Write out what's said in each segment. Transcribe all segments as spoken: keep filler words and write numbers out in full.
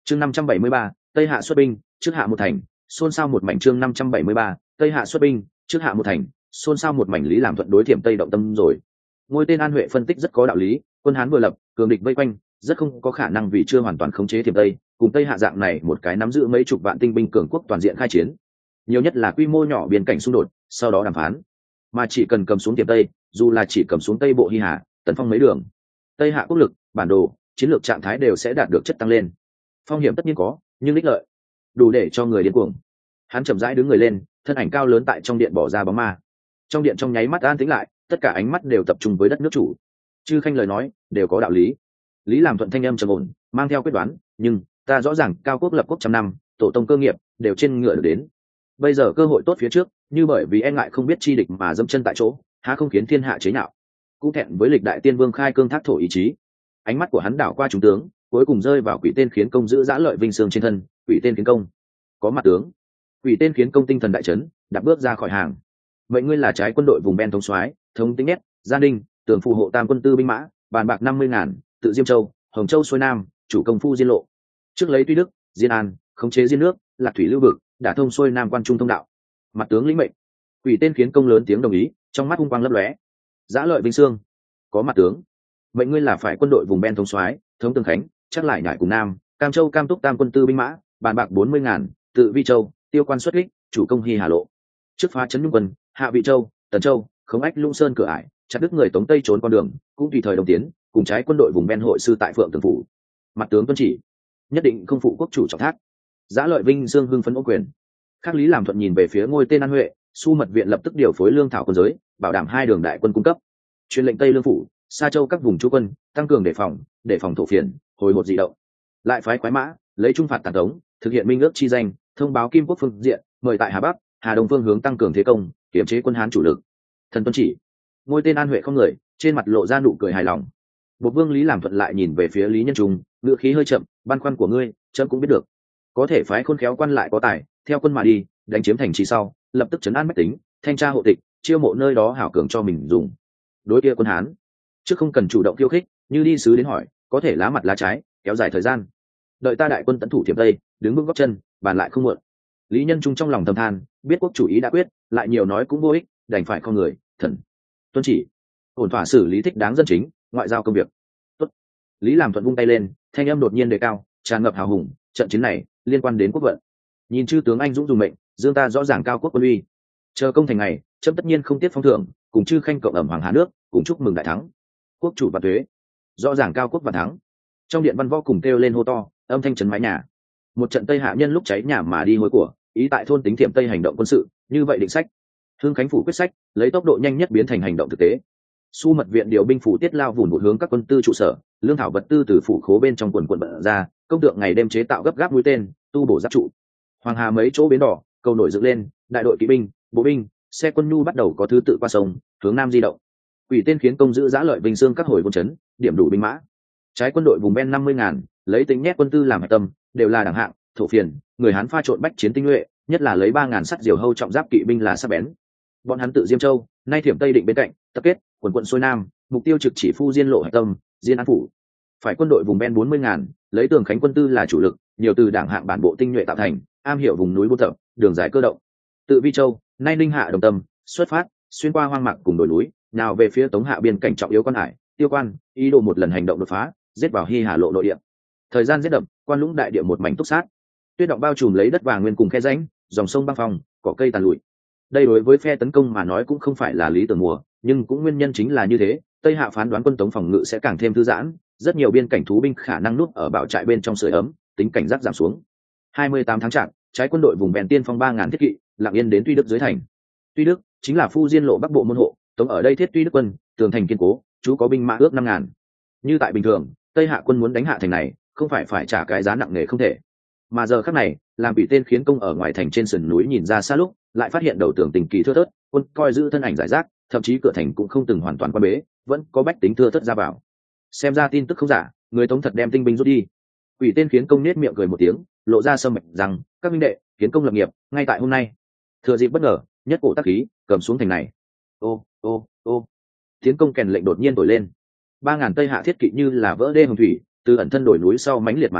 chương năm trăm bảy mươi ba, tây hạ xuất binh trước hạ một thành, xôn xao một mảnh. Chương năm trăm bảy mươi ba, tây hạ xuất binh trước hạ một thành, xôn xao một mảnh. Lý làm thuận đối thiểm tây động tâm rồi. Ngôi tên An Huệ phân tích rất có đạo lý, quân Hán vừa lập, cường địch vây quanh, rất không có khả năng vì chưa hoàn toàn khống chế thiểm tây, cùng tây hạ dạng này một cái nắm giữ mấy chục vạn tinh binh cường quốc toàn diện khai chiến. Nhiều nhất là quy mô nhỏ biên cảnh xung đột, sau đó đàm phán. Mà chỉ cần cầm xuống thiểm tây, dù là chỉ cầm xuống tây bộ Hy Hà, tấn phong mấy đường, tây hạ quốc lực, bản đồ, chiến lược trạng thái đều sẽ đạt được chất tăng lên. Phong hiểm tất nhiên có, nhưng ích lợi đủ để cho người điên cuồng. Hắn chậm rãi đứng người lên, thân ảnh cao lớn tại trong điện bỏ ra bóng ma. Trong điện trong nháy mắt an tĩnh lại, tất cả ánh mắt đều tập trung với đất nước chủ. Chư Khanh lời nói đều có đạo lý. Lý làm thuận thanh âm trầm ổn, mang theo quyết đoán, nhưng ta rõ ràng cao quốc lập quốc trăm năm, tổ tông cơ nghiệp đều trên ngựa được đến. Bây giờ cơ hội tốt phía trước, như bởi vì e ngại không biết chi địch mà dẫm chân tại chỗ, há không khiến thiên hạ chế nhạo. Cũng thẹn với lịch đại tiên vương khai cương thác thổ ý chí. Ánh mắt của hắn đảo qua trung tướng, cuối cùng rơi vào quỷ tên khiến công giữ dã lợi vinh sương trên thân. Quỷ tên khiến công có mặt tướng. Quỷ tên khiến công tinh thần đại chấn, đạp bước ra khỏi hàng. Mệnh ngươi là trái quân đội vùng Ben thống soái, thống tính nét, gia đình, tưởng phù hộ tam quân tư binh mã, bàn bạc năm mươi ngàn, tự Diêm Châu, Hồng Châu xuôi nam, chủ công phu diên lộ. Trước lấy Tuy Đức, Diên An, khống chế diên nước, lạc thủy lưu vực, đả thông xuôi nam quan trung thông đạo. Mặt tướng lĩnh mệnh. Quỷ tên khiến công lớn tiếng đồng ý, trong mắt hung quang lấp lóe. Dã lợi vinh sương có mặt tướng. Mệnh ngươi là phải quân đội vùng Ben thống soái, thống tường khánh, chắc lại nhảy cùng nam, Cam Châu Cam Túc tam quân tư binh mã, bàn bạc bốn mươi ngàn, tự Vi Châu, tiêu quan xuất kích, chủ công Hy Hà lộ. Trước phá trấn Nhung quân, hạ Vị Châu, Tần Châu, khống ách Lũng Sơn cửa ải, chặt đứt người Tống Tây trốn con đường, cũng tùy thời đồng tiến, cùng trái quân đội vùng Ben hội sư tại Phượng Tường phủ. Mặt tướng tuân chỉ, nhất định không phụ quốc chủ trọng thác. Dã lợi vinh dương hưng phấn ô quyền. Khác Lý làm thuận nhìn về phía ngôi tên An Huệ, Su mật viện lập tức điều phối lương thảo quân giới, bảo đảm hai đường đại quân cung cấp. Truyền lệnh Tây Lương phủ, Sa Châu các vùng trú quân, tăng cường đề phòng, đề phòng thổ phiền, hồi hột dị động. Lại phái quái mã, lấy trung phạt tàn tống, thực hiện minh ước chi danh, thông báo Kim Quốc phương diện, mời tại Hà Bắc, Hà Đông phương hướng tăng cường thế công, kiểm chế quân Hán chủ lực. Thần tuân chỉ. Ngôi tên An Huệ không người, trên mặt lộ ra nụ cười hài lòng. Bột vương Lý làm thuận lại nhìn về phía Lý Nhân Trung, ngữ khí hơi chậm, băn khoăn của ngươi, chấm cũng biết được. Có thể phái khôn khéo quan lại có tài, theo quân mà đi, đánh chiếm thành trì sau, lập tức trấn an bách tính, thanh tra hộ tịch, chiêu mộ nơi đó hảo cường cho mình dùng. Đối kia quân Hán, trước không cần chủ động khiêu khích, như đi sứ đến hỏi, có thể lá mặt lá trái, kéo dài thời gian. Đợi ta đại quân tấn thủ thiểm tây, đứng vững gót chân, bàn lại không muộn. Lý Nhân Trung trong lòng thầm than, biết quốc chủ ý đã quyết, lại nhiều nói cũng vô ích, đành phải không người, thần tuân chỉ. Ổn thỏa xử lý thích đáng dân chính, ngoại giao công việc. Tốt. Lý làm thuận vung tay lên, thanh âm đột nhiên đề cao, tràn ngập hào hùng. Trận chiến này liên quan đến quốc vận. Nhìn chư tướng anh dũng dùng mệnh, dương ta rõ ràng cao quốc quân uy. Chờ công thành ngày, chấm tất nhiên không tiếc phong thưởng, cùng chư khanh cộng ẩm hoàng hà nước, cùng chúc mừng đại thắng. Quốc chủ và thuế, rõ ràng cao quốc và thắng. Trong điện văn võ cùng kêu lên hô to, âm thanh chấn mái nhà. Một trận tây hạ nhân lúc cháy nhà mà đi hối của, ý tại thôn tính thiểm tây hành động quân sự, như vậy định sách. Hương Khánh phủ quyết sách, lấy tốc độ nhanh nhất biến thành hành động thực tế. Su mật viện điều binh phủ tiết lao vùn vụt hướng các quân tư trụ sở, lương thảo vật tư từ phủ khố bên trong quần quần bận ra, công tượng ngày đêm chế tạo gấp gáp mũi tên, tu bổ giáp trụ. Hoàng hà mấy chỗ bến đỏ, cầu nổi dựng lên, đại đội kỵ binh, bộ binh, xe quân nhu bắt đầu có thứ tự qua sông, hướng nam di động. Quỷ tên khiến công giữ dã lợi vinh dương các hồi quân chấn, điểm đủ binh mã. Trái quân đội vùng Ben năm mươi ngàn, lấy tính nhét quân tư làm hạch tâm, đều là đẳng hạng, thổ phiền, người Hán pha trộn bách chiến tinh nhuệ, nhất là lấy ba ngàn sắt diều hâu trọng giáp kỵ binh là sắc bén. Bọn hắn tự Diêm Châu, nay thiểm tây định bên cạnh, tập kết, quần quận xuôi nam, mục tiêu trực chỉ phu diên lộ hạch tâm, diên an phủ. Phải quân đội vùng Ben bốn mươi ngàn, lấy tường khánh quân tư là chủ lực, nhiều từ đảng hạng bản bộ tinh nhuệ tạo thành, am hiểu vùng núi buôn tập, đường dài cơ động. Tự Vi Châu, nay Ninh Hạ đồng tâm, xuất phát, xuyên qua hoang mạc cùng đồi núi, nào về phía Tống Hạ biên cảnh trọng yếu quan hải, tiêu quan, ý đồ một lần hành động đột phá, giết vào Hy Hà lộ nội địa. Thời gian giết đậm, quan lũng đại địa một mảnh túc sát. Tuyết động bao trùm lấy đất vàng nguyên cùng khe rãnh, dòng sông băng phong, cỏ cây tàn lụi. Đây đối với phe tấn công mà nói cũng không phải là lý tưởng mùa, nhưng cũng nguyên nhân chính là như thế, Tây Hạ phán đoán quân Tống phòng ngự sẽ càng thêm thư giãn, rất nhiều biên cảnh thú binh khả năng núp ở bảo trại bên trong sưởi ấm, tính cảnh giác giảm xuống. hai mươi tám tháng chạp, trái quân đội vùng Ben tiên phong ba ngàn thiết kỵ, lặng yên đến Tuy Đức dưới thành. Tuy Đức chính là phu diên lộ bắc bộ môn hộ, Tống ở đây thiết Tuy Đức quân, tường thành kiên cố, chú có binh mã ước năm ngàn. Như tại bình thường, Tây Hạ quân muốn đánh hạ thành này, không phải phải trả cái giá nặng nề không thể. Mà giờ khắc này, làm bị tên khiến công ở ngoài thành trên sườn núi nhìn ra xa lúc, lại phát hiện đầu tường tình kỳ thưa thớt, quân coi giữ thân ảnh giải rác, thậm chí cửa thành cũng không từng hoàn toàn quan bế, vẫn có bách tính thưa thớt ra vào. Xem ra tin tức không giả, người Tống thật đem tinh binh rút đi. Quỷ tên khiến công nết miệng cười một tiếng, lộ ra sâm mạch rằng, các minh đệ, khiến công lập nghiệp, ngay tại hôm nay. Thừa dịp bất ngờ, nhất cổ tác khí, cầm xuống thành này. Ô, ô, ô. Tiến công kèn lệnh đột nhiên nổi lên. Ba ngàn Tây Hạ thiết kỵ như là vỡ đê hồng thủy, từ ẩn thân đồi núi sau mãnh liệt mà ra,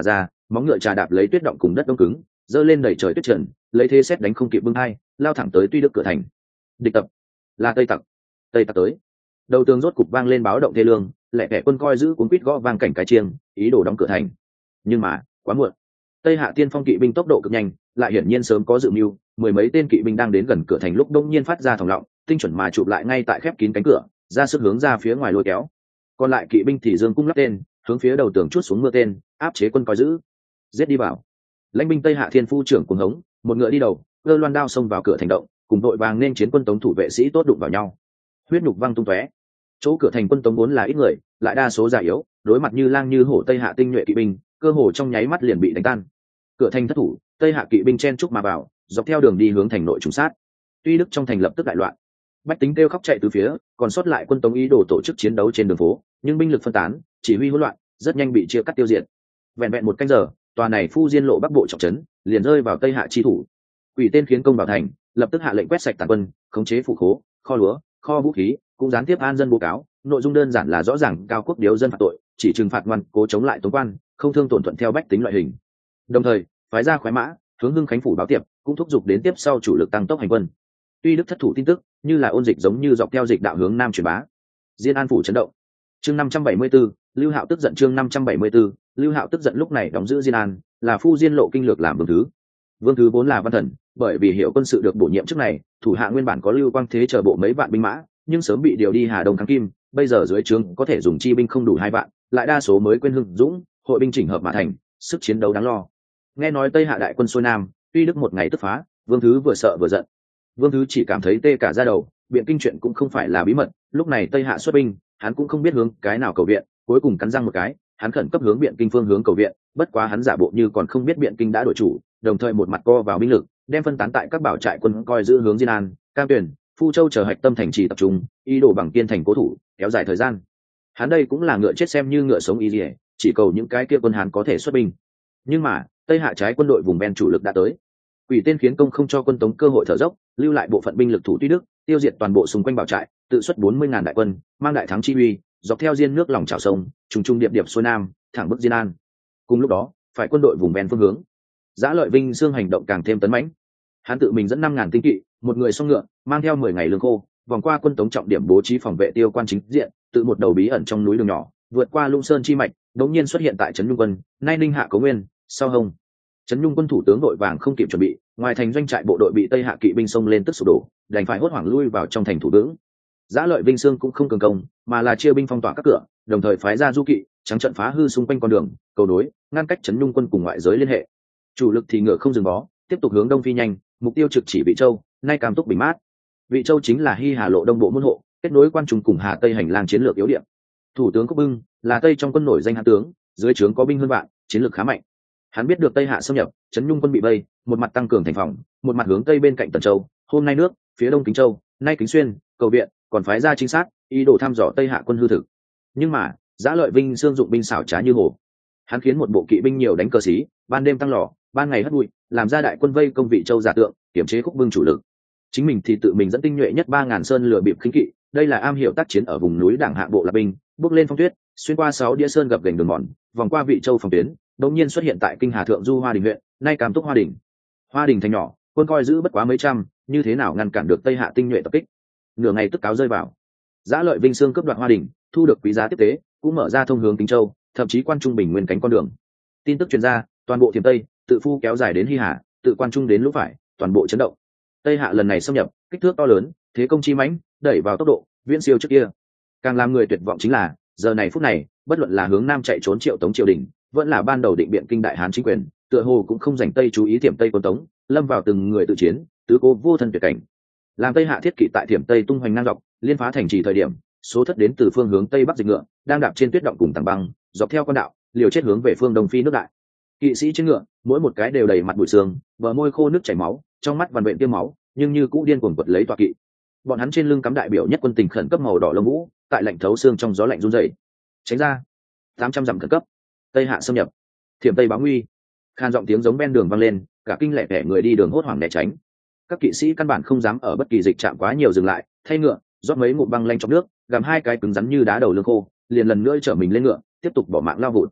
móng ngựa trà đạp lấy tuyết động cùng đất đông cứng, giơ lên đẩy trời tuyết trần, lấy thế xét đánh không kịp bưng hai, lao thẳng tới Tuy Đức cửa thành. Địch tập, là Tây tặc. Tây tặc tới. Đầu tường rốt cục vang lên báo động thê lương, lẹ tẻ quân coi giữ cuốn quýt gõ vang cảnh cái chiêng, ý đồ đóng cửa thành. Nhưng mà quá muộn. Tây Hạ tiên phong kỵ binh tốc độ cực nhanh, lại hiển nhiên sớm có dự mưu, mười mấy tên kỵ binh đang đến gần cửa thành lúc đông nhiên phát ra thòng lọng, tinh chuẩn mà chụp lại ngay tại khép kín cánh cửa, ra sức hướng ra phía ngoài lôi kéo. Còn lại kỵ binh thì dương cung lắp tên, hướng phía đầu tường chuốt xuống mưa tên, áp chế quân coi giữ. Giết đi vào. Lãnh binh Tây Hạ thiên phu trưởng cuồng hống, một ngựa đi đầu, cơ loan đao xông vào cửa thành động, cùng đội vàng nên chiến quân tống thủ vệ sĩ tốt đụng vào nhau. Huyết nhục văng tung tóe. Chỗ cửa thành quân tống vốn là ít người, lại đa số già yếu, đối mặt như lang như hổ Tây Hạ tinh nhuệ kỵ binh, cơ hồ trong nháy mắt liền bị đánh tan. Cửa thành thất thủ, Tây Hạ kỵ binh chen chúc mà vào, dọc theo đường đi hướng thành nội trùng sát. Tuy Đức trong thành lập tức đại loạn, bách tính kêu khóc chạy từ phía, còn sót lại quân tống ý đồ tổ chức chiến đấu trên đường phố, nhưng binh lực phân tán, chỉ huy hỗn loạn, rất nhanh bị chia cắt tiêu diệt. Vẹn vẹn một canh giờ, tòa này Phu Diên lộ bắc bộ trọng trấn liền rơi vào Tây Hạ chi thủ. Quỷ tên khiến công vào thành, lập tức hạ lệnh quét sạch tàn quân, khống chế phủ khố, kho lúa, kho vũ khí, cũng gián tiếp an dân bố cáo. Nội dung đơn giản là rõ ràng cao quốc điếu dân phạm tội, chỉ trừng phạt ngoan cố chống lại tống quan, không thương tổn thuận theo bách tính loại hình. Đồng thời phái ra khoái mã hướng Hưng Khánh phủ báo tiệp, cũng thúc giục đến tiếp sau chủ lực tăng tốc hành quân. Tuy Đức thất thủ tin tức như là ôn dịch giống như dọc theo dịch đạo hướng nam truyền bá. Diên An phủ chấn động. Chương năm trăm bảy mươi 574, Lưu Hạo tức giận chương năm trăm bảy mươi 574, Lưu Hạo tức giận lúc này đóng giữ Diên An, là Phu Diên lộ kinh lược làm vương thứ. Vương thứ vốn là văn thần, bởi vì hiểu quân sự được bổ nhiệm chức này, thủ hạ nguyên bản có Lưu Quang Thế chờ bộ mấy vạn binh mã, nhưng sớm bị điều đi Hà Đông kháng Kim, bây giờ dưới trướng có thể dùng chi binh không đủ hai vạn, lại đa số mới quên hưng dũng, hội binh chỉnh hợp mà thành, sức chiến đấu đáng lo. Nghe nói Tây Hạ đại quân xuôi nam, Tuy Đức một ngày tức phá, Vương thứ vừa sợ vừa giận. Vương thứ chỉ cảm thấy tê cả da đầu, biện kinh chuyện cũng không phải là bí mật, lúc này Tây Hạ xuất binh, hắn cũng không biết hướng cái nào cầu viện, cuối cùng cắn răng một cái, hắn khẩn cấp hướng biện kinh phương hướng cầu viện, bất quá hắn giả bộ như còn không biết biện kinh đã đổi chủ, đồng thời một mặt co vào binh lực, đem phân tán tại các bảo trại quân coi giữ hướng Diên An, Cam Tuyền, Phu Châu chờ hạch tâm thành trì tập trung, ý đồ bằng kiên thành cố thủ, kéo dài thời gian. Hắn đây cũng là ngựa chết xem như ngựa sống ý gì, chỉ cầu những cái kia quân Hán có thể xuất binh. Nhưng mà Tây Hạ trái quân đội vùng ven chủ lực đã tới. Quỷ tên khiến công không cho quân tống cơ hội thở dốc, lưu lại bộ phận binh lực thủ Tuy Đức, tiêu diệt toàn bộ xung quanh bảo trại, tự xuất bốn mươi ngàn đại quân, mang đại thắng chi uy, dọc theo diên nước lòng chảo sông, trùng trùng điệp điệp xuôi nam, thẳng bức Diên An. Cùng lúc đó, phải quân đội vùng ven phương hướng, Giá Lợi Vinh xương hành động càng thêm tấn mãnh. Hắn tự mình dẫn năm ngàn tinh kỵ, một người song ngựa, mang theo mười ngày lương khô, vòng qua quân tống trọng điểm bố trí phòng vệ tiêu quan chính diện, tự một đầu bí ẩn trong núi đường nhỏ, vượt qua Lũng Sơn chi mạch, đột nhiên xuất hiện tại trấn Nhung quân, nay Ninh Hạ Cố Nguyên, sau hông. Trấn Nhung quân thủ tướng đội vàng không kịp chuẩn bị, ngoài thành doanh trại bộ đội bị Tây Hạ kỵ binh xông lên tức sụp đổ, đành phải hốt hoảng lui vào trong thành thủ vững. Giá Lợi Vinh Sương cũng không cường công, mà là chia binh phong tỏa các cửa, đồng thời phái ra du kỵ, trắng trận phá hư xung quanh con đường, cầu nối, ngăn cách Trấn Nhung quân cùng ngoại giới liên hệ. Chủ lực thì ngựa không dừng bó, tiếp tục hướng đông phi nhanh, mục tiêu trực chỉ Vị Châu, nay Cam Túc Bình Mát. Vị Châu chính là Hy Hà lộ đông bộ môn hộ, kết nối quan trung cùng Hà Tây hành lang chiến lược yếu điểm. Thủ tướng Cốc Bưng là Tây trong quân nổi danh hán tướng, dưới trướng có binh hơn vạn, chiến lược khá mạnh. Hắn biết được Tây Hạ xâm nhập, Trấn Nhung quân bị vây, một mặt tăng cường thành phòng, một mặt hướng tây bên cạnh Tần Châu, hôm nay nước, phía đông Kính Châu, nay Kính Xuyên, cầu viện, còn phái ra trinh sát, ý đồ thăm dò Tây Hạ quân hư thực. Nhưng mà Giá Lợi Vinh xương dụng binh xảo trá như hổ, hắn khiến một bộ kỵ binh nhiều đánh cờ xí, ban đêm tăng lò, ban ngày hất bụi, làm ra đại quân vây công Vị Châu giả tượng, kiểm chế Khúc Bưng chủ lực. Chính mình thì tự mình dẫn tinh nhuệ nhất ba ngàn sơn lửa bịp khinh kỵ, đây là am hiểu tác chiến ở vùng núi đảng hạng bộ là binh, bước lên phong tuyết, xuyên qua sáu đĩa sơn gập ghềnh đường mòn, vòng qua Vị Châu phòng tuyến, đột nhiên xuất hiện tại kinh Hà thượng du Hoa Đình huyện, nay Cam Túc Hoa Đình. Hoa Đình thành nhỏ, quân coi giữ bất quá mấy trăm, như thế nào ngăn cản được Tây Hạ tinh nhuệ tập kích? Nửa ngày tức cáo rơi vào. Giá Lợi Vinh Sương cướp đoạt Hoa Đình, thu được quý giá tiếp tế, cũng mở ra thông hướng Kính Châu, thậm chí quan trung bình nguyên cánh con đường. Tin tức truyền ra, toàn bộ Thiểm Tây, tự Phu kéo dài đến Hy Hà, tự quan trung đến Lũ Phải, toàn bộ chấn động. Tây Hạ lần này xâm nhập, kích thước to lớn, thế công chi mãnh, đẩy vào tốc độ viễn siêu trước kia. Càng làm người tuyệt vọng chính là, giờ này phút này, bất luận là hướng nam chạy trốn Triệu Tống triều đình, vẫn là ban đầu định biện kinh đại hán chính quyền, tựa hồ cũng không dành Tây chú ý Thiểm Tây quân Tống, lâm vào từng người tự chiến, tứ cố vô thân tuyệt cảnh. Làm Tây Hạ thiết kỵ tại Thiểm Tây tung hoành ngang dọc, liên phá thành trì thời điểm, số thất đến từ phương hướng Tây Bắc dịch ngựa, đang đạp trên tuyết động cùng tảng băng, dọc theo con đạo, liều chết hướng về phương Đông phi nước đại. Kỵ sĩ trên ngựa, mỗi một cái đều đầy mặt bụi sương, bờ môi khô nước chảy máu, trong mắt vằn vện tiêm máu, nhưng như cũ điên cuồng quật lấy tọa kỵ. Bọn hắn trên lưng cắm đại biểu nhất quân tình khẩn cấp màu đỏ lông vũ, tại lạnh thấu xương trong gió lạnh run rẩy. Tránh ra! tám trăm dặm khẩn cấp. Tây Hạ xâm nhập. Thiểm Tây báo nguy. Khan giọng tiếng giống ven đường vang lên, cả kinh lẻ tẻ người đi đường hốt hoảng né tránh. Các kỵ sĩ căn bản không dám ở bất kỳ dịch trạm quá nhiều dừng lại, thay ngựa, rót mấy ngụm băng lanh trong nước, gặm hai cái cứng rắn như đá đầu lương khô, liền lần nữa trở mình lên ngựa, tiếp tục bỏ mạng lao vụt.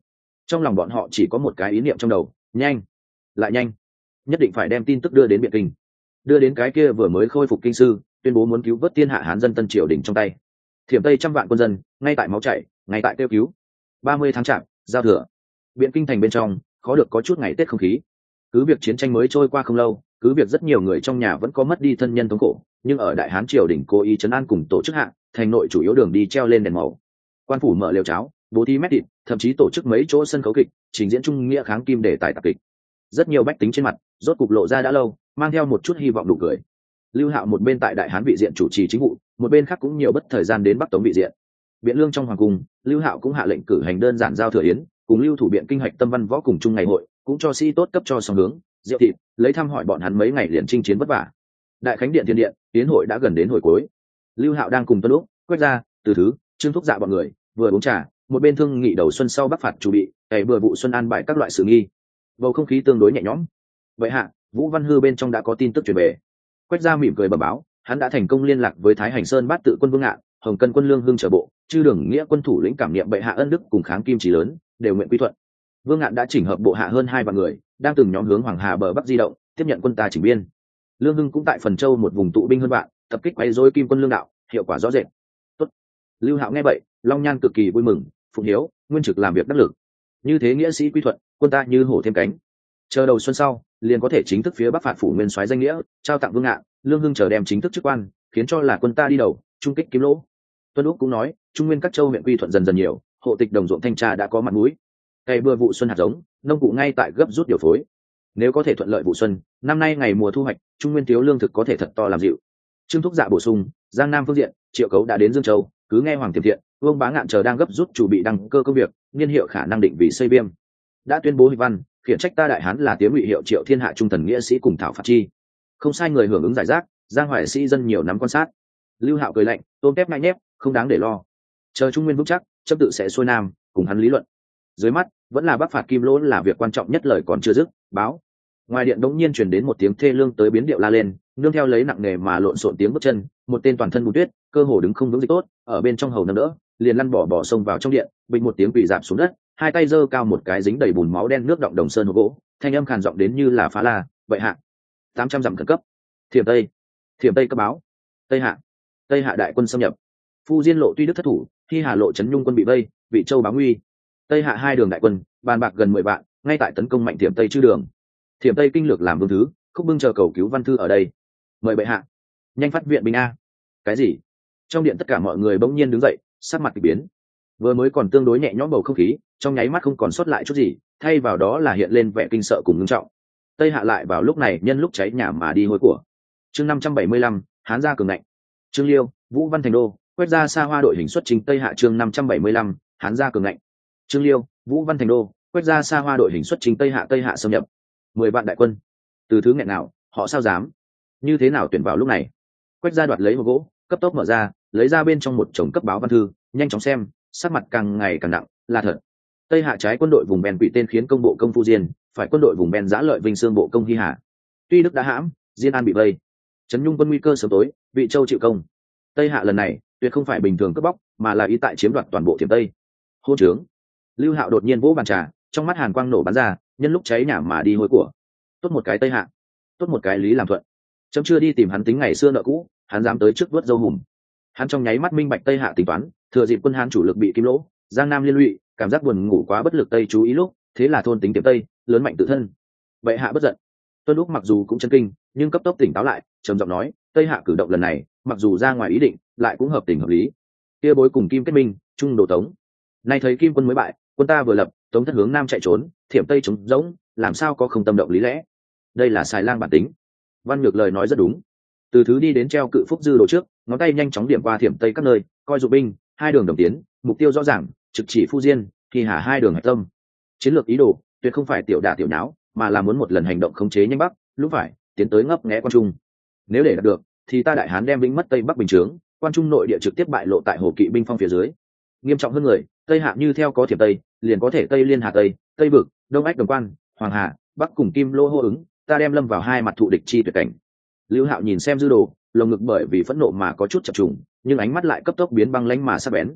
Trong lòng bọn họ chỉ có một cái ý niệm trong đầu: nhanh, lại nhanh, nhất định phải đem tin tức đưa đến Biện Kinh, đưa đến cái kia vừa mới khôi phục kinh sư tuyên bố muốn cứu vớt thiên hạ hán dân tân triều đình trong tay. Thiểm Tây trăm vạn quân dân ngay tại máu chảy, ngay tại kêu cứu. Ba mươi tháng chạp, giao thừa, Biện Kinh thành bên trong khó được có chút ngày Tết không khí. Cứ việc chiến tranh mới trôi qua không lâu, cứ việc rất nhiều người trong nhà vẫn có mất đi thân nhân thống khổ, nhưng ở đại hán triều đình cố ý trấn an cùng tổ chức hạ, thành nội chủ yếu đường đi treo lên đèn màu, quan phủ mở lều cháo, bố thí mét thịt, thậm chí tổ chức mấy chỗ sân khấu kịch trình diễn trung nghĩa kháng kim đề tài tạp kịch. Rất nhiều bách tính trên mặt rốt cục lộ ra đã lâu, mang theo một chút hy vọng đủ cười. Lưu Hạo một bên tại đại hán vị diện chủ trì chính vụ, một bên khác cũng nhiều bất thời gian đến bắc tống vị diện. Biện lương trong hoàng cung, Lưu Hạo cũng hạ lệnh cử hành đơn giản giao thừa yến, cùng lưu thủ biện kinh hạch tâm văn võ cùng chung ngày hội, cũng cho sĩ tốt cấp cho song hướng rượu thịt, lấy thăm hỏi bọn hắn mấy ngày liền chinh chiến vất vả. Đại khánh điện thiên điện, yến hội đã gần đến hồi cuối. Lưu Hạo đang cùng Tuân Úc, Quách Gia, Từ Thứ, Trương Thúc Dạ bọn người vừa uống trà, một bên thương nghị đầu xuân sau bắc phạt chuẩn bị, cày bừa vụ xuân an bài các loại sự nghi. Bầu không khí tương đối nhẹ nhõm. Vậy hạ, Vũ Văn Hư bên trong đã có tin tức truyền về. Quách Gia mỉm cười bẩm báo, hắn đã thành công liên lạc với Thái Hành Sơn Bát Tự quân Vương Ngạn, Hồng Cân quân Lương Hưng trở bộ, chư đường nghĩa quân thủ lĩnh cảm niệm bệ hạ ân đức cùng kháng kim chỉ lớn, đều nguyện quy thuận. Vương Ngạn đã chỉnh hợp bộ hạ hơn hai vạn người, đang từng nhóm hướng Hoàng Hà bờ bắc di động, tiếp nhận quân ta chỉnh biên. Lương Hưng cũng tại Phần Châu một vùng tụ binh hơn vạn, tập kích quấy rối kim quân lương đạo, hiệu quả rõ rệt. Tốt. Lưu Hạo nghe vậy, Long Nhan cực kỳ vui mừng, phụng hiếu, nguyên trực làm việc đắc lực. Như thế nghĩa sĩ quy thuận, quân ta như hổ thêm cánh. Chờ đầu xuân sau, liền có thể chính thức phía bắc phạt phủ nguyên soái danh nghĩa, trao tặng Vương Ngạn, Lương Hưng chờ đem chính thức chức quan, khiến cho là quân ta đi đầu, trung kích kiếm lỗ. Tuân Úc cũng nói, trung nguyên các châu huyện quy thuận dần dần nhiều, hộ tịch đồng ruộng thanh tra đã có mặt mũi. Cày bừa vụ xuân hạt giống, nông cụ ngay tại gấp rút điều phối. Nếu có thể thuận lợi vụ xuân, năm nay ngày mùa thu hoạch, trung nguyên thiếu lương thực có thể thật to làm dịu. Trương Thúc Dạ bổ sung, Giang Nam phương diện, Triệu Cấu đã đến Dương Châu, cứ nghe Hoàng Tiềm Thiện, Vương Bá Ngạn chờ đang gấp rút chuẩn bị đăng cơ công việc, niên hiệu khả năng định vị xây biêm. Đã tuyên bố hình văn, khiển trách ta đại hán là tiếng ngụy hiệu Triệu Thiên Hạ trung thần nghĩa sĩ cùng thảo phạt chi. Không sai người hưởng ứng giải rác, Giang Hoài sĩ dân nhiều nắm quan sát. Lưu Hạo cười lạnh, tôm tép ngại nhép, không đáng để lo. Chờ trung nguyên vững chắc, chấp tự sẽ xuôi nam, cùng hắn lý luận. Dưới mắt, vẫn là bắc phạt kim lỗ là việc quan trọng nhất, lời còn chưa dứt, báo. Ngoài điện đống nhiên truyền đến một tiếng thê lương tới biến điệu la lên, nương theo lấy nặng nề mà lộn xộn tiếng bước chân, một tên toàn thân bùn tuyết, cơ hồ đứng không vững dịch tốt, ở bên trong hầu nâng đỡ, liền lăn bỏ bỏ sông vào trong điện, bình một tiếng quỳ rạp xuống đất, hai tay giơ cao một cái dính đầy bùn máu đen nước động đồng sơn hộp gỗ, thanh âm khàn giọng đến như là phá la, vậy hạ, tám trăm dặm khẩn cấp. Thiểm Tây, Thiểm Tây cấp báo. Tây hạ, Tây hạ đại quân xâm nhập. Phu Diên lộ tuy đức thất thủ, khi Hà lộ trấn Nhung quân bị vây, Vị Châu báo nguy. Tây hạ hai đường đại quân, bàn bạc gần mười vạn, ngay tại tấn công mạnh Thiểm Tây chư đường. Thiểm Tây kinh lược làm vương thứ, Khúc Bưng chờ cầu cứu văn thư ở đây. Mời bệ hạ, nhanh phát viện binh a. Cái gì? Trong điện tất cả mọi người bỗng nhiên đứng dậy, sắc mặt kỳ biến. Vừa mới còn tương đối nhẹ nhõm bầu không khí, trong nháy mắt không còn sót lại chút gì, thay vào đó là hiện lên vẻ kinh sợ cùng ngưng trọng. Tây hạ lại vào lúc này nhân lúc cháy nhà mà đi hôi của. Chương năm trăm bảy mươi lăm, Hán gia cường ngạnh. Trương Liêu, Vũ Văn Thành Đô, Quét ra xa hoa đội hình xuất trình Tây hạ. Chương năm trăm bảy mươi lăm, Hán gia cường ngạnh. Trương Liêu, Vũ Văn Thành Đô, Quét ra xa hoa đội hình xuất trình Tây hạ. Tây hạ xâm nhập mười vạn đại quân. Từ Thứ nghẹn nào, họ sao dám? Như thế nào tuyển vào lúc này? Quét ra đoạt lấy hộp gỗ, cấp tốc mở ra, lấy ra bên trong một chồng cấp báo văn thư, nhanh chóng xem, sắc mặt càng ngày càng nặng, là thật. Tây hạ trái quân đội vùng ven quỷ tên khiến công bộ công Phu Diên, phải quân đội vùng ven giã lợi Vinh Xương bộ công Hy Hà. Tuy Đức đã hãm, Diên An bị vây, Trấn Nhung quân nguy cơ sớm tối, Vị Châu chịu công. Tây hạ lần này tuyệt không phải bình thường cướp bóc, mà là ý tại chiếm đoạt toàn bộ Thiểm Tây. Hôn trướng. Lưu Hạo đột nhiên vỗ bàn trà, trong mắt hàn quang nổ bắn ra, nhân lúc cháy nhà mà đi hôi của. Tốt một cái Tây hạ, tốt một cái Lý Làm Thuận. Chấm chưa đi tìm hắn tính ngày xưa nợ cũ, hắn dám tới trước vớt dâu hùm. Hắn trong nháy mắt minh bạch Tây hạ tính toán, thừa dịp quân Hán chủ lực bị kim lỗ, Giang Nam liên lụy, cảm giác buồn ngủ quá bất lực, Tây chú ý lúc, thế là thôn tính Tiềm Tây, lớn mạnh tự thân. Bệ hạ bất giận. Tuân Lúc mặc dù cũng chân kinh, nhưng cấp tốc tỉnh táo lại, trầm giọng nói, Tây hạ cử động lần này, mặc dù ra ngoài ý định, lại cũng hợp tình hợp lý. Kia bối cùng Kim kết minh, trung đồ Tống. Nay thấy Kim quân mới bại, quân ta vừa lập, Tống thất hướng nam chạy trốn, Thiểm Tây trống rỗng, làm sao có không tâm động lý lẽ? Đây là xài lang bản tính. Văn Nhược lời nói rất đúng. Từ Thứ đi đến treo cự phúc dư đồ trước, ngón tay nhanh chóng điểm qua Thiểm Tây các nơi, coi dụ binh, hai đường đồng tiến, mục tiêu rõ ràng, trực chỉ Phu Diên, Khi Hà hai đường hạch tâm. Chiến lược ý đồ tuyệt không phải tiểu đả tiểu nháo, mà là muốn một lần hành động khống chế nhanh bắc, lúc phải tiến tới ngấp nghé quan trung. Nếu để đạt được, thì ta đại hán đem binh mất Tây Bắc bình chướng, quan trung nội địa trực tiếp bại lộ tại Hồ Kỵ binh phong phía dưới. Nghiêm trọng hơn người, Tây hạ như theo có Thiểm Tây, liền có thể Tây liên Hà Tây, Tây vực, Đông ách đồng quan, Hoàng Hà, Bắc cùng Kim lô hô ứng, ta đem lâm vào hai mặt thụ địch chi tuyệt cảnh. Lưu Hạo nhìn xem dư đồ, lồng ngực bởi vì phẫn nộ mà có chút chập trùng, nhưng ánh mắt lại cấp tốc biến băng lãnh mà sắc bén.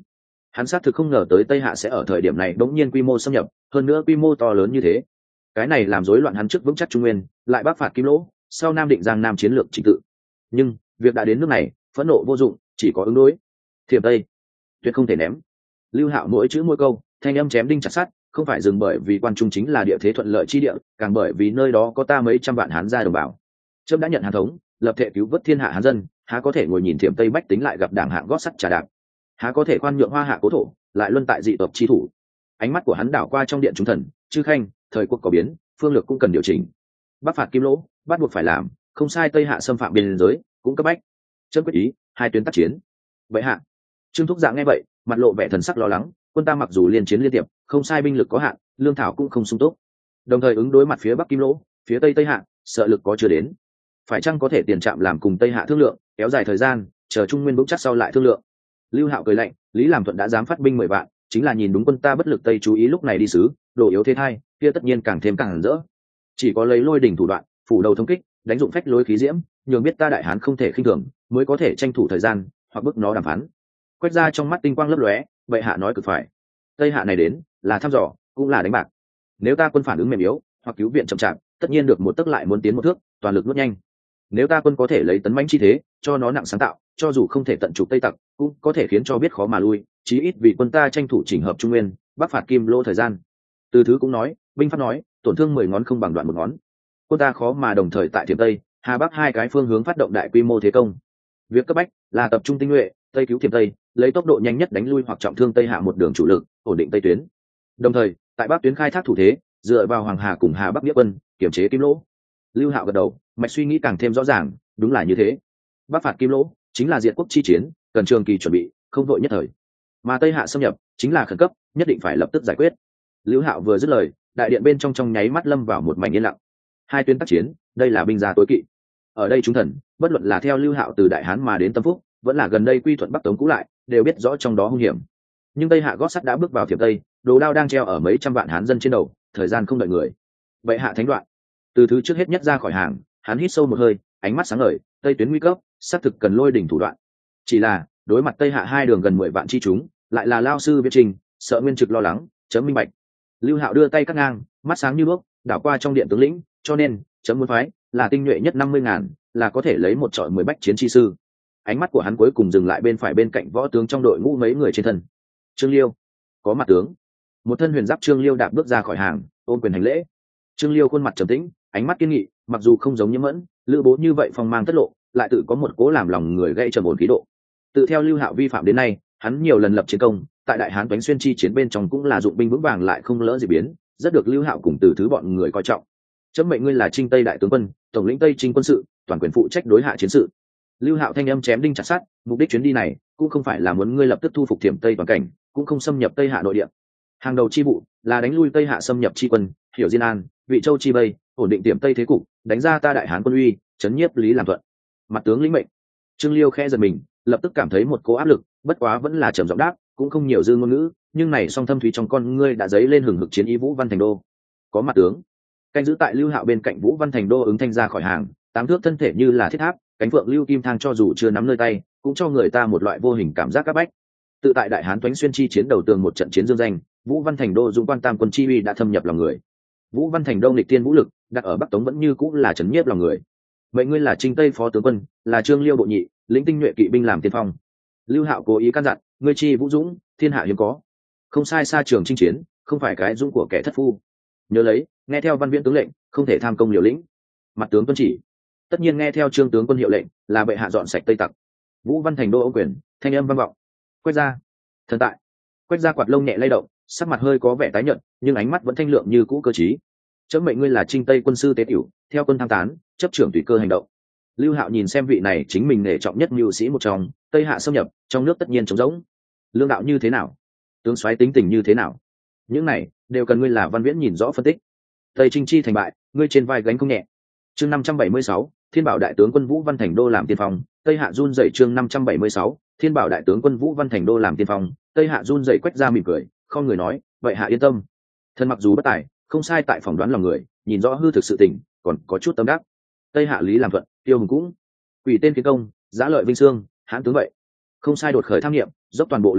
Hắn xác thực không ngờ tới Tây Hạ sẽ ở thời điểm này đống nhiên quy mô xâm nhập, hơn nữa quy mô to lớn như thế. Cái này làm rối loạn hắn trước vững chắc Trung Nguyên, lại bắc phạt Kim Lỗ, sau Nam định Giang Nam chiến lược trình tự. Nhưng việc đã đến nước này, phẫn nộ vô dụng, chỉ có ứng đối. Thiểm Tây, tuyệt không thể ném. Lưu Hạo mỗi chữ mỗi câu, thanh âm chém đinh chặt sắt, không phải dừng bởi vì quan trung chính là địa thế thuận lợi chi địa, càng bởi vì nơi đó có ta mấy trăm vạn hán gia đồng bào. Trẫm đã nhận Hán thống, lập thể cứu vớt thiên hạ hán dân, há có thể ngồi nhìn Thiểm Tây bách tính lại gặp đảng hạng gót sắt trà đạp, há có thể khoan nhượng hoa hạ cố thổ, lại luân tại dị tộc chi thủ. Ánh mắt của hắn đảo qua trong điện chúng thần, chư khanh, thời cuộc có biến, phương lược cũng cần điều chỉnh. Bắc phạt Kim Lỗ, bắt buộc phải làm, không sai. Tây Hạ xâm phạm biên giới, cũng cấp bách. Trẫm quyết ý, hai tuyến tác chiến. Vậy hạ. Trương Thúc Dạ nghe vậy, mặt lộ vẻ thần sắc lo lắng. Quân ta mặc dù liên chiến liên tiệp, không sai, binh lực có hạn, lương thảo cũng không sung túc. Đồng thời ứng đối mặt phía Bắc Kim Lỗ, phía Tây Tây Hạ, sợ lực có chưa đến. Phải chăng có thể tiền trạm làm cùng Tây Hạ thương lượng, kéo dài thời gian, chờ Trung Nguyên vững chắc sau lại thương lượng. Lưu Hạo cười lạnh, Lý Làm Thuận đã dám phát binh mười vạn, chính là nhìn đúng quân ta bất lực Tây chú ý lúc này đi sứ, đồ yếu thế thai, kia tất nhiên càng thêm càng rỡ. Chỉ có lấy lôi đỉnh thủ đoạn, phủ đầu thông kích, đánh dụng phách lối khí diễm, nhường biết ta đại hán không thể khinh thường, mới có thể tranh thủ thời gian, hoặc bức nó đàm phán. Quét ra trong mắt tinh quang lấp lóe, bệ hạ nói cực phải. Tây Hạ này đến, là thăm dò, cũng là đánh bạc. Nếu ta quân phản ứng mềm yếu, hoặc cứu viện chậm chạp, tất nhiên được một tấc lại muốn tiến một thước, toàn lực nuốt nhanh. Nếu ta quân có thể lấy tấn mãnh chi thế, cho nó nặng sáng tạo, cho dù không thể tận trục Tây Tặc, cũng có thể khiến cho biết khó mà lui, chí ít vì quân ta tranh thủ chỉnh hợp Trung Nguyên, bắc phạt Kim Lỗ thời gian. Từ thứ cũng nói, binh pháp nói, tổn thương mười ngón không bằng đoạn một ngón. Quân ta khó mà đồng thời tại Thiểm Tây, Hà Bắc hai cái phương hướng phát động đại quy mô thế công. Việc cấp bách là tập trung tinh nhuệ, Tây cứu Thiểm Tây, lấy tốc độ nhanh nhất đánh lui hoặc trọng thương Tây Hạ một đường chủ lực, ổn định Tây tuyến. Đồng thời, tại Bắc tuyến khai thác thủ thế, dựa vào Hoàng Hà cùng Hà Bắc nghĩa quân, kiểm chế Kim Lỗ. Lưu Hạo gật đầu, mạch suy nghĩ càng thêm rõ ràng, đúng là như thế. Bắc phạt Kim Lỗ chính là diệt quốc chi chiến, cần trường kỳ chuẩn bị, không vội nhất thời. Mà Tây Hạ xâm nhập chính là khẩn cấp, nhất định phải lập tức giải quyết. Lưu Hạo vừa dứt lời, đại điện bên trong trong nháy mắt lâm vào một mảnh yên lặng. Hai tuyến tác chiến, đây là binh gia tối kỵ. Ở đây chúng thần, bất luận là theo Lưu Hạo từ Đại Hán mà đến Tâm Phúc, vẫn là gần đây quy thuận Bắc Tống cũ lại, đều biết rõ trong đó hung hiểm. Nhưng Tây Hạ gót sắt đã bước vào Thiểm Tây, đồ đao đang treo ở mấy trăm vạn hán dân trên đầu, thời gian không đợi người. Vậy hạ thánh đoạn, từ thứ trước hết nhất ra khỏi hàng, hắn hít sâu một hơi, ánh mắt sáng ngời, Tây tuyến nguy cấp, xác thực cần lôi đỉnh thủ đoạn. Chỉ là đối mặt Tây Hạ hai đường gần mười vạn chi chúng, lại là lao sư viết trình, sợ Nguyên Trực lo lắng, chấm minh bạch. Lưu Hạo đưa tay cắt ngang, mắt sáng như đuốc, đảo qua trong điện tướng lĩnh, cho nên chấm muốn phái là tinh nhuệ nhất năm mươi ngàn, là có thể lấy một trọi mười bách chiến chi sư. Ánh mắt của hắn cuối cùng dừng lại bên phải bên cạnh võ tướng trong đội ngũ mấy người trên thân. Trương Liêu, có mặt tướng. Một thân huyền giáp Trương Liêu đạp bước ra khỏi hàng, ôm quyền hành lễ. Trương Liêu khuôn mặt trầm tĩnh, ánh mắt kiên nghị, mặc dù không giống Nhiễm Mẫn, Lữ Bố như vậy phong mang tất lộ, lại tự có một cố làm lòng người gây trầm ổn khí độ. Tự theo Lưu Hạo vi phạm đến nay, hắn nhiều lần lập chiến công, tại Đại Hán đánh xuyên chi chiến bên trong cũng là dụng binh vững vàng lại không lỡ gì biến, rất được Lưu Hạo cùng từ thứ bọn người coi trọng. Chấm mệnh ngươi là Trinh Tây đại tướng quân, tổng lĩnh Tây Trinh quân sự, toàn quyền phụ trách đối hạ chiến sự. Lưu Hạo thanh âm chém đinh chặt sắt, mục đích chuyến đi này cũng không phải là muốn ngươi lập tức thu phục Thiểm Tây toàn cảnh, cũng không xâm nhập Tây Hạ nội địa. Hàng đầu chi vụ là đánh lui Tây Hạ xâm nhập chi quân, hiểu Diên An, Vị Châu chi Bây, ổn định Thiểm Tây thế cục, đánh ra ta Đại Hán quân uy, chấn nhiếp Lý Làm Thuận. Mặt tướng lĩnh mệnh. Trương Liêu khẽ giật mình, lập tức cảm thấy một cỗ áp lực, bất quá vẫn là trầm giọng đáp, cũng không nhiều dư ngôn ngữ, nhưng này song thâm thúy trong con ngươi đã dấy lên hừng hực chiến ý. Vũ Văn Thành Đô, có mặt tướng. Canh giữ tại Lưu Hạo bên cạnh Vũ Văn Thành Đô ứng thanh ra khỏi hàng, tám thước thân thể như là thiết tháp, cánh phượng lưu kim thang cho dù chưa nắm nơi tay, cũng cho người ta một loại vô hình cảm giác các bách. Tự tại Đại Hán Toánh xuyên chi chiến đầu tường một trận chiến dương danh, Vũ Văn Thành Đô dũng quan tam quân chi uy đã thâm nhập lòng người. Vũ Văn Thành Đô nghịch tiên vũ lực, đặt ở Bắc Tống vẫn như cũng là trấn nhiếp lòng người. Vậy ngươi là Trinh Tây phó tướng quân, là Trương Liêu bộ nhị, lĩnh tinh nhuệ kỵ binh làm tiên phong. Lưu Hạo cố ý căn dặn, ngươi chi vũ dũng, thiên hạ hiếm có. Không sai, xa trường chinh chiến, không phải cái dũng của kẻ thất phu. Nhớ lấy, nghe theo văn viễn tướng lệnh, không thể tham công liều lĩnh. Mặt tướng tuân chỉ. Tất nhiên nghe theo Trương tướng quân hiệu lệnh, là bệ hạ dọn sạch Tây Tặc. Vũ Văn Thành Đô ô quyền, thanh âm vang vọng. Quét ra, thần tại. Quét ra quạt lông nhẹ lay động, sắc mặt hơi có vẻ tái nhợt, nhưng ánh mắt vẫn thanh lượng như cũ cơ trí. Chấm mệnh ngươi là Trinh Tây quân sư tế tiểu, theo quân tham tán, chấp trưởng tùy cơ hành động. Lưu Hạo nhìn xem vị này chính mình nể trọng nhất mưu sĩ một trong, Tây Hạ xâm nhập, trong nước tất nhiên trống rỗng. Lương đạo như thế nào? Tướng soái tính tình như thế nào? Những này đều cần ngươi là văn viễn nhìn rõ phân tích. Tây Trinh chi thành bại, ngươi trên vai gánh không nhẹ. Chương năm trăm bảy mươi sáu, Thiên Bảo đại tướng quân Vũ Văn Thành Đô làm tiên phong, Tây Hạ run rẩy. Chương năm trăm bảy mươi sáu, Thiên Bảo đại tướng quân Vũ Văn Thành Đô làm tiên phong, Tây Hạ run rẩy. Quét ra mỉm cười, không người nói, vậy hạ yên tâm. Thân mặc dù bất tài, không sai tại phỏng đoán lòng người, nhìn rõ hư thực sự tình, còn có chút tâm đắc. Tây Hạ Lý Làm Thuận, Tiêu Hùng cũng, quỷ tên kiến công, giá lợi vinh xương, hãn tướng vậy. Không sai đột khởi tham nghiệm, dốc toàn bộ lực lượng,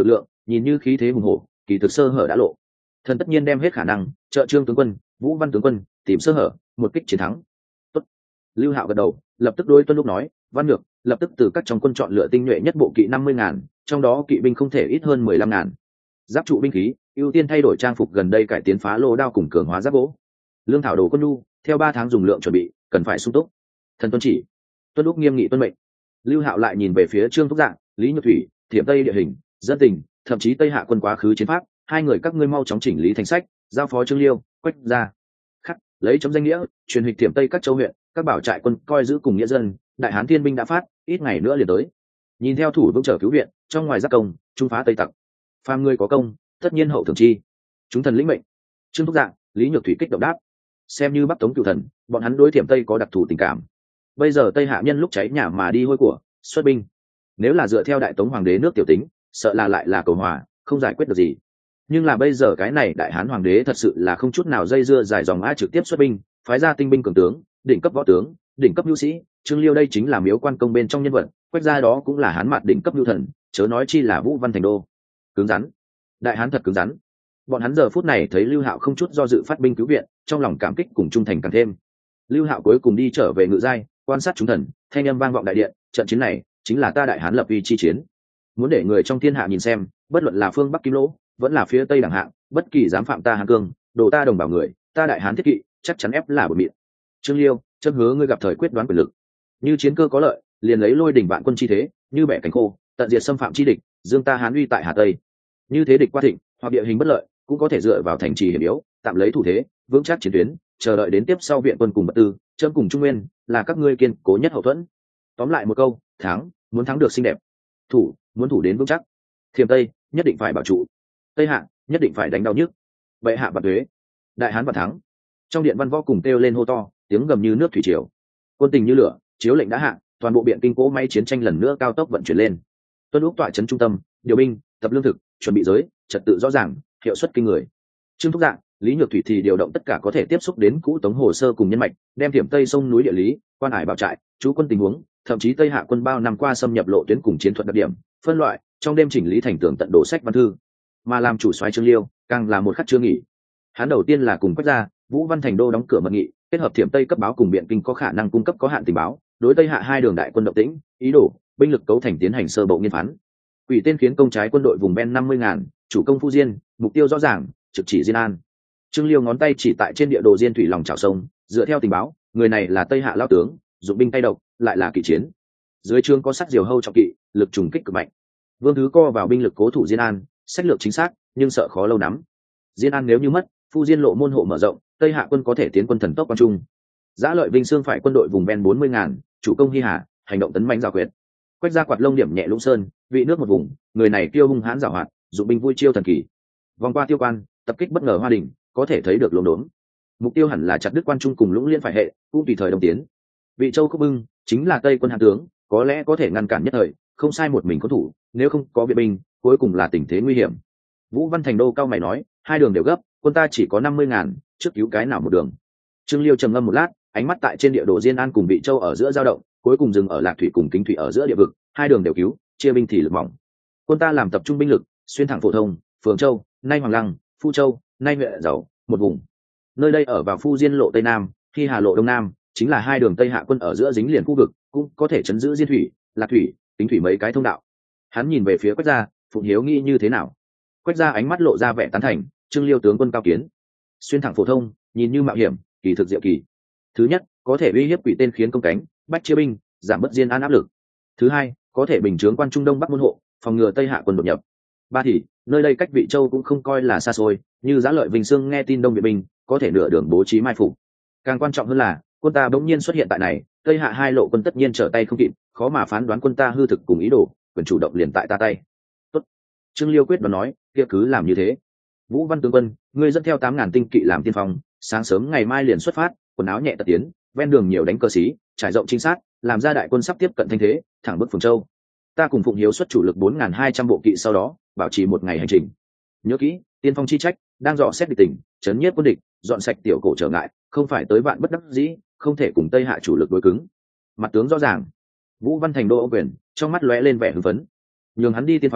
nhìn như khí thế hùng hổ, kỳ thực sơ hở đã lộ. Thần tất nhiên đem hết khả năng trợ trương tướng quân, Vũ Văn tướng quân tìm sơ hở, một kích chiến thắng. Tốt. Lưu Hạo gật đầu, lập tức đối Tuân Lúc nói, Văn Nhược, lập tức từ các trong quân chọn lựa tinh nhuệ nhất bộ kỵ năm mươi ngàn, trong đó kỵ binh không thể ít hơn mười lăm ngàn. Giáp trụ binh khí, ưu tiên thay đổi trang phục gần đây cải tiến phá lô đao cùng cường hóa giáp gỗ. Lương thảo đồ quân nhu, theo ba tháng dùng lượng chuẩn bị, cần phải sung túc. Thần tuân chỉ. Tuân Lúc nghiêm nghị tuân mệnh. Lưu Hạo lại nhìn về phía Trương Thúc Dạng, Lý Nhược Thủy, Thiểm Tây địa hình, dân tình, thậm chí Tây Hạ quân quá khứ chiến pháp, hai người các ngươi mau chóng chỉnh lý thành sách, giao phó Trương Liêu, Quách ra. Khắc, lấy chấm danh nghĩa, truyền hịch Thiểm Tây các châu huyện, các bảo trại quân coi giữ cùng nghĩa dân, đại hán thiên binh đã phát, ít ngày nữa liền tới. Nhìn theo thủ vững trở cứu viện, trong ngoài giáp công, trung phá Tây tặc. Phàm người có công, tất nhiên hậu thưởng chi. Chúng thần lĩnh mệnh. Trương Thúc Dạng, Lý Nhược Thủy kích động đáp. Xem như Bắc Tống cựu thần, bọn hắn đối Thiểm Tây có đặc thù tình cảm. Bây giờ Tây Hạ nhân lúc cháy nhà mà đi hôi của, xuất binh. Nếu là dựa theo Đại Tống hoàng đế nước tiểu tính, sợ là lại là cầu hòa, không giải quyết được gì. Nhưng là bây giờ cái này Đại Hán hoàng đế thật sự là không chút nào dây dưa dài dòng a, trực tiếp xuất binh, phái ra tinh binh cường tướng, đỉnh cấp võ tướng, đỉnh cấp nhu sĩ. Trương Liêu đây chính là miếu quan công bên trong nhân vật, Quách gia đó cũng là Hán mặt đỉnh cấp nhu thần, chớ nói chi là Vũ Văn thành đô. Cứng rắn. Đại Hán thật cứng rắn. Bọn hắn giờ phút này thấy Lưu Hạo không chút do dự phát binh cứu viện, trong lòng cảm kích cùng trung thành càng thêm. Lưu Hạo cuối cùng đi trở về ngự giai, quan sát chúng thần, thanh âm vang vọng đại điện, trận chiến này chính là ta Đại Hán lập uy chi chiến. Muốn để người trong thiên hạ nhìn xem, bất luận là phương Bắc Kim Lỗ, vẫn là phía Tây đẳng hạng, bất kỳ dám phạm ta Hán cương, đồ ta đồng bào người, ta Đại Hán thiết kỵ, chắc chắn ép là bột mịn. Trương Liêu, châm hứa ngươi gặp thời quyết đoán quyền lực, như chiến cơ có lợi, liền lấy lôi đỉnh vạn quân chi thế, như bẻ cánh khô, tận diệt xâm phạm chi địch, dương ta Hán uy tại Hà Tây. Như thế địch qua thịnh, hoặc địa hình bất lợi, cũng có thể dựa vào thành trì hiểm yếu, tạm lấy thủ thế, vững chắc chiến tuyến, chờ đợi đến tiếp sau viện quân cùng vật tư, châm cùng Trung Nguyên, là các ngươi kiên cố nhất hậu thuẫn. Tóm lại một câu, thắng, muốn thắng được xinh đẹp, thủ, muốn thủ đến vững chắc. Thiểm Tây, nhất định phải bảo trụ. Tây Hạ, nhất định phải đánh đau nhức. Bệ hạ và thuế, Đại Hán và thắng. Trong điện văn võ cùng kêu lên hô to, tiếng gầm như nước thủy triều. Quân tình như lửa, chiếu lệnh đã hạ, toàn bộ biện kinh cố may chiến tranh lần nữa cao tốc vận chuyển lên. Tuân Lúc tọa trấn trung tâm, điều binh, tập lương thực, chuẩn bị giới, trật tự rõ ràng, hiệu suất kinh người. Trương Thúc Dạng, Lý Nhược Thủy thì điều động tất cả có thể tiếp xúc đến cũ Tống hồ sơ cùng nhân mạch, đem Thiểm Tây sông núi địa lý, quan hải bảo trại, chú quân tình huống, thậm chí Tây Hạ quân bao năm qua xâm nhập lộ tuyến cùng chiến thuật đặc điểm, phân loại, trong đêm chỉnh lý thành tường tận đồ sách văn thư. Mà làm chủ soái Trương Liêu, càng là một khắc chưa nghỉ. Hắn đầu tiên là cùng Quách gia, Vũ Văn thành đô đóng cửa mật nghị, kết hợp Thiểm Tây cấp báo cùng biện kinh có khả năng cung cấp có hạn tình báo, đối Tây Hạ hai đường đại quân động tĩnh, ý đồ, binh lực cấu thành tiến hành sơ bộ nghiên phán. Quỷ tên khiến công trái quân đội vùng ven năm mươi ngàn, chủ công Phu Diên, mục tiêu rõ ràng, trực chỉ Diên An. Trương Liêu ngón tay chỉ tại trên địa đồ Diên thủy lòng chảo sông, dựa theo tình báo, người này là Tây Hạ lao tướng, dụng binh tay độc, lại là kỵ chiến. Dưới trướng có sắc diều hâu trọng kỵ, lực trùng kích cực mạnh. Vương Thứ co vào binh lực cố thủ Diên An, sách lược chính xác, nhưng sợ khó lâu nắm. Diên An nếu như mất, Phu Diên lộ môn hộ mở rộng, Tây Hạ quân có thể tiến quân thần tốc quan trung. Giã Lợi Vinh Xương phải quân đội vùng ven bốn mươi ngàn, chủ công Hi Hà, hành động tấn mãnh giao quyệt. Quách gia quạt lông điểm nhẹ Lũng Sơn, vị nước một vùng, người này tiêu hung hãn giảo hoạt, dụng binh vui chiêu thần kỳ. Vòng qua Tiêu Quan, tập kích bất ngờ Hoa Đình, có thể thấy được lốm đốm. Mục tiêu hẳn là chặt đứt Quan Trung cùng Lũng Liên phải hệ, cũng tùy thời đồng tiến. Vị Châu Khúc Bưng chính là Tây quân Hán tướng, có lẽ có thể ngăn cản nhất thời, không sai một mình có thủ, nếu không có viện binh, cuối cùng là tình thế nguy hiểm. Vũ Văn thành đô cao mày nói, hai đường đều gấp, quân ta chỉ có năm mươi ngàn, trước cứu cái nào một đường. Trương Liêu trầm ngâm một lát, ánh mắt tại trên địa đồ Diên An cùng Vị Châu ở giữa giao động, cuối cùng dừng ở Lạc Thủy cùng Kính Thủy ở giữa địa vực, hai đường đều cứu, chia binh thì lực mỏng. Quân ta làm tập trung binh lực, xuyên thẳng Phổ Thông, Phường Châu, nay Hoàng Lăng, Phu Châu, nay huyện Dầu, một vùng. Nơi đây ở vào Phu Diên lộ Tây Nam, khi Hà lộ Đông Nam, chính là hai đường Tây Hạ quân ở giữa dính liền khu vực, cũng có thể chấn giữ Diên Thủy, Lạc Thủy, Kính Thủy mấy cái thông đạo. Hắn nhìn về phía Quách gia, Phụng Hiếu nghĩ như thế nào? Quách gia ánh mắt lộ ra vẻ tán thành, Trương Liêu tướng quân cao kiến. Xuyên thẳng Phổ Thông, nhìn như mạo hiểm, kỳ thực diệu kỳ. Thứ nhất, có thể uy hiếp quỷ tên khiến công cánh, bách chia binh, giảm bớt Diên An áp lực. Thứ hai, có thể bình chướng Quan Trung Đông Bắc môn hộ, phòng ngừa Tây Hạ quân đột nhập. Ba thì, nơi đây cách Vị Châu cũng không coi là xa xôi, như Giã Lợi Vinh Xương nghe tin Đông Viện binh, có thể nửa đường bố trí mai phục. Càng quan trọng hơn là, quân ta bỗng nhiên xuất hiện tại này, Tây Hạ hai lộ quân tất nhiên trở tay không kịp, khó mà phán đoán quân ta hư thực cùng ý đồ, quyền chủ động liền tại ta tay. Tốt. Trương Liêu quyết đoán nói, kia cứ làm như thế. Vũ Văn tướng quân, ngươi dẫn theo tám ngàn tinh kỵ làm tiên phong, sáng sớm ngày mai liền xuất phát, quần áo nhẹ tật tiến, ven đường nhiều đánh cờ xí, trải rộng trinh sát, làm ra đại quân sắp tiếp cận thanh thế, thẳng bước Phường Châu. Ta cùng Phụng Hiếu xuất chủ lực bốn ngàn hai trăm bộ kỵ sau đó, bảo trì một ngày hành trình. Nhớ kỹ, tiên phong chi trách, đang dò xét địch tình, chấn nhiếp quân địch, dọn sạch tiểu cổ trở ngại, không phải tới vạn bất đắc dĩ, không thể cùng Tây Hạ chủ lực đối cứng. Mặt tướng rõ ràng. Vũ Văn thành đô ô quyền, trong mắt lóe lên vẻ hưng phấn. Nhường hắn đi tiên phong,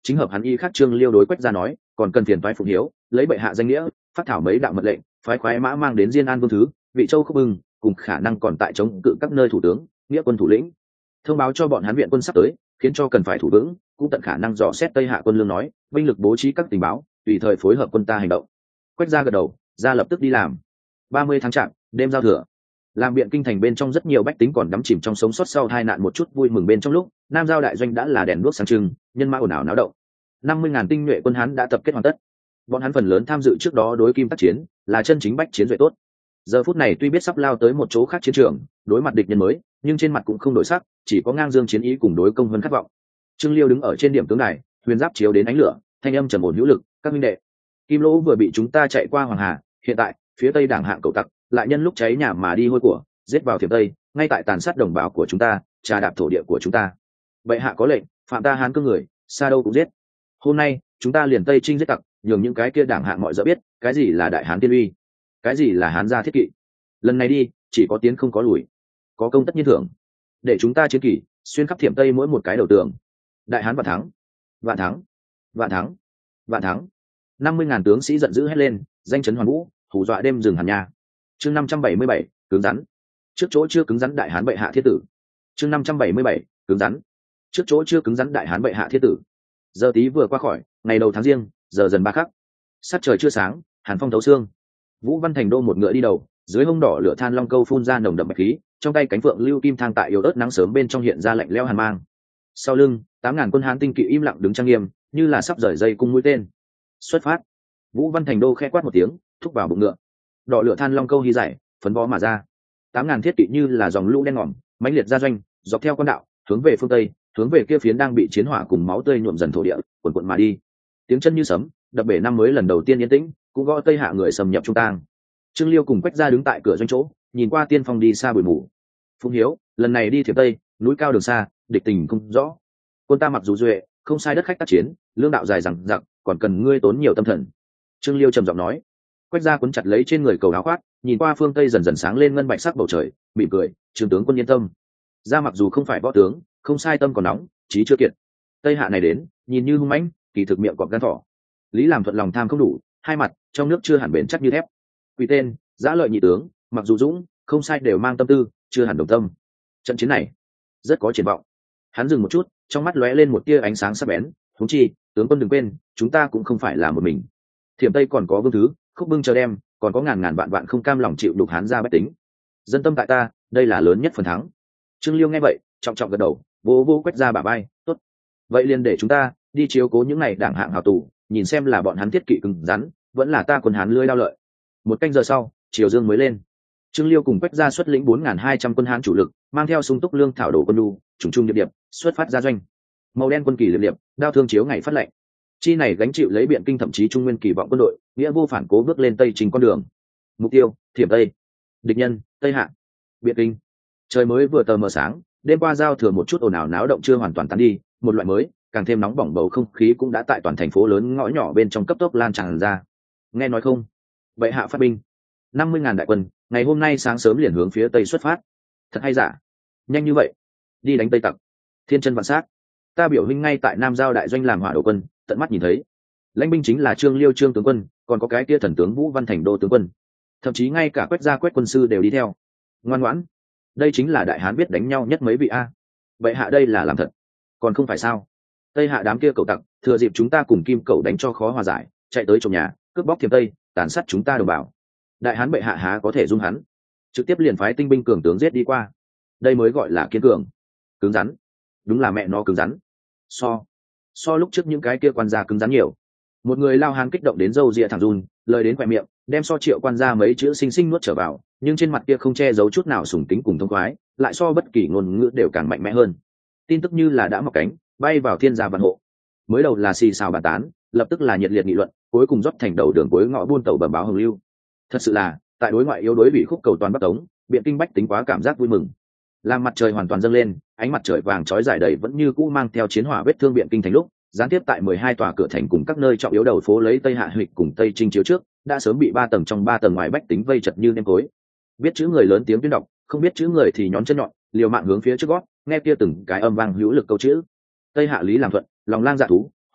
chính hợp hắn y khác trương liêu đối quách gia nói, còn cần phiền phái phụng hiếu lấy bệ hạ danh nghĩa phát thảo mấy đạo mật lệnh, phái khoái mã mang đến diên an vương thứ vị châu khúc bưng cùng khả năng còn tại chống cự các nơi thủ tướng nghĩa quân thủ lĩnh, thông báo cho bọn hắn viện quân sắp tới, khiến cho cần phải thủ vững, cũng tận khả năng dò xét tây hạ quân lương nói binh lực bố trí các tình báo, tùy thời phối hợp quân ta hành động. Quách gia gật đầu, ra lập tức đi làm. Ba mươi tháng chạp, đêm giao thừa, làm biện kinh thành bên trong rất nhiều bách tính còn đắm chìm trong sống sót sau hai nạn một chút vui mừng bên trong lúc nam giao đại doanh đã là đèn đuốc sáng trưng, nhân mã ồn ào náo động. Năm mươi ngàn tinh nhuệ quân hán đã tập kết hoàn tất, bọn hắn phần lớn tham dự trước đó đối kim tác chiến, là chân chính bách chiến duệ tốt. Giờ phút này tuy biết sắp lao tới một chỗ khác chiến trường đối mặt địch nhân mới, nhưng trên mặt cũng không đổi sắc, chỉ có ngang dương chiến ý cùng đối công hơn khát vọng. Trương Liêu đứng ở trên điểm tướng đài, huyền giáp chiếu đến ánh lửa, thanh âm trầm ổn hữu lực, các minh đệ, kim lỗ vừa bị chúng ta chạy qua hoàng hà, hiện tại phía tây đảng hạng cầu tặc lại nhân lúc cháy nhà mà đi hôi của, giết vào thiểm tây, ngay tại tàn sát đồng bào của chúng ta, trà đạp thổ địa của chúng ta. Bệ hạ có lệnh, phạm ta hán cương người, xa đâu cũng giết. Hôm nay chúng ta liền tây chinh giết tặc, nhường những cái kia đảng hạng mọi dỡ biết cái gì là đại hán tiên uy, cái gì là hán gia thiết kỵ. Lần này đi chỉ có tiến không có lùi, có công tất nhiên thưởng, để chúng ta chiến kỷ xuyên khắp thiểm tây mỗi một cái đầu tường. Đại hán vạn thắng, vạn thắng, vạn thắng, vạn thắng. Năm mươi ngàn tướng sĩ giận dữ hét lên, danh chấn hoàn vũ, hù dọa đêm rừng hàn nha. Chương năm trăm bảy mươi bảy, cứng rắn. Trước chỗ chưa cứng rắn đại hán bệ hạ thiết tử. Chương năm trăm bảy mươi bảy, cứng rắn. Trước chỗ chưa cứng rắn đại hán bệ hạ thiết tử. Giờ tí vừa qua khỏi, ngày đầu tháng riêng, giờ dần ba khắc. Sát trời chưa sáng, hàn phong thấu xương. Vũ Văn Thành Đô một ngựa đi đầu, dưới hông đỏ lửa than long câu phun ra nồng đậm bạch khí, trong tay cánh phượng lưu kim thang tại yếu ớt nắng sớm bên trong hiện ra lạnh lẽo hàn mang. Sau lưng, tám ngàn quân hán tinh kỵ im lặng đứng trang nghiêm, như là sắp rời dây cung mũi tên. Xuất phát. Vũ Văn Thành Đô khẽ quát một tiếng, thúc vào bụng ngựa. Đỏ lửa than long câu hí giải, phấn bó mà ra. Tám ngàn thiết kỵ như là dòng lũ đen ngòm, mãnh liệt ra doanh, dọc theo con đạo, hướng về phương tây, hướng về kia phiến đang bị chiến hỏa cùng máu tươi nhuộm dần thổ địa, cuồn cuộn mà đi. Tiếng chân như sấm, đập bể năm mới lần đầu tiên yên tĩnh, cũng gõ tây hạ người xâm nhập trung tang. Trương Liêu cùng Quách gia đứng tại cửa doanh chỗ, nhìn qua tiên phong đi xa bụi mù. Phùng Hiếu, lần này đi thiểm tây, núi cao đường xa, địch tình không rõ. Quân ta mặc dù duệ, không sai đất khách tác chiến, lương đạo dài rằng giặc, còn cần ngươi tốn nhiều tâm thần. Trương Liêu trầm giọng nói. Quách gia cuốn chặt lấy trên người cầu áo khoác, nhìn qua phương tây dần dần sáng lên ngân bạch sắc bầu trời, mỉm cười, Trương tướng quân yên tâm. Gia mặc dù không phải võ tướng, không sai tâm còn nóng, trí chưa kiệt. Tây hạ này đến, nhìn như hung mãnh, kỳ thực miệng cọp gan thỏ. Lý làm thuận lòng tham không đủ, hai mặt trong nước chưa hẳn bền chắc như thép. Quỷ tên, giã lợi nhị tướng, mặc dù dũng, không sai đều mang tâm tư, chưa hẳn đồng tâm. Trận chiến này rất có triển vọng. Hắn dừng một chút, trong mắt lóe lên một tia ánh sáng sắc bén. Huống chi, tướng quân đừng quên, chúng ta cũng không phải là một mình. Thiểm tây còn có vương thứ, khúc bưng chờ đem, còn có ngàn ngàn vạn vạn không cam lòng chịu đục hán ra bách tính. Dân tâm tại ta, đây là lớn nhất phần thắng. Trương Liêu nghe vậy, trọng trọng gật đầu, vô vô Quách gia bả vai, tốt. Vậy liền để chúng ta đi chiếu cố những này đảng hạng hào tù, nhìn xem là bọn hắn thiết kỵ cứng rắn, vẫn là ta quân hán lưỡi đao lợi. Một canh giờ sau, chiều dương mới lên. Trương Liêu cùng Quách gia xuất lĩnh bốn nghìn hai trăm quân hán chủ lực, mang theo sung túc lương thảo đồ quân đu, trùng trùng điệp điệp, xuất phát ra doanh. Màu đen quân kỳ liệp liệp, đao thương chiếu ngày phát lệnh. Chi này gánh chịu lấy biện kinh thậm chí trung nguyên kỳ vọng quân đội, nghĩa vô phản cố bước lên tây trình con đường. Mục tiêu, thiểm tây. Địch nhân, tây hạ. Biện kinh. Trời mới vừa tờ mờ sáng, đêm qua giao thừa một chút ồn ào náo động chưa hoàn toàn tán đi, một loại mới, càng thêm nóng bỏng bầu không khí cũng đã tại toàn thành phố lớn ngõ nhỏ bên trong cấp tốc lan tràn ra. Nghe nói không? Bệ hạ phát binh, năm mươi ngàn đại quân, ngày hôm nay sáng sớm liền hướng phía tây xuất phát. Thật hay giả? Nhanh như vậy? Đi đánh tây tặc? Thiên chân vạn sát. Ta biểu huynh ngay tại Nam Giao đại doanh làm hỏa đầu quân, tận mắt nhìn thấy. Lãnh binh chính là Trương Liêu Trương tướng quân, còn có cái kia thần tướng Vũ Văn Thành Đô tướng quân, thậm chí ngay cả Quách gia Quách quân sư đều đi theo. Ngoan ngoãn, đây chính là đại hán biết đánh nhau nhất mấy vị a. Vậy hạ đây là làm thật, còn không phải sao? Tây hạ đám kia cẩu tặc, thừa dịp chúng ta cùng kim cẩu đánh cho khó hòa giải, chạy tới trong nhà, cướp bóc thiểm tây, tàn sát chúng ta đồng bào. Đại hán bệ hạ há có thể dung hắn, trực tiếp liền phái tinh binh cường tướng giết đi qua. Đây mới gọi là kiên cường, cứng rắn. Đúng là mẹ nó cứng rắn. So, so lúc trước những cái kia quan gia cứng rắn nhiều. Một người lao hán kích động đến râu ria thẳng run, lời đến quẹt miệng, đem so triệu quan gia mấy chữ xinh xinh nuốt trở vào, nhưng trên mặt kia không che giấu chút nào sùng tính cùng thông khoái, lại so bất kỳ ngôn ngữ đều càng mạnh mẽ hơn. Tin tức như là đã mọc cánh, bay vào thiên gia văn hộ. Mới đầu là xì xào bàn tán, lập tức là nhiệt liệt nghị luận, cuối cùng rót thành đầu đường cuối ngõ buôn tàu bẩm báo hồng lưu. Thật sự là, tại đối ngoại yếu đối bị khúc cầu toàn bắc tống, biện kinh bách tính quá cảm giác vui mừng. Làm mặt trời hoàn toàn dâng lên, ánh mặt trời vàng chói rải đầy vẫn như cũ mang theo chiến hỏa vết thương biện kinh thành lúc, gián tiếp tại mười hai tòa cửa thành cùng các nơi trọng yếu đầu phố lấy tây hạ huỵch cùng tây trinh chiếu trước, đã sớm bị ba tầng trong ba tầng ngoài bách tính vây chật như nêm cối. Biết chữ người lớn tiếng tuyên đọc, không biết chữ người thì nhón chân nhọn, liều mạng hướng phía trước gót, nghe kia từng cái âm vang hữu lực câu chữ. Tây hạ lý làm thuận, lòng lang dạ thú,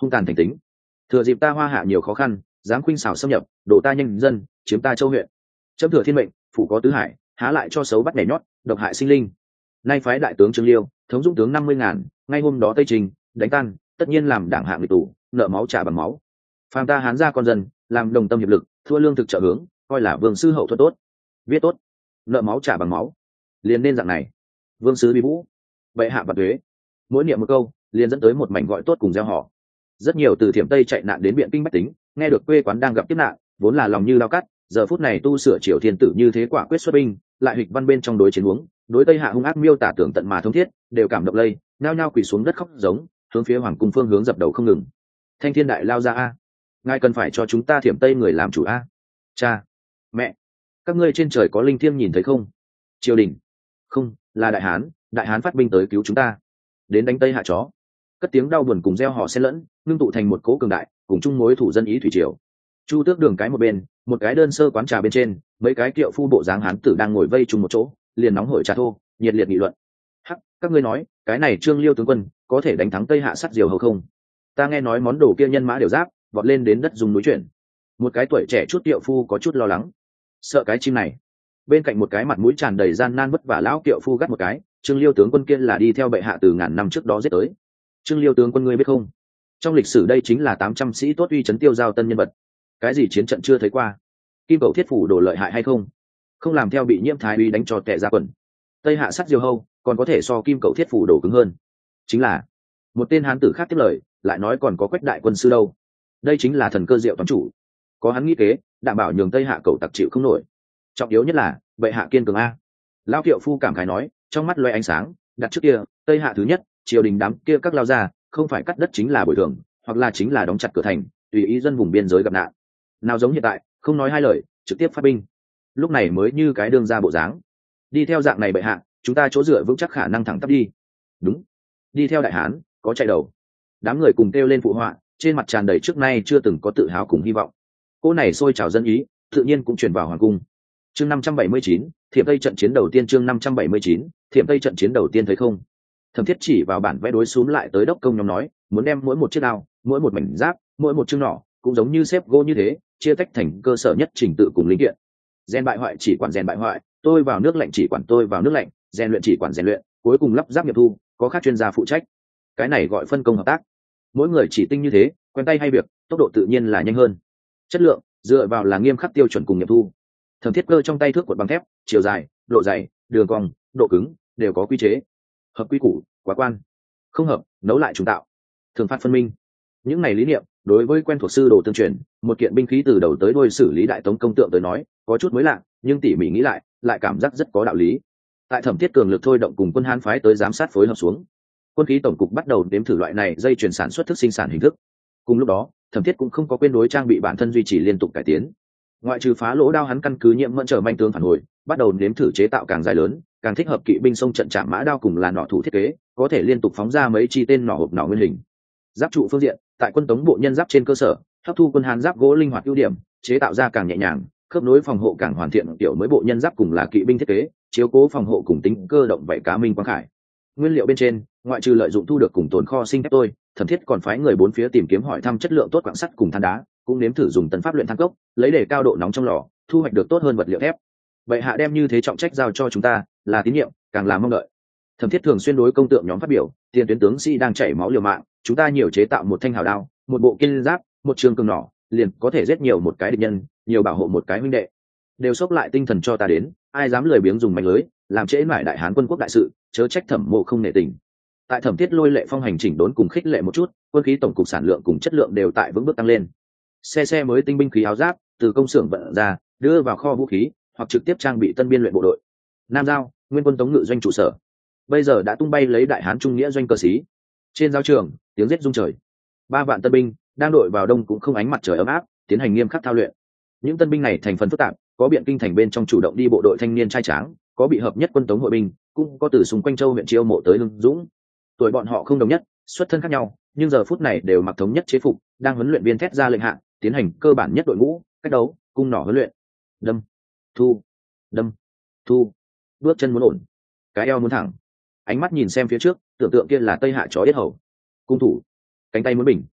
hung tàn thành tính, thừa dịp ta Hoa Hạ nhiều khó khăn, dám khuynh xảo xâm nhập, đổ ta nhanh dân, chiếm ta châu huyện. Chấm thừa thiên mệnh, phủ có tứ hải, há lại cho xấu bắt nhảy nhót, độc hại sinh linh. Nay phái đại tướng Trương Liêu, thống dũng tướng năm mươi ngàn, ngay hôm đó Tây Trình đánh tan, tất nhiên làm đảng hạng nghịch tù, nợ máu trả bằng máu. Phàm ta Hán gia con dân, làm đồng tâm hiệp lực, thua lương thực trợ hướng, coi là vương sư hậu thuật tốt. Viết tốt, nợ máu trả bằng máu, liền nên dạng này. Vương sứ bi vũ, bệ hạ và thuế, mỗi niệm một câu, liền dẫn tới một mảnh gọi tốt cùng gieo họ. Rất nhiều từ Thiểm Tây chạy nạn đến Biện Kinh bách tính, nghe được quê quán đang gặp kiếp nạn, vốn là lòng như lao cắt, giờ phút này tu sửa Triều Thiên Tử như thế quả quyết xuất binh, lại hịch văn bên trong đối chiến huống, đối Tây Hạ hung ác miêu tả tưởng tận mà thông thiết, đều cảm động lây, nhao nhao quỳ xuống đất khóc giống, hướng phía hoàng cung phương hướng dập đầu không ngừng. Thanh Thiên đại lao ra a, ngài cần phải cho chúng ta Thiểm Tây người làm chủ a. Cha, mẹ, các ngươi trên trời có linh thiêng nhìn thấy không? Triều đình, không, là đại hán, đại hán phát binh tới cứu chúng ta, đến đánh Tây Hạ chó. Cất tiếng đau buồn cùng gieo họ xen lẫn, ngưng tụ thành một cỗ cường đại, cùng chung mối thủ dân ý thủy triều. Chu Tước đường cái một bên, một cái đơn sơ quán trà bên trên, mấy cái kiệu phu bộ dáng hán tử đang ngồi vây chung một chỗ, liền nóng hổi trà thô, nhiệt liệt nghị luận. Hắc, các ngươi nói, cái này Trương Liêu tướng quân có thể đánh thắng Tây Hạ sắt diều hầu không? Ta nghe nói món đồ kia nhân mã đều giáp, vọt lên đến đất dùng núi chuyển. Một cái tuổi trẻ chút kiệu phu có chút lo lắng, sợ cái chim này. Bên cạnh một cái mặt mũi tràn đầy gian nan vất vả lão kiệu phu gắt một cái, Trương Liêu tướng quân kia là đi theo bệ hạ từ ngàn năm trước đó giết tới. Trương Liêu tướng quân ngươi biết không? Trong lịch sử đây chính là tám trăm sĩ tốt uy chấn tiêu giao tân nhân vật. Cái gì chiến trận chưa thấy qua? Kim Cẩu Thiết phủ đồ lợi hại hay không? Không làm theo bị Nhiễm Thái uy đánh cho tè ra quần. Tây Hạ sắt diều hâu, còn có thể so Kim Cẩu Thiết phủ đồ cứng hơn. Chính là một tên hán tử khác tiếp lời, lại nói còn có Quách đại quân sư đâu. Đây chính là thần cơ diệu toán chủ. Có hắn nghĩ kế, đảm bảo nhường Tây Hạ cẩu tặc chịu không nổi. Trọng yếu nhất là bệ hạ kiên cường a. Lão kiệu phu cảm khái nói, trong mắt loe ánh sáng, đặt trước kia, Tây Hạ thứ nhất, triều đình đám kia các lao ra, không phải cắt đất chính là bồi thường, hoặc là chính là đóng chặt cửa thành, tùy ý dân vùng biên giới gặp nạn. Nào giống hiện tại, không nói hai lời, trực tiếp phát binh. Lúc này mới như cái đương ra bộ dáng. Đi theo dạng này bệ hạ, chúng ta chỗ dựa vững chắc khả năng thẳng tắp đi. Đúng, đi theo đại hán, có chạy đầu. Đám người cùng kêu lên phụ họa, trên mặt tràn đầy trước nay chưa từng có tự hào cùng hy vọng. Cô này sôi trào dân ý, tự nhiên cũng truyền vào hoàng cung. Chương năm trăm bảy mươi chín, Thiểm Tây trận chiến đầu tiên. Chương năm trăm bảy mươi chín, Thiểm Tây trận chiến đầu tiên thấy không? Thẩm Thiết chỉ vào bản vẽ đối xúm lại tới đốc công nhóm nói, muốn đem mỗi một chiếc đao, mỗi một mảnh giáp, mỗi một chương nỏ, cũng giống như xếp gỗ như thế, chia tách thành cơ sở nhất trình tự cùng linh kiện. Rèn bại hoại chỉ quản rèn bại hoại, tôi vào nước lạnh chỉ quản tôi vào nước lạnh, rèn luyện chỉ quản rèn luyện, cuối cùng lắp ráp nghiệp thu, có các chuyên gia phụ trách. Cái này gọi phân công hợp tác. Mỗi người chỉ tinh như thế, quen tay hay việc, tốc độ tự nhiên là nhanh hơn. Chất lượng dựa vào là nghiêm khắc tiêu chuẩn cùng nghiệp thu. Thẩm Thiết cơ trong tay thước cuộn bằng thép, chiều dài, độ dày, đường cong, độ cứng đều có quy chế. Hợp quy củ, quá quan. Không hợp, nấu lại trùng tạo. Thường phát phân minh. Những này lý niệm, đối với quen thuộc sư đồ tương truyền, một kiện binh khí từ đầu tới đuôi xử lý đại tống công tượng tới nói, có chút mới lạ, nhưng tỉ mỉ nghĩ lại, lại cảm giác rất có đạo lý. Tại Thẩm Thiết cường lực thôi động cùng quân Hán phái tới giám sát phối hợp xuống, quân khí tổng cục bắt đầu đếm thử loại này dây chuyển sản xuất thức sinh sản hình thức. Cùng lúc đó, Thẩm Thiết cũng không có quên đối trang bị bản thân duy trì liên tục cải tiến. Ngoại trừ phá lỗ đao, hắn căn cứ Nhiễm Mẫn chờ manh tướng phản hồi, bắt đầu nếm thử chế tạo càng dài lớn, càng thích hợp kỵ binh sông trận chạm mã đao cùng là nỏ thủ thiết kế, có thể liên tục phóng ra mấy chi tên nỏ hộp nỏ nguyên hình. Giáp trụ phương diện, tại quân tống bộ nhân giáp trên cơ sở, hấp thu quân Hán giáp gỗ linh hoạt ưu điểm, chế tạo ra càng nhẹ nhàng, khớp nối phòng hộ càng hoàn thiện tiểu mới bộ nhân giáp cùng là kỵ binh thiết kế, chiếu cố phòng hộ cùng tính cơ động vậy cá minh quang khải. Nguyên liệu bên trên, ngoại trừ lợi dụng thu được cùng tồn kho sinh thép tôi, Thẩm Thiết còn phái người bốn phía tìm kiếm hỏi thăm chất lượng tốt quặng sắt cùng than đá, cũng nếm thử dùng tần pháp luyện than cốc, lấy để cao độ nóng trong lò, thu hoạch được tốt hơn vật liệu thép. Bệ hạ đem như thế trọng trách giao cho chúng ta, là tín nhiệm, càng là mong đợi. Thẩm Thiết thường xuyên đối công tượng nhóm phát biểu, tiền tuyến tướng sĩ đang chảy máu liều mạng, chúng ta nhiều chế tạo một thanh hào đao, một bộ kiên giáp, một trường cường nỏ, liền có thể giết nhiều một cái địch nhân, nhiều bảo hộ một cái huynh đệ. Đều xốc lại tinh thần cho ta đến, ai dám lười biếng dùng mánh lưới, làm trễ mãi đại hán quân quốc đại sự, chớ trách Thẩm Mộ không nể tình. Tại Thẩm Thiết lôi lệ phong hành chỉnh đốn cùng khích lệ một chút, quân khí tổng cục sản lượng cùng chất lượng đều tại vững bước tăng lên. Xe xe mới tinh binh khí áo giáp từ công xưởng vận ra, đưa vào kho vũ khí, hoặc trực tiếp trang bị tân biên luyện bộ đội. Nam Giao, nguyên quân tống ngự doanh trụ sở, bây giờ đã tung bay lấy đại hán trung nghĩa doanh cờ xí. Trên giao trường, tiếng rết rung trời. Ba vạn tân binh đang đội vào đông cũng không ánh mặt trời ấm áp, tiến hành nghiêm khắc thao luyện. Những tân binh này thành phần phức tạp, có biện kinh thành bên trong chủ động đi bộ đội thanh niên trai tráng, có bị hợp nhất quân tống hội binh, cũng có từ xung quanh châu huyện chiêu mộ tới Hưng Dũng. Tuổi bọn họ không đồng nhất, xuất thân khác nhau, nhưng giờ phút này đều mặc thống nhất chế phục, đang huấn luyện viên thét ra lệnh hạ, tiến hành cơ bản nhất đội ngũ, cách đấu, cung nỏ huấn luyện. Đâm, thu, đâm, thu, bước chân muốn ổn, cái eo muốn thẳng, ánh mắt nhìn xem phía trước, tưởng tượng kia là Tây Hạ chó yết hầu. Cung thủ, cánh tay muốn bình,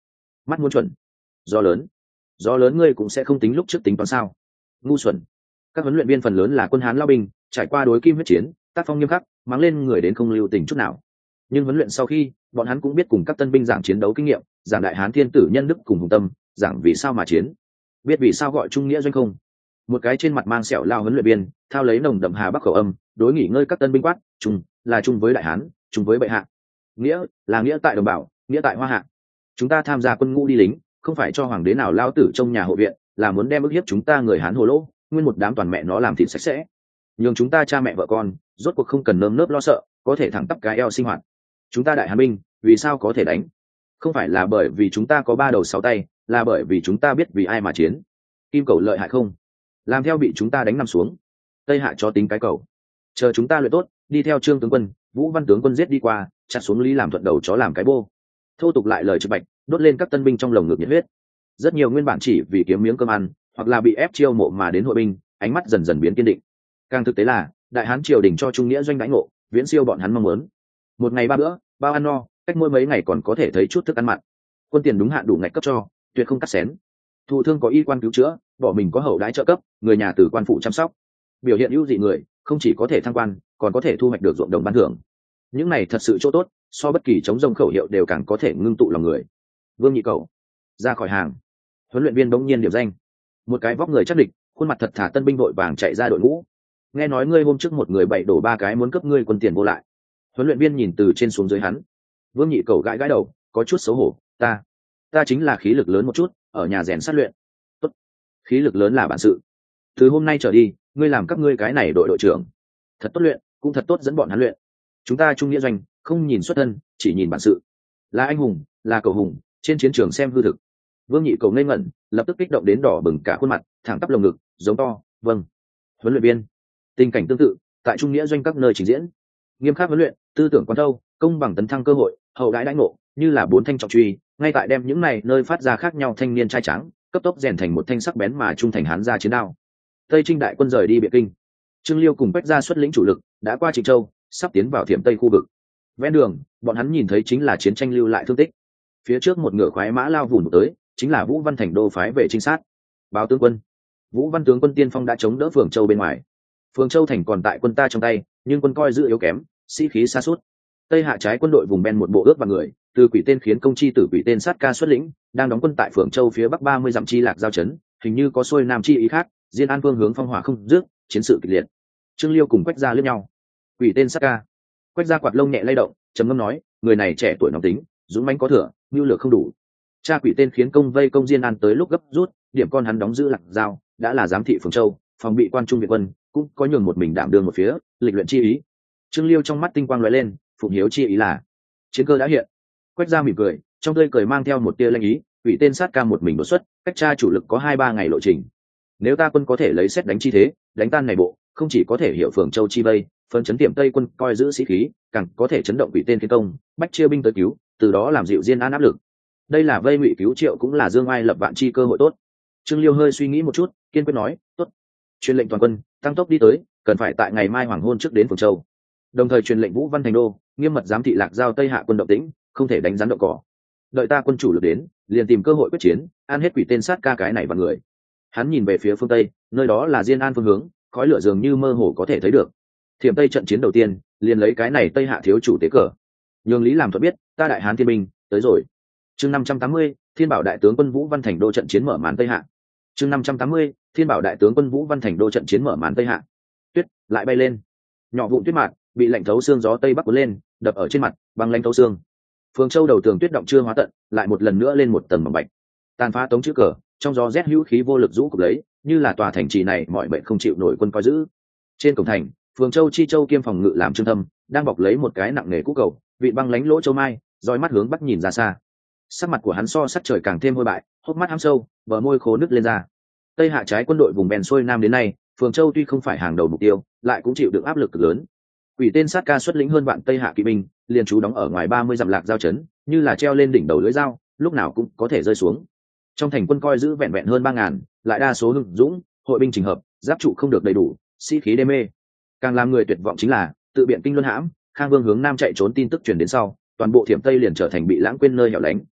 mắt muốn chuẩn. Do lớn, do lớn ngươi cũng sẽ không tính lúc trước tính toán sao? Ngu xuẩn. Các huấn luyện viên phần lớn là quân Hán lao binh, trải qua đối kim huyết chiến, tác phong nghiêm khắc, mắng lên người đến không lưu tình chút nào. Nhưng huấn luyện sau khi, bọn hắn cũng biết cùng các tân binh giảng chiến đấu kinh nghiệm, giảng đại hán thiên tử nhân đức cùng hùng tâm, giảng vì sao mà chiến, biết vì sao gọi trung nghĩa doanh không. Một cái trên mặt mang sẹo lao huấn luyện viên, thao lấy nồng đậm hà bắc khẩu âm, đối nghỉ ngơi các tân binh quát, trung là chung với đại hán, chung với bệ hạ. Nghĩa là nghĩa tại đồng bào, nghĩa tại hoa hạ. Chúng ta tham gia quân ngũ đi lính, không phải cho hoàng đế nào lao tử trong nhà hộ viện, là muốn đem ức hiếp chúng ta người hán hồ lô, nguyên một đám toàn mẹ nó làm thịt sạch sẽ. Nhưng chúng ta cha mẹ vợ con, rốt cuộc không cần nơm nớp lo sợ, có thể thẳng tắp cái eo sinh hoạt. Chúng ta đại hán binh, vì sao có thể đánh? Không phải là bởi vì chúng ta có ba đầu sáu tay, là bởi vì chúng ta biết vì ai mà chiến. Kim cầu lợi hại không? Làm theo bị chúng ta đánh nằm xuống. Tây hạ cho tính cái cầu. Chờ chúng ta luyện tốt, đi theo Trương tướng quân, Vũ Văn tướng quân giết đi qua, chặt xuống Lý làm thuận đầu chó làm cái bô. Thô tục lại lời trực bạch, đốt lên các tân binh trong lồng ngực nhiệt huyết. Rất nhiều nguyên bản chỉ vì kiếm miếng cơm ăn, hoặc là bị ép chiêu mộ mà đến hội binh, ánh mắt dần dần biến kiên định. Càng thực tế là, đại hán triều đình cho trung nghĩa doanh đãi ngộ, viễn siêu bọn hắn mong muốn. Một ngày ba bữa, bao ăn no, cách mỗi mấy ngày còn có thể thấy chút thức ăn mặn. Quân tiền đúng hạn đủ ngạch cấp cho, tuyệt không cắt xén. Thụ thương có y quan cứu chữa, bỏ mình có hậu đãi trợ cấp, người nhà từ quan phụ chăm sóc. Biểu hiện ưu dị người, không chỉ có thể thăng quan, còn có thể thu hoạch được ruộng đồng ban thưởng. Những này thật sự chỗ tốt, so bất kỳ chống rông khẩu hiệu đều càng có thể ngưng tụ lòng người. Vương Nhị Cầu ra khỏi hàng, huấn luyện viên bỗng nhiên điểm danh. Một cái vóc người chắc địch, khuôn mặt thật thà tân binh vội vàng chạy ra đội ngũ. Nghe nói ngươi hôm trước một người bậy đổ ba cái muốn cướp ngươi quân tiền vô lại. Huấn luyện viên nhìn từ trên xuống dưới hắn. Vương Nhị Cầu gãi gãi đầu, có chút xấu hổ. Ta, ta chính là khí lực lớn một chút, ở nhà rèn sát luyện. Tốt, khí lực lớn là bản sự. Từ hôm nay trở đi, ngươi làm các ngươi cái này đội đội trưởng. Thật tốt luyện, cũng thật tốt dẫn bọn hắn luyện. Chúng ta trung nghĩa doanh, không nhìn xuất thân, chỉ nhìn bản sự. Là anh hùng, là cầu hùng, trên chiến trường xem hư thực. Vương Nhị Cầu ngây ngẩn, lập tức kích động đến đỏ bừng cả khuôn mặt, thẳng tắp lồng ngực, giống to, vâng. Huấn luyện viên. Tình cảnh tương tự, tại trung nghĩa doanh các nơi trình diễn. Nghiêm khắc huấn luyện, tư tưởng quán thâu, công bằng tấn thăng cơ hội, hậu đãi đãi ngộ, như là bốn thanh trọng truy, ngay tại đem những này nơi phát ra khác nhau thanh niên trai trắng, cấp tốc rèn thành một thanh sắc bén mà trung thành hán gia chiến đao. Tây Trinh đại quân rời đi Biện Kinh. Trương Liêu cùng Bách Gia xuất lĩnh chủ lực, đã qua Trịnh Châu, sắp tiến vào Thiểm Tây khu vực. Ven đường, bọn hắn nhìn thấy chính là chiến tranh lưu lại thương tích. Phía trước một ngựa khoái mã lao vùn tới, chính là Vũ Văn Thành đô phái về trinh sát. Báo tướng quân, Vũ Văn tướng quân tiên phong đã chống đỡ Phường Châu bên ngoài. Phường Châu thành còn tại quân ta trong tay, nhưng quân coi giữ yếu kém, sĩ khí sa sút. Tây hạ trái quân đội vùng ven một bộ ước và người, từ quỷ tên khiến công chi tử quỷ tên sát ca xuất lĩnh, đang đóng quân tại Phường Châu phía bắc ba mươi dặm chi lạc giao chấn, hình như có xuôi nam chi ý khác, Diên An phương hướng phong hỏa không dứt, chiến sự kịch liệt. Trương Liêu cùng Quách Gia liếc nhau. Quỷ tên sát ca. Quách Gia quạt lông nhẹ lay động, trầm ngâm nói, người này trẻ tuổi nóng tính, dũng mãnh có thừa, nhu lược không đủ. Cha quỷ tên khiến công vây công Diên An tới lúc gấp rút, điểm con hắn đóng giữ lạc giao, đã là giám thị Phường Châu, phòng bị quan trung Việt quân, cũng có nhường một mình đảm đương một phía, lịch luyện chi ý. Trương Liêu trong mắt tinh quang lóe lên, phụng hiếu chi ý là chiến cơ đã hiện. Quách Gia mỉm cười, trong tươi cười mang theo một tia lanh ý, quỷ tên sát ca một mình đột xuất, cách cha chủ lực có hai ba ngày lộ trình. Nếu ta quân có thể lấy xét đánh chi thế, đánh tan này bộ, không chỉ có thể hiểu Phường Châu chi vây, phân chấn tiệm Tây quân coi giữ sĩ khí, càng có thể chấn động quỷ tên kiến công, bách chia binh tới cứu, từ đó làm dịu Diên An áp lực. Đây là vây ngụy cứu triệu, cũng là dương ai lập vạn chi cơ hội tốt. Trương Liêu hơi suy nghĩ một chút, kiên quyết nói, tốt. Truyền lệnh toàn quân, tăng tốc đi tới, cần phải tại ngày mai hoàng hôn trước đến Phường Châu. Đồng thời truyền lệnh Vũ Văn Thành đô, nghiêm mật giám thị lạc giao Tây hạ quân động tĩnh, không thể đánh rắn động cỏ. Đợi ta quân chủ lực đến, liền tìm cơ hội quyết chiến, ăn hết quỷ tên sát ca cái này vào người. Hắn nhìn về phía phương tây, nơi đó là Diên An phương hướng, khói lửa dường như mơ hồ có thể thấy được. Thiểm Tây trận chiến đầu tiên, liền lấy cái này Tây hạ thiếu chủ tế cờ. Nhường Lý làm thuận biết, ta đại hán thiên binh tới rồi. Chương năm trăm tám mươi, Thiên Bảo đại tướng quân Vũ Văn Thành đô trận chiến mở màn Tây hạ. Chương năm trăm tám mươi, Thiên Bảo đại tướng quân Vũ Văn Thành đô trận chiến mở màn Tây hạ. Tuyết lại bay lên, nhỏ vụn tuyết mạt bị lạnh thấu xương gió tây bắc cuốn lên, đập ở trên mặt, băng lạnh thấu xương. Phường Châu đầu tường tuyết động chưa hóa tận, lại một lần nữa lên một tầng mỏng bạch. Tàn phá tống chữ cờ, trong gió rét hữu khí vô lực rũ cục lấy, như là tòa thành trì này mọi bệnh không chịu nổi quân coi giữ. Trên cổng thành, Phường Châu chi châu kiêm phòng ngự làm trương thâm, đang bọc lấy một cái nặng nề cũ cầu, vị băng lánh lỗ châu mai, dõi mắt hướng bắc nhìn ra xa. Sắc mặt của hắn so sắc trời càng thêm hôi bại, hốc mắt hăm sâu, bờ môi khô nứt lên ra. Tây hạ trái quân đội vùng bèn xuôi nam đến nay, Phường Châu tuy không phải hàng đầu mục tiêu, lại cũng chịu được áp lực cực lớn. Quỷ tên sát ca xuất lĩnh hơn vạn Tây hạ kỵ binh, liền trú đóng ở ngoài ba mươi dặm lạc giao chấn, như là treo lên đỉnh đầu lưỡi dao, lúc nào cũng có thể rơi xuống. Trong thành quân coi giữ vẹn vẹn hơn ba ngàn, lại đa số hưng dũng, hội binh chỉnh hợp, giáp trụ không được đầy đủ, sĩ khí đê mê. Càng làm người tuyệt vọng chính là, tự biện kinh luân hãm, Khang Vương hướng nam chạy trốn tin tức truyền đến sau, toàn bộ Thiểm Tây liền trở thành bị lãng quên nơi hẻo lánh.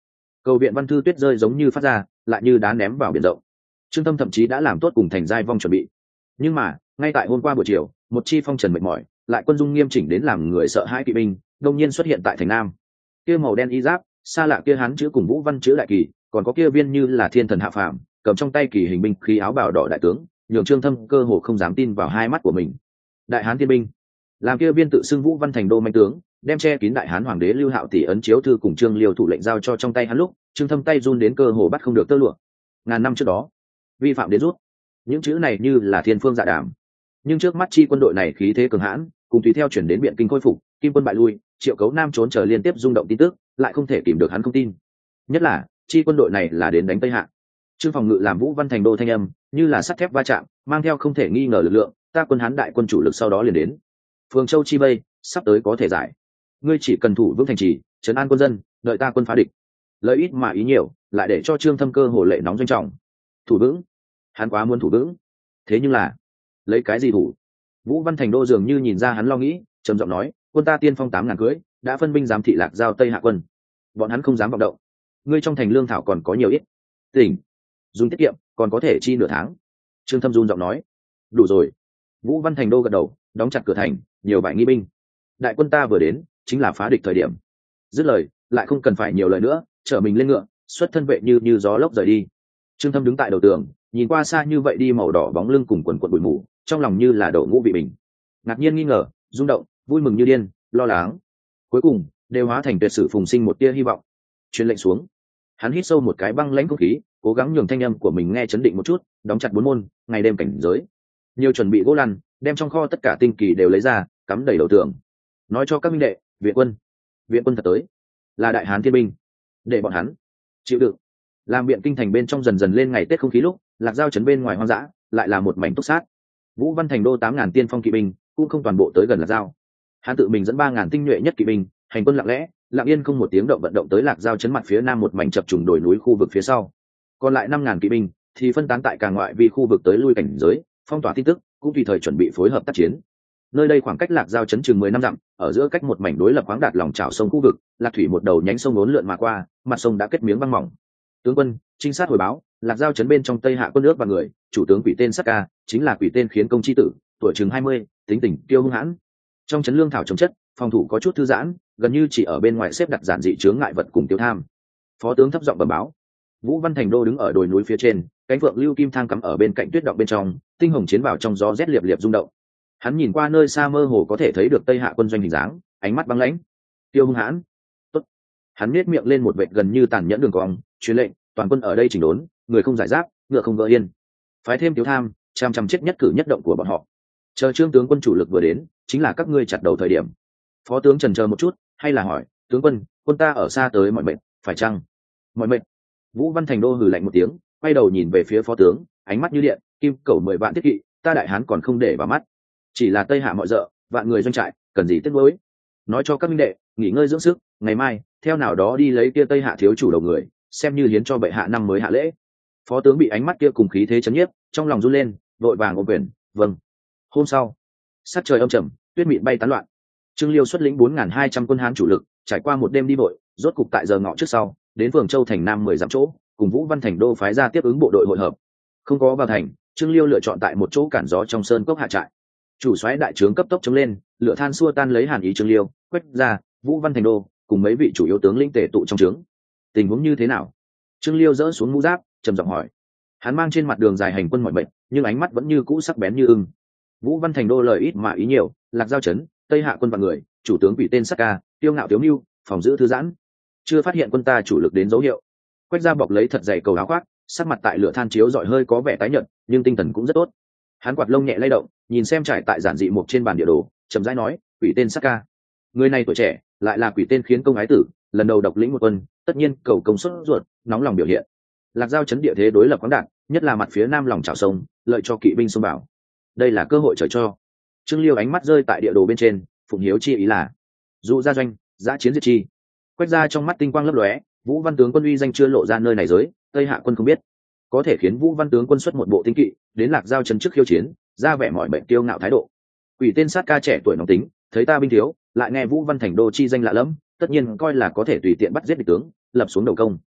Cầu viện văn thư tuyết rơi giống như phát ra, lại như đá ném vào biển rộng. Trương Tâm thậm chí đã làm tốt cùng thành giai vong chuẩn bị, nhưng mà ngay tại hôm qua buổi chiều, một chi phong trần mệt mỏi lại quân dung nghiêm chỉnh đến làm người sợ hãi kỵ binh đông nhiên xuất hiện tại thành nam. Kia màu đen y giáp, xa lạ kia hán chữ cùng vũ văn chữ đại kỳ, còn có kia viên như là thiên thần hạ phàm cầm trong tay kỳ hình binh khí áo bào đỏ đại tướng, nhường Trương Thâm cơ hồ không dám tin vào hai mắt của mình. Đại hán thiên binh, làm kia viên tự xưng vũ văn thành đô manh tướng, đem che kín đại hán hoàng đế Lưu Hạo tỷ ấn chiếu thư cùng Trương Liêu thủ lệnh giao cho trong tay hắn lúc, Trương Thâm tay run đến cơ hồ bắt không được tơ lụa. Ngàn năm trước đó, vi phạm đến rút, những chữ này như là thiên phương dạ đàm, nhưng trước mắt chi quân đội này khí thế cường hãn, cùng tùy theo chuyển đến biện kinh khôi phục, kim quân bại lui, triệu cấu nam trốn chờ liên tiếp rung động tin tức, lại không thể kìm được hắn không tin. Nhất là chi quân đội này là đến đánh Tây Hạ. Trương Phòng Ngự làm vũ văn thành đô thanh âm như là sắt thép va chạm, mang theo không thể nghi ngờ lực lượng, ta quân hán đại quân chủ lực sau đó liền đến. Phường Châu chi bây sắp tới có thể giải, ngươi chỉ cần thủ vững thành trì, trấn an quân dân, đợi ta quân phá địch. Lợi ít mà ý nhiều, lại để cho Trương Thâm cơ hồ lệ nóng doanh trọng. Thủ vững, hắn quá muốn thủ vững, thế nhưng là lấy cái gì thủ? Vũ văn thành đô dường như nhìn ra hắn lo nghĩ, trầm giọng nói, quân ta tiên phong tám ngàn cưỡi, đã phân binh giám thị lạc giao Tây Hạ quân, bọn hắn không dám vọng động. Ngươi trong thành lương thảo còn có nhiều ít, tỉnh dùng tiết kiệm còn có thể chi nửa tháng. Trương Thâm run giọng nói, đủ rồi. Vũ văn thành đô gật đầu, đóng chặt cửa thành, nhiều bại nghi binh. Đại quân ta vừa đến, chính là phá địch thời điểm. Dứt lời, lại không cần phải nhiều lời nữa, trở mình lên ngựa, xuất thân vệ như như gió lốc rời đi. Trương Thâm đứng tại đầu tường, nhìn qua xa như vậy đi màu đỏ bóng lưng cùng quần quần bụi mù, trong lòng như là đổ ngũ vị bình, ngạc nhiên nghi ngờ, rung động, vui mừng như điên, lo lắng, cuối cùng đều hóa thành tuyệt sử phùng sinh một tia hy vọng. Truyền lệnh xuống, hắn hít sâu một cái băng lãnh không khí, cố gắng nhường thanh âm của mình nghe chấn định một chút, đóng chặt bốn môn, ngày đêm cảnh giới, nhiều chuẩn bị gỗ lăn, đem trong kho tất cả tinh kỳ đều lấy ra, cắm đầy đầu tường, nói cho các minh đệ, viện quân, viện quân thật tới, là đại hán thiên binh, để bọn hắn chịu đựng. Làm biện kinh thành bên trong dần dần lên ngày tết không khí lúc, lạc giao trấn bên ngoài hoang dã lại là một mảnh túc sát. Vũ văn thành đô tám ngàn tiên phong kỵ binh cũng không toàn bộ tới gần lạc giao, hắn tự mình dẫn ba ngàn tinh nhuệ nhất kỵ binh hành quân lặng lẽ lặng yên không một tiếng động vận động tới lạc giao trấn mặt phía nam một mảnh chập trùng đồi núi khu vực phía sau. Còn lại năm ngàn kỵ binh thì phân tán tại càng ngoại vi khu vực tới lui cảnh giới, phong tỏa tin tức, cũng tùy thời chuẩn bị phối hợp tác chiến. Nơi đây khoảng cách lạc giao trấn chừng mười năm dặm, ở giữa cách một mảnh đối lập khoáng đạt lòng trào sông khu vực, lạc thủy một đầu nhánh sông uốn lượn mà qua, mặt sông đã kết miếng băng mỏng. Tướng quân, trinh sát hồi báo, lạc giao trấn bên trong Tây Hạ quân nước và người, chủ tướng quỷ tên Sắc Ca, chính là quỷ tên khiến công chi tử, tuổi chừng hai mươi, tính tình kiêu hung hãn. Trong trấn lương thảo chống chất, phòng thủ có chút thư giãn, gần như chỉ ở bên ngoài xếp đặt giản dị chướng ngại vật cùng tiêu tham. Phó tướng thấp giọng bẩm báo. Vũ văn thành đô đứng ở đồi núi phía trên, cánh phượng lưu kim thang cắm ở bên cạnh tuyết động bên trong, tinh hồng chiến vào trong gió rét liệp liệp rung động. Hắn nhìn qua nơi xa mơ hồ có thể thấy được Tây Hạ quân doanh hình dáng, ánh mắt băng lãnh, tiêu hung hãn. Tốt. Hắn nhếch miệng lên một vệt gần như tàn nhẫn đường cong, truyền lệnh, toàn quân ở đây chỉnh đốn, người không giải giáp, ngựa không gỡ yên, phái thêm tiêu tham, chăm chăm chết nhất cử nhất động của bọn họ. Chờ Trương tướng quân chủ lực vừa đến, chính là các ngươi chặt đầu thời điểm. Phó tướng chần chờ một chút, hay là hỏi, tướng quân, quân ta ở xa tới mọi mệnh, phải chăng? Mọi mệnh. Vũ văn thành đô hừ lạnh một tiếng, quay đầu nhìn về phía phó tướng, ánh mắt như điện, kim cẩu mười vạn thiết kỵ, ta đại hán còn không để vào mắt, chỉ là Tây Hạ mọi dợ, vạn người doanh trại, cần gì tiếc nuối. Nói cho các minh đệ, nghỉ ngơi dưỡng sức, ngày mai theo nào đó đi lấy kia Tây Hạ thiếu chủ đầu người, xem như hiến cho bệ hạ năm mới hạ lễ. Phó tướng bị ánh mắt kia cùng khí thế chấn nhiếp, trong lòng run lên, vội vàng ôm quyền, vâng. Hôm sau, sắc trời âm trầm, tuyết mịn bay tán loạn. Trương Liêu xuất lĩnh bốn nghìn hai trăm quân hán chủ lực, trải qua một đêm đi vội, rốt cục tại giờ ngọ trước sau, đến phường Châu thành nam mười dặm chỗ, cùng Vũ văn thành đô phái ra tiếp ứng bộ đội hội hợp. Không có vào thành, Trương Liêu lựa chọn tại một chỗ cản gió trong sơn cốc hạ trại. Chủ soái đại trướng cấp tốc chống lên, lửa than xua tan lấy hàn ý Trương Liêu, quét ra, Vũ văn thành đô cùng mấy vị chủ yếu tướng lĩnh tề tụ trong trướng. Tình huống như thế nào? Trương Liêu dỡ xuống mũ giáp, trầm giọng hỏi. Hắn mang trên mặt đường dài hành quân mọi bệnh, nhưng ánh mắt vẫn như cũ sắc bén như ưng. Vũ văn thành đô lời ít mà ý nhiều, lạc giao trấn, Tây Hạ quân vạn người, chủ tướng quỷ tên Sắc Ca, tiêu ngạo thiếu mưu, phòng giữ thư giãn, chưa phát hiện quân ta chủ lực đến dấu hiệu. Quét ra bọc lấy thật dày cầu áo khoác, sắc mặt tại lửa than chiếu rọi hơi có vẻ tái nhợt, nhưng tinh thần cũng rất tốt. Hắn quạt lông nhẹ lay động, nhìn xem trải tại giản dị một trên bàn địa đồ, chậm rãi nói, quỷ tên Sắc Ca, người này tuổi trẻ, lại là quỷ tên khiến công ái tử, lần đầu độc lĩnh một quân, tất nhiên cầu công suất ruột, nóng lòng biểu hiện. Lạc giao trấn địa thế đối lập khoáng đạt, nhất là mặt phía nam lòng chảo sông, lợi cho kỵ binh xông vào. Đây là cơ hội trời cho. Trương Liêu ánh mắt rơi tại địa đồ bên trên, phụng hiếu chi ý là dụ ra doanh, giã chiến diệt chi. Quét ra trong mắt tinh quang lấp lóe, Vũ văn tướng quân uy danh chưa lộ ra nơi này giới, Tây Hạ quân không biết, có thể khiến Vũ văn tướng quân xuất một bộ tinh kỵ đến lạc giao trấn trước khiêu chiến, ra vẻ mọi bệnh tiêu ngạo thái độ. Quỷ tên Sát Ca trẻ tuổi nóng tính, thấy ta binh thiếu, lại nghe Vũ văn thành đô chi danh lạ lẫm, tất nhiên coi là có thể tùy tiện bắt giết địch tướng, lập xuống đầu công.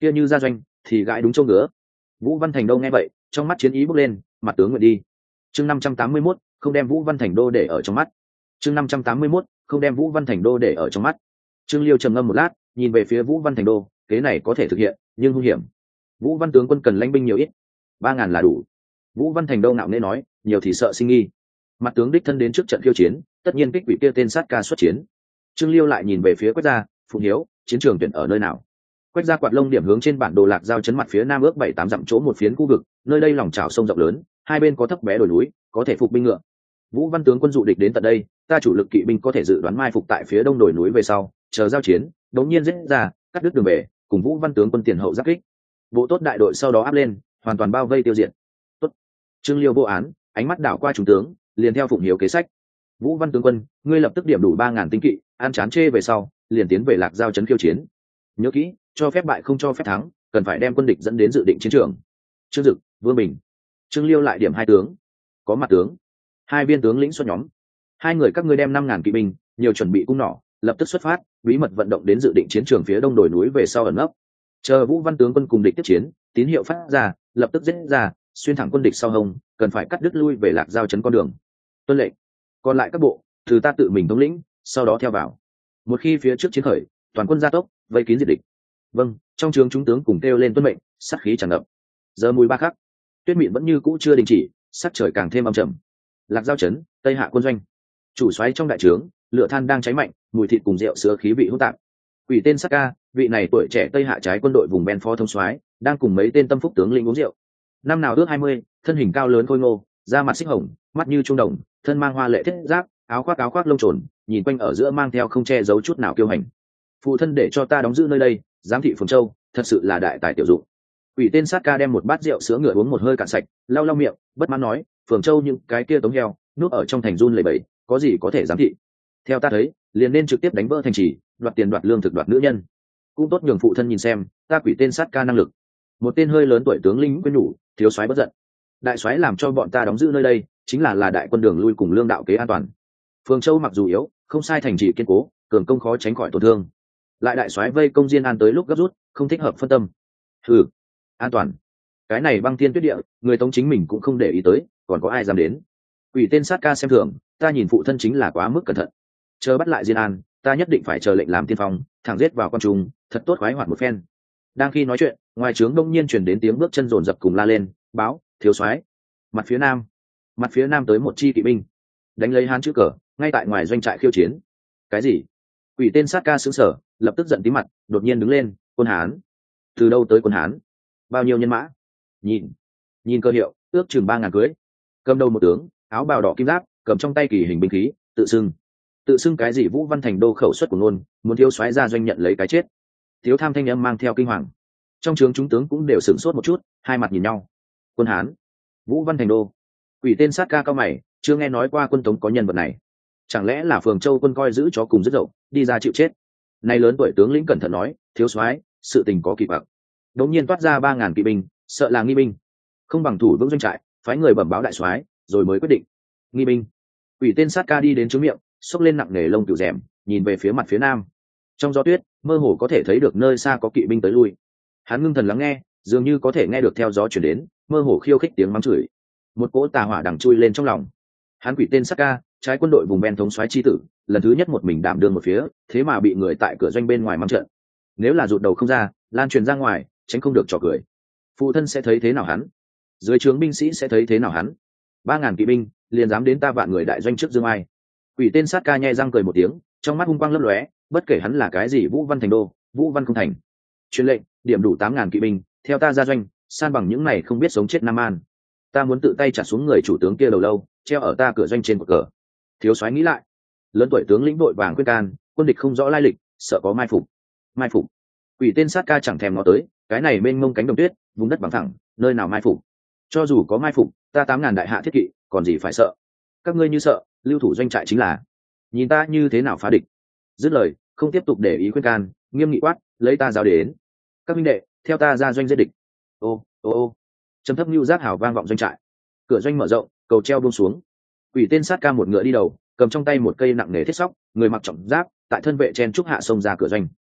kia như ra doanh thì gãi đúng chỗ ngứa. Vũ Văn Thành Đô nghe vậy, trong mắt chiến ý bốc lên, mặt tướng nguyện đi. Chương năm trăm tám mươi mốt, không đem Vũ Văn Thành Đô để ở trong mắt. Chương năm trăm tám mươi mốt, không đem Vũ Văn Thành Đô để ở trong mắt. Trương Liêu trầm ngâm một lát, nhìn về phía Vũ Văn Thành Đô, kế này có thể thực hiện, nhưng nguy hiểm. Vũ Văn tướng quân cần lãnh binh nhiều ít, ba ngàn là đủ. Vũ Văn Thành Đô ngạo nghễ nói, nhiều thì sợ sinh nghi. Mặt tướng đích thân đến trước trận khiêu chiến, tất nhiên kích quỷ kia tên sát ca xuất chiến. Trương Liêu lại nhìn về phía Quách Gia, Phụng Hiếu, chiến trường tuyển ở nơi nào? Quách Gia quạt lông điểm hướng trên bản đồ lạc giao chấn mặt phía nam ước bảy tám dặm chỗ một phiến khu vực, nơi đây lòng trào sông rộng lớn, hai bên có thấp bé đồi núi, có thể phục binh ngựa. Vũ Văn tướng quân dụ địch đến tận đây, ta chủ lực kỵ binh có thể dự đoán mai phục tại phía đông đồi núi về sau, chờ giao chiến, đống nhiên giết ra, cắt đứt đường về, cùng Vũ Văn tướng quân tiền hậu giáp kích. Bộ tốt đại đội sau đó áp lên, hoàn toàn bao vây tiêu diệt. Tốt. Trương Liêu vô án, ánh mắt đảo qua trung tướng, liền theo Phụng Hiếu kế sách. Vũ Văn tướng quân, ngươi lập tức điểm đủ ba ngàn tinh kỵ, an chán chê về sau, liền tiến về lạc giao trấn khiêu chiến. Nhớ kỹ, cho phép bại không cho phép thắng, cần phải đem quân địch dẫn đến dự định chiến trường. Trương Dực, Vương Bình. Trương Liêu lại điểm hai tướng, có mặt tướng, hai viên tướng lĩnh xuất nhóm. Hai người các ngươi đem năm ngàn kỵ binh, nhiều chuẩn bị cung nỏ, lập tức xuất phát, bí mật vận động đến dự định chiến trường phía đông đồi núi về sau ẩn nấp. Chờ Vũ Văn tướng quân cùng địch tiếp chiến, tín hiệu phát ra, lập tức giết ra, xuyên thẳng quân địch sau hông, cần phải cắt đứt lui về lạc giao trấn con đường. Tuân lệnh. Còn lại các bộ, từ ta tự mình thống lĩnh, sau đó theo vào. Một khi phía trước chiến khởi, toàn quân gia tốc, vây kín diệt địch. Vâng, trong trường chúng tướng cùng kêu lên tuân mệnh, sát khí tràn ngập. Giờ mùi ba khắc, tuyết mịn vẫn như cũ chưa đình chỉ, sắc trời càng thêm âm trầm. Lạc giao trấn, Tây Hạ quân doanh. Chủ soái trong đại trướng, lửa than đang cháy mạnh, mùi thịt cùng rượu sữa khí vị hỗn tạp. Quỷ tên Sắc Ca, vị này tuổi trẻ Tây Hạ trái quân đội vùng ven phó thống soái, đang cùng mấy tên tâm phúc tướng lĩnh uống rượu. Năm nào ước hai mươi, thân hình cao lớn khôi ngô, da mặt xích hồng, mắt như trung đồng, thân mang hoa lệ thiết giáp, áo khoác áo khoác lông trồn, nhìn quanh ở giữa mang theo không che giấu chút nào kiêu hành. Phụ thân để cho ta đóng giữ nơi đây, giám thị Phường Châu, thật sự là đại tài tiểu dụng. Quỷ tên Sát Ca đem một bát rượu sữa ngựa uống một hơi cạn sạch, lau lau miệng, bất mãn nói, Phường Châu những cái kia tống heo, núp ở trong thành run lẩy bẩy, có gì có thể giám thị? Theo ta thấy, liền nên trực tiếp đánh vỡ thành trì, đoạt tiền đoạt lương thực đoạt nữ nhân. Cũng tốt nhường phụ thân nhìn xem, ta Quỷ tên Sát Ca năng lực. Một tên hơi lớn tuổi tướng lĩnh quên nhủ, thiếu soái bất giận. Đại soái làm cho bọn ta đóng giữ nơi đây, chính là là đại quân đường lui cùng lương đạo kế an toàn. Phường Châu mặc dù yếu, không sai thành trì kiên cố, cường công khó tránh khỏi tổn thương. Lại đại soái vây công Diên An tới lúc gấp rút, không thích hợp phân tâm. Hừ, an toàn. Cái này băng thiên tuyết địa, người tống chính mình cũng không để ý tới, còn có ai dám đến? Quỷ tên Sát Ca xem thường, ta nhìn phụ thân chính là quá mức cẩn thận. Chờ bắt lại Diên An, ta nhất định phải chờ lệnh làm tiên phong, thẳng giết vào con trùng, thật tốt khoái hoạt một phen. Đang khi nói chuyện, ngoài trướng đông nhiên truyền đến tiếng bước chân rồn rập cùng la lên, báo, thiếu soái. Mặt phía nam, mặt phía nam tới một chi kỵ binh, đánh lấy Hán chữ cờ, ngay tại ngoài doanh trại khiêu chiến. Cái gì? Quỷ tên Sát Ca sững sờ, lập tức giận tím mặt, đột nhiên đứng lên, quân Hán. Từ đâu tới quân Hán? Bao nhiêu nhân mã? Nhìn, nhìn cơ hiệu, ước chừng ba ngàn cưới. Cầm đầu một tướng, áo bào đỏ kim giáp, cầm trong tay kỳ hình binh khí, tự xưng. Tự xưng cái gì Vũ Văn Thành Đô khẩu xuất của ngôn, muốn thiếu soái ra doanh nhận lấy cái chết. Thiếu tham thanh âm mang theo kinh hoàng. Trong trướng chúng tướng cũng đều sửng sốt một chút, hai mặt nhìn nhau. Quân Hán, Vũ Văn Thành Đô. Quỷ tên Sát Ca cao mày, chưa nghe nói qua quân tống có nhân vật này. Chẳng lẽ là Phường Châu quân coi giữ chó cùng rất dậu, đi ra chịu chết? Này lớn tuổi tướng lĩnh cẩn thận nói, thiếu soái, sự tình có kỳ quặc. Đột nhiên toát ra ba ngàn kỵ binh, sợ là nghi binh, không bằng thủ vững doanh trại, phái người bẩm báo đại soái, rồi mới quyết định. Nghi binh. Quỷ tên Sát Ca đi đến trước miệng, xốc lên nặng nề lông cừu rèm, nhìn về phía mặt phía nam. Trong gió tuyết, mơ hồ có thể thấy được nơi xa có kỵ binh tới lui. Hắn ngưng thần lắng nghe, dường như có thể nghe được theo gió chuyển đến, mơ hồ khiêu khích tiếng mắng chửi. Một cỗ tà hỏa đằng chui lên trong lòng. Hắn Quỷ tên Sát Ca, trái quân đội vùng ven thống soái chi tử, lần thứ nhất một mình đảm đương một phía, thế mà bị người tại cửa doanh bên ngoài mắng trận. Nếu là rụt đầu không ra, lan truyền ra ngoài, tránh không được trò cười. Phụ thân sẽ thấy thế nào hắn? Dưới trướng binh sĩ sẽ thấy thế nào hắn? Ba ngàn kỵ binh, liền dám đến ta vạn người đại doanh trước dương ai? Quỷ tên Sát Ca nhe răng cười một tiếng, trong mắt hung quang lấp lóe, bất kể hắn là cái gì Vũ Văn Thành Đô, Vũ Văn không thành. Truyền lệnh, điểm đủ tám ngàn kỵ binh, theo ta ra doanh, san bằng những này không biết sống chết Nam An. Ta muốn tự tay chặt xuống người chủ tướng kia đầu lâu, treo ở ta cửa doanh trên cột cờ. Thiếu soái nghĩ lại, lớn tuổi tướng lĩnh đội vàng quyết can, quân địch không rõ lai lịch, sợ có mai phục. Mai phục. Quỷ tên Sát Ca chẳng thèm ngó tới, cái này mênh mông cánh đồng tuyết, vùng đất bằng thẳng, nơi nào mai phục? Cho dù có mai phục, ta tám ngàn đại hạ thiết kỵ, còn gì phải sợ? Các ngươi như sợ, lưu thủ doanh trại chính là. Nhìn ta như thế nào phá địch. Dứt lời, không tiếp tục để ý khuyên can, nghiêm nghị quát, lấy ta giáo đến. Các minh đệ, theo ta ra doanh giết địch. Ô, ô ô. Trầm thấp lưu giác hào vang vọng doanh trại. Cửa doanh mở rộng, cầu treo buông xuống. Quỷ tên Sát Ca một ngựa đi đầu, cầm trong tay một cây nặng nề thiết sóc, người mặc trọng giáp, tại thân vệ chen trúc hạ sông ra cửa doanh.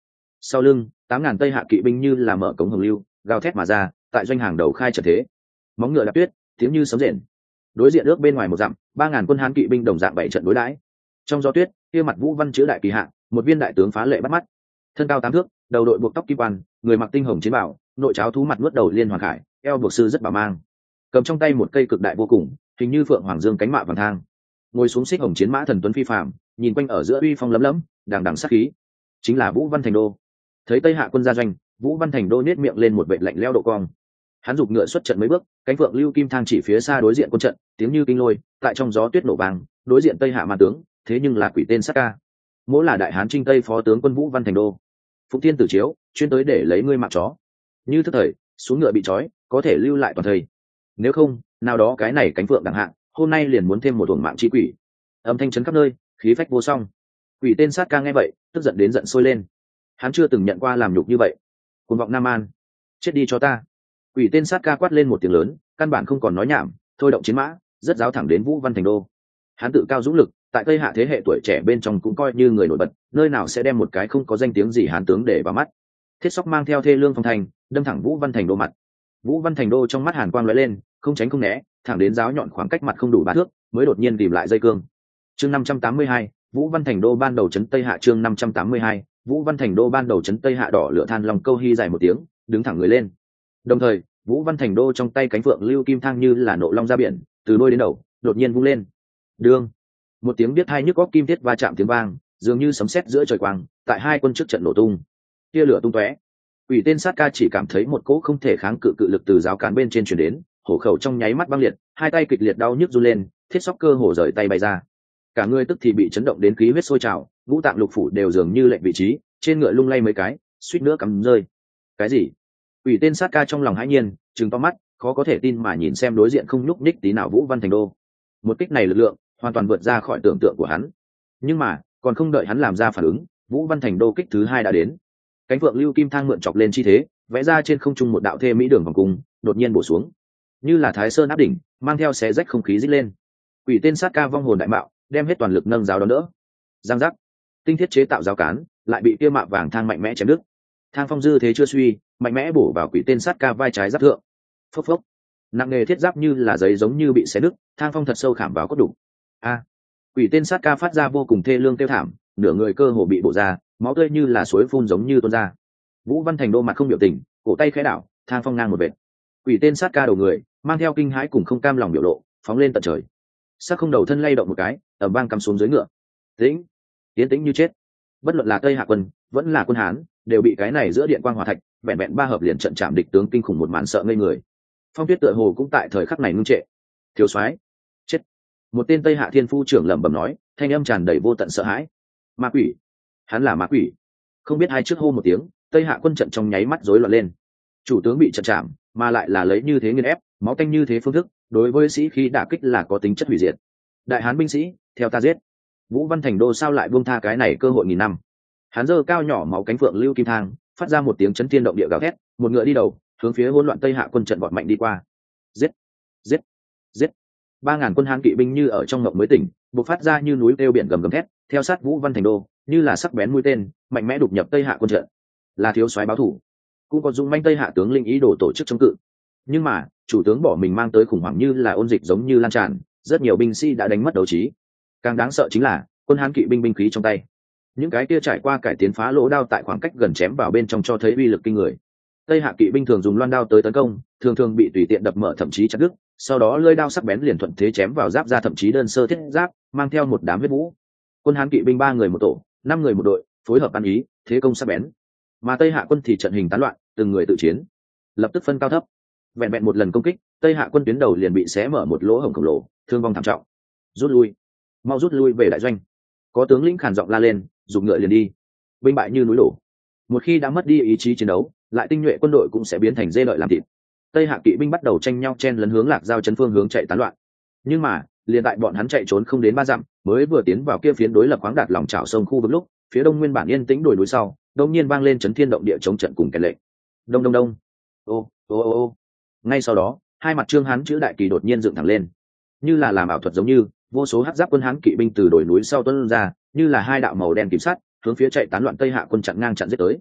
Sau lưng tám ngàn tây hạ kỵ binh như là mở cống hồng lưu gào thét mà ra, tại doanh hàng đầu khai trận thế, móng ngựa đạp tuyết, tiếng như sấm rền. Đối diện ước bên ngoài một dặm, ba ngàn quân hán kỵ binh đồng dạng bảy trận đối đãi. Trong gió tuyết, kia mặt vũ văn chữ đại kỳ hạ, một viên đại tướng phá lệ bắt mắt, thân cao tám thước, đầu đội buộc tóc kim quan, người mặc tinh hồng chiến bảo, nội cháo thú mặt nuốt đầu liên hoàn khải, eo buộc sư rất bảo mang, cầm trong tay một cây cực đại vô cùng, hình như phượng hoàng dương cánh mạ vàng thang, ngồi xuống xích hồng chiến mã thần tuấn phi phàm, nhìn quanh ở giữa uy phong lấm lấm, đằng đằng sát khí, chính là Vũ Văn Thành Đô. Thấy Tây Hạ quân ra doanh, Vũ Văn Thành Đô nết miệng lên một vệt lạnh lẽo độ cong. Hắn giục ngựa xuất trận mấy bước, cánh phượng lưu kim thang chỉ phía xa đối diện quân trận, tiếng như kinh lôi, tại trong gió tuyết nổ vàng, đối diện Tây Hạ màn tướng, thế nhưng là quỷ tên sát ca. Mỗi là đại hán trinh tây phó tướng quân Vũ Văn Thành Đô. Phụng Thiên tử chiếu, chuyên tới để lấy ngươi mạng chó. Như thức thời, xuống ngựa bị trói, có thể lưu lại toàn thây. Nếu không, nào đó cái này cánh phượng đẳng hạng, hôm nay liền muốn thêm một tuần mạng chi quỷ. Âm thanh chấn khắp nơi, khí phách vô song. Quỷ tên sát ca nghe vậy, tức giận đến giận sôi lên. Hắn chưa từng nhận qua làm nhục như vậy. Cuồng vọng Nam An, chết đi cho ta. Quỷ tên sát ca quát lên một tiếng lớn, căn bản không còn nói nhảm, thôi động chiến mã, rất giáo thẳng đến Vũ Văn Thành Đô. Hắn tự cao dũng lực, tại Tây Hạ thế hệ tuổi trẻ bên trong cũng coi như người nổi bật, nơi nào sẽ đem một cái không có danh tiếng gì hán tướng để vào mắt. Thiết Sóc mang theo thê lương phong thành, đâm thẳng Vũ Văn Thành Đô mặt. Vũ Văn Thành Đô trong mắt hàn quang lóe lên, không tránh không né, thẳng đến giáo nhọn khoảng cách mặt không đủ ba thước, mới đột nhiên tìm lại dây cương. Chương năm trăm tám mươi hai, Vũ Văn Thành Đô ban đầu trấn Tây Hạ. Chương năm trăm tám mươi hai, Vũ Văn Thành Đô ban đầu trấn Tây Hạ. Đỏ lửa than lòng câu hy dài một tiếng, đứng thẳng người lên. Đồng thời, Vũ Văn Thành Đô trong tay cánh phượng lưu kim thang như là nộ long ra biển, từ đuôi đến đầu, đột nhiên vung lên. Đương, một tiếng biết hai nhức góc kim thiết va chạm tiếng vang, dường như sấm sét giữa trời quang, tại hai quân trước trận nổ tung, tia lửa tung tóe. Quỷ tên sát ca chỉ cảm thấy một cỗ không thể kháng cự cự lực từ giáo cán bên trên truyền đến, hổ khẩu trong nháy mắt băng liệt, hai tay kịch liệt đau nhức run lên, Thiết Sóc cơ hồ rời tay bay ra. Cả người tức thì bị chấn động đến khí huyết sôi trào, ngũ tạng lục phủ đều dường như lệch vị trí, trên ngựa lung lay mấy cái, suýt nữa cắm rơi. Cái gì? Quỷ tên sát ca trong lòng hãi nhiên, trừng to mắt, khó có thể tin mà nhìn xem đối diện không nhúc nhích tí nào Vũ Văn Thành Đô. Một kích này lực lượng hoàn toàn vượt ra khỏi tưởng tượng của hắn. Nhưng mà, còn không đợi hắn làm ra phản ứng, Vũ Văn Thành Đô kích thứ hai đã đến. Cánh phượng lưu kim thang mượn chọc lên chi thế, vẽ ra trên không trung một đạo thê mỹ đường vòng cung, đột nhiên bổ xuống, như là Thái Sơn áp đỉnh, mang theo xé rách không khí rít lên. Quỷ tên sát ca vong hồn đại mạo, đem hết toàn lực nâng giáo đón đỡ. Giang giác, tinh thiết chế tạo giáo cán, lại bị kia mạ vàng thang mạnh mẽ chém đứt. Thang phong dư thế chưa suy, mạnh mẽ bổ vào quỷ tên sát ca vai trái giáp thượng. Phốc phốc, nặng nghề thiết giáp như là giấy giống như bị xé đứt, thang phong thật sâu khảm vào cốt đủ. A, quỷ tên sát ca phát ra vô cùng thê lương kêu thảm, nửa người cơ hồ bị bổ ra, máu tươi như là suối phun giống như tuôn ra. Vũ Văn Thành Đô mặt không biểu tình, cổ tay khẽ đảo, thang phong ngang một vệt. Quỷ tên sát ca đầu người mang theo kinh hãi cùng không cam lòng biểu lộ, phóng lên tận trời. Sát không đầu thân lay động một cái, ầm vang cắm xuống dưới ngựa. Tĩnh, tiến tĩnh như chết. Bất luận là Tây Hạ quân, vẫn là quân Hán, đều bị cái này giữa điện quang hỏa thạch, vẹn vẹn ba hợp liền trận chạm địch tướng kinh khủng một màn sợ ngây người. Phong Tuyết tựa hồ cũng tại thời khắc này ngưng trệ. Thiếu soái, chết. Một tên Tây Hạ thiên phu trưởng lẩm bẩm nói, thanh âm tràn đầy vô tận sợ hãi. Ma quỷ, hắn là ma quỷ. Không biết hai trước hô một tiếng, Tây Hạ quân trận trong nháy mắt rối loạn lên. Chủ tướng bị trận chạm, mà lại là lấy như thế nghiền ép, máu tanh như thế phương thức, đối với sĩ khí đả kích là có tính chất hủy diệt. Đại hán binh sĩ, theo ta giết. Vũ Văn Thành Đô sao lại buông tha cái này cơ hội nghìn năm? Hắn giơ cao nhỏ máu cánh phượng lưu kim thang, phát ra một tiếng chấn thiên động địa gào thét, một ngựa đi đầu, hướng phía hỗn loạn Tây Hạ quân trận vọt mạnh đi qua. Giết, giết, giết. Ba ngàn quân Hán kỵ binh như ở trong ngộng mới tỉnh, bộc phát ra như núi kêu biển gầm gầm thét, theo sát Vũ Văn Thành Đô, như là sắc bén mũi tên, mạnh mẽ đục nhập Tây Hạ quân trận. Là thiếu soái báo thủ, cũng có dũng manh Tây Hạ tướng linh ý đồ tổ chức chống cự. Nhưng mà, chủ tướng bỏ mình mang tới khủng hoảng như là ôn dịch giống như lan tràn, rất nhiều binh sĩ đã đánh mất đấu trí. Càng đáng sợ chính là, quân Hán kỵ binh binh khí trong tay, những cái kia trải qua cải tiến phá lỗ đao tại khoảng cách gần chém vào bên trong cho thấy uy lực kinh người. Tây Hạ kỵ binh thường dùng loan đao tới tấn công, thường thường bị tùy tiện đập mở thậm chí chặt đứt, sau đó lưỡi đao sắc bén liền thuận thế chém vào giáp ra thậm chí đơn sơ thiết giáp, mang theo một đám huyết vũ. Quân Hán kỵ binh ba người một tổ, năm người một đội, phối hợp ăn ý, thế công sắc bén. Mà Tây Hạ quân thì trận hình tán loạn, từng người tự chiến, lập tức phân cao thấp. Vẹn vẹn một lần công kích, Tây Hạ quân tuyến đầu liền bị xé mở một lỗ hổng khổng lồ, thương vong thảm trọng. Rút lui, mau rút lui về đại doanh. Có tướng lĩnh khàn giọng la lên, giục ngựa liền đi. Binh bại như núi đổ. Một khi đã mất đi ý chí chiến đấu, lại tinh nhuệ quân đội cũng sẽ biến thành dê lợi làm thịt. Tây Hạ kỵ binh bắt đầu tranh nhau chen lấn hướng Lạc Giao chấn phương hướng chạy tán loạn. Nhưng mà, liền tại bọn hắn chạy trốn không đến ba dặm, mới vừa tiến vào kia phiến đối lập khoáng đạt lòng chảo sông khu vực lúc, phía đông nguyên bản yên tĩnh đồi núi sau, đột nhiên vang lên chấn thiên động địa chống trận cùng kèn lệnh. Đông đông đông. Ô, ô ô ô. Ngay sau đó, hai mặt trương hán chữ đại kỳ đột nhiên dựng thẳng lên, như là làm ảo thuật giống như, vô số hắc giáp quân Hán kỵ binh từ đồi núi sau tuôn ra, như là hai đạo màu đen kiểm sát, hướng phía chạy tán loạn Tây Hạ quân chặn ngang chặn giết tới.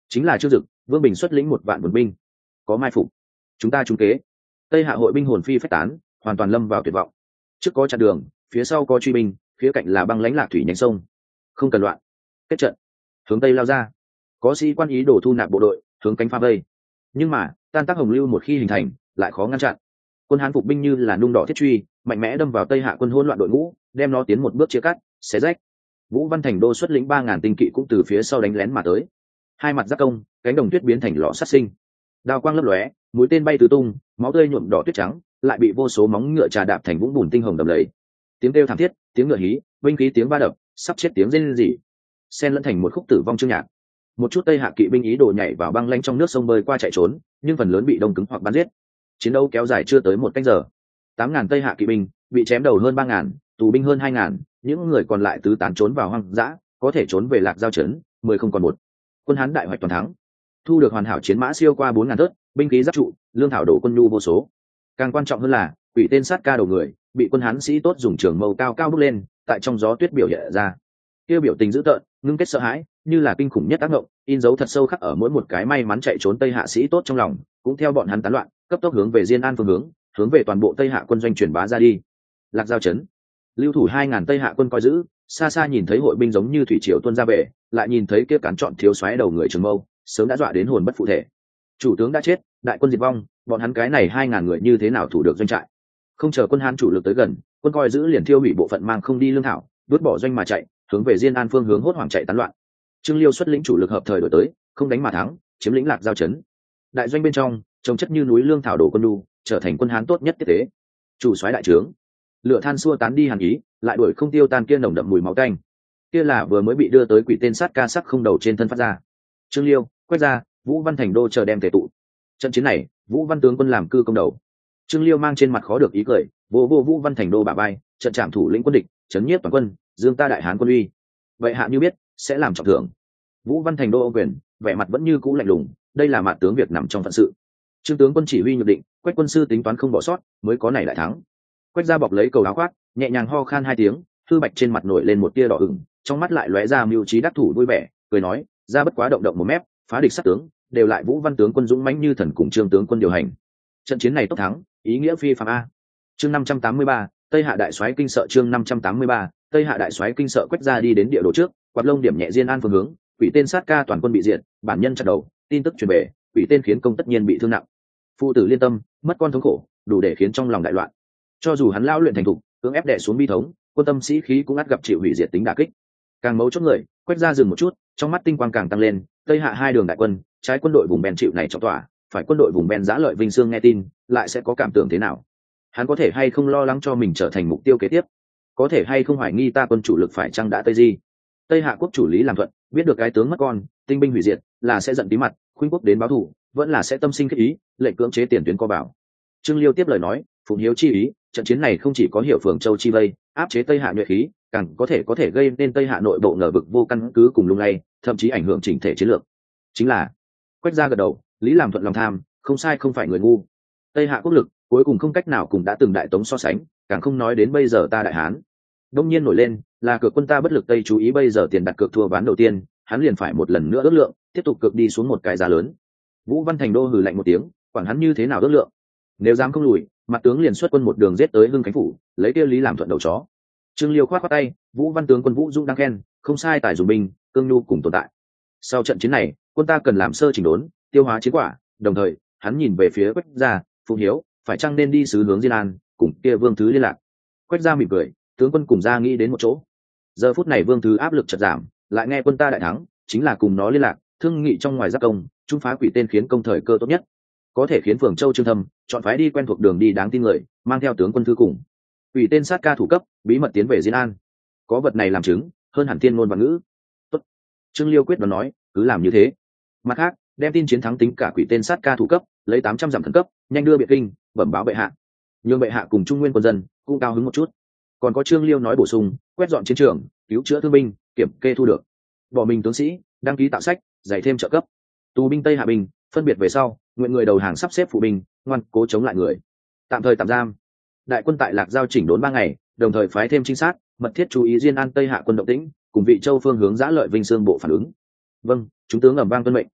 chính là Trương Dực. Vương Bình xuất lĩnh một vạn quân binh, có mai phục, chúng ta trúng kế. Tây Hạ hội binh hồn phi phách tán, hoàn toàn lâm vào tuyệt vọng. Trước có chặn đường, phía sau có truy binh, phía cạnh là băng lãnh lạc thủy nhánh sông. Không cần loạn, kết trận, hướng tây lao ra. Có sĩ quan ý đồ thu nạp bộ đội, hướng cánh phá vây. Nhưng mà tan tác hồng lưu một khi hình thành, lại khó ngăn chặn. Quân Hán phục binh như là nung đỏ thiết truy, mạnh mẽ đâm vào Tây Hạ quân hỗn loạn đội ngũ, đem nó tiến một bước chia cắt, xé rách. Vũ Văn Thành Đô xuất lĩnh ba ngàn tinh kỵ cũng từ phía sau đánh lén mà tới. Hai mặt giáp công, cánh đồng tuyết biến thành lò sát sinh. Đao quang lấp lóe, mũi tên bay tứ tung, máu tươi nhuộm đỏ tuyết trắng, lại bị vô số móng ngựa trà đạp thành vũng bùn tinh hồng đầm lầy. Tiếng kêu thảm thiết, tiếng ngựa hí, binh khí tiếng va đập, sắp chết tiếng rên rỉ, xen lẫn thành một khúc tử vong chương nhạc. Một chút Tây Hạ kỵ binh ý đồ nhảy vào băng lanh trong nước sông bơi qua chạy trốn, nhưng phần lớn bị đông cứng hoặc bắn giết. Chiến đấu kéo dài chưa tới một canh giờ. Tám ngàn Tây Hạ kỵ binh bị chém đầu hơn ba ngàn, tù binh hơn hai ngàn, những người còn lại tứ tán trốn vào hoang dã, có thể trốn về Lạc Giao trấn, mười không còn một. Quân Hán đại hoạch toàn thắng, thu được hoàn hảo chiến mã siêu qua bốn ngàn tớt, binh khí giáp trụ, lương thảo đổ quân nhu vô số. Càng quan trọng hơn là quỷ tên sát ca đầu người bị quân Hán sĩ tốt dùng trường mâu cao cao bước lên, tại trong gió tuyết biểu hiện ra. Kia biểu tình dữ tợn, ngưng kết sợ hãi, như là kinh khủng nhất ác ngộng, in dấu thật sâu khắc ở mỗi một cái may mắn chạy trốn Tây Hạ sĩ tốt trong lòng, cũng theo bọn hắn tán loạn, cấp tốc hướng về Diên An phương hướng, hướng về toàn bộ Tây Hạ quân doanh truyền bá ra đi. Lạc Giao trấn, lưu thủ hai ngàn Tây Hạ quân coi giữ, xa xa nhìn thấy hội binh giống như thủy triều tuôn ra về, lại nhìn thấy kia cán trọn thiếu soái đầu người trường mâu, sớm đã dọa đến hồn bất phụ thể. Chủ tướng đã chết, đại quân diệt vong, bọn hắn cái này hai ngàn người như thế nào thủ được doanh trại? Không chờ quân Hán chủ lực tới gần, quân coi giữ liền thiêu hủy bộ phận mang không đi lương thảo, vứt bỏ doanh mà chạy, hướng về Diên An phương hướng hốt hoảng chạy tán loạn. Trương Liêu xuất lĩnh chủ lực hợp thời đổi tới, không đánh mà thắng, chiếm lĩnh Lạc Giao trấn. Đại doanh bên trong, trồng chất như núi lương thảo đổ quân đu, trở thành quân Hán tốt nhất tiếp tế. Chủ soái đại trướng, lửa than xua tán đi hàn ý, lại đuổi không tiêu tan kia nồng đậm mùi máu tanh. Kia là vừa mới bị đưa tới quỷ tên sát ca sắc không đầu trên thân phát ra. Trương Liêu, Quách Gia, Vũ Văn Thành Đô chờ đem tề tụ. Trận chiến này, Vũ Văn tướng quân làm cư công đầu. Trương Liêu mang trên mặt khó được ý cười, vô vô Vũ Văn Thành Đô bả vai, trận trạm thủ lĩnh quân địch, chấn nhiếp toàn quân, dương ta đại hán quân uy. Vậy hạ như biết, sẽ làm trọng thưởng. Vũ Văn Thành Đô ô quyền, vẻ mặt vẫn như cũ lạnh lùng, đây là mạn tướng việc nằm trong phận sự. Trương tướng quân chỉ huy nhược định, Quách quân sư tính toán không bỏ sót, mới có này đại thắng. Quách Gia bọc lấy cầu áo khoác, nhẹ nhàng ho khan hai tiếng, thư bạch trên mặt nổi lên một tia đỏ ửng, trong mắt lại lóe ra mưu trí đắc thủ vui vẻ, cười nói, ra bất quá động động một mép, phá địch sát tướng, đều lại Vũ Văn tướng quân dũng mãnh như thần cùng Trương tướng quân điều hành. Trận chiến này tốc thắng, ý nghĩa phi phàm a. Chương năm trăm tám mươi ba, Tây Hạ đại soái kinh sợ. Chương năm trăm tám mươi ba, Tây Hạ đại soái kinh sợ. Quách Gia đi đến địa đồ trước, quạt lông điểm nhẹ Diên An phương hướng, quỷ tên sát ca toàn quân bị diệt, bản nhân chặt đầu, tin tức truyền về, quỷ tên khiến công tất nhiên bị thương nặng. Phụ tử liên tâm, mất con thống khổ, đủ để khiến trong lòng đại loạn. Cho dù hắn lão luyện thành thục, cưỡng ép đè xuống bi thống, quân tâm sĩ khí cũng ắt gặp chịu hủy diệt tính đả kích. Càng mấu chốt người, Quách Gia dừng một chút, trong mắt tinh quang càng tăng lên, Tây Hạ hai đường đại quân, trái quân đội vùng ven chịu này trọng tỏa, phải quân đội vùng ven giã lợi Vinh Xương nghe tin, lại sẽ có cảm tưởng thế nào? Hắn có thể hay không lo lắng cho mình trở thành mục tiêu kế tiếp? Có thể hay không hoài nghi ta quân chủ lực phải chăng đã Tây Di? Tây Hạ quốc chủ Lý Làm Thuận biết được cái tướng mất con, tinh binh hủy diệt, là sẽ giận tí mặt, khuynh quốc đến báo thù, vẫn là sẽ tâm sinh kết ý, lệnh cưỡng chế tiền tuyến co bảo. Trương Liêu tiếp lời nói, phụng hiếu chi ý, trận chiến này không chỉ có hiểu phường châu chi vây, áp chế Tây Hạ nhuệ khí, càng có thể có thể gây nên Tây Hạ nội bộ ngờ vực vô căn cứ cùng lung lay, thậm chí ảnh hưởng chỉnh thể chiến lược. Chính là Quách Gia gật đầu, Lý Làm Thuận lòng tham, không sai không phải người ngu. Tây Hạ quốc lực cuối cùng không cách nào cùng đã từng đại tống so sánh, càng không nói đến bây giờ ta đại hán. Đông nhiên nổi lên là cược quân ta bất lực Tây chú ý bây giờ tiền đặt cược thua ván đầu tiên, hắn liền phải một lần nữa ước lượng, tiếp tục cược đi xuống một cái giá lớn. Vũ Văn Thành Đô hừ lạnh một tiếng, quản hắn như thế nào ước lượng. Nếu dám không lùi, mặt tướng liền xuất quân một đường giết tới Hưng Khánh phủ, lấy kia Lý Làm Thuận đầu chó. Trương Liêu khoát khoát tay, Vũ Văn tướng quân Vũ Dũng đang khen, không sai tài dùng binh, cương nhu cùng tồn tại. Sau trận chiến này, quân ta cần làm sơ chỉnh đốn, tiêu hóa chiến quả, đồng thời, hắn nhìn về phía Quách Gia, Phụng Hiếu, phải chăng nên đi sứ hướng Diên An, cùng kia Vương Thứ liên lạc. Quách Gia mỉm cười, tướng quân cùng Gia nghĩ đến một chỗ. Giờ phút này Vương Thứ áp lực chợt giảm, lại nghe quân ta đại thắng, chính là cùng nó liên lạc, thương nghị trong ngoài giáp công, trung phá quỷ tên khiến công thời cơ tốt nhất, có thể khiến Phường Châu Trương Thâm chọn phái đi quen thuộc đường đi đáng tin người, mang theo tướng quân Thư cùng quỷ tên sát ca thủ cấp, bí mật tiến về Diên An. Có vật này làm chứng, hơn hẳn thiên ngôn và ngữ. Tốt. Trương Liêu quyết đoán nói, cứ làm như thế. Mặt khác, đem tin chiến thắng tính cả quỷ tên sát ca thủ cấp, lấy tám trăm dặm thần cấp, nhanh đưa Biệt Kinh, bẩm báo bệ hạ. Nhưng bệ hạ cùng Trung Nguyên quân dân cũng cao hứng một chút. Còn có Trương Liêu nói bổ sung, quét dọn chiến trường, cứu chữa thương binh, kiểm kê thu được, bỏ mình tướng sĩ, đăng ký tạo sách, dạy thêm trợ cấp. Tù binh Tây Hạ binh, phân biệt về sau, nguyện người đầu hàng sắp xếp phụ binh, ngoan cố chống lại người. Tạm thời tạm giam. Đại quân tại Lạc Giao chỉnh đốn ba ngày, đồng thời phái thêm trinh sát, mật thiết chú ý Diên An Tây Hạ quân động tĩnh, cùng Vị Châu phương hướng giã lợi Vinh Xương bộ phản ứng. Vâng, chúng tướng ầm vang tuân mệnh.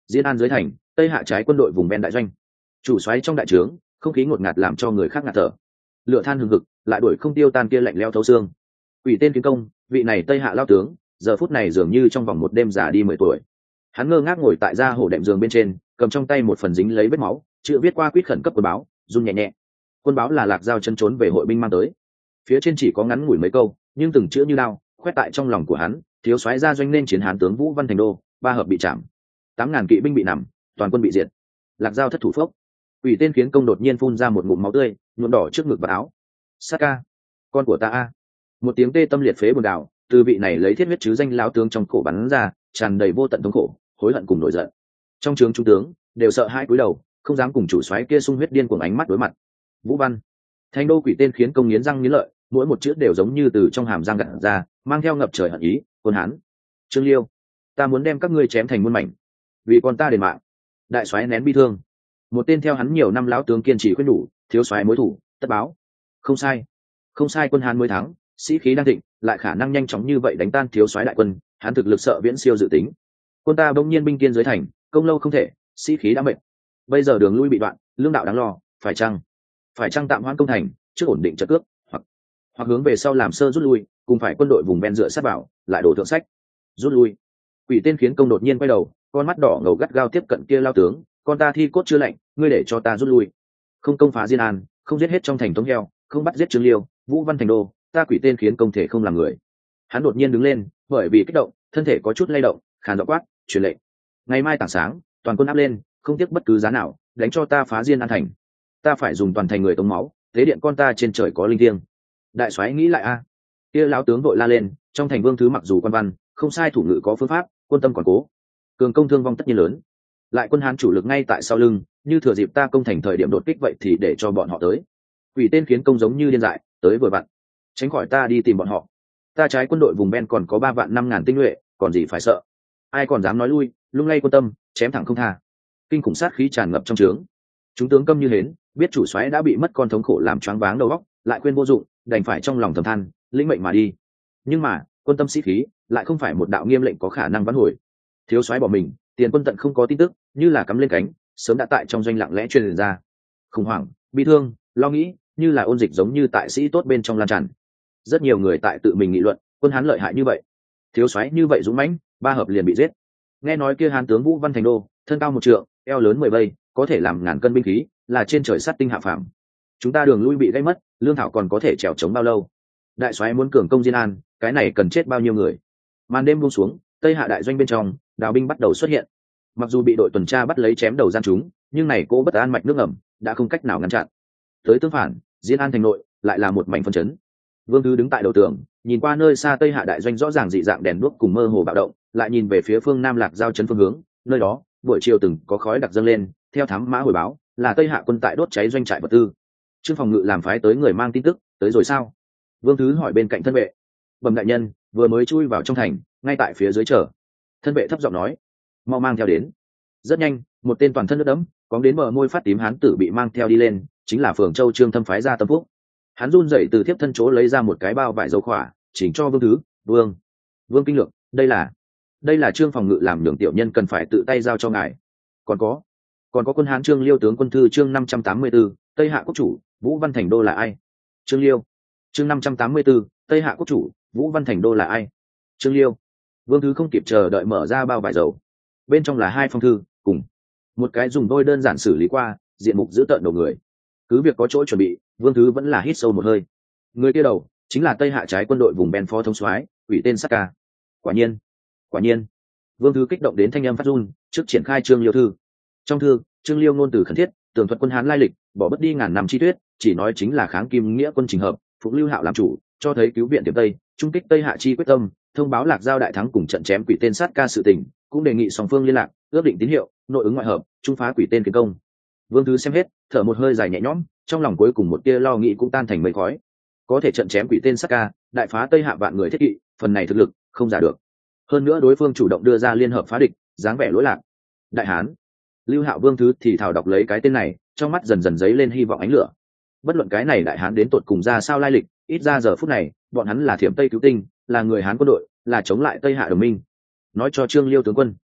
Diên An dưới thành, Tây Hạ trái quân đội vùng ven đại doanh. Chủ soái trong đại trướng, không khí ngột ngạt làm cho người khác ngạt thở. Lửa than hừng hực, lại đuổi không tiêu tan kia lạnh lẽo thấu xương. Quỷ tên kiến công, vị này Tây Hạ lao tướng, giờ phút này dường như trong vòng một đêm già đi mười tuổi. Hắn ngơ ngác ngồi tại gia hổ đệm giường bên trên, cầm trong tay một phần dính lấy vết máu, chữ viết qua quýt khẩn cấp của báo, run nhẹ nhẹ. Quân báo là Lạc Dao chân trốn về hội binh mang tới. Phía trên chỉ có ngắn ngủi mấy câu, nhưng từng chữ như đao, khoét tại trong lòng của hắn. Thiếu soái ra doanh nên chiến hán tướng Vũ Văn Thành Đô, ba hợp bị chạm, tám ngàn kỵ binh bị nằm, toàn quân bị diệt. Lạc Dao thất thủ phốc. Quỷ tên khiến công đột nhiên phun ra một ngụm máu tươi, nhuộm đỏ trước ngực và áo. Sát ca, con của ta a! Một tiếng tê tâm liệt phế buồn đảo, từ vị này lấy thiết huyết chứ danh lão tướng trong cổ bắn ra, tràn đầy vô tận thống khổ, hối hận cùng nổi giận. Trong trướng trung tướng đều sợ hãi cúi đầu, không dám cùng chủ soái kia sung huyết điên cuồng ánh mắt đối mặt. Vũ Văn Thành Đô quỷ tên khiến công nghiến răng nghiến lợi, mỗi một chữ đều giống như từ trong hàm răng gặt ra, mang theo ngập trời hận ý. Quân hán Trương Liêu, ta muốn đem các ngươi chém thành muôn mảnh, vì con ta đền mạng. Đại soái nén bi thương, một tên theo hắn nhiều năm lão tướng kiên trì khuyên nhủ, thiếu soái mối thủ tất báo. Không sai, không sai, quân hán mới thắng, sĩ khí đang thịnh, lại khả năng nhanh chóng như vậy đánh tan thiếu soái đại quân, hắn thực lực sợ viễn siêu dự tính. Quân ta bỗng nhiên binh kiên dưới thành, công lâu không thể, sĩ khí đã mệt. Bây giờ đường lui bị đoạn, lương đạo đáng lo, phải chăng phải chăng tạm hoãn công thành, trước ổn định trận cước, hoặc hoặc hướng về sau làm sơ rút lui, cùng phải quân đội vùng ven dựa sát vào, lại đổ thượng sách. Rút lui. Quỷ tên khiến công đột nhiên quay đầu, con mắt đỏ ngầu gắt gao tiếp cận kia lao tướng, con ta thi cốt chưa lạnh, ngươi để cho ta rút lui. Không công phá Diên An, không giết hết trong thành Tống heo, không bắt giết Trương Liêu, Vũ Văn Thành Đô, ta quỷ tên khiến công thể không làm người. Hắn đột nhiên đứng lên, bởi vì kích động, thân thể có chút lay động, khàn giọng quát, truyền lệnh. Ngày mai tảng sáng, toàn quân áp lên, không tiếc bất cứ giá nào, đánh cho ta phá Diên An thành. Ta phải dùng toàn thành người tống máu, thế điện con ta trên trời có linh thiêng. Đại soái nghĩ lại a. Kia lão tướng vội la lên, trong thành Vương Thứ mặc dù quan văn, không sai, thủ ngữ có phương pháp, quân tâm còn cố, cường công thương vong tất nhiên lớn. Lại quân Hán chủ lực ngay tại sau lưng, như thừa dịp ta công thành thời điểm đột kích vậy thì để cho bọn họ tới. Quỷ tên khiến công giống như điên dại, tới vừa vặn, tránh khỏi ta đi tìm bọn họ. Ta trái quân đội vùng ven còn có ba vạn năm ngàn tinh nhuệ, còn gì phải sợ? Ai còn dám nói lui, lung lay quân tâm, chém thẳng không tha. Kinh khủng sát khí tràn ngập trong trướng. Chúng tướng câm như hến, biết chủ soái đã bị mất con thống khổ làm choáng váng đầu óc, lại quên vô dụng, đành phải trong lòng thầm than, lĩnh mệnh mà đi. Nhưng mà quân tâm sĩ khí lại không phải một đạo nghiêm lệnh có khả năng vãn hồi. Thiếu soái bỏ mình, tiền quân tận không có tin tức, như là cắm lên cánh, sớm đã tại trong doanh lặng lẽ truyền ra. Khủng hoảng, bi thương, lo nghĩ, như là ôn dịch giống như tại sĩ tốt bên trong lan tràn. Rất nhiều người tại tự mình nghị luận, quân Hán lợi hại như vậy, thiếu soái như vậy dũng mãnh, ba hợp liền bị giết. Nghe nói kia Hán tướng Vũ Văn Thành Đô, thân cao một trượng, eo lớn mười bầy, có thể làm ngàn cân binh khí, là trên trời sát tinh hạ phàm. Chúng ta đường lui bị gây mất, lương thảo còn có thể trèo chống bao lâu? Đại soái muốn cường công Diên An, cái này cần chết bao nhiêu người? Màn đêm buông xuống, Tây Hạ đại doanh bên trong, đào binh bắt đầu xuất hiện. Mặc dù bị đội tuần tra bắt lấy chém đầu gian chúng, nhưng này cố bất an mạch nước ngầm đã không cách nào ngăn chặn. Tới tương phản, Diên An thành nội lại là một mảnh phân chấn. Vương Thứ đứng tại đầu tường, nhìn qua nơi xa Tây Hạ đại doanh rõ ràng dị dạng đèn đuốc cùng mơ hồ bạo động, lại nhìn về phía phương Nam Lạc Giao trấn phương hướng, nơi đó buổi chiều từng có khói đặc dâng lên, theo thám mã hồi báo, là Tây Hạ quân tại đốt cháy doanh trại vật tư. Trương phòng ngự làm phái tới người mang tin tức, tới rồi sao? Vương Thứ hỏi bên cạnh thân vệ. Bẩm đại nhân, vừa mới chui vào trong thành, ngay tại phía dưới chờ. Thân vệ thấp giọng nói, mau mang theo đến. Rất nhanh, một tên toàn thân nước đẫm, cóng đến bờ môi phát tím hán tử bị mang theo đi lên, chính là Phường Châu Trương Thâm phái ra Tâm Phúc. Hắn run rẩy từ thiếp thân chỗ lấy ra một cái bao vải dầu khỏa, chỉnh cho Vương Thứ. Vương, Vương kinh lượng, đây là, đây là Trương phòng ngự làm nhường tiểu nhân cần phải tự tay giao cho ngài. Còn có, còn có quân Hán Trương Liêu tướng quân thư chương năm trăm tám mươi tư, Tây Hạ quốc chủ Vũ Văn Thành Đô là ai? Trương Liêu. Chương năm trăm tám mươi tư, Tây Hạ quốc chủ Vũ Văn Thành Đô là ai? Trương Liêu. Vương Thứ không kịp chờ đợi mở ra bao vải dầu, bên trong là hai phong thư cùng một cái dùng đôi đơn giản xử lý qua, diện mục giữ tợn đầu người. Cứ việc có chỗ chuẩn bị, Vương Thứ vẫn là hít sâu một hơi. Người kia đầu chính là Tây Hạ trái quân đội vùng ven phó thống soái, ủy tên Sát Ca. Quả nhiên, quả nhiên. Vương Thứ kích động đến thanh âm phát run, trước triển khai Trương Liêu thư. Trong thư, Trương Liêu ngôn từ khẩn thiết, tường thuật quân Hán lai lịch, bỏ bất đi ngàn năm chi tuyết, chỉ nói chính là kháng kim nghĩa quân trình hợp, phục Lưu Hạo làm chủ, cho thấy cứu viện tiềm Tây, trung kích Tây Hạ chi quyết tâm, thông báo Lạc Giao đại thắng cùng trận chém quỷ tên Sát Ca sự tình, cũng đề nghị song phương liên lạc, ước định tín hiệu, nội ứng ngoại hợp, trung phá quỷ tên kiến công. Vương Thứ xem hết, thở một hơi dài nhẹ nhõm, trong lòng cuối cùng một tia lo nghĩ cũng tan thành mây khói. Có thể trận chém quỷ tên Sát Ca, đại phá Tây Hạ vạn người thiết kỵ, phần này thực lực không giả được. Hơn nữa đối phương chủ động đưa ra liên hợp phá địch, dáng vẻ lỗi lạc. Đại Hán. Lưu Hạo Vương Thứ thì thào đọc lấy cái tên này, trong mắt dần dần dấy lên hy vọng ánh lửa. Bất luận cái này đại hán đến tột cùng ra sao lai lịch, ít ra giờ phút này, bọn hắn là thiểm Tây cứu tinh, là người Hán quân đội, là chống lại Tây Hạ đồng minh. Nói cho Trương Liêu tướng quân,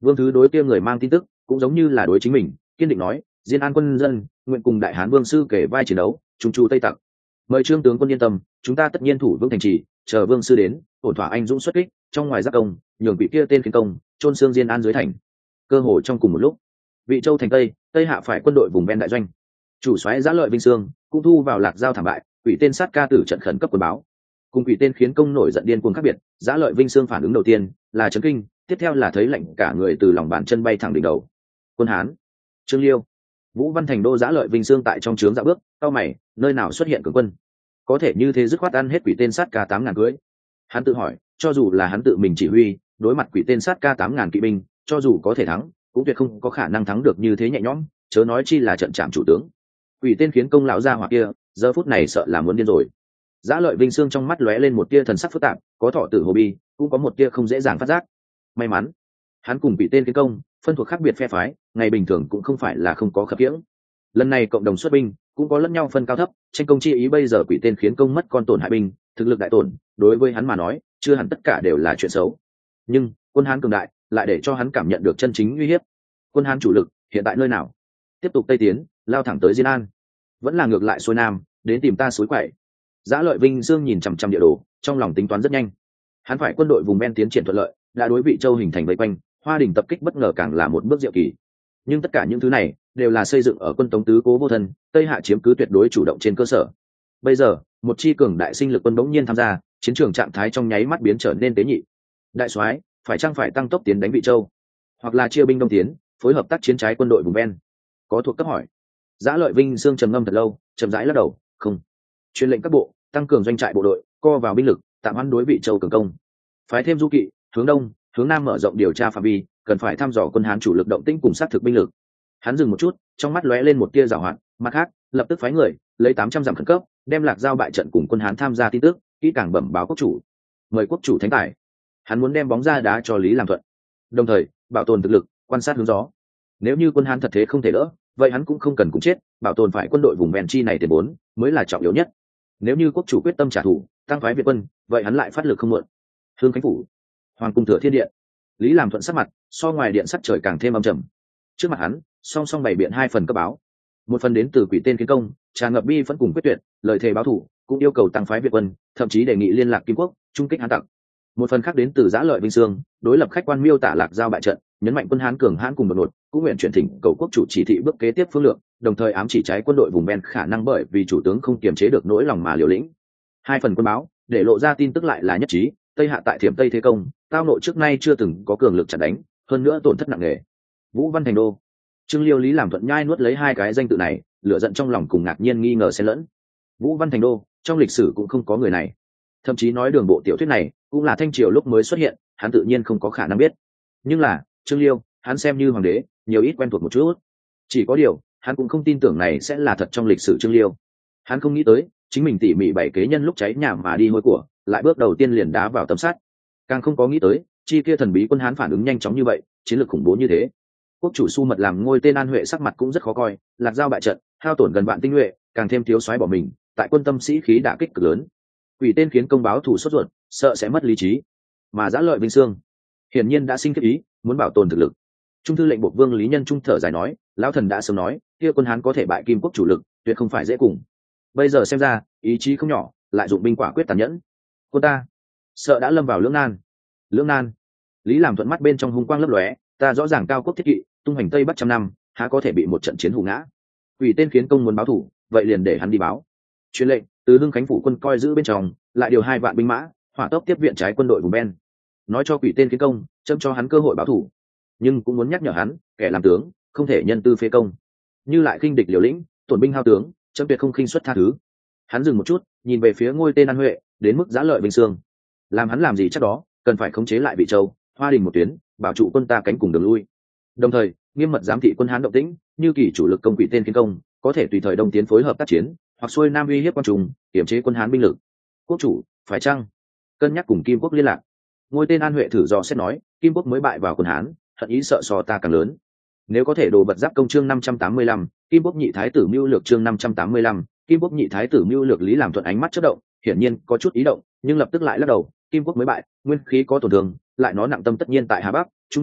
Vương Thứ đối kia người mang tin tức cũng giống như là đối chính mình, kiên định nói, diên an quân dân nguyện cùng đại hán vương sư kể vai chiến đấu, trung tru tây tặc. Mời trương tướng quân yên tâm, chúng ta tất nhiên thủ vững thành trì, chờ vương sư đến, ổn thỏa anh dũng xuất kích, trong ngoài giáp công, nhường vị kia tên khiến công, trôn xương diên an dưới thành. Cơ hội trong cùng một lúc, Vị Châu thành tây, tây hạ phải quân đội vùng ven đại doanh. Chủ soái Giá Lợi Vinh Sương cũng thu vào Lạc Giao thảm bại, quỷ tên sát ca tử trận khẩn cấp quân báo. Cùng quỷ tên khiến công nổi giận điên cuồng khác biệt, Giá Lợi Vinh Sương phản ứng đầu tiên là chấn kinh, tiếp theo là thấy lạnh cả người từ lòng bàn chân bay thẳng đỉnh đầu. Quân Hán, Trương Liêu, Vũ Văn Thành đô Giá Lợi Vinh Sương tại trong trướng dạo bước, cao mày, nơi nào xuất hiện cường quân? Có thể như thế dứt khoát ăn hết quỷ tên sát ca tám ngàn cưới. Hắn tự hỏi, cho dù là hắn tự mình chỉ huy, đối mặt quỷ tên sát ca tám ngàn kỵ binh, cho dù có thể thắng, cũng tuyệt không có khả năng thắng được như thế nhẹ nhõm, chớ nói chi là trận trạm chủ tướng. Quỷ tên khiến công lão gia hỏa kia, giờ phút này sợ là muốn điên rồi. Giá Lợi Vinh Sương trong mắt lóe lên một tia thần sắc phức tạp, có thọ tử hồ bi, cũng có một tia không dễ dàng phát giác. May mắn, hắn cùng quỷ tên khiến công, phân thuộc khác biệt phe phái, ngày bình thường cũng không phải là không có khập khiễng. Lần này cộng đồng xuất binh, cũng có lẫn nhau phân cao thấp, tranh công chi ý bây giờ quỷ tên khiến công mất con tổn hại binh, thực lực đại tổn, đối với hắn mà nói, chưa hẳn tất cả đều là chuyện xấu. Nhưng, quân Hán cường đại, lại để cho hắn cảm nhận được chân chính uy hiếp. Quân Hán chủ lực hiện tại nơi nào? Tiếp tục tây tiến, lao thẳng tới Diên An, vẫn là ngược lại xuôi nam, đến tìm ta suối quậy. Giá Lợi Vinh Dương nhìn chằm chằm địa đồ, trong lòng tính toán rất nhanh. Hắn phải quân đội vùng ven tiến triển thuận lợi, đã đối Vị Châu hình thành vây quanh, Hoa Đình tập kích bất ngờ càng là một bước diệu kỳ. Nhưng tất cả những thứ này đều là xây dựng ở quân Tống tứ cố vô thân, Tây Hạ chiếm cứ tuyệt đối chủ động trên cơ sở. Bây giờ, một chi cường đại sinh lực quân bỗng nhiên tham gia, chiến trường trạng thái trong nháy mắt biến trở nên tế nhị. Đại soái, phải chăng phải tăng tốc tiến đánh Vị Châu, hoặc là chia binh đông tiến, phối hợp tác chiến trái quân đội vùng ven? Có thuộc cấp hỏi. Giá Lợi Vinh Dương trầm ngâm thật lâu, chậm rãi lắc đầu, không. Truyền lệnh các bộ tăng cường doanh trại bộ đội, co vào binh lực, tạm hoãn đối Vị Châu cường công. Phái thêm du kỵ, hướng đông, hướng nam mở rộng điều tra phạm vi, cần phải thăm dò quân Hán chủ lực động tĩnh cùng xác thực binh lực. Hắn dừng một chút, trong mắt lóe lên một tia giảo hoạt, mặt khác, lập tức phái người lấy tám trăm dặm khẩn cấp, đem Lạc Giao bại trận cùng quân Hán tham gia tin tức, kỹ càng bẩm báo quốc chủ. Mời quốc chủ thánh tài. Hắn muốn đem bóng ra đá cho Lý Làm Thuận, đồng thời bảo tồn thực lực, quan sát hướng gió. Nếu như quân Hán thật thế không thể đỡ, vậy hắn cũng không cần cũng chết, bảo tồn phải quân đội vùng ven chi này tiền vốn mới là trọng yếu nhất. Nếu như quốc chủ quyết tâm trả thù, tăng phái Việt quân, vậy hắn lại phát lực không muộn. Hương Khánh phủ, Hoàng cung Thừa Thiên điện. Lý Làm Thuận sắc mặt so ngoài điện sắc trời càng thêm âm trầm. Trước mặt hắn, song song bày biện hai phần cấp báo. Một phần đến từ quỷ tên kiến công, tràn ngập bi vẫn cùng quyết tuyệt, lời thề báo thù, cũng yêu cầu tăng phái Việt quân, thậm chí đề nghị liên lạc Kim Quốc, trung kích Hán tặc. Một phần khác đến từ Giá Lợi Vinh Sương, đối lập khách quan miêu tả Lạc Giao bại trận, nhấn mạnh quân Hán cường hãn cùng đột ngột, cũng nguyện chuyển thỉnh cầu quốc chủ chỉ thị bước kế tiếp phương lượng, đồng thời ám chỉ trái quân đội vùng ven khả năng bởi vì chủ tướng không kiềm chế được nỗi lòng mà liều lĩnh. Hai phần quân báo để lộ ra tin tức lại là nhất trí, Tây Hạ tại Thiểm Tây thế công, tao nội trước nay chưa từng có cường lực chặn đánh, hơn nữa tổn thất nặng nề. Vũ Văn Thành đô, Trương Liêu Lý Làm Thuận nhai nuốt lấy hai cái danh tự này, lửa giận trong lòng cùng ngạc nhiên nghi ngờ xen lẫn. Vũ Văn Thành đô, trong lịch sử cũng không có người này, thậm chí nói đường bộ tiểu thuyết này cũng là Thanh Triều lúc mới xuất hiện, hắn tự nhiên không có khả năng biết. Nhưng là Trương Liêu, hắn xem như hoàng đế, nhiều ít quen thuộc một chút. Chỉ có điều, hắn cũng không tin tưởng này sẽ là thật trong lịch sử Trương Liêu. Hắn không nghĩ tới, chính mình tỉ mỉ bảy kế nhân lúc cháy nhà mà đi hôi của, lại bước đầu tiên liền đá vào tấm sắt. Càng không có nghĩ tới, chi kia thần bí quân Hán phản ứng nhanh chóng như vậy, chiến lược khủng bố như thế. Quốc chủ Su Mật làm ngôi tên An Huệ sắc mặt cũng rất khó coi, Lạc Giao bại trận, hao tổn gần vạn tinh nhuệ, càng thêm thiếu soái bỏ mình, tại quân tâm sĩ khí đả kích cực lớn. Quỷ tên khiến công báo thủ sốt ruột, sợ sẽ mất lý trí. Mà Giá Lợi Vinh Sương, hiển nhiên đã sinh kết ý, muốn bảo tồn thực lực. Trung thư lệnh Bộc Vương Lý Nhân Trung thở dài nói, lão thần đã sớm nói, kia quân Hán có thể bại Kim Quốc chủ lực, tuyệt không phải dễ cùng. Bây giờ xem ra, ý chí không nhỏ, lại dụng binh quả quyết tàn nhẫn. Quân ta, sợ đã lâm vào lưỡng nan. Lưỡng nan. Lý Làm Thuận mắt bên trong hung quang lấp lóe, ta rõ ràng cao quốc thiết kỵ, tung hành tây bắc trăm năm, há có thể bị một trận chiến hù ngã. Quỷ tên khiến công muốn báo thủ, vậy liền để hắn đi báo. Truyền lệnh từ Hưng Khánh phủ quân coi giữ bên trong, lại điều hai vạn binh mã, hỏa tốc tiếp viện trái quân đội vùng ven. Nói cho quỷ tên khiến công, châm cho hắn cơ hội báo thủ, nhưng cũng muốn nhắc nhở hắn, kẻ làm tướng không thể nhân tư phế công, như lại khinh địch liều lĩnh, tổn binh hao tướng, châm tuyệt không khinh xuất tha thứ. Hắn dừng một chút, nhìn về phía ngôi tên An Huệ, đến mức Giá Lợi Vinh Sương, làm hắn làm gì chắc đó, cần phải khống chế lại Vị Châu, Hoa Đình một tuyến, bảo trụ quân ta cánh cùng đường lui. Đồng thời, nghiêm mật giám thị quân Hán động tĩnh, như kỳ chủ lực công quỷ tên khiến công, có thể tùy thời đông tiến phối hợp tác chiến, hoặc xuôi nam uy hiếp quan trùng, kiểm chế quân Hán binh lực. Quốc chủ, phải chăng cân nhắc cùng Kim Quốc liên lạc? Ngôi tên An Huệ thử dò xét nói, Kim Quốc mới bại vào quân Hán, hận ý sợ so ta càng lớn. Nếu có thể đồ vật giáp công chương năm trăm tám mươi lăm, Kim Quốc nhị thái tử mưu lược chương năm trăm tám mươi lăm, Kim Quốc nhị thái tử mưu lược Lý Làm Thuận ánh mắt chớp động, hiển nhiên có chút ý động, nhưng lập tức lại lắc đầu, Kim Quốc mới bại, nguyên khí có tổn thương, lại nó nặng tâm tất nhiên tại Hà Bắc, Trung Nguyên,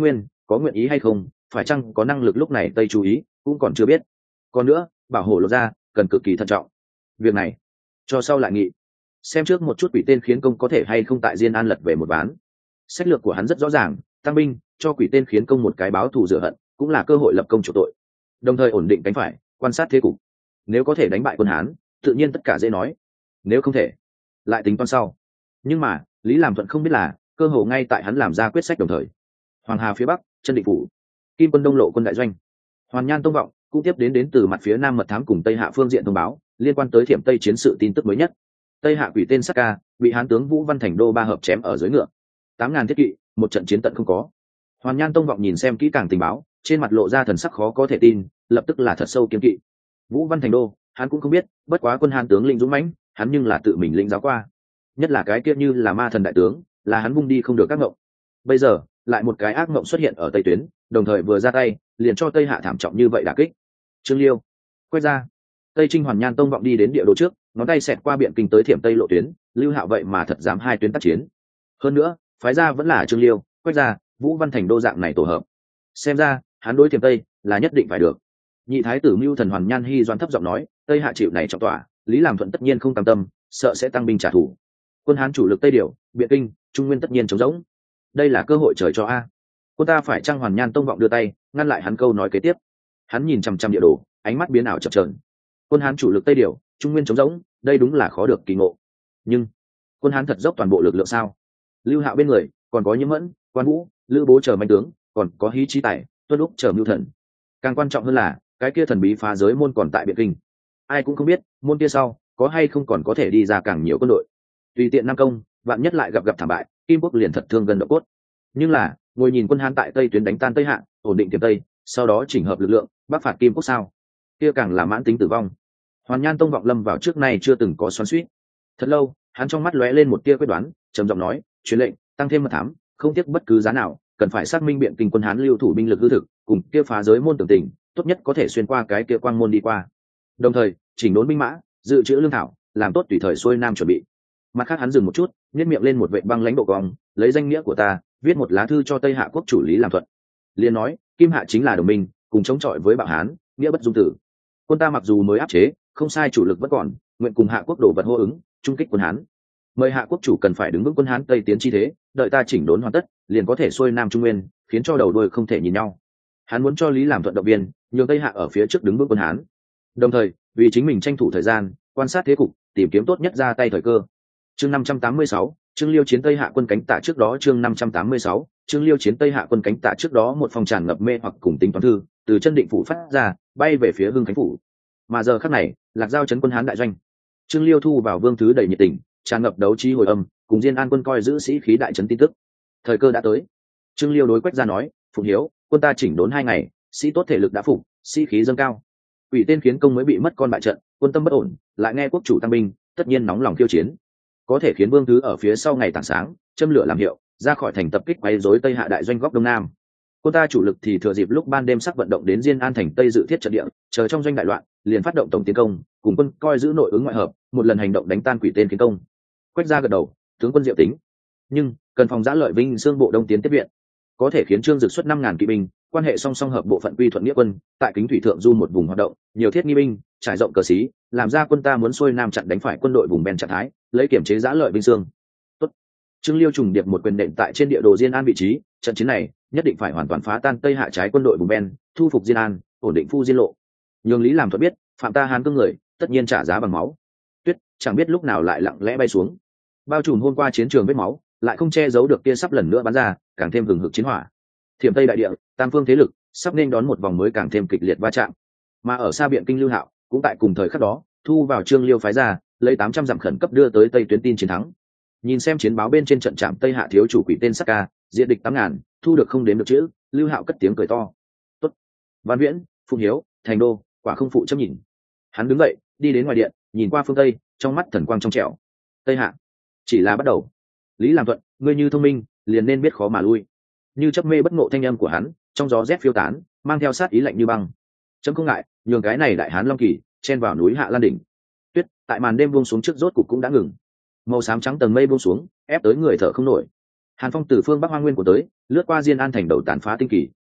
có nguyện ý hay không, phải chăng có năng lực, lúc này tây chú ý cũng còn chưa biết. Còn nữa, bảo hộ lột ra cần cực kỳ thận trọng, việc này cho sau lại nghị. Xem trước một chút quỷ tên khiến công có thể hay không tại Diên An lật về một ván. Sách lược của hắn rất rõ ràng, tăng binh cho quỷ tên khiến công một cái báo thù rửa hận, cũng là cơ hội lập công chủ tội, đồng thời ổn định cánh phải, quan sát thế cục. Nếu có thể đánh bại quân Hán, tự nhiên tất cả dễ nói, nếu không thể lại tính toán sau. Nhưng mà Lý Làm Thuận không biết là cơ hội ngay tại hắn làm ra quyết sách đồng thời, Hoàng Hà phía bắc, Chân Định phủ, Kim quân đông lộ quân đại doanh, Hoàn Nhan Tông Vọng cũng tiếp đến đến từ mặt phía nam mật thám cùng Tây Hạ phương diện thông báo liên quan tới Thiểm Tây chiến sự tin tức mới nhất. Tây Hạ quỷ tên Sắc Ca bị Hán tướng Vũ Văn Thành Đô ba hợp chém ở dưới ngựa, tám ngàn thiết kỵ, một trận chiến tận không có. Hoàn Nhan Tông Vọng nhìn xem kỹ càng tình báo, trên mặt lộ ra thần sắc khó có thể tin, lập tức là thật sâu kiêng kỵ. Vũ Văn Thành Đô hắn cũng không biết, bất quá quân Hán tướng lĩnh dũng mãnh, hắn nhưng là tự mình lĩnh giáo qua, nhất là cái kia như là ma thần đại tướng, là hắn vung đi không được các ngộng. Bây giờ lại một cái ác ngộng xuất hiện ở Tây tuyến, đồng thời vừa ra tay liền cho Tây Hạ thảm trọng như vậy đả kích. Trương Liêu quay ra, Tây Trinh Hoàn Nhan Tông Vọng đi đến địa đồ trước, ngón tay xẹt qua biện kinh tới Thiểm Tây lộ tuyến. Lưu Hạo vậy mà thật dám hai tuyến tác chiến, hơn nữa phái ra vẫn là Trương Liêu, quay ra, Vũ Văn Thành Đô dạng này tổ hợp, xem ra hắn đối Thiểm Tây là nhất định phải được. Nhị thái tử Mưu Thần Hoàn Nhan Hy doan thấp giọng nói, Tây Hạ chịu này trọng tỏa, Lý Làm Thuận tất nhiên không cam tâm, sợ sẽ tăng binh trả thù. Quân Hán chủ lực Tây điều, biện kinh, Trung Nguyên tất nhiên trống rỗng, đây là cơ hội trời cho a. Quân ta phải chăng? Hoàn Nhan Tông Vọng đưa tay ngăn lại hắn câu nói kế tiếp. Hắn nhìn chằm chằm địa đồ, ánh mắt biến ảo chập chờn. Quân Hán chủ lực Tây điều, Trung Nguyên trống rỗng, đây đúng là khó được kỳ ngộ. Nhưng quân Hán thật dốc toàn bộ lực lượng sao? Lưu Hạo bên người còn có Nhiễm Mẫn, Quan Vũ, Lữ Bố chờ manh tướng, còn có Hí Chí Tài, Tuân Úc chờ Mưu Thần. Càng quan trọng hơn là cái kia thần bí phá giới môn còn tại biện kinh, ai cũng không biết môn kia sau có hay không còn có thể đi ra càng nhiều quân đội. Tùy tiện Nam công, vạn nhất lại gặp gặp thảm bại, Kim Quốc liền thật thương gần độ cốt. Nhưng là ngồi nhìn quân Hán tại Tây tuyến đánh tan Tây Hạ, ổn định Thiểm Tây, sau đó chỉnh hợp lực lượng bắc phạt Kim Quốc sao, kia càng là mãn tính tử vong. Hoàn Nhan Tông Vọng lâm vào trước nay chưa từng có xoắn xuýt. Thật lâu, hắn trong mắt lóe lên một tia quyết đoán, trầm giọng nói, truyền lệnh tăng thêm mật thám, không tiếc bất cứ giá nào, cần phải xác minh biện kinh quân Hán lưu thủ binh lực hư thực, cùng kia phá giới môn tưởng tình, tốt nhất có thể xuyên qua cái kia quang môn đi qua. Đồng thời chỉnh đốn binh mã, dự trữ lương thảo, làm tốt tùy thời xuôi nam chuẩn bị. Mặt khác hắn dừng một chút, nhếch miệng lên một vệ băng lãnh độ cong, lấy danh nghĩa của ta viết một lá thư cho Tây Hạ quốc chủ Lý Làm Thuận, liền nói Kim Hạ chính là đồng minh, cùng chống chọi với Bạo Hán, nghĩa bất dung tử. Quân ta mặc dù mới áp chế, không sai chủ lực vẫn còn, nguyện cùng Hạ quốc đổ vật hô ứng, trung kích quân Hán. Mời Hạ quốc chủ cần phải đứng vững quân Hán Tây tiến chi thế, đợi ta chỉnh đốn hoàn tất, liền có thể xuôi nam Trung Nguyên, khiến cho đầu đuôi không thể nhìn nhau. Hắn muốn cho Lý Làm Thuận động viên, nhường Tây Hạ ở phía trước đứng vững quân Hán, đồng thời vì chính mình tranh thủ thời gian, quan sát thế cục, tìm kiếm tốt nhất ra tay thời cơ. Chương năm trăm tám mươi sáu, Trương Liêu chiến Tây Hạ quân cánh tả trước đó. Chương năm trăm tám mươi sáu, Trương Liêu chiến Tây Hạ quân cánh tả trước đó. Một phong tràn ngập mê hoặc cùng tính toán thư từ Chân Định phủ phát ra, bay về phía Hưng Khánh phủ. Mà giờ khắc này, Lạc Giao trấn quân Hán đại doanh, Trương Liêu thu vào vương thứ đầy nhiệt tình, tràn ngập đấu trí hồi âm, cùng Diên An quân coi giữ sĩ khí đại trấn tin tức. Thời cơ đã tới. Trương Liêu đối Quách gia nói, Phụng Hiếu, quân ta chỉnh đốn hai ngày, sĩ tốt thể lực đã phục, sĩ khí dâng cao. Quỷ tên khiến công mới bị mất con bại trận, quân tâm bất ổn, lại nghe quốc chủ tăng binh, tất nhiên nóng lòng khiêu chiến, có thể khiến vương thứ ở phía sau ngày tảng sáng châm lửa làm hiệu, ra khỏi thành tập kích quấy rối Tây Hạ đại doanh góc đông nam. Quân ta chủ lực thì thừa dịp lúc ban đêm sắc vận động đến Diên An thành Tây dự thiết trận địa, chờ trong doanh đại loạn liền phát động tổng tiến công, cùng quân coi giữ nội ứng ngoại hợp, một lần hành động đánh tan quỷ tên khiến công. Quách gia gật đầu, tướng quân diệu tính, nhưng cần phòng giã lợi Vinh xương bộ đông tiến tiếp viện, có thể khiến Trương Dực xuất năm ngàn kỵ binh, quan hệ song song hợp bộ phận quy thuận nghĩa quân, tại Kính Thủy thượng du một vùng hoạt động, nhiều thiết nghi binh, trải rộng cờ xí, làm ra quân ta muốn xuôi nam chặn đánh phải quân đội vùng ven trạng thái, lấy kiểm chế giã lợi Vinh xương. Tốt. Trương Liêu trùng điệp một quyền nện tại trên địa đồ Diên An vị trí, trận chiến này nhất định phải hoàn toàn phá tan Tây Hạ trái quân đội vùng ven, thu phục Diên An, ổn định Phu Diên lộ. Nhường Lý Làm Thuận biết, phạm ta Hán cương người, tất nhiên trả giá bằng máu. Tuyết chẳng biết lúc nào lại lặng lẽ bay xuống, bao trùm hôm qua chiến trường vết máu, lại không che giấu được kia sắp lần nữa bắn ra, càng thêm hừng hực chiến hỏa. Thiểm Tây đại địa, tam phương thế lực sắp nên đón một vòng mới càng thêm kịch liệt va chạm. Mà ở xa biện kinh Lưu Hạo cũng tại cùng thời khắc đó thu vào Trương Liêu phái ra, lấy tám trăm dặm khẩn cấp đưa tới Tây tuyến tin chiến thắng. Nhìn xem chiến báo bên trên trận trạm Tây Hạ thiếu chủ quỷ tên Sắc Ca, diện địch tám ngàn, thu được không đếm được chữ. Lưu Hạo cất tiếng cười to. Tốt. Văn Viễn, Phụng Hiếu, Thành Đô, quả không phụ chấp nhìn. Hắn đứng dậy, đi đến ngoài điện, nhìn qua phương Tây, trong mắt thần quang trong trẻo. Tây Hạ chỉ là bắt đầu. Lý Làm Thuận, ngươi như thông minh, liền nên biết khó mà lui. Như chấp mê bất ngộ thanh âm của hắn, trong gió rét phiêu tán, mang theo sát ý lạnh như băng. Chấm không ngại, nhường cái này đại hán long kỳ chen vào núi Hạ Lan đỉnh. Tuyết tại màn đêm buông xuống trước rốt cục cũng đã ngừng. Màu xám trắng tầng mây buông xuống, ép tới người thở không nổi. Hàn phong từ phương bắc hoang nguyên của tới, lướt qua Diên An thành đầu tàn phá tinh kỳ,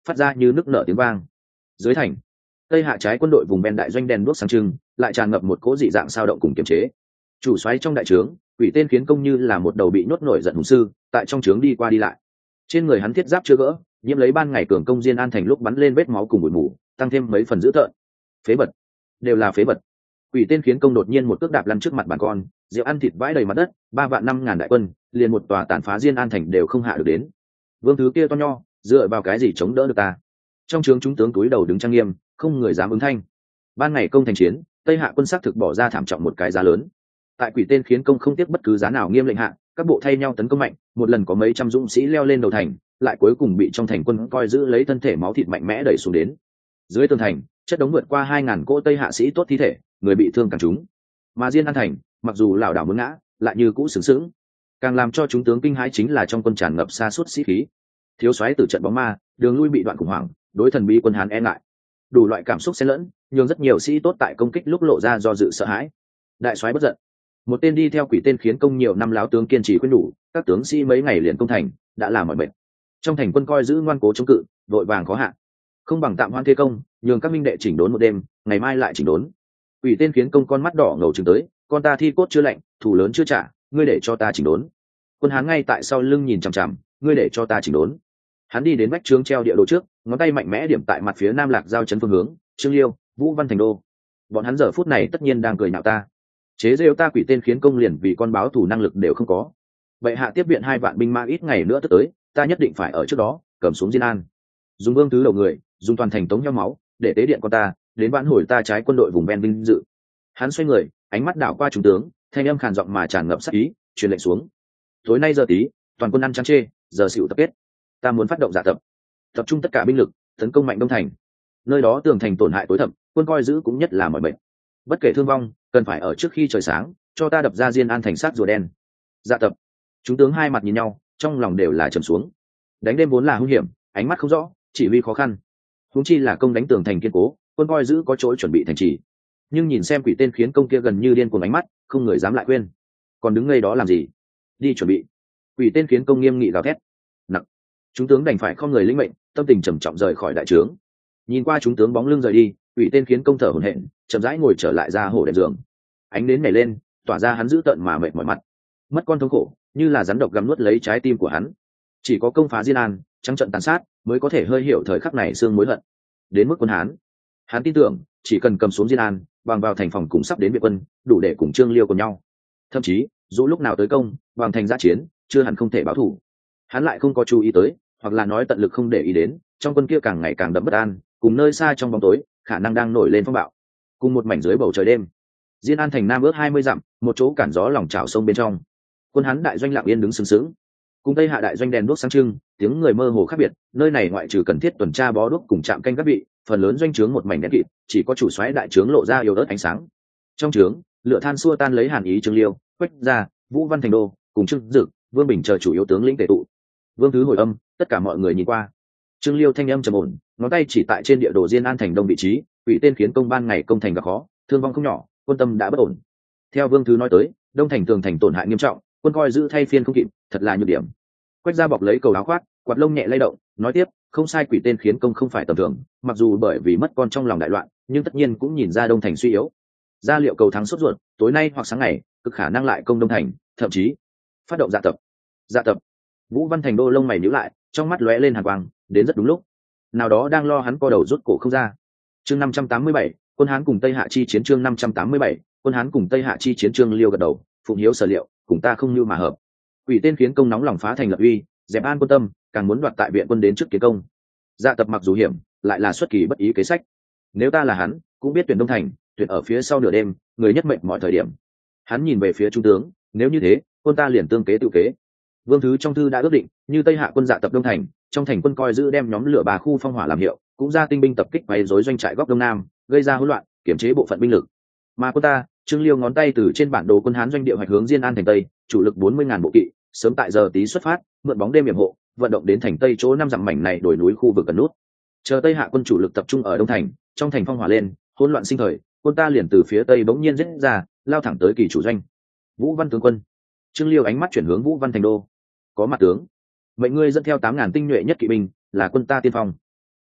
phát ra như nước nở tiếng vang. Dưới thành, tây hạ trái quân đội vùng ven đại doanh đèn đuốc sáng trưng, lại tràn ngập một cỗ dị dạng sao động cùng kiềm chế. Chủ soái trong đại trướng, quỷ tên khiến công như là một đầu bị nhốt nổi giận hùng sư, tại trong trướng đi qua đi lại. Trên người hắn thiết giáp chưa gỡ, nhiễm lấy ban ngày cường công Diên An thành lúc bắn lên vết máu cùng bụi mù, tăng thêm mấy phần dữ tợn. Phế vật, đều là phế vật. Quỷ tên khiến công đột nhiên một cước đạp lăn trước mặt bàn con, rượu ăn thịt vãi đầy mặt đất, ba vạn năm ngàn đại quân, liền một tòa tàn phá Diên An thành đều không hạ được đến. Vương thứ kia to nho, dựa vào cái gì chống đỡ được ta? Trong trướng chúng tướng túi đầu đứng trang nghiêm, không người dám ứng thanh. Ban ngày công thành chiến, tây hạ quân sắc thực bỏ ra thảm trọng một cái giá lớn. Tại quỷ tên khiến công không tiếc bất cứ giá nào nghiêm lệnh hạ, các bộ thay nhau tấn công mạnh, một lần có mấy trăm dũng sĩ leo lên đầu thành, lại cuối cùng bị trong thành quân coi giữ lấy thân thể máu thịt mạnh mẽ đẩy xuống đến. Dưới tường thành, chất đống vượt qua hai ngàn cỗ tây hạ sĩ tốt thi thể, người bị thương càng chúng. Mà Diên An thành, mặc dù lảo đảo muốn ngã, lại như cũ sướng sướng. Càng làm cho chúng tướng kinh hãi chính là trong quân tràn ngập xa suốt sĩ khí. Thiếu soái tử trận bóng ma, đường lui bị đoạn khủng hoảng, đối thần bí quân Hán e ngại. Đủ loại cảm xúc xen lẫn, nhưng rất nhiều sĩ tốt tại công kích lúc lộ ra do dự sợ hãi. Đại soái bất giận. Một tên đi theo quỷ tên khiến công nhiều năm láo tướng kiên trì khuyên nhủ, các tướng sĩ mấy ngày liền công thành, đã làm mọi bệnh. Trong thành quân coi giữ ngoan cố chống cự, vội vàng khó hạn. Không bằng tạm hoãn thế công, nhường các minh đệ chỉnh đốn một đêm, ngày mai lại chỉnh đốn. Quỷ tên khiến công con mắt đỏ ngầu chừng tới, con ta thi cốt chưa lạnh, thủ lớn chưa trả, ngươi để cho ta chỉnh đốn. Quân Hán ngay tại sau lưng nhìn chằm chằm, ngươi để cho ta chỉnh đốn. Hắn đi đến vách trướng treo địa đồ trước, ngón tay mạnh mẽ điểm tại mặt phía nam lạc giao chấn phương hướng, Trương Liêu, Vũ Văn thành đô. Bọn hắn giờ phút này tất nhiên đang cười nhạo ta, chế rêu ta quỷ tên khiến công liền vì con báo thủ năng lực đều không có. Vậy hạ tiếp viện hai vạn binh mã ít ngày nữa tức tới, ta nhất định phải ở trước đó cầm xuống Diên An, dùng vương thứ đầu người, dùng toàn thành tống heo máu để tế điện con ta, đến vãn hồi ta trái quân đội vùng ven vinh dự. Hắn xoay người, ánh mắt đảo qua trung tướng, thanh âm khàn giọng mà tràn ngập sát ý, truyền lệnh xuống. Tối nay giờ tí, toàn quân ăn chán chê, giờ xỉu tập kết. Ta muốn phát động giả tập, tập trung tất cả binh lực, tấn công mạnh đông thành. Nơi đó tường thành tổn hại tối thậm, quân coi giữ cũng nhất là mọi bệnh. Bất kể thương vong, cần phải ở trước khi trời sáng, cho ta đập ra Diên An thành sát rùa đen. Dạ tập. Chúng tướng hai mặt nhìn nhau, trong lòng đều là trầm xuống. Đánh đêm vốn là hung hiểm, ánh mắt không rõ, chỉ huy khó khăn. Huống chi là công đánh tường thành kiên cố, quân coi giữ có chỗ chuẩn bị thành trì. Nhưng nhìn xem quỷ tên khiến công kia gần như điên cuồng ánh mắt, không người dám lại khuyên. Còn đứng ngây đó làm gì? Đi chuẩn bị. Quỷ tên khiến công nghiêm nghị gào thét. Nặng. Chúng tướng đành phải không người lĩnh mệnh, tâm tình trầm trọng rời khỏi đại trướng. Nhìn qua chúng tướng bóng lưng rời đi, quỷ tên khiến công thở hổn hển, chậm rãi ngồi trở lại ra hổ đệm giường. Ánh nến nhảy lên, tỏa ra hắn dữ tợn mà mệt mỏi mặt. Mất con thống khổ, như là rắn độc gặm nuốt lấy trái tim của hắn. Chỉ có công phá Diên An, trắng trận tàn sát, mới có thể hơi hiểu thời khắc này xương mối hận. Đến mức quân Hán, hắn tin tưởng, chỉ cần cầm xuống Diên An, bằng vào thành phòng cùng sắp đến viện quân, đủ để cùng Trương Liêu cùng nhau. Thậm chí, dù lúc nào tới công, bằng thành giã chiến, chưa hẳn không thể báo thù. Hắn lại không có chú ý tới, hoặc là nói tận lực không để ý đến, trong quân kia càng ngày càng đậm bất an, cùng nơi xa trong bóng tối, khả năng đang nổi lên phong bạo. Cùng một mảnh dưới bầu trời đêm, Diên An thành nam ước hai mươi dặm, một chỗ cản gió lòng trào sông bên trong. Quân Hán đại doanh lặng yên đứng sừng sững, cùng tây hạ đại doanh đèn đuốc sáng trưng, tiếng người mơ hồ khác biệt. Nơi này ngoại trừ cần thiết tuần tra bó đuốc cùng trạm canh các vị, phần lớn doanh trướng một mảnh đen kịt, chỉ có chủ soái đại trướng lộ ra yếu ớt ánh sáng. Trong trướng, lửa than xua tan lấy hàn ý Trương Liêu, Quách Gia, Vũ Văn thành đô, cùng Trương Dực, Vương Bình chờ chủ yếu tướng lĩnh tề tụ. Vương thứ hồi âm, tất cả mọi người nhìn qua. Trương Liêu thanh âm trầm ổn, ngón tay chỉ tại trên địa đồ Diên An thành đông vị trí, quỷ tên khiến công ban ngày công thành gặp khó, thương vong không nhỏ, quân tâm đã bất ổn. Theo Vương thứ nói tới, đông thành tường thành tổn hại nghiêm trọng, quân coi giữ thay phiên không kịp, thật là nhược điểm. Quách Gia bọc lấy cầu áo khoác, quạt lông nhẹ lay động, nói tiếp, không sai, quỷ tên khiến công không phải tầm thường, mặc dù bởi vì mất con trong lòng đại loạn, nhưng tất nhiên cũng nhìn ra đông thành suy yếu. Gia liệu cầu thắng sốt ruột, tối nay hoặc sáng ngày, cực khả năng lại công đông thành, thậm chí phát động dạ tập. Dạ tập. Vũ Văn thành đô lông mày nhíu lại, trong mắt lóe lên hàn quang, đến rất đúng lúc. Nào đó đang lo hắn co đầu rút cổ không ra. Chương năm trăm tám mươi bảy, quân Hán cùng Tây Hạ chi chiến. Chương năm trăm tám mươi bảy, quân Hán cùng Tây Hạ chi chiến. Trương Liêu gật đầu, phụng hiếu sở liệu, cùng ta không như mà hợp. Quỷ tên khiến công nóng lòng phá thành lập uy, dẹp an quân tâm, càng muốn đoạt tại viện quân đến trước kiến công. Dạ tập mặc dù hiểm, lại là xuất kỳ bất ý kế sách. Nếu ta là hắn, cũng biết tuyển đông thành, tuyển ở phía sau nửa đêm, người nhất mệnh mọi thời điểm. Hắn nhìn về phía trung tướng, nếu như thế, quân ta liền tương kế tự kế. Vương thứ trong thư đã ước định, như Tây Hạ quân dạ tập đông thành, trong thành quân coi giữ đem nhóm lửa bà khu phong hỏa làm hiệu, cũng ra tinh binh tập kích quấy rối doanh trại góc đông nam, gây ra hỗn loạn, kiểm chế bộ phận binh lực. Mà quân ta, Trương Liêu ngón tay từ trên bản đồ quân Hán doanh địa hoạch hướng Diên An thành tây, chủ lực bốn mươi ngàn bộ kỵ, sớm tại giờ tí xuất phát, mượn bóng đêm yểm hộ, vận động đến thành tây chỗ năm dặm mảnh này đồi núi khu vực gần nút. Chờ Tây Hạ quân chủ lực tập trung ở đông thành, trong thành phong hỏa lên, hỗn loạn sinh thời, quân ta liền từ phía tây bỗng nhiên giết ra, lao thẳng tới kỳ chủ doanh. Vũ Văn tướng quân. Trương Liêu ánh mắt chuyển hướng Vũ Văn thành đô. Có mặt tướng, mệnh ngươi dẫn theo tám ngàn tinh nhuệ nhất kỵ binh, là quân ta tiên phong.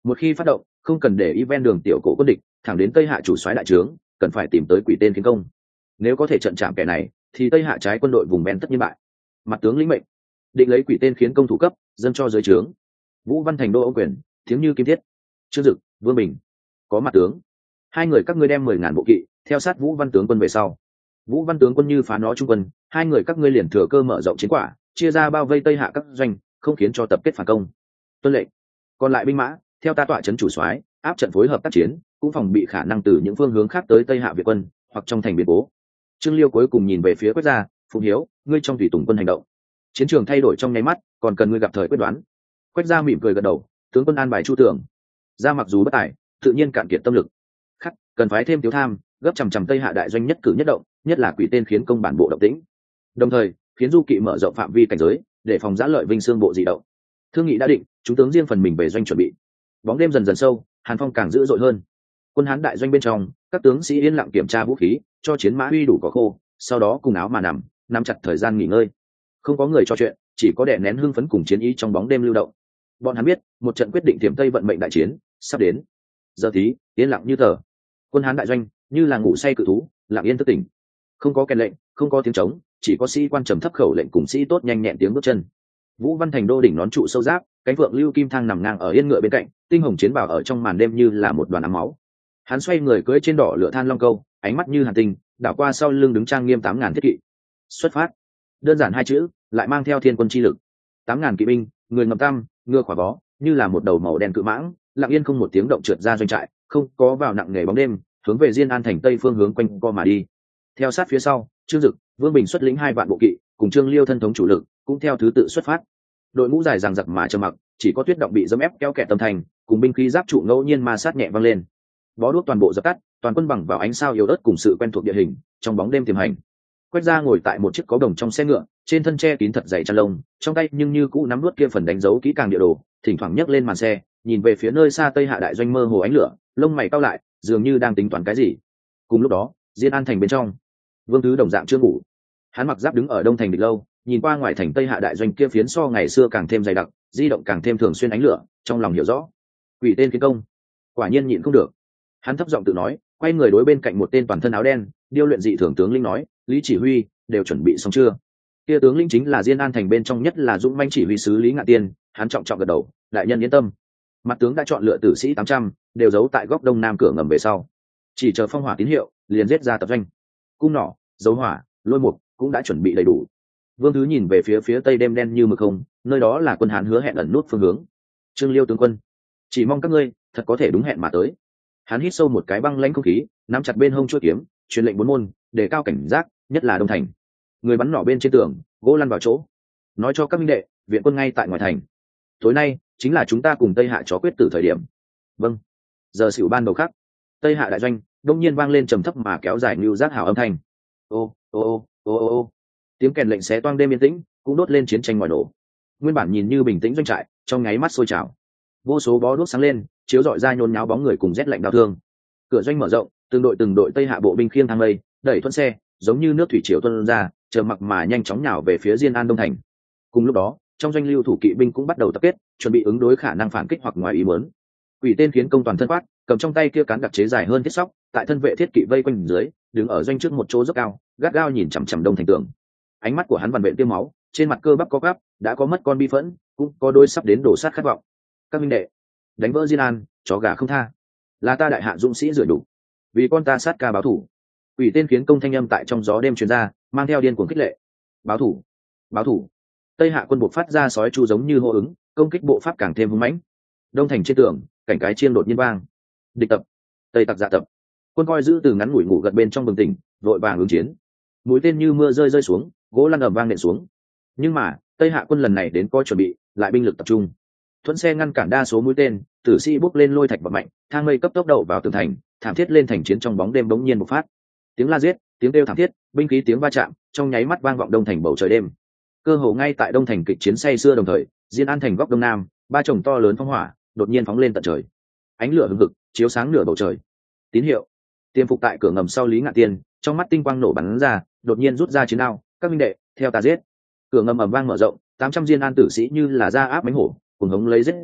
Một khi phát động, không cần để ý ven đường tiểu cổ quân địch, thẳng đến tây hạ chủ soái đại trướng, cần phải tìm tới quỷ tên kiến công. Nếu có thể trận chạm kẻ này, thì tây hạ trái quân đội vùng ven tất nhiên bại. Mặt tướng lĩnh mệnh, định lấy quỷ tên khiến công thủ cấp, dâng cho dưới trướng. Vũ Văn Thành đô ô quyền, tiếng như kim thiết. Trương Dực, Vương Bình, có mặt tướng. Hai người các ngươi đem mười ngàn bộ kỵ theo sát Vũ Văn tướng quân về sau. Vũ Văn tướng quân như phá nó trung quân, hai người các ngươi liền thừa cơ mở rộng chiến quả, chia ra bao vây tây hạ các doanh, không khiến cho tập kết phản công. Tuân lệnh. Còn lại binh mã theo ta tọa trấn chủ soái, áp trận phối hợp tác chiến, cũng phòng bị khả năng từ những phương hướng khác tới tây hạ việt quân hoặc trong thành biến cố. Trương Liêu cuối cùng nhìn về phía Quách gia, Phùng Hiếu, ngươi trong thủy tùng quân hành động, chiến trường thay đổi trong nháy mắt, còn cần ngươi gặp thời quyết đoán. Quách gia mỉm cười gật đầu, tướng quân an bài chu tưởng, gia mặc dù bất tài, tự nhiên cạn kiệt tâm lực, khắc cần phái thêm thiếu tham, gấp chằm chằm tây hạ đại doanh nhất cử nhất động, nhất là quỷ tên khiến công bản bộ động tĩnh, đồng thời khiến du kỵ mở rộng phạm vi cảnh giới, để phòng giã lợi vinh xương bộ dị động. Thương nghị đã định, chúng tướng riêng phần mình về doanh chuẩn bị. Bóng đêm dần dần sâu, hàn phong càng dữ dội hơn. Quân hán đại doanh bên trong, các tướng sĩ yên lặng kiểm tra vũ khí, cho chiến mã huy đủ có khô, sau đó cùng áo mà nằm, nắm chặt thời gian nghỉ ngơi. Không có người trò chuyện, chỉ có đè nén hưng phấn cùng chiến ý trong bóng đêm lưu động. Bọn hắn biết, một trận quyết định tiềm tây vận mệnh đại chiến sắp đến. Giờ tí, yên lặng như tờ. Quân hán đại doanh như là ngủ say cự thú, lặng yên thức tỉnh. Không có kèn lệnh, không có tiếng trống, chỉ có sĩ quan trầm thấp khẩu lệnh cùng sĩ tốt nhanh nhẹn tiếng bước chân. Vũ Văn Thành đô đỉnh nón trụ sâu giáp, cánh vượng lưu kim thang nằm ngang ở yên ngựa bên cạnh, tinh hồng chiến bào ở trong màn đêm như là một đoàn ám máu. Hắn xoay người cưỡi trên đỏ lửa than long câu, ánh mắt như hàn tinh, đảo qua sau lưng đứng trang nghiêm tám ngàn thiết kỵ. Xuất phát. Đơn giản hai chữ, lại mang theo thiên quân chi lực. Tám ngàn kỵ binh, người ngầm tam, ngựa khỏa bó, như là một đầu màu đen cự mãng, lặng yên không một tiếng động trượt ra doanh trại, không có vào nặng nghề bóng đêm, hướng về Diên An thành tây phương hướng quanh co mà đi. Theo sát phía sau, Trương Dực, Vương Bình xuất lĩnh hai vạn bộ kỵ, cùng Trương Liêu thân thống chủ lực, cũng theo thứ tự xuất phát. Đội ngũ dài dằng dặc mà trầm mặc, chỉ có tuyết động bị dẫm ép kéo kẹt tâm thành, cùng binh khí giáp trụ ngẫu nhiên ma sát nhẹ vang lên. Bó đuốc toàn bộ dập tắt, toàn quân bằng vào ánh sao yếu ớt cùng sự quen thuộc địa hình, trong bóng đêm tiềm hành. Quách gia ngồi tại một chiếc có đồng trong xe ngựa, trên thân che kín thật dày chăn lông, trong tay nhưng như cũ nắm nuốt kia phần đánh dấu kỹ càng địa đồ, thỉnh thoảng nhấc lên màn xe, nhìn về phía nơi xa tây hạ đại doanh mơ hồ ánh lửa, lông mày cau lại, dường như đang tính toán cái gì. Cùng lúc đó, Diên An thành bên trong, Vương Thứ đồng dạng chưa ngủ. Hắn mặc giáp đứng ở đông thành địch lâu, nhìn qua ngoài thành tây hạ đại doanh kia phiến so ngày xưa càng thêm dày đặc, di động càng thêm thường xuyên ánh lửa, trong lòng hiểu rõ, quỷ tên kiến công, quả nhiên nhịn không được. Hắn thấp giọng tự nói, quay người đối bên cạnh một tên toàn thân áo đen, điêu luyện dị thường tướng lĩnh nói, Lý chỉ huy đều chuẩn bị xong chưa? Kia tướng lĩnh chính là Diên An thành bên trong nhất là dũng manh chỉ huy sứ Lý Ngạn Tiên. Hắn trọng trọng gật đầu, đại nhân yên tâm. Mặt tướng đã chọn lựa tử sĩ tám trăm, đều giấu tại góc đông nam cửa ngầm về sau, chỉ chờ phong hỏa tín hiệu, liền giết ra tập doanh. Cung nỏ, dấu hỏa, lôi mục cũng đã chuẩn bị đầy đủ. Vương Thứ nhìn về phía phía tây đêm đen như mực không, nơi đó là quân Hán hứa hẹn ẩn nút phương hướng. Trương Liêu tướng quân, chỉ mong các ngươi thật có thể đúng hẹn mà tới. Hắn hít sâu một cái băng lãnh không khí, nắm chặt bên hông chuôi kiếm, truyền lệnh bốn môn, đề cao cảnh giác, nhất là đông thành. Người bắn nỏ bên trên tường, gỗ lăn vào chỗ. Nói cho các minh đệ, viện quân ngay tại ngoài thành. Tối nay chính là chúng ta cùng Tây Hạ chó quyết tử thời điểm. Vâng. Giờ xỉu ban đầu khắc, Tây Hạ đại doanh đông nhiên vang lên trầm thấp mà kéo dài như giác hào âm thanh. Ô ô ô ô ô ô. Tiếng kèn lệnh xé toang đêm yên tĩnh, cũng đốt lên chiến tranh ngoài nổ. Nguyên bản nhìn như bình tĩnh doanh trại, trong nháy mắt sôi trào. Vô số bó đuốc sáng lên, chiếu rọi ra nhốn nháo bóng người cùng rét lạnh đau thương. Cửa doanh mở rộng, từng đội từng đội Tây Hạ bộ binh khiêng thang lây, đẩy thuận xe, giống như nước thủy triều tuôn ra, chờ mặc mà nhanh chóng nhào về phía Diên An đông thành. Cùng lúc đó, trong doanh lưu thủ kỵ binh cũng bắt đầu tập kết, chuẩn bị ứng đối khả năng phản kích hoặc ngoài ý muốn. Quỷ tên khiến công toàn thân quát, cầm trong tay kia cán đặc chế dài hơn thiết sóc, tại thân vệ thiết kỵ vây quanh dưới, đứng ở doanh trước một chỗ dốc cao, gắt gao nhìn chằm chằm đông thành tường. Ánh mắt của hắn vằn vện tiêm máu, trên mặt cơ bắp có gắp, đã có mất con bi phẫn, cũng có đôi sắp đến đổ sát khát vọng. Các minh đệ, đánh vỡ Diên An, chó gà không tha. Là ta đại hạ dũng sĩ rửa đủ, vì con ta sát ca báo thủ. Quỷ tên khiến công thanh âm tại trong gió đêm truyền ra, mang theo điên cuồng khích lệ. Báo thủ, báo thủ. Tây Hạ quân buộc phát ra sói chu giống như hô ứng, công kích bộ pháp càng thêm hung mãnh. Đông thành trên tường, cảnh cái chiêng đột nhiên vang. Địch tập, Tây tặc dạ tập. Quân coi giữ từ ngắn ngủi ngủ gật bên trong bừng tỉnh, vội vàng ứng chiến. Mũi tên như mưa rơi rơi xuống, gỗ lăn ầm vang nện xuống. Nhưng mà Tây Hạ quân lần này đến có chuẩn bị, lại binh lực tập trung. Thuận xe ngăn cản đa số mũi tên, tử sĩ bốc lên lôi thạch và mạnh, thang mây cấp tốc đậu vào tường thành, thảm thiết lên thành chiến trong bóng đêm bỗng nhiên bộc phát. Tiếng la giết, tiếng kêu thảm thiết, binh khí tiếng va chạm, trong nháy mắt vang vọng đông thành bầu trời đêm. Cơ hồ ngay tại đông thành kịch chiến say xưa đồng thời, Diên An thành góc đông nam, ba chồng to lớn phóng hỏa đột nhiên phóng lên tận trời. Ánh lửa hừng hực chiếu sáng nửa bầu trời. Tín hiệu. Tiêm phục tại cửa ngầm sau Lý Ngạn Tiên, trong mắt tinh quang nổ bắn ra, đột nhiên rút ra chiến đao, các minh đệ, theo ta giết. Cửa ngầm ầm vang mở rộng, tám trăm Diên An tử sĩ như là ra áp mánh hổ, cùng hống lấy giết ra,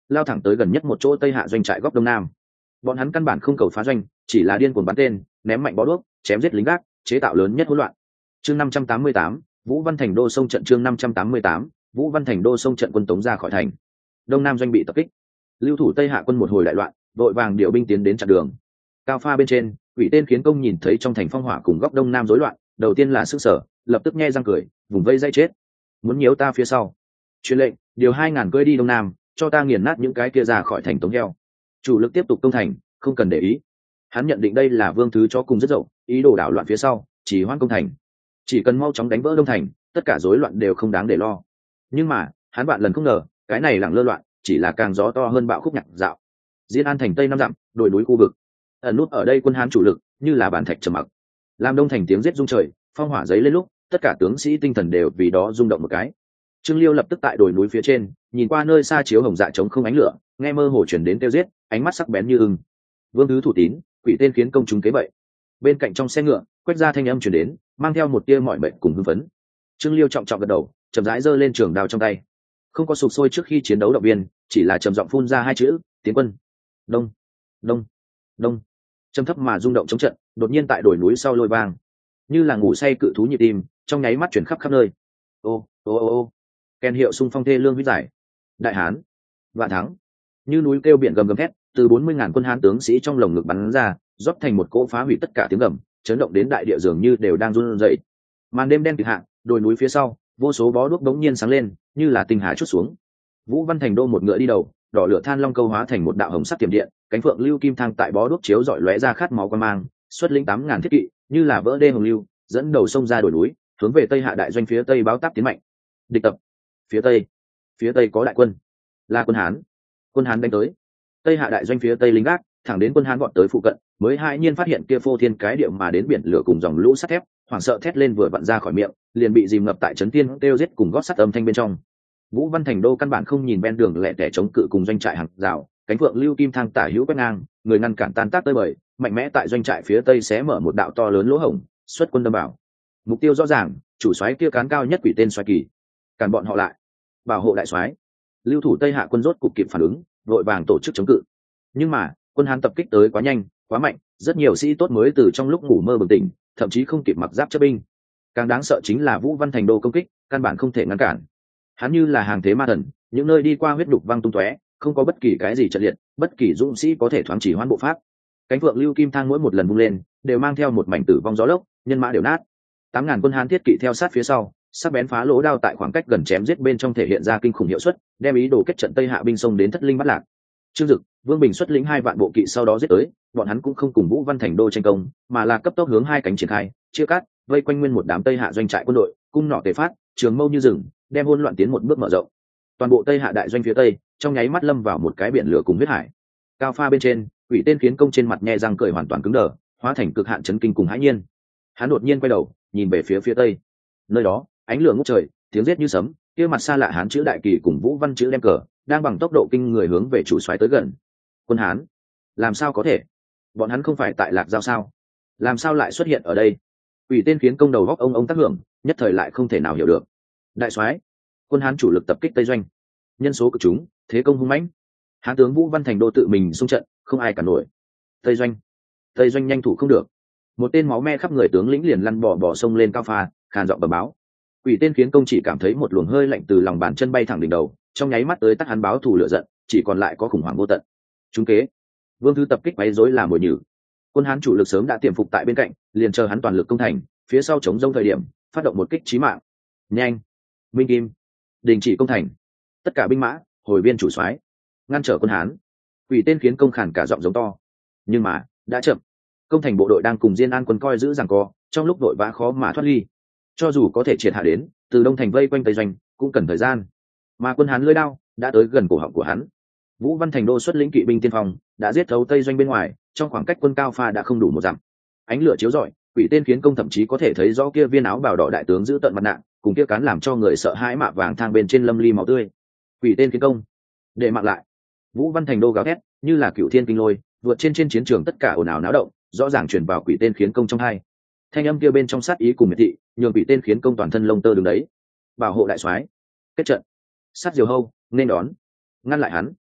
lao thẳng tới gần nhất một chỗ tây hạ doanh trại góc đông nam. Bọn hắn căn bản không cầu phá doanh, chỉ là điên cuồng bắn tên, ném mạnh bó đuốc, chém giết lính gác, chế tạo lớn nhất hỗn loạn. Chương năm trăm tám mươi tám, Vũ Văn Thành đô sông trận. Chương năm trăm tám mươi tám, Vũ Văn Thành đô sông trận. Quân tống ra khỏi thành, đông nam doanh bị tập kích, lưu thủ tây hạ quân một hồi đại loạn, đội vàng điều binh tiến đến chặn đường. Cao pha bên trên, quỷ tên khiến công nhìn thấy trong thành phong hỏa cùng góc đông nam rối loạn, đầu tiên là sức sở, lập tức nghe răng cười, vùng vây dây chết, muốn nhiễu ta phía sau. Truyền lệnh, điều hai ngàn cưỡi đi đông nam, cho ta nghiền nát những cái kia ra khỏi thành tống heo. Chủ lực tiếp tục công thành, không cần để ý. Hắn nhận định đây là vương thứ cho cùng rất rộng, ý đồ đảo loạn phía sau, chỉ hoãn công thành. Chỉ cần mau chóng đánh vỡ đông thành, tất cả rối loạn đều không đáng để lo. Nhưng mà, hắn vạn lần không ngờ, cái này lẳng lơ loạn, chỉ là càng gió to hơn bão khúc nhạc dạo. Diên An thành tây năm dặm, đồi núi khu vực. Ẩn nút ở đây quân Hán chủ lực, như là bàn thạch trầm mặc. Làm đông thành tiếng giết rung trời, phong hỏa giấy lên lúc, tất cả tướng sĩ tinh thần đều vì đó rung động một cái. Trương Liêu lập tức tại đồi núi phía trên, nhìn qua nơi xa chiếu hồng dạ trống không ánh lửa, nghe mơ hồ chuyển đến kêu giết, ánh mắt sắc bén như ưng. Vương thứ thủ tín, quỷ tên khiến công chúng kế bậy. Bên cạnh trong xe ngựa, quét ra thanh âm chuyển đến, mang theo một tia mọi mệnh cùng hưng phấn. Trương Liêu trọng trọng gật đầu, chậm rãi giơ lên trường đao trong tay, không có sụp sôi trước khi chiến đấu động viên, chỉ là trầm giọng phun ra hai chữ: tiến quân. Đông, đông, đông. Trầm thấp mà rung động chống trận, đột nhiên tại đồi núi sau lôi vang, như là ngủ say cự thú nhịp tim, trong nháy mắt chuyển khắp khắp nơi. Ô, ô ô ô. Kèn hiệu xung phong thê lương vĩ giải. Đại Hán, vạn thắng. Như núi kêu biển gầm gầm thét, từ bốn mươi ngàn quân Hán tướng sĩ trong lồng ngực bắn ra, rót thành một cỗ phá hủy tất cả tiếng gầm, chấn động đến đại địa dường như đều đang run rẩy. Màn đêm đen kịt hạ, đồi núi phía sau, vô số bó đuốc đống nhiên sáng lên, như là tinh hà chút xuống. Vũ Văn Thành đô một ngựa đi đầu, đỏ lửa than long câu hóa thành một đạo hồng sắc tiềm điện, cánh phượng lưu kim thang tại bó đuốc chiếu rọi lóe ra khát máu quan mang, xuất lĩnh tám ngàn thiết kỵ, như là vỡ đê hồng lưu, dẫn đầu sông ra đồi núi, hướng về tây hạ đại doanh phía tây báo táp tiến mạnh. Địch tập. Phía tây, phía tây có đại quân, là quân Hán. Quân Hán đánh tới. Tây hạ đại doanh phía tây lính gác, thẳng đến quân Hán vọt tới phụ cận, mới hai nhiên phát hiện kia phô thiên cái địa mà đến biển lửa cùng dòng lũ sắt thép, hoảng sợ thét lên vừa vặn ra khỏi miệng, liền bị dìm ngập tại trấn tiên kêu giết cùng gót sắt âm thanh bên trong. Vũ Văn Thành đô căn bản không nhìn ven đường lẻ tẻ chống cự cùng doanh trại hàng rào, cánh phượng lưu kim thang tả hữu quét ngang, người ngăn cản tan tác tới bời, mạnh mẽ tại doanh trại phía tây xé mở một đạo to lớn lỗ hổng, xuất quân đâm bảo. Mục tiêu rõ ràng, chủ soái kia cán cao nhất quỷ tên xoáy kỳ, cản bọn họ lại, bảo hộ đại soái. Lưu thủ tây hạ quân rốt cục kịp phản ứng, vội vàng tổ chức chống cự. Nhưng mà quân Hán tập kích tới quá nhanh, quá mạnh, rất nhiều sĩ tốt mới từ trong lúc ngủ mơ bừng tỉnh, thậm chí không kịp mặc giáp chấp binh. Càng đáng sợ chính là Vũ Văn Thành đô công kích, căn bản không thể ngăn cản. Hắn như là hàng thế ma thần, những nơi đi qua huyết đục văng tung tóe, không có bất kỳ cái gì trận liệt, bất kỳ dũng sĩ có thể thoáng chỉ hoãn bộ pháp. Cánh phượng lưu kim thang mỗi một lần vung lên, đều mang theo một mảnh tử vong gió lốc, nhân mã đều nát. Tám ngàn quân Hán thiết kỵ theo sát phía sau, sắc bén phá lỗ đao tại khoảng cách gần chém giết bên trong thể hiện ra kinh khủng hiệu suất, đem ý đồ kết trận tây hạ binh sông đến thất linh bắt lạc. Trương Dực, Vương Bình xuất lĩnh hai vạn bộ kỵ sau đó giết tới, bọn hắn cũng không cùng Vũ Văn Thành đô tranh công, mà là cấp tốc hướng hai cánh triển khai, chia cắt, vây quanh nguyên một đám tây hạ doanh trại quân đội, cung nỏ tề phát, trường mâu như rừng, đem hỗn loạn tiến một bước mở rộng. Toàn bộ tây hạ đại doanh phía tây, trong nháy mắt lâm vào một cái biển lửa cùng huyết hải. Cao pha bên trên, quỷ tên khiến công trên mặt nhe răng cười hoàn toàn cứng đờ, hóa thành cực hạn chấn kinh cùng hãi nhiên. Hắn đột nhiên quay đầu, nhìn về phía phía tây. Nơi đó, ánh lửa ngút trời, tiếng rết như sấm, kia mặt xa lạ Hán chữ đại kỳ cùng Vũ Văn chữ đem cờ, đang bằng tốc độ kinh người hướng về chủ soái tới gần. Quân Hán, làm sao có thể? Bọn hắn không phải tại Lạc Giao sao? Làm sao lại xuất hiện ở đây? Quỷ tên khiến công đầu góc ông ông tác hưởng, nhất thời lại không thể nào hiểu được. Đại soái, quân Hán chủ lực tập kích tây doanh, nhân số cực chúng, thế công hung mãnh. Hán tướng Vũ Văn Thành đô tự mình xung trận, không ai cản nổi. Tây doanh, tây doanh nhanh thủ không được. Một tên máu me khắp người tướng lĩnh liền lăn bỏ bỏ sông lên cao pha, khàn giọng bẩm báo. Quỷ tên khiến công chỉ cảm thấy một luồng hơi lạnh từ lòng bàn chân bay thẳng đỉnh đầu, trong nháy mắt tới tắt hắn báo thù lửa giận, chỉ còn lại có khủng hoảng vô tận. Trúng kế, Vương thứ tập kích quấy rối làm mồi nhử. Quân Hán chủ lực sớm đã tiềm phục tại bên cạnh, liền chờ hắn toàn lực công thành, phía sau chống rông thời điểm, phát động một kích chí mạng. Nhanh, Minh Kim, đình chỉ công thành. Tất cả binh mã, hồi viên chủ soái, ngăn trở quân Hán. Quỷ tên khiến công khản cả giọng giống to. Nhưng mà, đã chậm. Công thành bộ đội đang cùng Diên An quân coi giữ giằng co, trong lúc đội vã khó mà thoát ly. Cho dù có thể triệt hạ đến, từ đông thành vây quanh tây doanh, cũng cần thời gian. Mà quân Hán lưỡi đao đã tới gần cổ họng của hắn. Vũ Văn Thành đô xuất lĩnh kỵ binh tiên phong, đã giết thấu tây doanh bên ngoài, trong khoảng cách quân cao pha đã không đủ một dặm. Ánh lửa chiếu rọi, quỷ tên khiến công thậm chí có thể thấy rõ kia viên áo bào đỏ đại tướng giữ tận mặt nạ, cùng kia cán làm cho người sợ hãi mạ vàng thang bên trên lâm ly máu tươi. Quỷ tên khiến công, để mạng lại. Vũ Văn Thành đô gào thét, như là cựu thiên kinh lôi, vượt trên trên chiến trường tất cả ồn ào náo động, rõ ràng truyền vào quỷ tên khiến công trong hai. Thanh âm kia bên trong sát ý cùng miệt thị, nhường quỷ tên khiến công toàn thân lông tơ đứng đấy. Bảo hộ đại soái, kết trận, sát diều hâu, nên đón, ngăn lại hắn.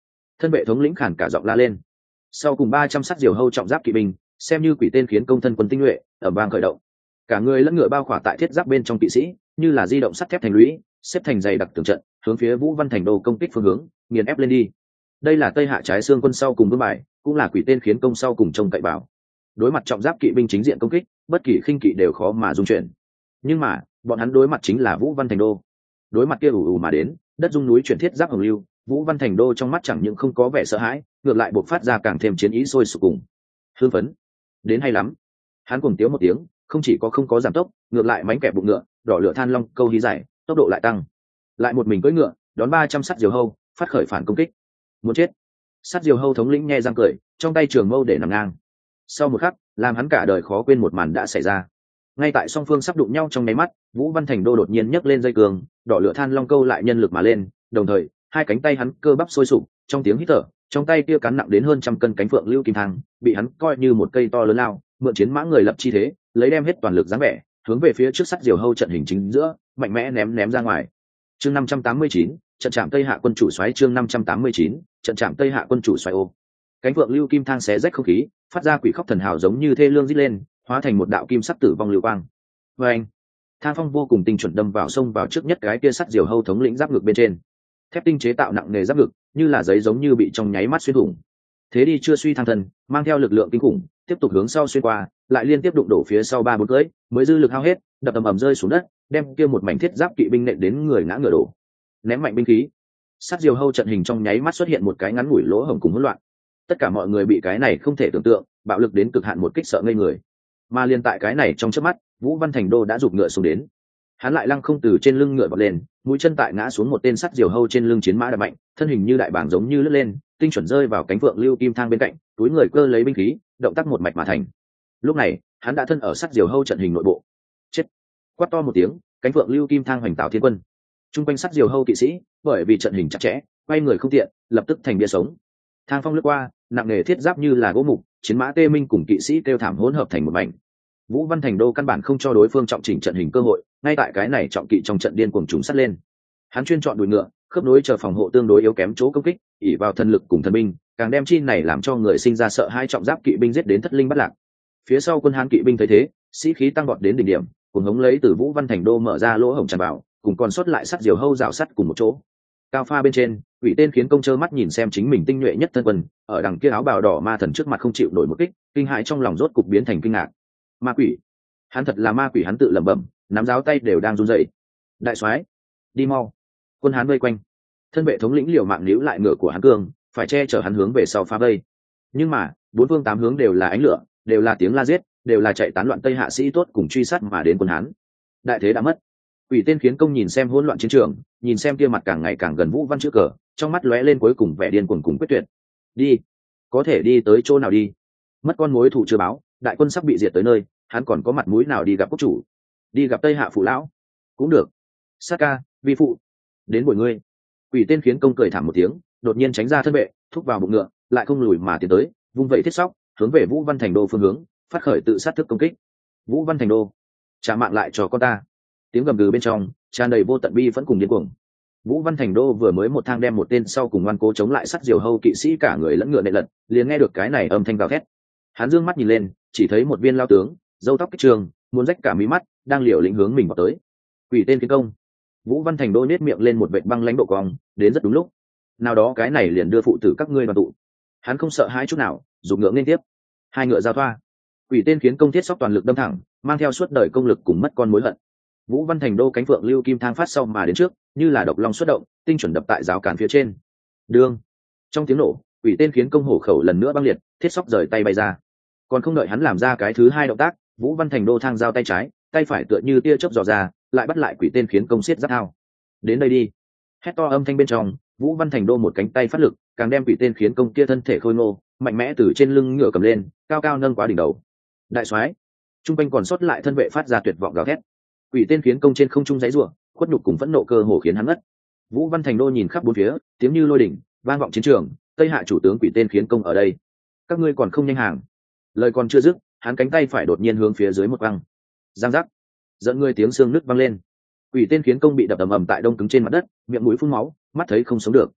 thân vệ thống lĩnh khản cả giọng la lên. Sau cùng ba trăm sắt diều hâu trọng giáp kỵ binh, xem như quỷ tên khiến công thân quân tinh nhuệ ở bang khởi động, cả người lẫn ngựa bao khỏa tại thiết giáp bên trong kỵ sĩ, như là di động sắt thép thành lũy, xếp thành dày đặc tường trận, hướng phía Vũ Văn Thành Đô công kích phương hướng, nghiền ép lên đi. Đây là Tây Hạ trái xương quân sau cùng vương bài, cũng là quỷ tên khiến công sau cùng trông cậy vào. Đối mặt trọng giáp kỵ binh chính diện công kích, bất kỳ khinh kỵ đều khó mà dung chuyển. Nhưng mà, bọn hắn đối mặt chính là Vũ Văn Thành Đô. Đối mặt kia ù ù mà đến, đất dung núi chuyển thiết giáp hồng lưu, Vũ Văn Thành Đô trong mắt chẳng những không có vẻ sợ hãi, ngược lại bộc phát ra càng thêm chiến ý sôi sục cùng. Hưng phấn, đến hay lắm. Hắn cuồng tiếu một tiếng, không chỉ có không có giảm tốc, ngược lại mánh kẹp bụng ngựa, đỏ lửa than long câu hí dài, tốc độ lại tăng. Lại một mình cưỡi ngựa, đón ba trăm sắt diều hâu, phát khởi phản công kích. Muốn chết. Sắt diều hâu thống lĩnh nhe răng cười, trong tay trường mâu để nằm ngang. Sau một khắc, làm hắn cả đời khó quên một màn đã xảy ra. Ngay tại song phương sắp đụng nhau trong nháy mắt, Vũ Văn Thành Đô đột nhiên nhấc lên dây cương, đỏ lửa than long câu lại nhân lực mà lên, đồng thời hai cánh tay hắn cơ bắp sôi sục, trong tiếng hít thở, trong tay kia cắn nặng đến hơn trăm cân cánh phượng lưu kim thang, bị hắn coi như một cây to lớn lao, mượn chiến mã người lập chi thế, lấy đem hết toàn lực dáng vẻ, hướng về phía trước sắt diều hâu trận hình chính giữa, mạnh mẽ ném ném ra ngoài. Chương năm trăm tám mươi chín, trận trạm Tây Hạ quân chủ soái chương năm trăm tám mươi chín, trận trạm Tây Hạ quân chủ soái ô. Cánh phượng lưu kim thang xé rách không khí, phát ra quỷ khóc thần hào giống như thê lương rít lên, hóa thành một đạo kim sắc tử vong lưu quang. Và anh, thang phong vô cùng tinh chuẩn đâm vào sông vào trước nhất cái kia sắt diều hâu thống lĩnh giáp ngực bên trên. Thép tinh chế tạo nặng nề giáp ngực, như là giấy giống như bị trong nháy mắt xuyên thủng. Thế đi chưa suy thang thân, mang theo lực lượng kinh khủng, tiếp tục hướng sau xuyên qua, lại liên tiếp đụng đổ phía sau ba bốn cưỡi, mới dư lực hao hết, đập ầm ầm rơi xuống đất, đem kia một mảnh thiết giáp kỵ binh nện đến người ngã ngựa đổ. Ném mạnh binh khí, sắt diều hâu trận hình trong nháy mắt xuất hiện một cái ngắn ngủi lỗ hổng cùng hỗn loạn. Tất cả mọi người bị cái này không thể tưởng tượng, bạo lực đến cực hạn một kích sợ ngây người. Mà liên tại cái này trong chớp mắt, Vũ Văn Thành Đô đã giục ngựa xuống đến. Hắn lại lăng không từ trên lưng ngựa vọt lên, mũi chân tại ngã xuống một tên sắt diều hâu trên lưng chiến mã đập mạnh, thân hình như đại bảng giống như lướt lên, tinh chuẩn rơi vào cánh phượng lưu kim thang bên cạnh, túi người cơ lấy binh khí, động tác một mạch mà thành. Lúc này, hắn đã thân ở sắt diều hâu trận hình nội bộ. Chết! Quát to một tiếng, cánh phượng lưu kim thang hoành tạo thiên quân. Trung quanh sắt diều hâu kỵ sĩ, bởi vì trận hình chặt chẽ, quay người không tiện, lập tức thành bia sống. Thang phong lướt qua, nặng nghề thiết giáp như là gỗ mục, chiến mã tê minh cùng kỵ sĩ kêu thảm hỗn hợp thành một mảnh. Vũ Văn Thành Đô căn bản không cho đối phương trọng chỉnh trận hình cơ hội, ngay tại cái này trọng kỵ trong trận điên cuồng trùng sắt lên. Hắn chuyên chọn đuổi ngựa, khớp nối chờ phòng hộ tương đối yếu kém chỗ công kích, ỷ vào thần lực cùng thần binh, càng đem chi này làm cho người sinh ra sợ hai trọng giáp kỵ binh giết đến thất linh bất lạc. Phía sau quân Hán kỵ binh thấy thế, sĩ khí tăng vọt đến đỉnh điểm, cùng hống lấy từ Vũ Văn Thành Đô mở ra lỗ hổng tràn vào, cùng còn sót lại sắt diều hâu rào sắt cùng một chỗ. Cao pha bên trên, Quỷ tên khiến công trơ mắt nhìn xem chính mình tinh nhuệ nhất thân quân, ở đằng kia áo bào đỏ ma thần trước mặt không chịu nổi một kích, kinh hãi trong lòng rốt cục biến thành kinh ngạc. Ma quỷ, hắn thật là ma quỷ, hắn tự lẩm bẩm, nắm giáo tay đều đang run rẩy. Đại soái, đi mau. Quân Hán vây quanh, thân vệ thống lĩnh liều mạng níu lại ngựa của hắn cương, phải che chở hắn hướng về sau phá vây. Nhưng mà bốn phương tám hướng đều là ánh lửa, đều là tiếng la giết, đều là chạy tán loạn Tây Hạ sĩ tốt cùng truy sát mà đến quân Hán. Đại thế đã mất. Quỷ tên khiến công nhìn xem hỗn loạn chiến trường, nhìn xem kia mặt càng ngày càng gần Vũ Văn chữ cờ, trong mắt lóe lên cuối cùng vẻ điên cuồng cùng quyết tuyệt. Đi, có thể đi tới chỗ nào đi? Mất con mối thủ chưa báo, đại quân sắp bị diệt tới nơi, hắn còn có mặt mũi nào đi gặp quốc chủ? Đi gặp Tây Hạ phụ lão cũng được. Sát ca, vi phụ, đến buổi ngươi. Quỷ tên khiến công cười thảm một tiếng, đột nhiên tránh ra thân vệ, thúc vào bụng ngựa, lại không lùi mà tiến tới, vung vẩy thiết sóc, hướng về Vũ Văn Thành Đô phương hướng, phát khởi tự sát thức công kích. Vũ Văn Thành Đô, trả mạng lại cho con ta. Tiếng gầm gừ bên trong tràn đầy vô tận bi vẫn cùng điên cuồng. Vũ Văn Thành Đô vừa mới một thang đem một tên sau cùng ngoan cố chống lại sắt diều hâu kỵ sĩ cả người lẫn ngựa nệ lật, liền nghe được cái này âm thanh gào thét. Hắn dương mắt nhìn lên, chỉ thấy một viên lao tướng, râu tóc kích trường, muốn rách cả mí mắt, đang liều lĩnh hướng mình vào tới. Quỷ tên kiến công. Vũ Văn Thành Đô nết miệng lên một vệt băng lãnh độ cong, đến rất đúng lúc. Nào đó cái này liền đưa phụ tử các ngươi đoàn tụ. Hắn không sợ hãi chút nào, dùng ngựa liên tiếp. Hai ngựa giao thoa. Quỷ tên khiến công thiết sóc toàn lực đâm thẳng, mang theo suốt đời công lực cùng mất con mối hận. Vũ Văn Thành Đô cánh phượng lưu kim thang phát sau mà đến trước, như là độc long xuất động, tinh chuẩn đập tại giáo cản phía trên. Đương, trong tiếng nổ, quỷ tên khiến công hổ khẩu lần nữa băng liệt, thiết sóc rời tay bay ra. Còn không đợi hắn làm ra cái thứ hai động tác, Vũ Văn Thành Đô thang giao tay trái, tay phải tựa như tia chớp dò ra, lại bắt lại quỷ tên khiến công xiết giáp thao. Đến đây đi. Hét to âm thanh bên trong, Vũ Văn Thành Đô một cánh tay phát lực, càng đem quỷ tên khiến công kia thân thể khôi ngô, mạnh mẽ từ trên lưng ngựa cầm lên, cao cao nâng quá đỉnh đầu. Đại soái, trung quanh còn sót lại thân vệ phát ra tuyệt vọng gào thét. Quỷ tên khiến công trên không trung giấy rủa, khuất nhục cùng phẫn nộ cơ hồ khiến hắn ngất. Vũ Văn Thành Đô nhìn khắp bốn phía, tiếng như lôi đỉnh, vang vọng chiến trường. Tây Hạ chủ tướng quỷ tên khiến công ở đây, các ngươi còn không nhanh hàng. Lời còn chưa dứt, hắn cánh tay phải đột nhiên hướng phía dưới một văng, giang giác, dẫn người tiếng xương nứt văng lên. Quỷ tên khiến công bị đập ầm ầm tại đông cứng trên mặt đất, miệng mũi phun máu, mắt thấy không sống được.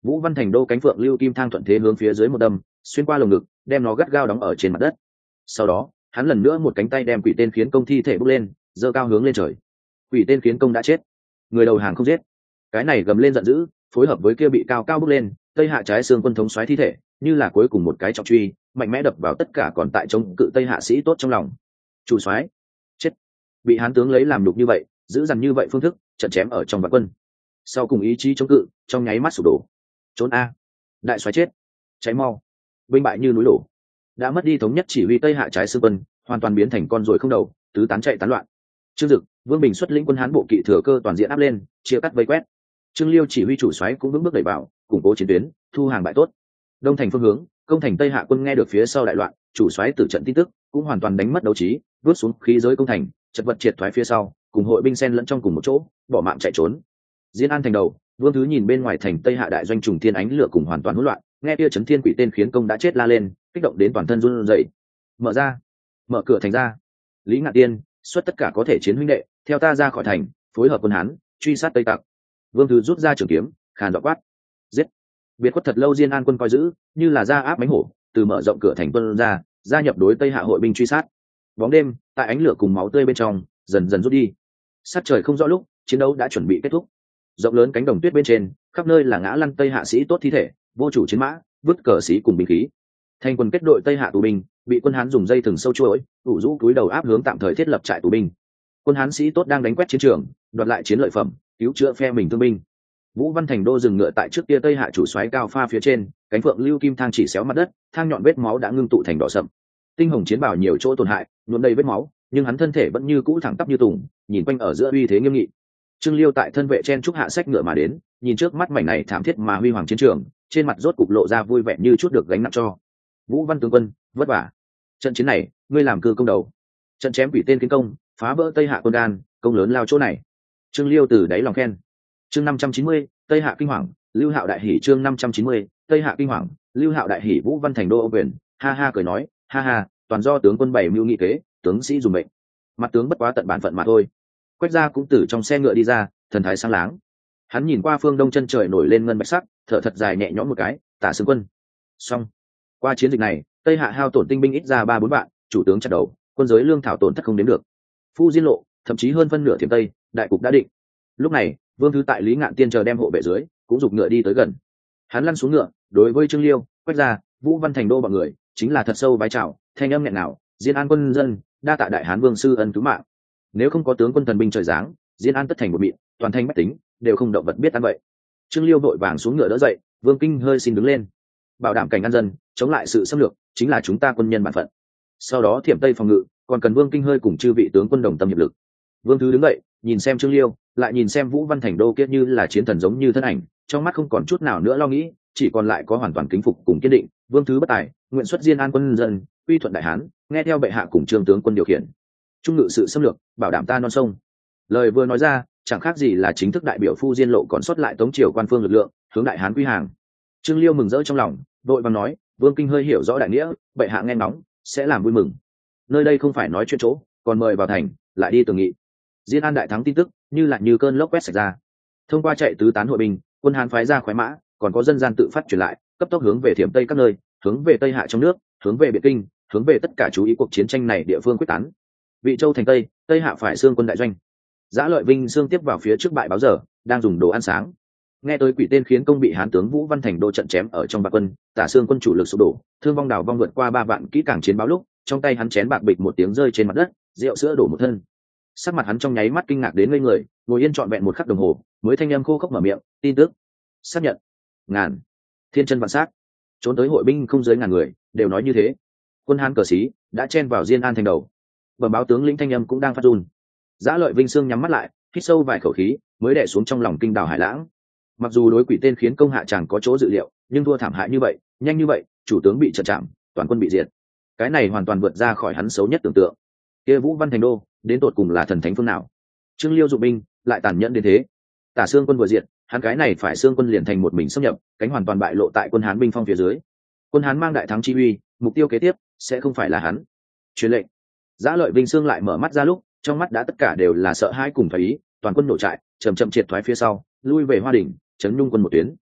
Vũ Văn Thành Đô cánh phượng lưu kim thang thuận thế hướng phía dưới một đâm, xuyên qua lồng ngực, đem nó gắt gao đóng ở trên mặt đất. Sau đó, hắn lần nữa một cánh tay đem quỷ tên khiến công thi thể bốc lên, giơ cao hướng lên trời. Quỷ tên khiến công đã chết, người đầu hàng không giết. Cái này gầm lên giận dữ, phối hợp với kia bị cao cao bốc lên, tây hạ trái xương quân thống soái thi thể, như là cuối cùng một cái trọng truy, mạnh mẽ đập vào tất cả còn tại chống cự tây hạ sĩ tốt trong lòng. Chủ soái chết, bị hán tướng lấy làm đục như vậy, giữ dằn như vậy phương thức, trận chém ở trong vạn quân. Sau cùng ý chí chống cự, trong nháy mắt sụp đổ. Trốn a, đại soái chết, cháy mau, binh bại như núi đổ. Đã mất đi thống nhất chỉ huy tây hạ trái xương quân, hoàn toàn biến thành con ruồi không đầu, tứ tán chạy tán loạn. Trương Dực, Vương Bình xuất lĩnh quân hán bộ kỵ thừa cơ toàn diện áp lên, chia cắt vây quét. Trương Liêu chỉ huy chủ soái cũng vững bước đẩy vào, củng cố chiến tuyến, thu hàng bại tốt. Đông thành phương hướng, công thành tây hạ quân nghe được phía sau đại loạn, chủ soái tử trận tin tức, cũng hoàn toàn đánh mất đấu trí, vớt xuống khí giới công thành, chật vật triệt thoái phía sau, cùng hội binh xen lẫn trong cùng một chỗ, bỏ mạng chạy trốn. Diên An thành đầu, Vương Thứ nhìn bên ngoài thành tây hạ đại doanh trùng thiên ánh lửa cùng hoàn toàn hỗn loạn, nghe kia chấn thiên quỷ tên khiến công đã chết la lên, kích động đến toàn thân run rẩy. Mở ra, mở cửa thành ra. Lý Ngạn Tiên, xuất tất cả có thể chiến huynh đệ, theo ta ra khỏi thành, phối hợp quân hán, truy sát tây tặc. Vương Thứ rút ra trường kiếm, khàn giọng quát: giết! Biệt khuất thật lâu Diên An quân coi giữ, như là ra áp mánh hổ, từ mở rộng cửa thành tuân ra, gia nhập đối tây hạ hội binh truy sát. Bóng đêm, tại ánh lửa cùng máu tươi bên trong, dần dần rút đi. Sát trời không rõ lúc, chiến đấu đã chuẩn bị kết thúc. Rộng lớn cánh đồng tuyết bên trên, khắp nơi là ngã lăn tây hạ sĩ tốt thi thể, vô chủ chiến mã, vứt cờ sĩ cùng binh khí. Thành quân kết đội tây hạ tù binh, bị quân hán dùng dây thừng sâu chuỗi, ủ rũ cúi đầu áp hướng tạm thời thiết lập trại tù binh. Quân hán sĩ tốt đang đánh quét chiến trường, đoạt lại chiến lợi phẩm, cứu chữa phe mình thương binh. Vũ Văn Thành Đô dừng ngựa tại trước kia tây hạ chủ soái cao pha phía trên, cánh phượng lưu kim thang chỉ xéo mặt đất, thang nhọn vết máu đã ngưng tụ thành đỏ sậm. Tinh hồng chiến bào nhiều chỗ tổn hại, nhuộm đầy vết máu, nhưng hắn thân thể vẫn như cũ thẳng tắp như tùng, nhìn quanh ở giữa uy thế nghiêm nghị. Trương Liêu tại thân vệ chen trúc hạ sách ngựa mà đến, nhìn trước mắt mảnh này thảm thiết mà huy hoàng chiến trường, trên mặt rốt cục lộ ra vui vẻ như chút được gánh nặng cho. Vũ Văn tướng quân, vất vả. Trận chiến này, ngươi làm cư công đầu. Trận chém quỷ tên kiến công, phá vỡ tây hạ quân đan, công lớn lao chỗ này. Trương Liêu từ đáy lòng khen. Chương năm trăm chín mươi, tây hạ kinh hoàng, Lưu Hạo đại hỉ. Chương năm trăm chín mươi, tây hạ kinh hoàng, Lưu Hạo đại hỉ. Vũ Văn Thành Đô ô quyền, ha ha cười nói, ha ha, toàn do tướng quân bày mưu nghị kế, tướng sĩ dùng mệnh. Mặt tướng bất quá tận bản phận mà thôi. Quách gia cũng từ trong xe ngựa đi ra, thần thái sáng láng. Hắn nhìn qua phương đông chân trời nổi lên ngân bạch sắc, thở thật dài nhẹ nhõm một cái, Tả Sương quân. Xong. Qua chiến dịch này, tây hạ hao tổn tinh binh ít ra ba bốn vạn, chủ tướng chặt đầu, quân giới lương thảo tổn thất không đến được. Phu Diên lộ, thậm chí hơn phân nửa thiểm tây, đại cục đã định. Lúc này, Vương Thứ tại Lý Ngạn Tiên chờ đem hộ vệ dưới, cũng giục ngựa đi tới gần. Hắn lăn xuống ngựa, đối với Trương Liêu, Quách gia, Vũ Văn Thành Đô bọn người, chính là thật sâu vái chào, thanh âm nghẹn ngào, Diên An quân dân, đa tạ đại hán vương sư ân cứu mạng. Nếu không có tướng quân thần binh trời giáng, Diên An tất thành một mịn, toàn thanh bách tính đều không động vật biết ăn vậy. Trương Liêu vội vàng xuống ngựa đỡ dậy, Vương Kinh hơi xin đứng lên. Bảo đảm cảnh an dân, chống lại sự xâm lược, chính là chúng ta quân nhân bản phận. Sau đó thiểm tây phòng ngự, còn cần Vương Kinh hơi cùng chư vị tướng quân đồng tâm hiệp lực. Vương Thứ đứng dậy, nhìn xem Trương Liêu, lại nhìn xem Vũ Văn Thành Đô kiết như là chiến thần giống như thân ảnh, trong mắt không còn chút nào nữa lo nghĩ, chỉ còn lại có hoàn toàn kính phục cùng kiên định. Vương Thứ bất tài, nguyện xuất Diên An quân dân, uy thuận đại hán, nghe theo bệ hạ cùng Trương tướng quân điều khiển, trung ngự sự xâm lược, bảo đảm ta non sông. Lời vừa nói ra, chẳng khác gì là chính thức đại biểu Phu Diên lộ còn sót lại tống triều quan phương lực lượng, hướng đại hán quy hàng. Trương Liêu mừng rỡ trong lòng, vội vàng nói, Vương Kinh hơi hiểu rõ đại nghĩa, bệ hạ nghe ngóng, sẽ làm vui mừng. Nơi đây không phải nói chuyện chỗ, còn mời vào thành, lại đi tường nghị. Diên An đại thắng tin tức, như là như cơn lốc quét sạch ra. Thông qua chạy tứ tán hội binh, quân hán phái ra khoái mã, còn có dân gian tự phát truyền lại, cấp tốc hướng về thiểm tây các nơi, hướng về tây hạ trong nước, hướng về Biệt Kinh, hướng về tất cả chú ý cuộc chiến tranh này địa phương quyết tán. Vị Châu thành tây, tây hạ phải xương quân đại doanh. Giã Lợi Vinh xương tiếp vào phía trước bại báo giờ, đang dùng đồ ăn sáng. Nghe tới quỷ tên khiến công bị hán tướng Vũ Văn Thành Đô trận chém ở trong bạc quân, Tả Sương quân chủ lực sụp đổ, thương vong đảo vong vượt qua ba vạn kỹ càng chiến báo lúc, trong tay hắn chén bạc bịch một tiếng rơi trên mặt đất, rượu sữa đổ một thân. Sắc mặt hắn trong nháy mắt kinh ngạc đến ngây người, ngồi yên trọn vẹn một khắc đồng hồ, mới thanh âm khô khốc mở miệng, tin tức xác nhận, ngàn thiên chân vạn sát, trốn tới hội binh không dưới ngàn người, đều nói như thế. Quân hán cờ sĩ đã chen vào Diên An thành đầu, bẩm báo tướng lĩnh thanh âm cũng đang phát run. Giã Lợi Vinh Sương nhắm mắt lại, hít sâu vài khẩu khí, mới đè xuống trong lòng kinh đào hải lãng. Mặc dù đối quỷ tên khiến công hạ chàng có chỗ dự liệu, nhưng thua thảm hại như vậy, nhanh như vậy, chủ tướng bị trận chạm, toàn quân bị diệt, cái này hoàn toàn vượt ra khỏi hắn xấu nhất tưởng tượng. Kia Vũ Văn Thành Đô đến tột cùng là thần thánh phương nào? Trương Liêu dụng binh lại tàn nhẫn đến thế. Tả Sương quân vừa diệt, hắn cái này phải Sương quân liền thành một mình xâm nhập, cánh hoàn toàn bại lộ tại quân hán binh phong phía dưới. Quân hán mang đại thắng chi uy, mục tiêu kế tiếp sẽ không phải là hắn. Truyền lệnh. Giã Lợi Vinh Sương lại mở mắt ra lúc, trong mắt đã tất cả đều là sợ hãi cùng thoái ý, toàn quân nổ trại, chậm chậm triệt thoái phía sau, lui về Hoa Đỉnh, chấn nhung quân một tuyến.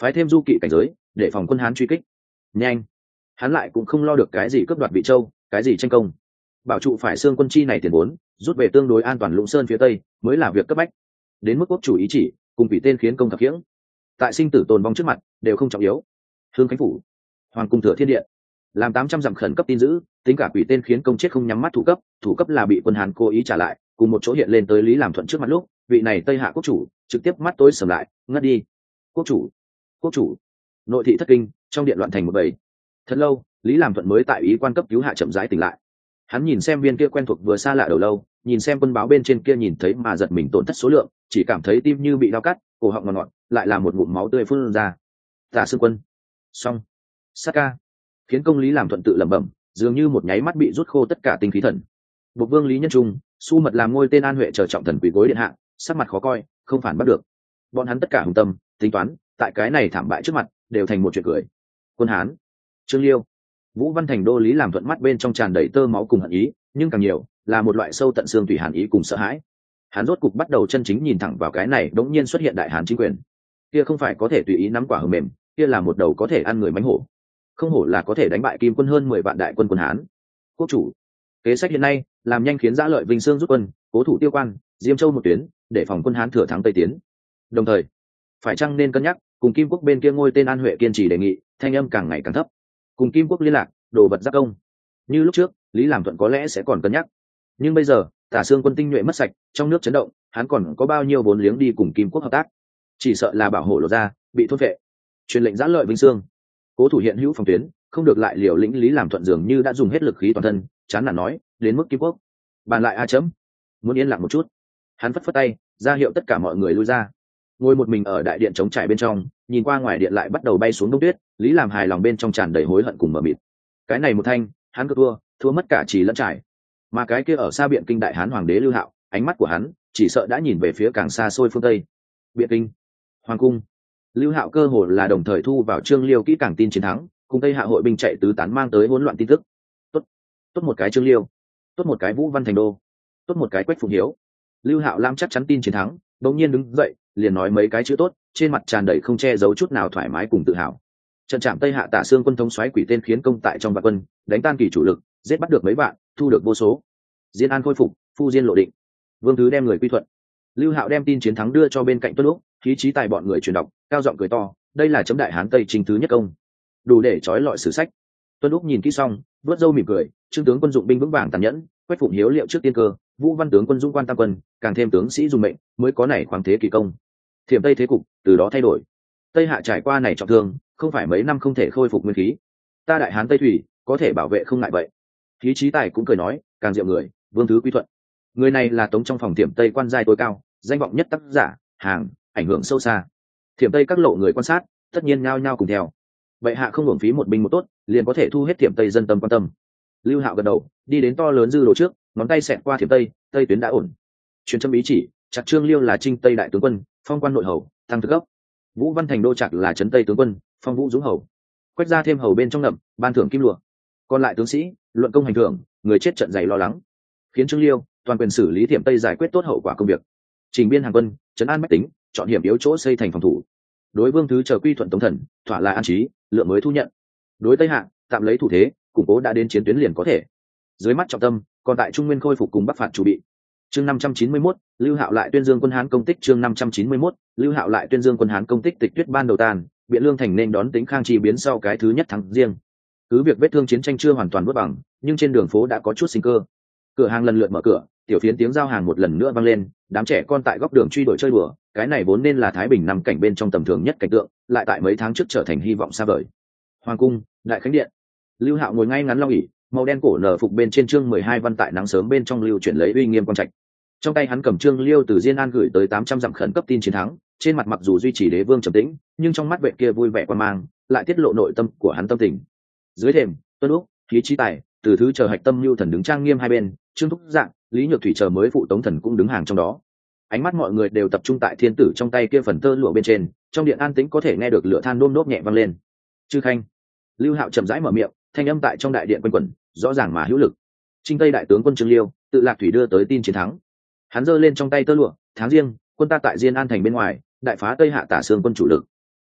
phái thêm du kỵ cảnh giới để phòng quân hán truy kích. Nhanh, hắn lại cũng không lo được cái gì cướp đoạt vị châu, cái gì tranh công, bảo trụ phải xương quân chi này tiền vốn, rút về tương đối an toàn Lũng Sơn phía tây mới là việc cấp bách. Đến mức quốc chủ ý chỉ cùng vị tên khiến công thập khiễng, tại sinh tử tồn vong trước mặt đều không trọng yếu. Hương Khánh phủ, hoàng cung Thừa Thiên điện, làm tám trăm dặm khẩn cấp tin giữ, tính cả quỷ tên khiến công chết không nhắm mắt thủ cấp, thủ cấp là bị quân hán cố ý trả lại, cùng một chỗ hiện lên tới Lý Làm Thuận trước mặt lúc, vị này Tây Hạ quốc chủ trực tiếp mắt tối sầm lại, ngất đi. Quốc chủ, quốc chủ, nội thị thất kinh, trong điện loạn thành một bầy. Thật lâu, Lý Làm Thuận mới tại ý quan cấp cứu hạ chậm rãi tỉnh lại. Hắn nhìn xem viên kia quen thuộc vừa xa lạ đầu lâu, nhìn xem quân báo bên trên kia nhìn thấy mà giật mình tổn thất số lượng, chỉ cảm thấy tim như bị đau cắt, cổ họng ngọt ngọt, lại là một ngụm máu tươi phun ra. Tả Sương Quân, xong, sát ca, khiến công Lý Làm Thuận tự lẩm bẩm, dường như một nháy mắt bị rút khô tất cả tinh khí thần. Bộc vương Lý Nhân Trung, Su Mật làm ngôi tên An Huệ chờ trọng thần quỷ gối điện hạ, sắc mặt khó coi, không phản bắt được. Bọn hắn tất cả hùng tâm, tính toán, tại cái này thảm bại trước mặt, đều thành một chuyện cười. Quân Hán, Trương Liêu, Vũ Văn Thành đô Lý Làm Thuận mắt bên trong tràn đầy tơ máu cùng hận ý, nhưng càng nhiều là một loại sâu tận xương tủy hàn ý cùng sợ hãi. Hắn rốt cục bắt đầu chân chính nhìn thẳng vào cái này đống nhiên xuất hiện đại hán chính quyền. Kia không phải có thể tùy ý nắm quả hờ mềm, kia là một đầu có thể ăn người mánh hổ. Không hổ là có thể đánh bại Kim quân hơn mười vạn đại quân quân Hán. Quốc chủ, kế sách hiện nay làm nhanh khiến Dã Lợi Vinh Xương rút quân, cố thủ Tiêu Quan, Diêm Châu một tuyến, để phòng quân Hán thừa thắng Tây tiến. Đồng thời, phải chăng nên cân nhắc cùng Kim quốc bên kia ngôi tên An Huệ kiên trì đề nghị, thanh âm càng ngày càng thấp. Cùng Kim quốc liên lạc, đồ vật giáp công. Như lúc trước, Lý Làm Thuận có lẽ sẽ còn cân nhắc, nhưng bây giờ Tả Sương quân tinh nhuệ mất sạch, trong nước chấn động, hắn còn có bao nhiêu vốn liếng đi cùng Kim quốc hợp tác? Chỉ sợ là bảo hộ lộ ra, bị thôn phệ. Truyền lệnh Dã Lợi Vinh Xương, cố thủ hiện hữu phòng tuyến, không được lại liều lĩnh. Lý Làm Thuận dường như đã dùng hết lực khí toàn thân, chán nản nói, đến mức Kim quốc bàn lại a chấm, muốn yên lặng một chút. Hắn phất phất tay, ra hiệu tất cả mọi người lui ra. Ngồi một mình ở đại điện trống trải bên trong, nhìn qua ngoài điện lại bắt đầu bay xuống đông tuyết, Lý Làm hài lòng bên trong tràn đầy hối hận cùng mờ mịt. Cái này một thanh, hắn cứ thua, thua mất cả trì lẫn trải. Mà cái kia ở xa Biện Kinh đại hán hoàng đế Lưu Hạo, ánh mắt của hắn chỉ sợ đã nhìn về phía càng xa xôi phương tây. Biện Kinh, hoàng cung. Lưu Hạo cơ hồ là đồng thời thu vào Trương Liêu kỹ càng tin chiến thắng, cùng Tây Hạ hội binh chạy tứ tán mang tới hỗn loạn tin tức. Tốt, tốt một cái Trương Liêu, tốt một cái Vũ Văn Thành đô, tốt một cái Quách Phụng Hiếu. Lưu Hạo lam chắc chắn tin chiến thắng, đột nhiên đứng dậy, liền nói mấy cái chữ tốt, trên mặt tràn đầy không che giấu chút nào thoải mái cùng tự hào. Trận trạm Tây Hạ Tả Sương quân thống soái quỷ tên khiến công tại trong vạn quân, đánh tan kỳ chủ lực, giết bắt được mấy vạn, thu được vô số. Diên An khôi phục, phu diên lộ định. Vương thứ đem người quy thuận. Lưu Hạo đem tin chiến thắng đưa cho bên cạnh Tuân Lúc, khí trí tài bọn người truyền đọc, cao giọng cười to, đây là chấm đại hán Tây Chinh thứ nhất công, đủ để trói lọi sử sách. Tuân Lúc nhìn kỹ xong, vớt râu mỉm cười, Trương tướng quân dụng binh vững vàng tàn nhẫn, Quách Phụng Hiếu liệu trước tiên cơ, Vũ Văn tướng quân dung quan tam quân, càng thêm tướng sĩ dùng mệnh, mới có này khoáng thế kỳ công. Thiểm Tây thế cục từ đó thay đổi. Tây Hạ trải qua này trọng thương, không phải mấy năm không thể khôi phục nguyên khí. Ta đại hán Tây thủy có thể bảo vệ không ngại vậy. Khí trí tài cũng cười nói, càng diệu người, Vương thứ quy thuận. Người này là Tống trong phòng Thiểm Tây quan giai tối cao, danh vọng nhất tác giả, hàng, ảnh hưởng sâu xa. Thiểm Tây các lộ người quan sát, tất nhiên nhao nhao cùng theo. Bệ hạ không hưởng phí một binh một tốt, liền có thể thu hết Thiểm Tây dân tâm quan tâm. Lưu Hạo gật đầu, đi đến to lớn dư đồ trước, ngón tay xẹt qua Thiểm Tây, Tây tuyến đã ổn. Truyền châm ý chỉ, chặt Trương Liêu là Trinh Tây đại tướng quân, phong quan nội hầu, thăng thực cấp. Vũ Văn Thành đô chặt là trấn Tây tướng quân, phong vũ dũng hầu. Quách ra thêm hầu bên trong ngậm, ban thưởng kim lụa. Còn lại tướng sĩ, luận công hành thưởng, người chết trận dày lo lắng. Khiến Trương Liêu toàn quyền xử lý Thiểm Tây giải quyết tốt hậu quả công việc. Trình biên hàng quân, trấn an bách tính, chọn hiểm yếu chỗ xây thành phòng thủ. Đối Vương thứ chờ quy thuận tống thần, thỏa là an trí, lượng mới thu nhận. Đối Tây Hạ, tạm lấy thủ thế, củng cố đã đến chiến tuyến liền có thể. Dưới mắt trọng tâm, còn tại Trung Nguyên khôi phục cùng Bắc phạt chủ bị. Chương năm trăm chín mươi mốt, Lưu Hạo lại tuyên dương quân Hán công tích. Chương năm trăm chín mươi mốt, Lưu Hạo lại tuyên dương quân Hán công tích. Tịch tuyết ban đầu tàn, Biện Lương thành nên đón tính khang chi biến sau cái thứ nhất thắng riêng. Cứ việc vết thương chiến tranh chưa hoàn toàn vớt bằng, nhưng trên đường phố đã có chút sinh cơ. Cửa hàng lần lượt mở cửa, tiểu phiến tiếng giao hàng một lần nữa vang lên, đám trẻ con tại góc đường truy đuổi chơi đùa, cái này vốn nên là Thái Bình năm cảnh bên trong tầm thường nhất cảnh tượng, lại tại mấy tháng trước trở thành hy vọng xa vời. Hoàng cung, đại khánh điện. Lưu Hạo ngồi ngay ngắn long ỷ, màu đen cổ nở phục bên trên chương mười hai văn tại nắng sớm bên trong lưu chuyển lấy uy nghiêm quang trạch. Trong tay hắn cầm Trương Liêu từ Diên An gửi tới tám trăm dặm khẩn cấp tin chiến thắng, trên mặt mặc dù duy trì đế vương trầm tĩnh, nhưng trong mắt vệ kia vui vẻ quan mang, lại tiết lộ nội tâm của hắn tâm tình. Dưới thềm, Tuân Úc, Khí Chí Tài, Từ Thứ chờ hạch tâm lưu thần đứng trang nghiêm hai bên, Trương Thúc Dạng, Lý Nhược Thủy chờ mới phụ tống thần cũng đứng hàng trong đó. Ánh mắt mọi người đều tập trung tại thiên tử trong tay kia phần tơ lụa bên trên, trong điện an tĩnh có thể nghe được lửa than nôm nốt nhẹ vang lên. Chư khanh. Lưu Hạo chậm rãi mở miệng, thanh âm tại trong đại điện quanh quẩn, rõ ràng mà hữu lực. Trinh Tây đại tướng quân Trương Liêu, tự Lạc Thủy đưa tới tin chiến thắng. Hắn giơ lên trong tay tơ lụa, tháng riêng, quân ta tại Diên An thành bên ngoài, đại phá Tây Hạ Tả Sương quân chủ lực.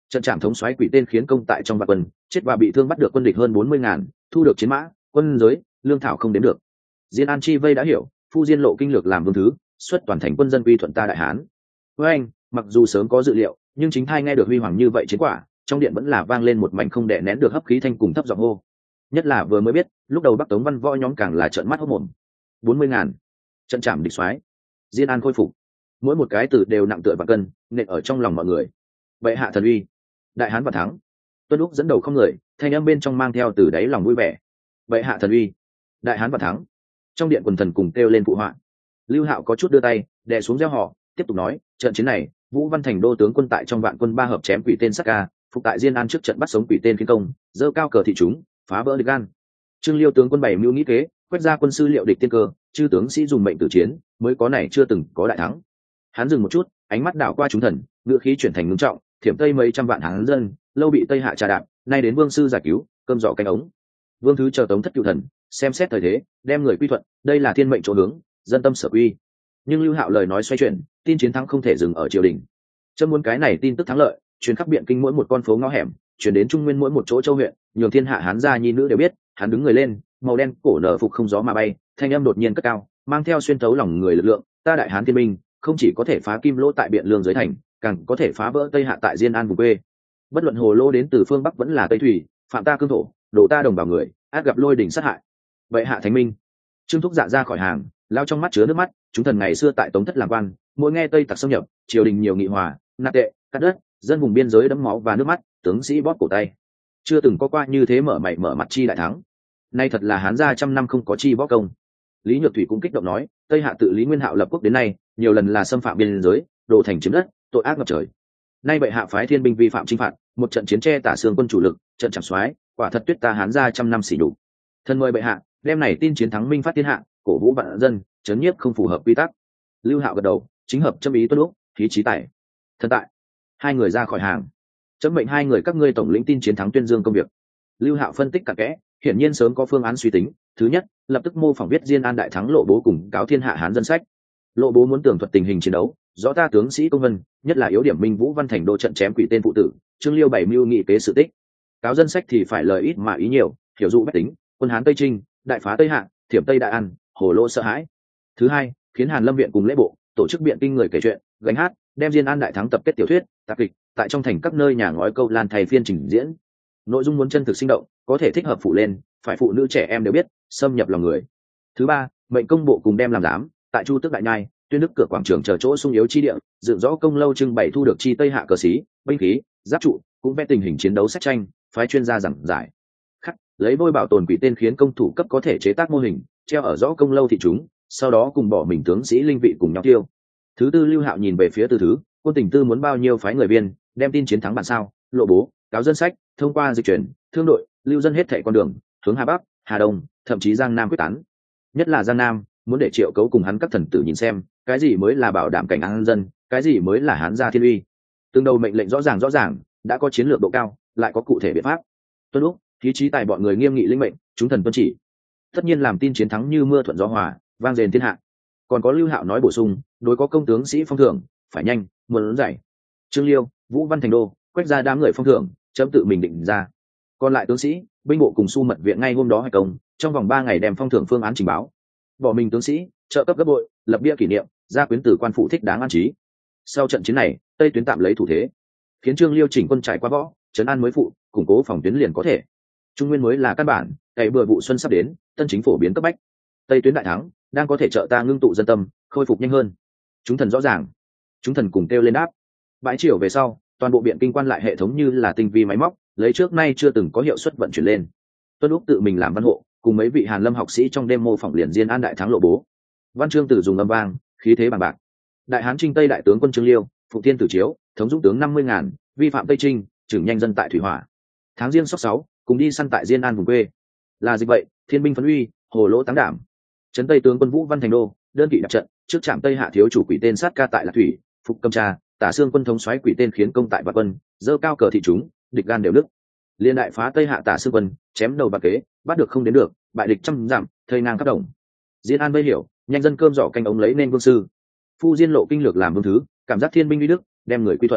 trận trảm thống soái quỷ tên khiến công tại trong vạn quân, chết và bị thương bắt được quân địch hơn bốn mươi ngàn, thu được chiến mã, quân giới, lương thảo không đếm được. Diên An chi vây đã hiểu, phu Diên lộ kinh lược làm vương thứ, xuất toàn thành quân dân quy thuận ta đại hán. Với anh, mặc dù sớm có dự liệu, nhưng chính thai nghe được huy hoàng như vậy chiến quả, trong điện vẫn là vang lên một mảnh không đè nén được hấp khí thanh cùng thấp giọng hô. Nhất là vừa mới biết, lúc đầu Bắc Tống văn võ nhóm càng là trợn mắt hốt mồm. bốn mươi ngàn, trận trảm địch soái, Diên An khôi phục. Mỗi một cái từ đều nặng tựa và cân, nện ở trong lòng mọi người. Bệ hạ thần uy, đại hán và thắng. Tuân Lúc dẫn đầu không người, thanh âm bên trong mang theo từ đáy lòng vui vẻ. Bệ hạ thần uy, đại hán và thắng. Trong điện quần thần cùng kêu lên phụ họa. Lưu Hạo có chút đưa tay đè xuống gieo họ, tiếp tục nói, trận chiến này Vũ Văn Thành đô tướng quân tại trong vạn quân ba hợp chém quỷ tên Sắc Ca, phục tại Diên An trước trận bắt sống quỷ tên khiến công, dơ cao cờ thị chúng, phá vỡ địch gan. Trương Liêu tướng quân bảy mưu nghĩ kế, quét ra quân sư liệu địch tiên cơ, chư tướng sĩ dùng mệnh tử chiến, mới có này chưa từng có đại thắng. Hắn dừng một chút, ánh mắt đảo qua chúng thần, ngữ khí chuyển thành ngưng trọng, thiểm tây mấy trăm vạn hán dân, lâu bị Tây Hạ trà đạp, nay đến vương sư giải cứu, cơm giỏ canh ống. Vương thứ chờ Tống thất cựu thần, xem xét thời thế, đem người quy thuận, đây là thiên mệnh chỗ hướng, dân tâm sở quy. Nhưng Lưu Hạo lời nói xoay chuyển, tin chiến thắng không thể dừng ở triều đình. Chấm muốn cái này tin tức thắng lợi, truyền khắp biện kinh mỗi một con phố ngõ hẻm, truyền đến trung nguyên mỗi một chỗ châu huyện, nhường thiên hạ hán gia nhi nữ đều biết. Hắn đứng người lên, màu đen cổ nở phục không gió mà bay, thanh âm đột nhiên cất cao, mang theo xuyên thấu lòng người lực lượng. Ta đại hán thiên minh, không chỉ có thể phá kim lỗ tại biện lương dưới thành, càng có thể phá vỡ Tây Hạ tại Diên An vùng quê. Bất luận hồ lô đến từ phương bắc vẫn là tây thủy, phạm ta cương thổ, đổ ta đồng bào người, át gặp lôi đỉnh sát hại. Vậy hạ thánh minh. Trương Thúc dạ ra khỏi hàng, lao trong mắt chứa nước mắt. Chúng thần ngày xưa tại Tống thất làm quan, mỗi nghe Tây tặc xâm nhập, triều đình nhiều nghị hòa, nạp tệ, cắt đất, dân vùng biên giới đẫm máu và nước mắt, tướng sĩ bóp cổ tay. Chưa từng có qua như thế mở mày mở mặt chi đại thắng. Nay thật là hán gia trăm năm không có chi bóp công. Lý Nhược Thủy cũng kích động nói, Tây Hạ tự Lý Nguyên Hạo lập quốc đến nay, nhiều lần là xâm phạm biên giới, đổ thành chiếm đất, tội ác ngập trời. Nay bệ hạ phái thiên binh vi phạm chinh phạt, một trận chiến che tả xương quân chủ lực, trận chạm xoái, quả thật tuyết ta hán gia trăm năm xỉ nhục. Thân mời bệ hạ, đem này tin chiến thắng minh phát thiên hạ, cổ vũ vạn dân, chấn nhiếp không phù hợp quy tắc. Lưu Hạo gật đầu, chính hợp châm ý Tuân Lúc, khí trí tài. Thần tại. Hai người ra khỏi hàng. Chấm mệnh hai người các ngươi tổng lĩnh tin chiến thắng tuyên dương công việc. Lưu Hạo phân tích cặn kẽ, hiển nhiên sớm có phương án suy tính. Thứ nhất, lập tức mô phỏng viết Diên An đại thắng Lộ Bố cùng cáo thiên hạ hán dân sách. Lộ Bố muốn tường thuật tình hình chiến đấu, rõ ta tướng sĩ công vân, nhất là yếu điểm Minh Vũ Văn Thành đô trận chém quỷ tên phụ tử, Trương Liêu bảy mưu nghị kế sự tích. Cáo dân sách thì phải lời ít mà ý nhiều, hiểu dụ bách tính, quân hán Tây Trinh, đại phá Tây Hạ, thiểm Tây Đại An, hồ lô sợ hãi. Thứ hai, khiến Hàn Lâm viện cùng lễ bộ tổ chức biện kinh người kể chuyện, gánh hát, đem Diên An đại thắng tập kết tiểu thuyết, tạp kịch, tại trong thành các nơi nhà ngói câu lan thầy phiên trình diễn. Nội dung muốn chân thực sinh động, có thể thích hợp phụ lên, phải phụ nữ trẻ em đều biết, xâm nhập lòng người. Thứ ba, mệnh công bộ cùng đem làm giám, tại Chu Tước Đại Nhai, Tuyên Đức cửa quảng trường chờ chỗ sung yếu chi địa, dựng rõ công lâu trưng bày thu được chi Tây Hạ cờ xí, binh khí, giáp trụ, cũng vẽ tình hình chiến đấu sách tranh, phái chuyên gia giảng giải. Khắc, lấy vôi bảo tồn quỷ tên khiến công thủ cấp có thể chế tác mô hình, treo ở rõ công lâu thị chúng, sau đó cùng bỏ mình tướng sĩ linh vị cùng nhau tiêu. Thứ tư, Lưu Hạo nhìn về phía Tư Thứ, quân tình tư muốn bao nhiêu phái người viên, đem tin chiến thắng bản sao, Lộ Bố, cáo dân sách, thông qua dịch chuyển, thương đội, lưu dân hết thảy con đường, hướng Hà Bắc, Hà Đông, thậm chí Giang Nam quyết tán. Nhất là Giang Nam, muốn để Triệu Cấu cùng hắn các thần tử nhìn xem, cái gì mới là bảo đảm cảnh an dân, cái gì mới là hán gia thiên uy. Từng đầu mệnh lệnh rõ ràng rõ ràng, đã có chiến lược độ cao, lại có cụ thể biện pháp. Tuân Lúc, khí trí tài bọn người nghiêm nghị linh mệnh, chúng thần tuân chỉ. Tất nhiên làm tin chiến thắng như mưa thuận gió hòa, vang dền thiên hạ. Còn có Lưu Hạo nói bổ sung, đối có công tướng sĩ phong thưởng, phải nhanh, muốn giải. Trương Liêu, Vũ Văn Thành đô, quét ra đám người phong thưởng, chấm tự mình định ra. Còn lại tướng sĩ, binh bộ cùng Su mật viện ngay hôm đó hay công, trong vòng ba ngày đem phong thưởng phương án trình báo. Bỏ mình tướng sĩ, trợ cấp gấp bội, lập bia kỷ niệm, gia quyến tử quan phụ thích đáng an trí. Sau trận chiến này, Tây tuyến tạm lấy thủ thế, khiến Trương Liêu chỉnh quân trải qua võ, trấn an mới phụ, củng cố phòng tuyến liền có thể. Trung nguyên mới là căn bản, cày bừa vụ xuân sắp đến, tân chính phổ biến cấp bách. Tây tuyến đại thắng, đang có thể trợ ta ngưng tụ dân tâm, khôi phục nhanh hơn. Chúng thần rõ ràng. Chúng thần cùng kêu lên đáp. Bãi triều về sau, toàn bộ biện kinh quan lại hệ thống như là tinh vi máy móc, lấy trước nay chưa từng có hiệu suất vận chuyển lên. Tuân Lúc tự mình làm văn hộ, cùng mấy vị Hàn Lâm học sĩ trong đêm mô phỏng liền Diên An đại thắng Lộ Bố. Văn chương tử dùng âm vang, khí thế bằng bạc. Đại hán Trinh Tây đại tướng quân Trương Liêu, phụ thiên tử chiếu, thống dũng tướng năm mươi ngàn, vi phạm Tây Trinh, trừng nhanh dân tại thủy hỏa. Tháng Giêng sóc sáu, cùng đi săn tại Diên An vùng quê. Là dịch vậy, thiên binh phấn uy, hồ lỗ táng đảm. Trấn Tây tướng quân Vũ Văn Thành đô, đơn vị đặt trận, trước trạm Tây Hạ thiếu chủ quỷ tên Sát Ca tại Lạc Thủy, phục cầm trà, tả xương quân thống soái quỷ tên khiến công tại Bạc Quân, dơ cao cờ thị chúng, địch gan đều đức. Liên đại phá Tây Hạ tả xương quân, chém đầu bạc kế, bắt được không đến được, bại địch trăm giảm, thây ngang khắp đồng. Diên An vây hiểu, nhanh dân cơm giỏ canh ống lấy nên vương sư. Phu Diên lộ kinh lược làm vương thứ, cảm giác thiên binh uy đức, đem người quy thuận.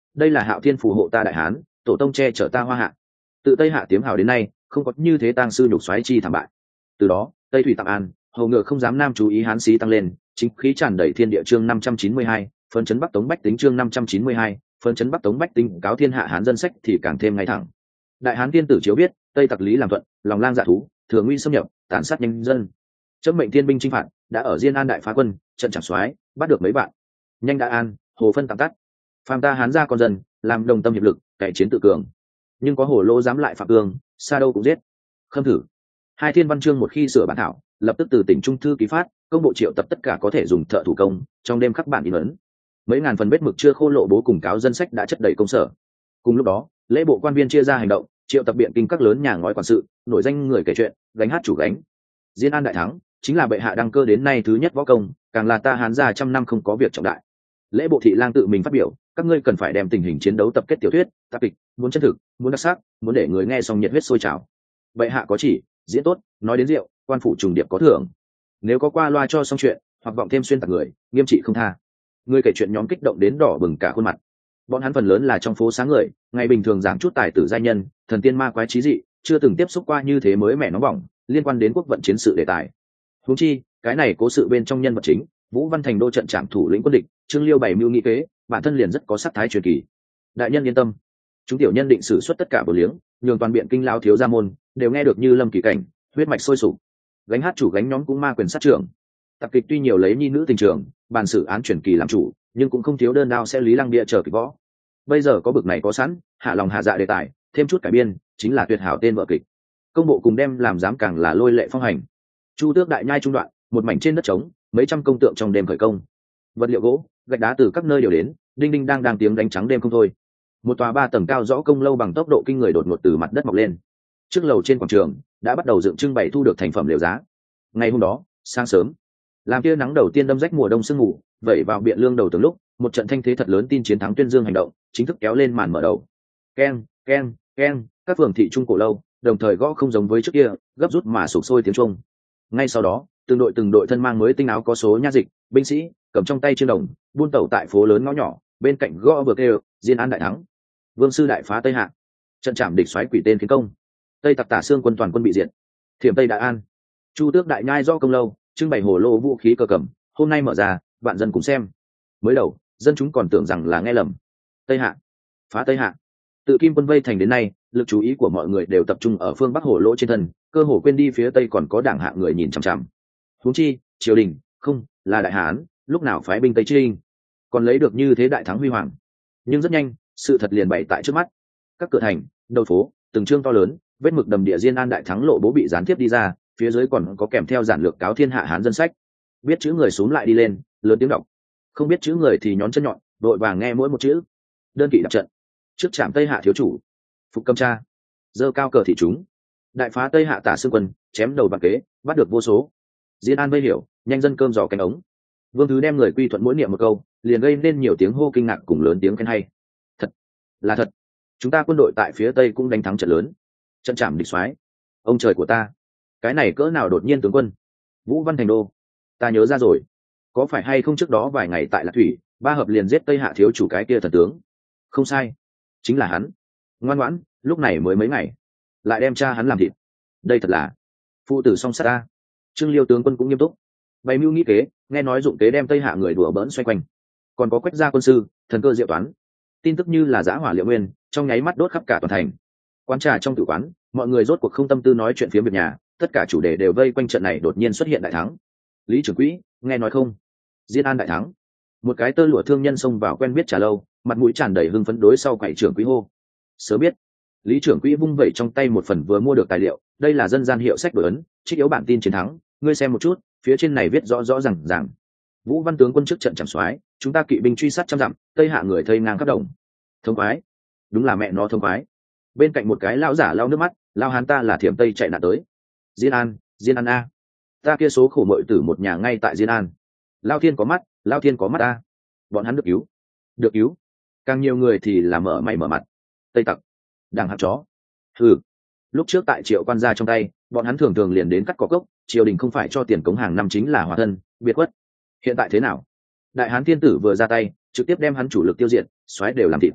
đây là Hạo Thiên phù hộ ta đại hán, tổ tông che chở ta Hoa Hạ. Tự Tây Hạ tiếng hào đến nay, không có như thế tang sư nhục xoáy chi thảm bại. Từ đó, Tây thủy tạm an, hầu ngựa không dám nam chú ý hán sĩ tăng lên, chính khí tràn đầy thiên địa. Chương năm trăm chín mươi hai, phấn chấn Bắc Tống bách tính. Chương năm trăm chín mươi hai, phấn chấn Bắc Tống bách tính, cáo thiên hạ hán dân sách thì càng thêm ngay thẳng. Đại hán tiên tử chiếu biết, Tây tặc lý làm thuận, lòng lang dạ thú, thường nguy xâm nhập, tàn sát nhân dân. Chấm mệnh thiên binh chinh phạt, đã ở Diên An đại phá quân, trận chạm xoáy, bắt được mấy bạn. Nhanh đã an, hồ phân tạm tắt. Phàm ta hán gia con dân, làm đồng tâm hiệp lực, cải chiến tự cường. Nhưng có hồ lô dám lại phạm cương, xa đâu cũng giết. Khâm thử. Hai thiên văn chương một khi sửa bản thảo, lập tức từ tỉnh trung thư ký phát, công bộ triệu tập tất cả có thể dùng thợ thủ công, trong đêm khắc bản in ấn. Mấy ngàn phần vết mực chưa khô lộ bố cùng cáo dân sách đã chất đầy công sở. Cùng lúc đó, lễ bộ quan viên chia ra hành động, triệu tập biện kinh các lớn nhà ngói quản sự, nổi danh người kể chuyện, gánh hát chủ gánh. Diên An đại thắng, chính là bệ hạ đăng cơ đến nay thứ nhất võ công, càng là ta hán gia trăm năm không có việc trọng đại. Lễ bộ thị lang tự mình phát biểu, các ngươi cần phải đem tình hình chiến đấu tập kết tiểu thuyết, tạp kịch, muốn chân thực, muốn đặc sắc, muốn để người nghe xong nhiệt huyết sôi trào. Bệ hạ có chỉ, diễn tốt, nói đến rượu, quan phủ trùng điệp có thưởng. Nếu có qua loa cho xong chuyện, hoặc vọng thêm xuyên tạc người, nghiêm trị không tha. Người kể chuyện nhóm kích động đến đỏ bừng cả khuôn mặt. Bọn hắn phần lớn là trong phố sáng người, ngày bình thường giảng chút tài tử giai nhân, thần tiên ma quái trí dị, chưa từng tiếp xúc qua như thế mới mẻ nóng bỏng, liên quan đến quốc vận chiến sự đề tài. Huống chi, cái này cố sự bên trong nhân vật chính, Vũ Văn Thành đô trận trạm thủ lĩnh quân địch, Trương Liêu bày mưu nghị kế, bản thân liền rất có sắc thái truyền kỳ. Đại nhân yên tâm, chúng tiểu nhân định xử suất tất cả bổ liếng, nhường toàn biện kinh lao thiếu gia môn đều nghe được như lâm kỳ cảnh, huyết mạch sôi sục. Gánh hát chủ gánh nhóm cũng ma quyền sát trưởng. Tạp kịch tuy nhiều lấy nhi nữ tình trường, bàn xử án truyền kỳ làm chủ, nhưng cũng không thiếu đơn đao sẽ lý lăng bia chờ kịch võ. Bây giờ có bực này có sẵn, hạ lòng hạ dạ đề tài, thêm chút cải biên, chính là tuyệt hảo tên vợ kịch. Công bộ cùng đem làm dám càng là lôi lệ phong hành. Chu tước đại nhai trung đoạn, một mảnh trên đất trống, mấy trăm công tượng trong đêm khởi công. Vật liệu gỗ, gạch đá từ các nơi đều đến, đinh đinh đang đang tiếng đánh trắng đêm không thôi. Một tòa ba tầng cao rõ công lâu bằng tốc độ kinh người đột ngột từ mặt đất mọc lên. Trước lầu trên quảng trường đã bắt đầu dựng trưng bày thu được thành phẩm liều giá. Ngày hôm đó, sáng sớm, làm tia nắng đầu tiên đâm rách mùa đông sương ngủ, vẩy vào biện lương đầu từng lúc, một trận thanh thế thật lớn tin chiến thắng tuyên dương hành động chính thức kéo lên màn mở đầu. Keng, keng, keng, các phường thị trung cổ lâu đồng thời gõ không giống với trước kia, gấp rút mà sục sôi tiếng trung. Ngay sau đó, từng đội từng đội thân mang mới tinh áo có số nha dịch, binh sĩ, cầm trong tay chiên đồng, buôn tẩu tại phố lớn ngõ nhỏ, bên cạnh gõ vừa kêu, Diên An đại thắng, vương sư đại phá Tây Hạ, trận chạm địch xoáy quỷ tên kiến công, Tây tặc tả xương quân toàn quân bị diệt, thiểm Tây đại an, chu tước đại nhai do công lâu, trưng bày hồ lô vũ khí cờ cầm, hôm nay mở ra, vạn dân cùng xem. Mới đầu, dân chúng còn tưởng rằng là nghe lầm. Tây Hạ, phá Tây Hạ. Tự Kim quân vây thành đến nay, lực chú ý của mọi người đều tập trung ở phương Bắc hồ lỗ trên thân, cơ hồ quên đi phía Tây còn có đảng hạng người nhìn chằm chằm. Huống chi, triều đình, không, là đại hán, lúc nào phái binh Tây Trinh, còn lấy được như thế đại thắng huy hoàng. Nhưng rất nhanh, sự thật liền bày tại trước mắt. Các cửa thành, đầu phố, từng trương to lớn, vết mực đầm địa Diên An đại thắng lộ bố bị gián tiếp đi ra, phía dưới còn có kèm theo giản lược cáo thiên hạ hán dân sách. Biết chữ người xuống lại đi lên, lớn tiếng đọc. Không biết chữ người thì nhón chân nhọn, đội vàng nghe mỗi một chữ. Đơn kỵ đập trận, trước trạm Tây Hạ thiếu chủ, phục cầm cha, dơ cao cờ thị chúng, đại phá Tây Hạ tả xương quân, chém đầu bạc kế, bắt được vô số. Diên An vây hiểu, nhanh dân cơm giò cánh ống. Vương Thứ đem người quy thuận mỗi niệm một câu, liền gây nên nhiều tiếng hô kinh ngạc cùng lớn tiếng khen hay. Thật, là thật. Chúng ta quân đội tại phía Tây cũng đánh thắng trận lớn, trận chạm địch soái. Ông trời của ta, cái này cỡ nào đột nhiên tướng quân. Vũ Văn Thành đô, ta nhớ ra rồi, có phải hay không trước đó vài ngày tại Lạc Thủy, ba hợp liền giết Tây Hạ thiếu chủ cái kia thần tướng? Không sai, chính là hắn. Ngoan ngoãn, lúc này mới mấy ngày, lại đem cha hắn làm thịt. Đây thật là phụ tử song sát ta. Trương Liêu tướng quân cũng nghiêm túc, bày mưu nghĩ kế, nghe nói dụng kế đem Tây Hạ người đùa bỡn xoay quanh. Còn có Quách gia quân sư, thần cơ diệu toán, tin tức như là giã hỏa liệu nguyên, trong nháy mắt đốt khắp cả toàn thành. Quán trà trong tử quán, mọi người rốt cuộc không tâm tư nói chuyện phía việc nhà, tất cả chủ đề đều vây quanh trận này đột nhiên xuất hiện đại thắng. Lý trưởng quỹ, nghe nói không? Diên An đại thắng. Một cái tơ lụa thương nhân xông vào quen biết trà lâu, mặt mũi tràn đầy hưng phấn đối sau quầy trưởng quỹ hô. Sớm biết. Lý trưởng quỹ vung vẩy trong tay một phần vừa mua được tài liệu, đây là dân gian hiệu sách đổi ấn, trích yếu bản tin chiến thắng, ngươi xem một chút, phía trên này viết rõ rõ ràng ràng. Vũ Văn tướng quân trước trận chạm soái, chúng ta kỵ binh truy sát trăm dặm, Tây Hạ người thây ngang khắp đồng. Thông khoái, đúng là mẹ nó thông khoái. Bên cạnh một cái lão giả lau nước mắt, lao hán ta là thiểm Tây chạy nạn tới. Diên An, Diên An a, ta kia số khổ mội tử một nhà ngay tại Diên An. Lao thiên có mắt, Lao thiên có mắt a, bọn hắn được cứu, được cứu. Càng nhiều người thì là mở mày mở mặt. Tây tặc, đằng hạt chó. Ừ, lúc trước tại Triệu quan gia trong tay, bọn hắn thường thường liền đến cắt cỏ cốc, triều đình không phải cho tiền cống hàng năm chính là hòa thân, biệt quất. Hiện tại thế nào? Đại hán thiên tử vừa ra tay, trực tiếp đem hắn chủ lực tiêu diệt, xoáy đều làm thịt.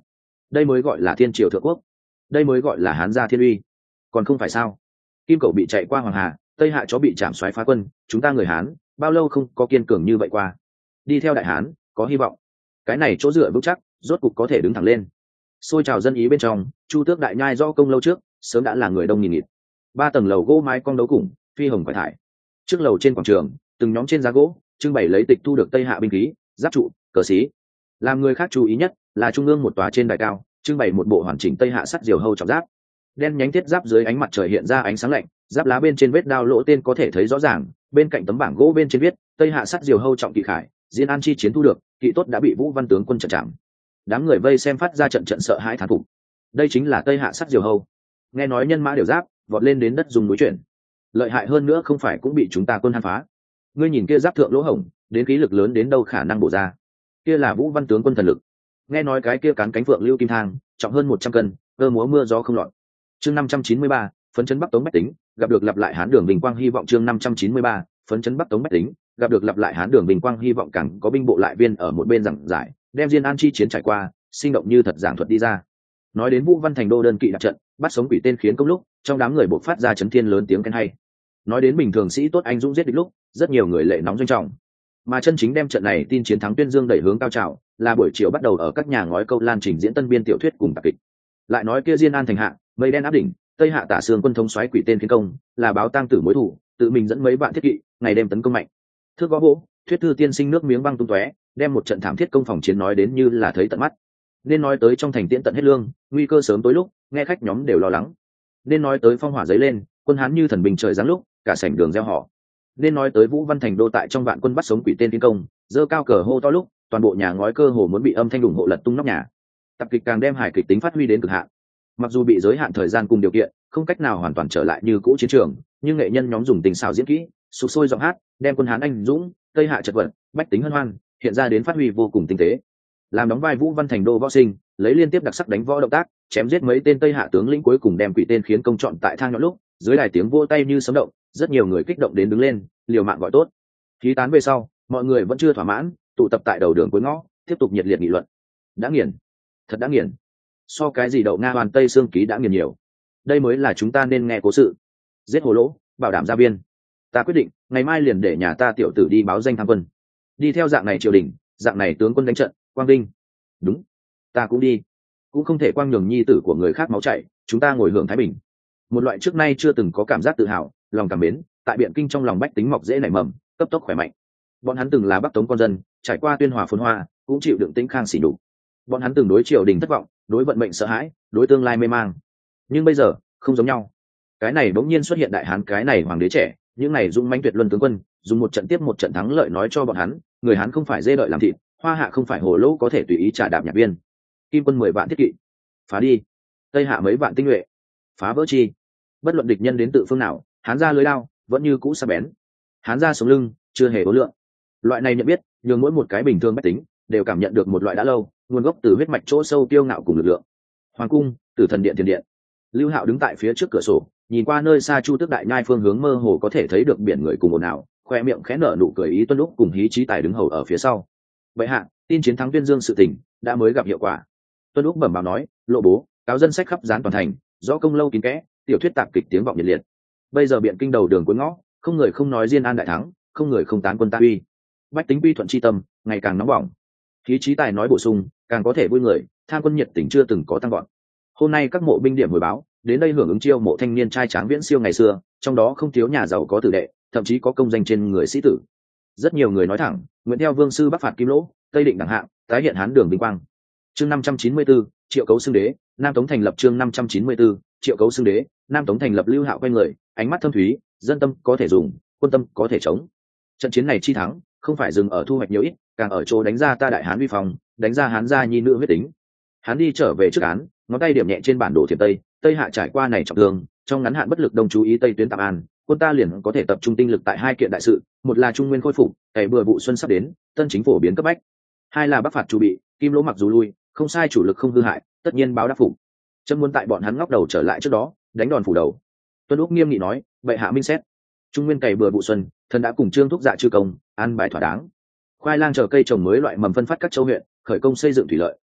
đây mới gọi là thiên triều thượng quốc, đây mới gọi là hán gia thiên uy. Còn không phải sao? Kim Cẩu bị chạy qua Hoàng Hà, Tây Hạ chó bị chạm xoáy phá quân, chúng ta người Hán bao lâu không có kiên cường như vậy qua. Đi theo đại Hán có hy vọng, cái này chỗ dựa vững chắc, rốt cục có thể đứng thẳng lên. Xôi trào dân ý bên trong, Chu Tước đại nhai do công lâu trước sớm đã là người đông nghìn nghịt. Ba tầng lầu gỗ mái cong đấu củng, phi hồng quải thải. Trước lầu trên quảng trường, từng nhóm trên giá gỗ trưng bày lấy tịch thu được Tây Hạ binh khí, giáp trụ, cờ xí. Làm người khác chú ý nhất là trung ương một tòa trên đài cao trưng bày một bộ hoàn chỉnh Tây Hạ sắt diều hâu trọng giáp. Đen nhánh thiết giáp dưới ánh mặt trời hiện ra ánh sáng lạnh, giáp lá bên trên vết đao lỗ tên có thể thấy rõ ràng, bên cạnh tấm bảng gỗ bên trên viết Tây Hạ sắt diều hâu trọng kỵ khải, Diên An chi chiến thu được, kỵ tốt đã bị Vũ Văn tướng quân trận chạm. Đám người vây xem phát ra trận trận sợ hãi thán phục. Đây chính là Tây Hạ sắt diều hâu. Nghe nói nhân mã đều giáp vọt lên đến đất dùng núi chuyển, lợi hại hơn nữa không phải cũng bị chúng ta quân han phá. Ngươi nhìn kia giáp thượng lỗ hổng, đến khí lực lớn đến đâu khả năng bổ ra. Kia là Vũ Văn tướng quân thần lực. Nghe nói cái kia cán cánh phượng lưu kim thang trọng hơn một trăm cân, cơ múa mưa gió không lọt. Chương năm trăm chín mươi ba, phấn chấn Bắc Tống bách tính, gặp được lặp lại Hán Đường bình quang hy vọng. Chương năm trăm chín mươi ba, phấn chấn Bắc Tống bách tính, gặp được lặp lại Hán Đường bình quang hy vọng. Càng có binh bộ lại viên ở một bên giảng giải, đem Diên An chi chiến trải qua, sinh động như thật giảng thuật đi ra. Nói đến Vũ Văn thành đô đơn kỵ đặt trận, bắt sống quỷ tên khiến công lúc, trong đám người bộc phát ra chấn thiên lớn tiếng khen hay. Nói đến bình thường sĩ tốt anh dũng giết địch lúc, rất nhiều người lệ nóng doanh trọng. Mà chân chính đem trận này tin chiến thắng tuyên dương đẩy hướng cao trào, là buổi chiều bắt đầu ở các nhà ngói câu lan trình diễn tân biên tiểu thuyết cùng tạp kịch. Lại nói kia Diên An thành hạ, mây đen áp đỉnh, Tây Hạ tả sương quân thống soái quỷ tên khiến công, là báo tang tử mối thủ, tự mình dẫn mấy vạn thiết kỵ, ngày đêm tấn công mạnh. Thước gõ gỗ, thuyết thư tiên sinh nước miếng băng tung tóe, đem một trận thảm thiết công phòng chiến nói đến như là thấy tận mắt. Nên nói tới trong thành tiễn tận hết lương, nguy cơ sớm tối lúc, nghe khách nhóm đều lo lắng. Nên nói tới phong hỏa giấy lên, quân Hán như thần bình trời giáng lúc, cả sảnh đường reo hò. Nên nói tới Vũ Văn thành đô tại trong vạn quân bắt sống quỷ tên tiến công, giơ cao cờ hô to lúc, toàn bộ nhà ngói cơ hồ muốn bị âm thanh ủng hộ lật tung nóc nhà. Tập kịch càng đem hài kịch tính phát huy đến cực hạn. Mặc dù bị giới hạn thời gian cùng điều kiện, không cách nào hoàn toàn trở lại như cũ chiến trường, nhưng nghệ nhân nhóm dùng tình xảo diễn kỹ, sục sôi giọng hát, đem quân Hán anh dũng, Tây Hạ chật vật, bách tính hân hoan, hiện ra đến phát huy vô cùng tinh tế. Làm đóng vai Vũ Văn thành đô võ sinh, lấy liên tiếp đặc sắc đánh võ động tác, chém giết mấy tên Tây Hạ tướng lĩnh, cuối cùng đem quỷ tên khiến công chọn tại thang nhọn lúc, dưới đài tiếng vỗ tay như sấm động, rất nhiều người kích động đến đứng lên, liều mạng gọi tốt. Khí tán về sau, mọi người vẫn chưa thỏa mãn, tụ tập tại đầu đường cuối ngõ, tiếp tục nhiệt liệt nghị luận. Đã nghiền, thật đã nghiền. So cái gì đậu nga hoàn tây xương ký đã nghiền nhiều. Đây mới là chúng ta nên nghe cố sự. Giết hồ lỗ, bảo đảm ra biên. Ta quyết định, ngày mai liền để nhà ta tiểu tử đi báo danh tham quân. Đi theo dạng này triều đình, dạng này tướng quân đánh trận, quang vinh. Đúng, ta cũng đi. Cũng không thể quang nhường nhi tử của người khác máu chảy, chúng ta ngồi hưởng thái bình. Một loại trước nay chưa từng có cảm giác tự hào, lòng cảm mến, tại Biện Kinh trong lòng bách tính mọc dễ nảy mầm, cấp tốc khỏe mạnh. Bọn hắn từng là Bắc Tống con dân, trải qua tuyên hòa phồn hoa, cũng chịu đựng tĩnh khang sỉ nhục. Bọn hắn từng đối triều đình thất vọng, đối vận mệnh sợ hãi, đối tương lai mê mang. Nhưng bây giờ, không giống nhau. Cái này bỗng nhiên xuất hiện đại hán, cái này hoàng đế trẻ, những này dũng mãnh tuyệt luân tướng quân, dùng một trận tiếp một trận thắng lợi nói cho bọn hắn, người hán không phải dê đợi làm thịt, hoa hạ không phải hồ lỗ có thể tùy ý trả đạp nhạc viên. Kim quân mười vạn thiết kỵ, phá đi. Tây hạ mấy vạn tinh nhuệ, phá vỡ chi. Bất luận địch nhân đến tự phương nào, hán ra lưới lao vẫn như cũ sắc bén, hán ra sống lưng chưa hề ố lượng. Loại này nhận biết nhường mỗi một cái bình thường bách tính đều cảm nhận được một loại đã lâu, nguồn gốc từ huyết mạch chỗ sâu kiêu ngạo cùng lực lượng. Hoàng cung, Tử Thần điện, tiền điện. Lưu Hạo đứng tại phía trước cửa sổ, nhìn qua nơi xa Chu Tước đại nhai phương hướng, mơ hồ có thể thấy được biển người cùng ồn ào, khoe miệng khẽ nở nụ cười. Ý Tuân lúc cùng Hí Chí Tài đứng hầu ở phía sau. Vậy hạ, tin chiến thắng tuyên dương sự tình đã mới gặp hiệu quả. Tuân lúc bẩm báo nói, lộ bố cáo dân sách khắp dán toàn thành, do công lâu kín kẽ, tiểu thuyết tạp kịch tiếng vọng nhiệt liệt. Bây giờ Biện Kinh đầu đường cuối ngõ, không người không nói Diên An đại thắng, không người không tán quân ta uy. Bách tính quy thuận chi tâm ngày càng nóng bỏng. Hí Chí Tài nói bổ sung, càng có thể vui người, tham quân nhiệt tình chưa từng có tăng vọt. Hôm nay các mộ binh điểm hồi báo đến đây hưởng ứng chiêu mộ thanh niên trai tráng viễn siêu ngày xưa, trong đó không thiếu nhà giàu có tử đệ, thậm chí có công danh trên người sĩ tử. Rất nhiều người nói thẳng, nguyện theo vương sư bắc phạt kim lỗ, tây định đẳng hạng, tái hiện hán đường vinh quang. Chương năm trăm chín mươi tư, triệu cấu xưng đế, Nam Tống thành lập. Chương năm trăm chín mươi tư, triệu cấu xưng đế, Nam Tống thành lập. Lưu Hạo quay người, ánh mắt thâm thúy, dân tâm có thể dùng, quân tâm có thể chống. Trận chiến này chi thắng, không phải dừng ở thu hoạch nhiều ít, càng ở chỗ đánh ra ta đại hán uy phong, đánh ra hán gia nhi nữ huyết tính. Hán đi trở về trước án, ngón tay điểm nhẹ trên bản đồ thiểm tây, Tây Hạ trải qua này trọng thương, trong ngắn hạn bất lực, đông chú ý tây tuyến tạm an, quân ta liền có thể tập trung tinh lực tại hai kiện đại sự, một là trung nguyên khôi phục, cày bừa vụ xuân sắp đến, tân chính phổ biến cấp bách; hai là bắc phạt chu bị, kim lỗ mặc dù lui, không sai, chủ lực không hư hại, tất nhiên báo đáp phục. Chấm muốn tại bọn hắn ngóc đầu trở lại trước đó, đánh đòn phủ đầu. Tuân Úc nghiêm nghị nói, bệ hạ minh xét, trung nguyên cày bừa vụ xuân, thần đã cùng trương thúc dạ chư công an bài thỏa đáng. Khoai lang chờ cây trồng mới loại mầm phân phát các châu huyện, khởi công xây dựng thủy lợi,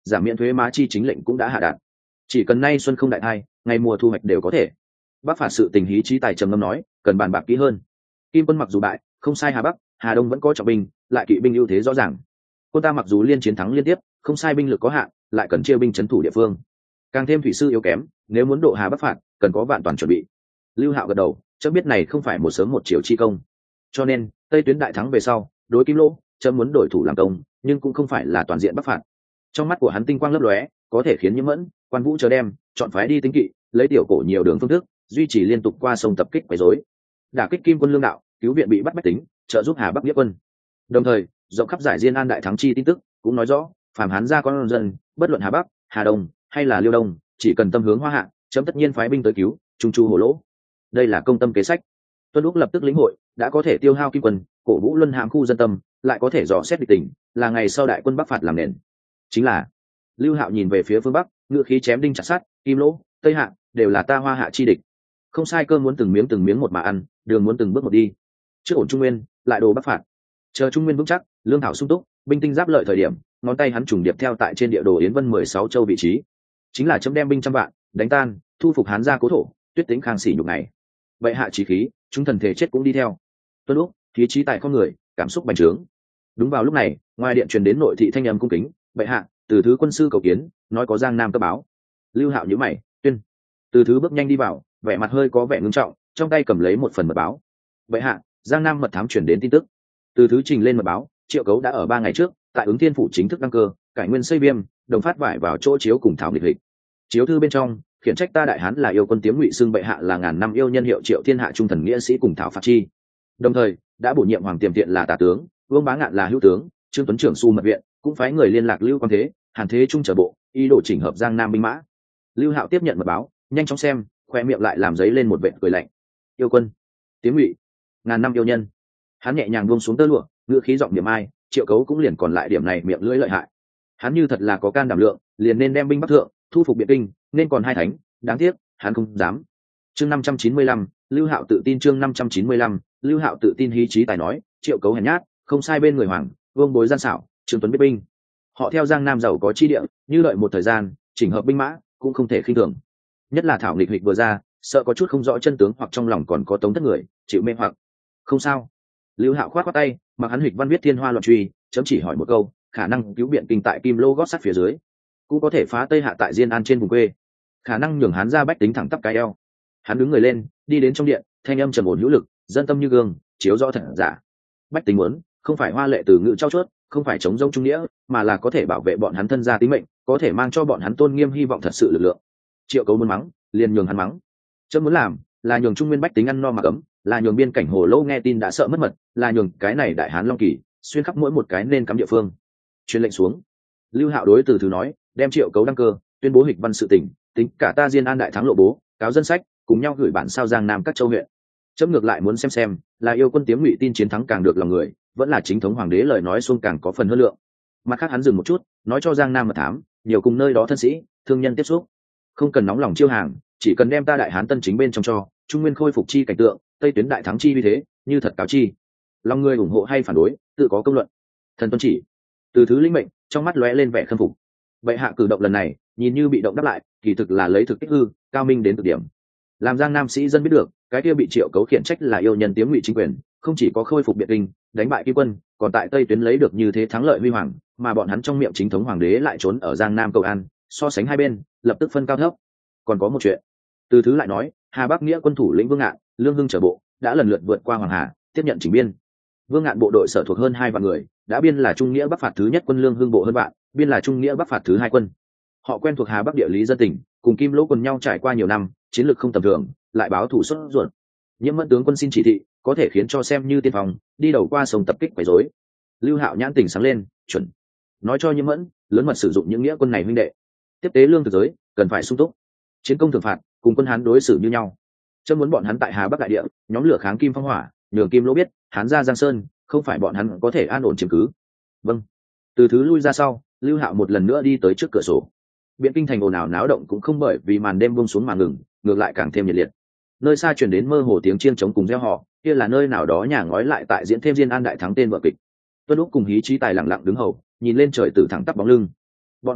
giảm miễn thuế má chi chính lệnh cũng đã hạ đạt, chỉ cần nay xuân không đại thai, ngày mùa thu hoạch đều có thể. Bắc phạt sự tình Hí Chí Tài trầm ngâm nói, cần bàn bạc kỹ hơn. Kim quân mặc dù bại, không sai Hà Bắc, Hà Đông vẫn có trọng binh, lại kỵ binh ưu thế rõ ràng. Quân ta mặc dù liên chiến thắng liên tiếp, không sai binh lực có hạn, lại cần chia binh trấn thủ địa phương. Càng thêm thủy sư yếu kém, nếu muốn độ Hà Bắc phạt, cần có vạn toàn chuẩn bị. Lưu Hạo gật đầu, chớ biết này không phải một sớm một chiều chi công. Cho nên, Tây tuyến đại thắng về sau, đối Kim Lô, chớ muốn đổi thủ làm công, nhưng cũng không phải là toàn diện Bắc phạt. Trong mắt của hắn tinh quang lấp lóe, có thể khiến Nhiễm Mẫn, Quan Vũ chờ đem, chọn phái đi tính kỵ, lấy tiểu cổ nhiều đường phương thức, duy trì liên tục qua sông tập kích quấy rối, đả kích Kim quân lương đạo, cứu viện bị bắt bách tính, trợ giúp Hà Bắc nghĩa quân. Đồng thời, rộng khắp giải Diên An đại thắng chi tin tức, cũng nói rõ, phàm Hán gia con dân, bất luận Hà Bắc, Hà Đông hay là Liêu Đông, chỉ cần tâm hướng Hoa Hạ, chấm tất nhiên phái binh tới cứu, trung chu hổ lỗ. Đây là công tâm kế sách. Tuân Lúc lập tức lĩnh hội, đã có thể tiêu hao Kim quân, cổ vũ luân hãm khu dân tâm, lại có thể dò xét địch tình, là ngày sau đại quân Bắc phạt làm nền. Chính là Lưu Hạo nhìn về phía phương Bắc, ngựa khí chém đinh chặt sắt, Kim Lỗ, Tây Hạ đều là ta Hoa Hạ chi địch. Không sai, cơm muốn từng miếng từng miếng một mà ăn, đường muốn từng bước một đi. Trước ổn Trung Nguyên, lại đồ Bắc phạt. Chờ Trung Nguyên vững chắc, lương thảo sung túc, binh tinh giáp lợi thời điểm, ngón tay hắn trùng điệp theo tại trên địa đồ Yến Vân mười sáu châu vị trí, chính là chấm đem binh trăm vạn, đánh tan, thu phục Hán gia cố thổ, tuyết tính khang sỉ nhục này. Vậy hạ chí khí, chúng thần thể chết cũng đi theo. Tuân Lúc, khí trí tại con người, cảm xúc bành trướng. Đúng vào lúc này, ngoài điện truyền đến nội thị thanh âm cung kính, vậy hạ, từ thứ quân sư cầu kiến, nói có Giang Nam cấp báo. Lưu Hạo nhíu mày, tuyên. Từ thứ bước nhanh đi vào, vẻ mặt hơi có vẻ ngưng trọng, trong tay cầm lấy một phần mật báo. Vậy hạ, Giang Nam mật thám truyền đến tin tức. Từ thứ trình lên mật báo, Triệu Cấu đã ở ba ngày trước, tại Ứng Thiên phủ chính thức đăng cơ, cải nguyên xây viêm, đồng phát vải vào chỗ chiếu cùng thảo nghịch lịch. Chiếu thư bên trong, khiển trách ta đại hán là yêu quân Tiếm Ngụy xưng bệ hạ là ngàn năm yêu nhân hiệu Triệu thiên hạ trung thần nghĩa sĩ cùng thảo phạt chi. Đồng thời, đã bổ nhiệm Hoàng Tiềm Tiện là tả tướng, Vương Bá Ngạn là hữu tướng, Trương Tuấn trưởng su mật viện, cũng phái người liên lạc Lưu Quang Thế, Hàn Thế Trung trở bộ, ý đồ chỉnh hợp Giang Nam binh mã. Lưu Hạo tiếp nhận mật báo, nhanh chóng xem, khoe miệng lại làm giấy lên một vệt cười lạnh. Yêu quân, Tiếm Ngụy, ngàn năm yêu nhân. Hắn nhẹ nhàng buông xuống tơ lụa, ngữ khí giọng điểm ai, Triệu Cấu cũng liền còn lại điểm này miệng lưỡi lợi hại. Hắn như thật là có can đảm lượng, liền nên đem binh bắc thượng, thu phục Biện Kinh, nên còn hai thánh, đáng tiếc, hắn không dám. Chương năm trăm chín mươi lăm, Lưu Hạo tự tin chương năm trăm chín mươi lăm, Lưu Hạo tự tin Hí Chí Tài nói, Triệu Cấu hèn nhát, không sai bên người hoàng, vương bối gian xảo, Trương Tuấn biết binh. Họ theo Giang Nam giàu có chi địa, như đợi một thời gian, chỉnh hợp binh mã, cũng không thể khinh thường. Nhất là thảo nghịch hịch vừa ra, sợ có chút không rõ chân tướng hoặc trong lòng còn có tống thất người, chịu mê hoặc. Không sao. Lưu Hạo khoát khoát tay, mặc hắn hịch văn viết thiên hoa loạn truy, chấm chỉ hỏi một câu, khả năng cứu Biện Kinh tại Kim Lô gót sắt phía dưới, cũng có thể phá Tây Hạ tại Diên An trên vùng quê, khả năng nhường hắn ra bách tính thẳng tắp cái eo. Hắn đứng người lên, đi đến trong điện, thanh âm trầm ổn hữu lực, dân tâm như gương, chiếu rõ thật giả. Bách tính muốn, không phải hoa lệ từ ngữ trao chuốt, không phải chống rông trung nghĩa, mà là có thể bảo vệ bọn hắn thân gia tính mệnh, có thể mang cho bọn hắn tôn nghiêm hy vọng thật sự lực lượng. Triệu Cấu muốn mắng, liền nhường hắn mắng. Chấm muốn làm, là nhường trung nguyên bách tính ăn no mặc ấm, là nhường biên cảnh hồ lô nghe tin đã sợ mất mật, là nhường cái này đại hán long kỳ xuyên khắp mỗi một cái nên cắm địa phương. Truyền lệnh xuống. Lưu Hạo đối từ thứ nói, đem Triệu Cấu đăng cơ, tuyên bố hịch văn sự tỉnh, tính cả ta Diên An đại thắng lộ bố, cáo dân sách, cùng nhau gửi bản sao Giang Nam các châu huyện. Chấm ngược lại muốn xem xem, là yêu quân Tiếm Ngụy tin chiến thắng càng được lòng người, vẫn là chính thống hoàng đế lời nói xuông càng có phần hơn lượng. Mặt khác hắn dừng một chút, nói cho Giang Nam mật thám, nhiều cùng nơi đó thân sĩ, thương nhân tiếp xúc, không cần nóng lòng chiêu hàng, chỉ cần đem ta đại hán tân chính bên trong cho, trung nguyên khôi phục chi cảnh tượng, tây tuyến đại thắng chi như thế, như thật cáo chi. Lòng người ủng hộ hay phản đối, tự có công luận. Thần tuân chỉ. Từ thứ linh mệnh, trong mắt lóe lên vẻ khâm phục. Vậy hạ cử động lần này, nhìn như bị động đáp lại, kỳ thực là lấy thực tích hư, cao minh đến cực điểm. Làm Giang Nam sĩ dân biết được, cái kia bị Triệu Cấu khiển trách là yêu nhân Tiếm Ngụy chính quyền, không chỉ có khôi phục Biện Kinh, đánh bại Kim quân, còn tại tây tuyến lấy được như thế thắng lợi huy hoàng, mà bọn hắn trong miệng chính thống hoàng đế lại trốn ở Giang Nam cầu an, so sánh hai bên, lập tức phân cao thấp. Còn có một chuyện. Từ thứ lại nói, Hà Bắc nghĩa quân thủ lĩnh Vương Ngạn, Lương Hưng trở bộ, đã lần lượt vượt qua Hoàng Hà, tiếp nhận chỉnh biên. Vương Ngạn bộ đội sở thuộc hơn hai vạn người, đã biên là trung nghĩa bắc phạt thứ nhất quân, Lương Hưng bộ hơn vạn, biên là trung nghĩa bắc phạt thứ hai quân. Họ quen thuộc Hà Bắc địa lý dân tình, cùng Kim Lỗ quần nhau trải qua nhiều năm, chiến lược không tầm thường, lại báo thủ xuất ruột. Nhiễm Mẫn tướng quân xin chỉ thị, có thể khiến cho xem như tiên phong, đi đầu qua sông tập kích quấy rối. Lưu Hạo nhãn tỉnh sáng lên, chuẩn. Nói cho Nhiễm Mẫn, lớn mật sử dụng những nghĩa quân này huynh đệ. Tiếp tế lương thực giới, cần phải sung túc. Chiến công thưởng phạt, cùng quân Hán đối xử như nhau. Chấm muốn bọn hắn tại Hà Bắc đại địa, nhóm lửa kháng Kim phong hỏa, nhường Kim Lỗ biết, Hán ra Giang Sơn, không phải bọn hắn có thể an ổn chiếm cứ. Vâng. Từ thứ lui ra sau, Lưu Hạo một lần nữa đi tới trước cửa sổ. Biện Kinh thành ồn ào náo động cũng không bởi vì màn đêm buông xuống mà ngừng, ngược lại càng thêm nhiệt liệt. Nơi xa truyền đến mơ hồ tiếng chiêng trống cùng reo hò, kia là nơi nào đó nhà ngói lại tại diễn thêm Diên An đại thắng tên vở kịch. Tuân Lúc cùng Hí Chí Tài lặng lặng đứng hầu, nhìn lên trời từ thẳng tắp bóng lưng. Bọn hắn biết,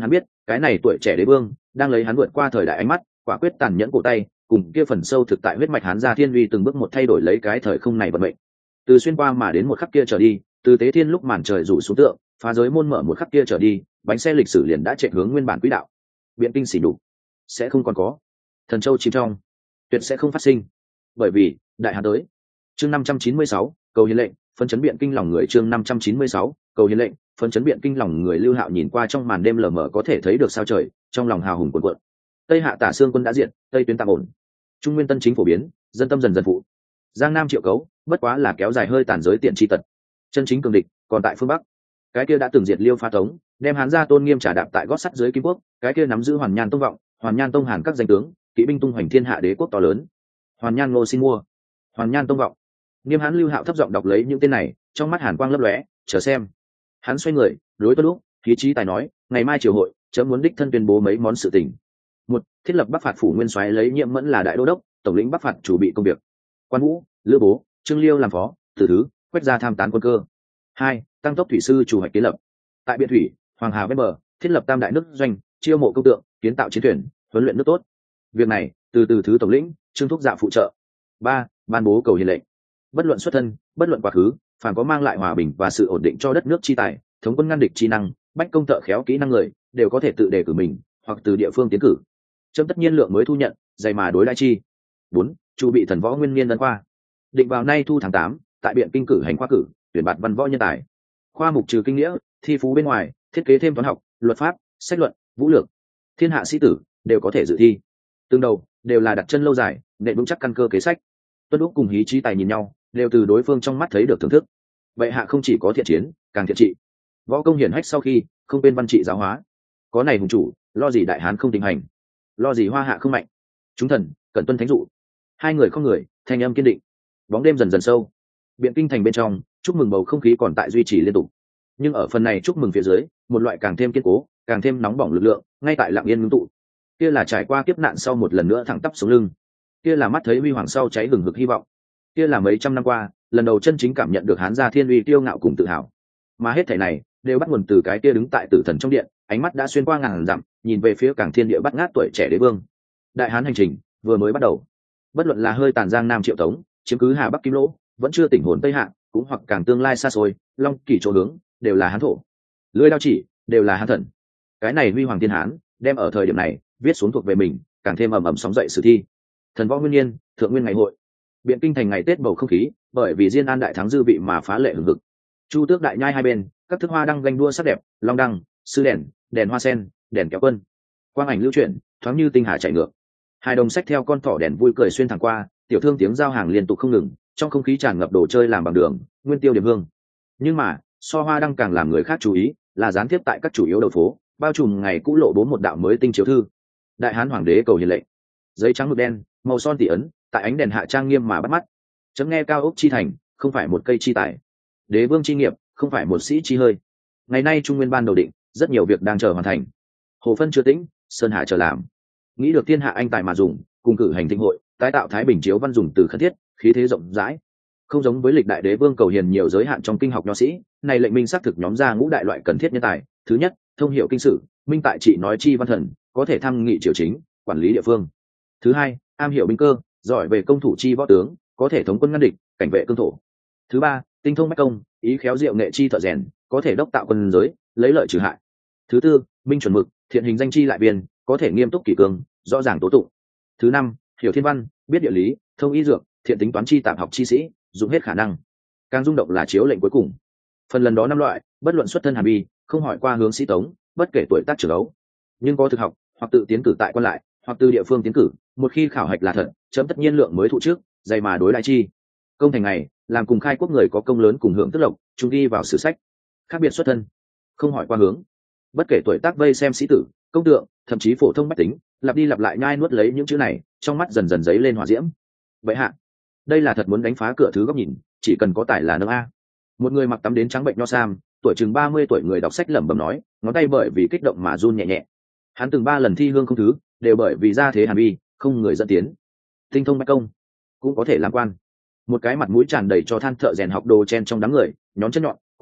cái này tuổi trẻ đế vương đang lấy hắn vượt qua thời đại ánh mắt, quả quyết tàn nhẫn cổ tay, cùng kia phần sâu thực tại huyết mạch hắn gia thiên uy từng bước một thay đổi lấy cái thời không này vận mệnh. Từ xuyên qua mà đến một khắc kia trở đi, từ tế thiên lúc màn trời rủ xuống tượng, phá giới môn mở một khắc kia trở đi, bánh xe lịch sử liền đã chạy hướng nguyên bản quỹ đạo. Biện kinh xỉ đủ, sẽ không còn có. Thần châu chìm trong, tuyệt sẽ không phát sinh. Bởi vì, đại hán tới. Chương năm trăm chín mươi sáu, cầu hiến lệnh, phân chấn biện kinh lòng người. Chương năm trăm chín mươi sáu, cầu hiến lệnh, phân chấn biện kinh lòng người. Lưu Hạo nhìn qua trong màn đêm lờ mờ có thể thấy được sao trời, trong lòng hào hùng cuồn cuộn. Tây hạ Tả Xương quân đã diệt, tây tuyến tạm ổn. Trung nguyên tân chính phổ biến, dân tâm dần dần phụ. Giang Nam triệu cấu, bất quá là kéo dài hơi tàn giới tiện chi tật. Chân chính cường địch, còn tại phương Bắc. Cái kia đã từng diệt Liêu Pha Tống, đem Hán gia tôn nghiêm trả đạp tại gót sắt dưới Kim Quốc, cái kia nắm giữ Hoàn Nhan Tông vọng, Hoàn Nhan Tông Hàn các danh tướng, kỵ binh tung hoành thiên hạ đế quốc to lớn. Hoàn Nhan Ngô xin mua, Hoàn Nhan Tông vọng. Nghiêm Hán Lưu Hạo thấp giọng đọc lấy những tên này, trong mắt hàn quang lấp lóe, chờ xem. Hắn xoay người, đối Tuân Lúc, khí trí tài nói, ngày mai triều hội, chấm muốn đích thân tuyên bố mấy món sự tình. Một, thiết lập Bắc phạt phủ nguyên soái lấy Nhiệm Mẫn là đại đô đốc, tổng lĩnh Bắc phạt chủ bị công việc. Quan Vũ, Lữ Bố, Trương Liêu làm phó, Từ Thứ, quét ra tham tán quân cơ. Hai, tăng tốc thủy sư chủ hoạch kiến lập. Tại biện thủy, Hoàng Hà ven bờ, thiết lập tam đại nước doanh, chiêu mộ công tượng, kiến tạo chiến thuyền, huấn luyện nước tốt. Việc này, từ Từ Thứ tổng lĩnh, Trương Thúc Dạ phụ trợ. Ba, ban bố cầu hiền lệnh. Bất luận xuất thân, bất luận quá khứ, phàm có mang lại hòa bình và sự ổn định cho đất nước chi tài, thống quân ngăn địch chi năng, bách công thợ khéo kỹ năng người, đều có thể tự đề cử mình, hoặc từ địa phương tiến cử. Trâm tất nhiên lượng mới thu nhận, dày mà đối đãi chi. Bốn, chu bị thần võ nguyên niên ân khoa. Định vào nay thu tháng tám, tại biện kinh cử hành khoa cử, tuyển bạt văn võ nhân tài. Khoa mục trừ kinh nghĩa, thi phú bên ngoài, thiết kế thêm toán học, luật pháp, sách luận, vũ lược, thiên hạ sĩ tử đều có thể dự thi. Tương đầu đều là đặt chân lâu dài, nệ vững chắc căn cơ kế sách. Tuân Lúc cùng Hí Trí Tài nhìn nhau, đều từ đối phương trong mắt thấy được thưởng thức. Vậy hạ không chỉ có thiện chiến, càng thiện trị. Võ công hiển hách sau khi, không quên văn trị giáo hóa. Có này hùng chủ, lo gì đại hán không tình hành, lo gì hoa hạ không mạnh. Chúng thần cần tuân thánh dụ. Hai người không người, thanh âm kiên định. Bóng đêm dần dần sâu. Biện kinh thành bên trong, chúc mừng bầu không khí còn tại duy trì liên tục. Nhưng ở phần này chúc mừng phía dưới, một loại càng thêm kiên cố, càng thêm nóng bỏng lực lượng, ngay tại lặng yên ngưng tụ. Kia là trải qua kiếp nạn sau một lần nữa thẳng tắp xuống lưng. Kia là mắt thấy huy hoàng sau cháy hừng hực hy vọng. Kia là mấy trăm năm qua, lần đầu chân chính cảm nhận được Hán gia thiên uy kiêu ngạo cùng tự hào. Mà hết thảy này đều bắt nguồn từ cái kia đứng tại tử thần trong điện, ánh mắt đã xuyên qua ngàn dặm, nhìn về phía càng thiên địa bắt ngát tuổi trẻ đế vương. Đại Hán hành trình vừa mới bắt đầu. Bất luận là hơi tàn Giang Nam Triệu Tống, chiếm cứ Hà Bắc Kim Lỗ, vẫn chưa tỉnh hồn Tây Hạ, cũng hoặc càng tương lai xa xôi, Long Kỳ chỗ hướng, đều là Hán thổ. Lưỡi đao chỉ, đều là Hán thần. Cái này huy hoàng thiên Hán, đem ở thời điểm này viết xuống thuộc về mình, càng thêm ầm ầm sóng dậy sử thi. Thần võ nguyên niên, thượng nguyên ngày hội. Biện kinh thành ngày Tết bầu không khí, bởi vì Diên An đại thắng dư vị mà phá lệ hừng hực. Chu tước đại nhai hai bên, các thức hoa đăng ganh đua sắc đẹp, long đăng, sư đèn, đèn hoa sen, đèn kéo quân. Quang ảnh lưu chuyển, thoáng như tinh hà chạy ngược. Hai đồng sách theo con thỏ đèn vui cười xuyên thẳng qua, tiểu thương tiếng giao hàng liên tục không ngừng, trong không khí tràn ngập đồ chơi làm bằng đường, nguyên tiêu điểm hương. Nhưng mà, so hoa đăng càng làm người khác chú ý, là gián tiếp tại các chủ yếu đầu phố, bao trùm ngày cũ lộ bố một đạo mới tinh chiếu thư. Đại Hán hoàng đế cầu hiền lệnh. Giấy trắng mực đen, màu son tỉ ấn, tại ánh đèn hạ trang nghiêm mà bắt mắt. Chấm nghe cao ốc chi thành, không phải một cây chi tài. Đế vương chi nghiệp, không phải một sĩ chi hơi. Ngày nay trung nguyên ban đầu định, rất nhiều việc đang chờ hoàn thành. Hồ phân chưa tĩnh, sơn hạ chờ làm. Nghĩ được thiên hạ anh tài mà dùng, cùng cử hành thịnh hội, tái tạo thái bình chiếu văn dùng từ khẩn thiết, khí thế rộng rãi. Không giống với lịch đại đế vương cầu hiền nhiều giới hạn trong kinh học nho sĩ, này lệnh minh xác thực nhóm ra ngũ đại loại cần thiết nhân tài. Thứ nhất, thông hiểu kinh sử, minh tại trị nói chi văn thần, có thể tham nghị triều chính, quản lý địa phương. Thứ hai, am hiểu binh cơ, giỏi về công thủ chi võ tướng, có thể thống quân ngăn địch, cảnh vệ cương thổ. Thứ ba, tinh thông bách công, ý khéo diệu nghệ chi thợ rèn, có thể đốc tạo quân giới, lấy lợi trừ hại. Thứ tư, minh chuẩn mực, thiện hình danh chi lại biên, có thể nghiêm túc kỷ cương, rõ ràng tố tụng. Thứ năm, hiểu thiên văn, biết địa lý, thông y dược, thiện tính toán chi tạp học chi sĩ, dùng hết khả năng. Càng rung động là chiếu lệnh cuối cùng. Phần lần đó năm loại, bất luận xuất thân hàn bi, không hỏi qua hướng sĩ tống, bất kể tuổi tác trưởng ấu, nhưng có thực học, hoặc tự tiến cử tại quan lại, hoặc từ địa phương tiến cử, một khi khảo hạch là thật, chấm tất nhiên lượng mới thụ trước, dày mà đối lại chi. Công thành này, làm cùng khai quốc người có công lớn cùng hưởng tức lộc, chúng đi vào sử sách. Khác biệt xuất thân, không hỏi qua hướng, bất kể tuổi tác vây xem sĩ tử, công tượng, thậm chí phổ thông bách tính, lặp đi lặp lại nhai nuốt lấy những chữ này, trong mắt dần dần dấy lên hỏa diễm. Vậy hạ, đây là thật muốn đánh phá cửa thứ góc nhìn, chỉ cần có tài là nâng a. Một người mặc tắm đến trắng bệnh nho sam, tuổi chừng ba mươi tuổi người đọc sách lẩm bẩm nói, ngón tay bởi vì kích động mà run nhẹ nhẹ. Hắn từng ba lần thi hương không thứ, đều bởi vì ra thế hàn vi, không người dẫn tiến. Tinh thông bách công, cũng có thể làm quan. Một cái mặt mũi tràn đầy cho than thợ rèn học đồ chen trong đám người, nhón chân nhọn, cố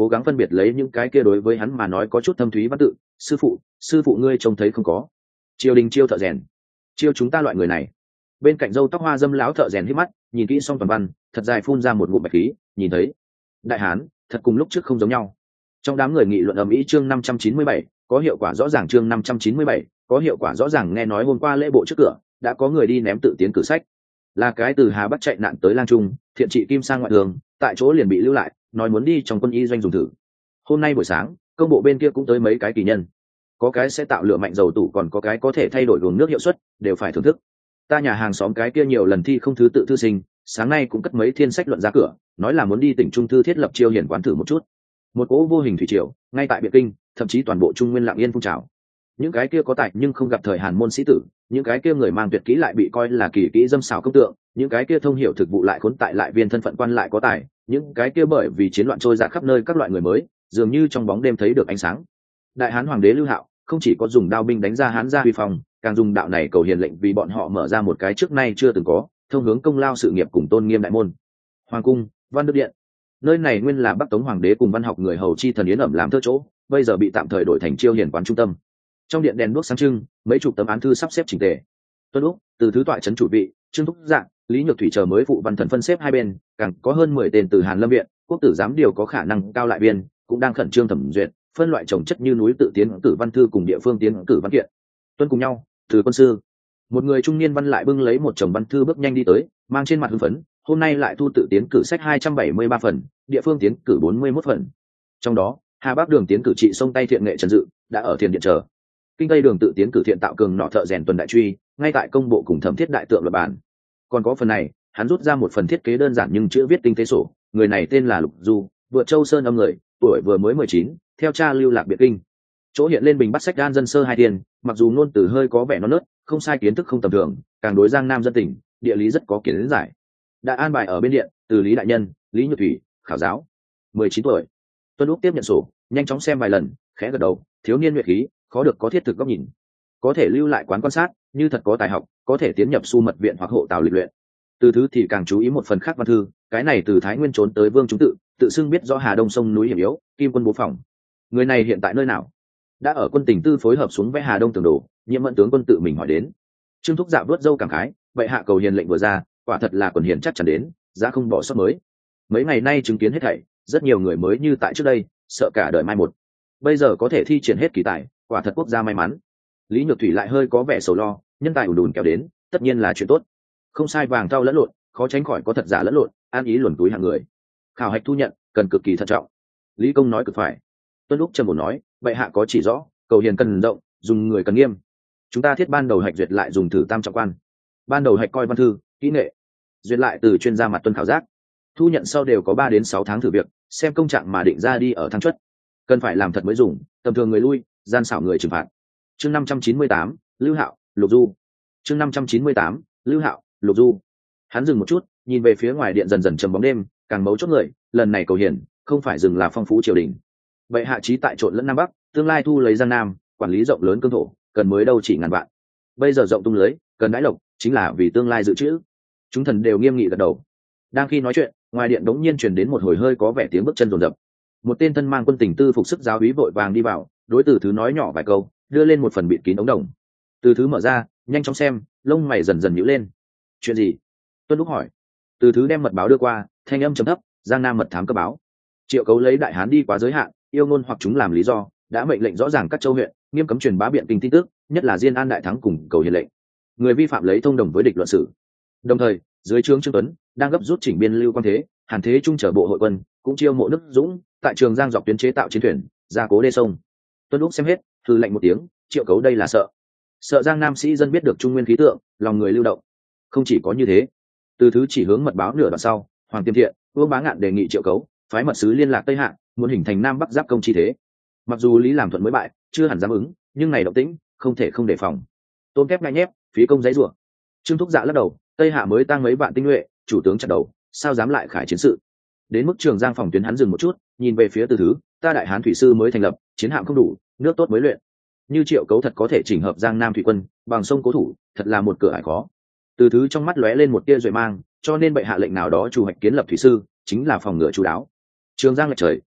cố gắng phân biệt lấy những cái kia đối với hắn mà nói có chút thâm thúy văn tự. Sư phụ, sư phụ ngươi trông thấy không có? Triều đình chiêu thợ rèn, chiêu chúng ta loại người này. Bên cạnh râu tóc hoa dâm láo thợ rèn hít mắt nhìn kỹ xong toàn văn, thật dài phun ra một ngụm bạch khí. Nhìn thấy đại hán thật cùng lúc trước không giống nhau. Trong đám người nghị luận ầm ĩ chương năm trăm chín mươi bảy có hiệu quả rõ ràng, chương năm trăm chín mươi bảy có hiệu quả rõ ràng. Nghe nói hôm qua lễ bộ trước cửa đã có người đi ném tự tiến cử sách, là cái từ Hà Bắc chạy nạn tới Lang Trung, thiện trị kim sang ngoại thường, tại chỗ liền bị lưu lại, nói muốn đi trong quân y doanh dùng thử. Hôm nay buổi sáng công bộ bên kia cũng tới mấy cái kỳ nhân, có cái sẽ tạo lửa mạnh dầu tủ, còn có cái có thể thay đổi luồng nước hiệu suất, đều phải thưởng thức. Ta nhà hàng xóm cái kia nhiều lần thi không thứ tự thư sinh, sáng nay cũng cất mấy thiên sách luận ra cửa, nói là muốn đi tỉnh Trung thư thiết lập chiêu hiển quán thử một chút. Một cỗ vô hình thủy triều ngay tại Biện Kinh, thậm chí toàn bộ Trung Nguyên lặng yên phun trào. Những cái kia có tài nhưng không gặp thời Hàn môn sĩ tử, những cái kia người mang tuyệt kỹ lại bị coi là kỳ kỹ dâm xảo công tượng, những cái kia thông hiểu thực vụ lại khốn tại lại viên thân phận quan lại có tài, những cái kia bởi vì chiến loạn trôi dạt khắp nơi các loại người mới, dường như trong bóng đêm thấy được ánh sáng. Đại Hán hoàng đế Lưu Hạo không chỉ có dùng đao binh đánh ra Hán gia huy phong, càng dùng đạo này cầu hiền lệnh vì bọn họ mở ra một cái trước nay chưa từng có thông hướng công lao sự nghiệp cùng tôn nghiêm đại môn. Hoàng cung, Văn Đức điện, nơi này nguyên là Bắc Tống hoàng đế cùng văn học người hầu chi thần yến ẩm làm thơ chỗ, bây giờ bị tạm thời đổi thành chiêu hiển quán trung tâm. Trong điện đèn đuốc sáng trưng, mấy chục tấm án thư sắp xếp chỉnh tề. Tuân Úc từ thứ tọa trấn chủ vị, Trương Thúc Dạng, Lý Nhược Thủy chờ mới phụ văn thần phân xếp hai bên, càng có hơn mười tên từ Hàn Lâm viện, quốc tử giám điều có khả năng cao lại viên, cũng đang khẩn trương thẩm duyệt, phân loại trồng chất như núi tự tiến cử văn thư cùng địa phương tiến cử văn kiện. Tuân cùng nhau, từ quân sư, một người trung niên văn lại bưng lấy một chồng văn thư bước nhanh đi tới, mang trên mặt hưng phấn, hôm nay lại thu tự tiến cử sách hai trăm bảy mươi ba phần, địa phương tiến cử bốn mươi mốt phần. Trong đó, Hà Bắc đường tiến cử trị sông tay thiện nghệ Trần Dự đã ở thiền điện chờ. Kinh Tây đường tự tiến cử thiện tạo cường nọ thợ rèn Tuần Đại Truy, ngay tại công bộ cùng thẩm thiết đại tượng luật bản. Còn có phần này, hắn rút ra một phần thiết kế đơn giản nhưng chữ viết tinh tế sổ, người này tên là Lục Du, vượt Châu Sơn âm người, tuổi vừa mới mười chín, theo cha lưu lạc Biện Kinh. Chỗ hiện lên bình bắt sách đan dân sơ hai tiền, mặc dù ngôn từ hơi có vẻ non nớt, không sai kiến thức không tầm thường, càng đối Giang Nam dân tỉnh, địa lý rất có kiến giải. Đã an bài ở bên điện, từ Lý đại nhân, Lý Nhược Thủy, khảo giáo. mười chín tuổi. Tuân Úc tiếp nhận sổ, nhanh chóng xem vài lần, khẽ gật đầu, thiếu niên nhuệ khí, khó được có thiết thực góc nhìn. Có thể lưu lại quán quan sát, như thật có tài học, có thể tiến nhập su mật viện hoặc hộ tào lịch luyện. Từ thứ thì càng chú ý một phần khác văn thư, cái này từ Thái Nguyên trốn tới Vương Trung Tự, tự xưng biết rõ Hà Đông sông núi hiểm yếu, Kim quân bố phòng. Người này hiện tại nơi nào? Đã ở quân tình tư phối hợp xuống vẽ Hà Đông tường đồ, Nhiệm Mẫn tướng quân tự mình hỏi đến. Trương Thúc Dạ vớt râu cảm khái, vậy hạ cầu hiền lệnh vừa ra, quả thật là quần hiền chắc chắn đến, giá không bỏ sót mới. Mấy ngày nay chứng kiến hết thảy, rất nhiều người mới như tại trước đây, sợ cả đời mai một. Bây giờ có thể thi triển hết kỳ tài, quả thật quốc gia may mắn. Lý Nhược Thủy lại hơi có vẻ sầu lo, nhân tài ùn đùn kéo đến, tất nhiên là chuyện tốt. Không sai, vàng thau lẫn lộn, khó tránh khỏi có thật giả lẫn lộn, an ý luồn túi hàng người. Khảo hạch thu nhận, cần cực kỳ thận trọng. Lý Công nói cực phải. Tuân Lúc trầm bổ nói, bệ hạ có chỉ rõ, cầu hiền cần động, dùng người cần nghiêm. Chúng ta thiết ban đầu hạch duyệt lại dùng thử tam trọng quan. Ban đầu hạch coi văn thư, kỹ nghệ, duyệt lại từ chuyên gia mặt tuân khảo giác. Thu nhận sau đều có ba đến sáu tháng thử việc, xem công trạng mà định ra đi ở thăng chất. Cần phải làm thật mới dùng, tầm thường người lui, gian xảo người trừng phạt. Chương năm trăm chín mươi tám, Lưu Hạo, Lục Du. Chương năm trăm chín mươi tám, Lưu Hạo, Lục Du. Hắn dừng một chút, nhìn về phía ngoài điện dần dần trầm bóng đêm, càng mấu chốt người, lần này cầu hiền, không phải dừng là phong phú triều đình. Bệ hạ chí tại trộn lẫn Nam Bắc, tương lai thu lấy Giang Nam, quản lý rộng lớn cương thổ, cần mới đâu chỉ ngàn vạn. Bây giờ rộng tung lưới, cần đãi lộc, chính là vì tương lai dự trữ. Chúng thần đều nghiêm nghị gật đầu. Đang khi nói chuyện, ngoài điện đống nhiên truyền đến một hồi hơi có vẻ tiếng bước chân rồn rập. Một tên thân mang quân tình tư phục sức giáo úy vội vàng đi vào, đối Từ Thứ nói nhỏ vài câu, đưa lên một phần bịt kín ống đồng. Từ Thứ mở ra, nhanh chóng xem, lông mày dần dần nhíu lên. Chuyện gì? Tuân Lúc hỏi. Từ Thứ đem mật báo đưa qua, thanh âm trầm thấp, Giang Nam mật thám cấp báo. Triệu Cấu lấy đại hán đi quá giới hạn, yêu ngôn hoặc chúng làm lý do, đã mệnh lệnh rõ ràng các châu huyện, nghiêm cấm truyền bá Biện Kinh tin tức, nhất là Diên An đại thắng cùng cầu hiền lệnh. Người vi phạm lấy thông đồng với địch luận xử. Đồng thời, dưới trướng Trương Tuấn đang gấp rút chỉnh biên Lưu Quang Thế, Hàn Thế Trung trở bộ hội quân, cũng chiêu mộ Đức Dũng, tại Trường Giang dọc tuyến chế tạo chiến thuyền, gia cố đê sông. Tuân Lúc xem hết, thư lệnh một tiếng, Triệu Cấu đây là sợ. Sợ Giang Nam sĩ dân biết được Trung Nguyên khí tượng, lòng người lưu động. Không chỉ có như thế, Từ Thứ chỉ hướng mật báo nửa đoạn sau, Hoàng Tiêm Thiện, Vương Bá Ngạn đề nghị Triệu Cấu phái mật sứ liên lạc Tây Hạ, muốn hình thành Nam Bắc giáp công chi thế. Mặc dù Lý Làm Thuận mới bại, chưa hẳn dám ứng, nhưng này động tĩnh, không thể không đề phòng. Tôn kép ngay nhép, phí công giấy rủa. Trương Thúc Dạ lắc đầu, Tây Hạ mới tăng mấy vạn tinh nhuệ, chủ tướng chặt đầu, sao dám lại khải chiến sự. Đến mức Trường Giang phòng tuyến hắn dừng một chút, nhìn về phía Từ Thứ, ta đại hán thủy sư mới thành lập, chiến hạm không đủ, nước tốt mới luyện. Như Triệu Cấu thật có thể chỉnh hợp Giang Nam thủy quân, bằng sông cố thủ, thật là một cửa ải khó. Từ Thứ trong mắt lóe lên một tia duệ mang, cho nên bệ hạ lệnh nào đó chủ hoạch kiến lập thủy sư, chính là phòng ngừa chú đáo. Trường Giang lệch trời,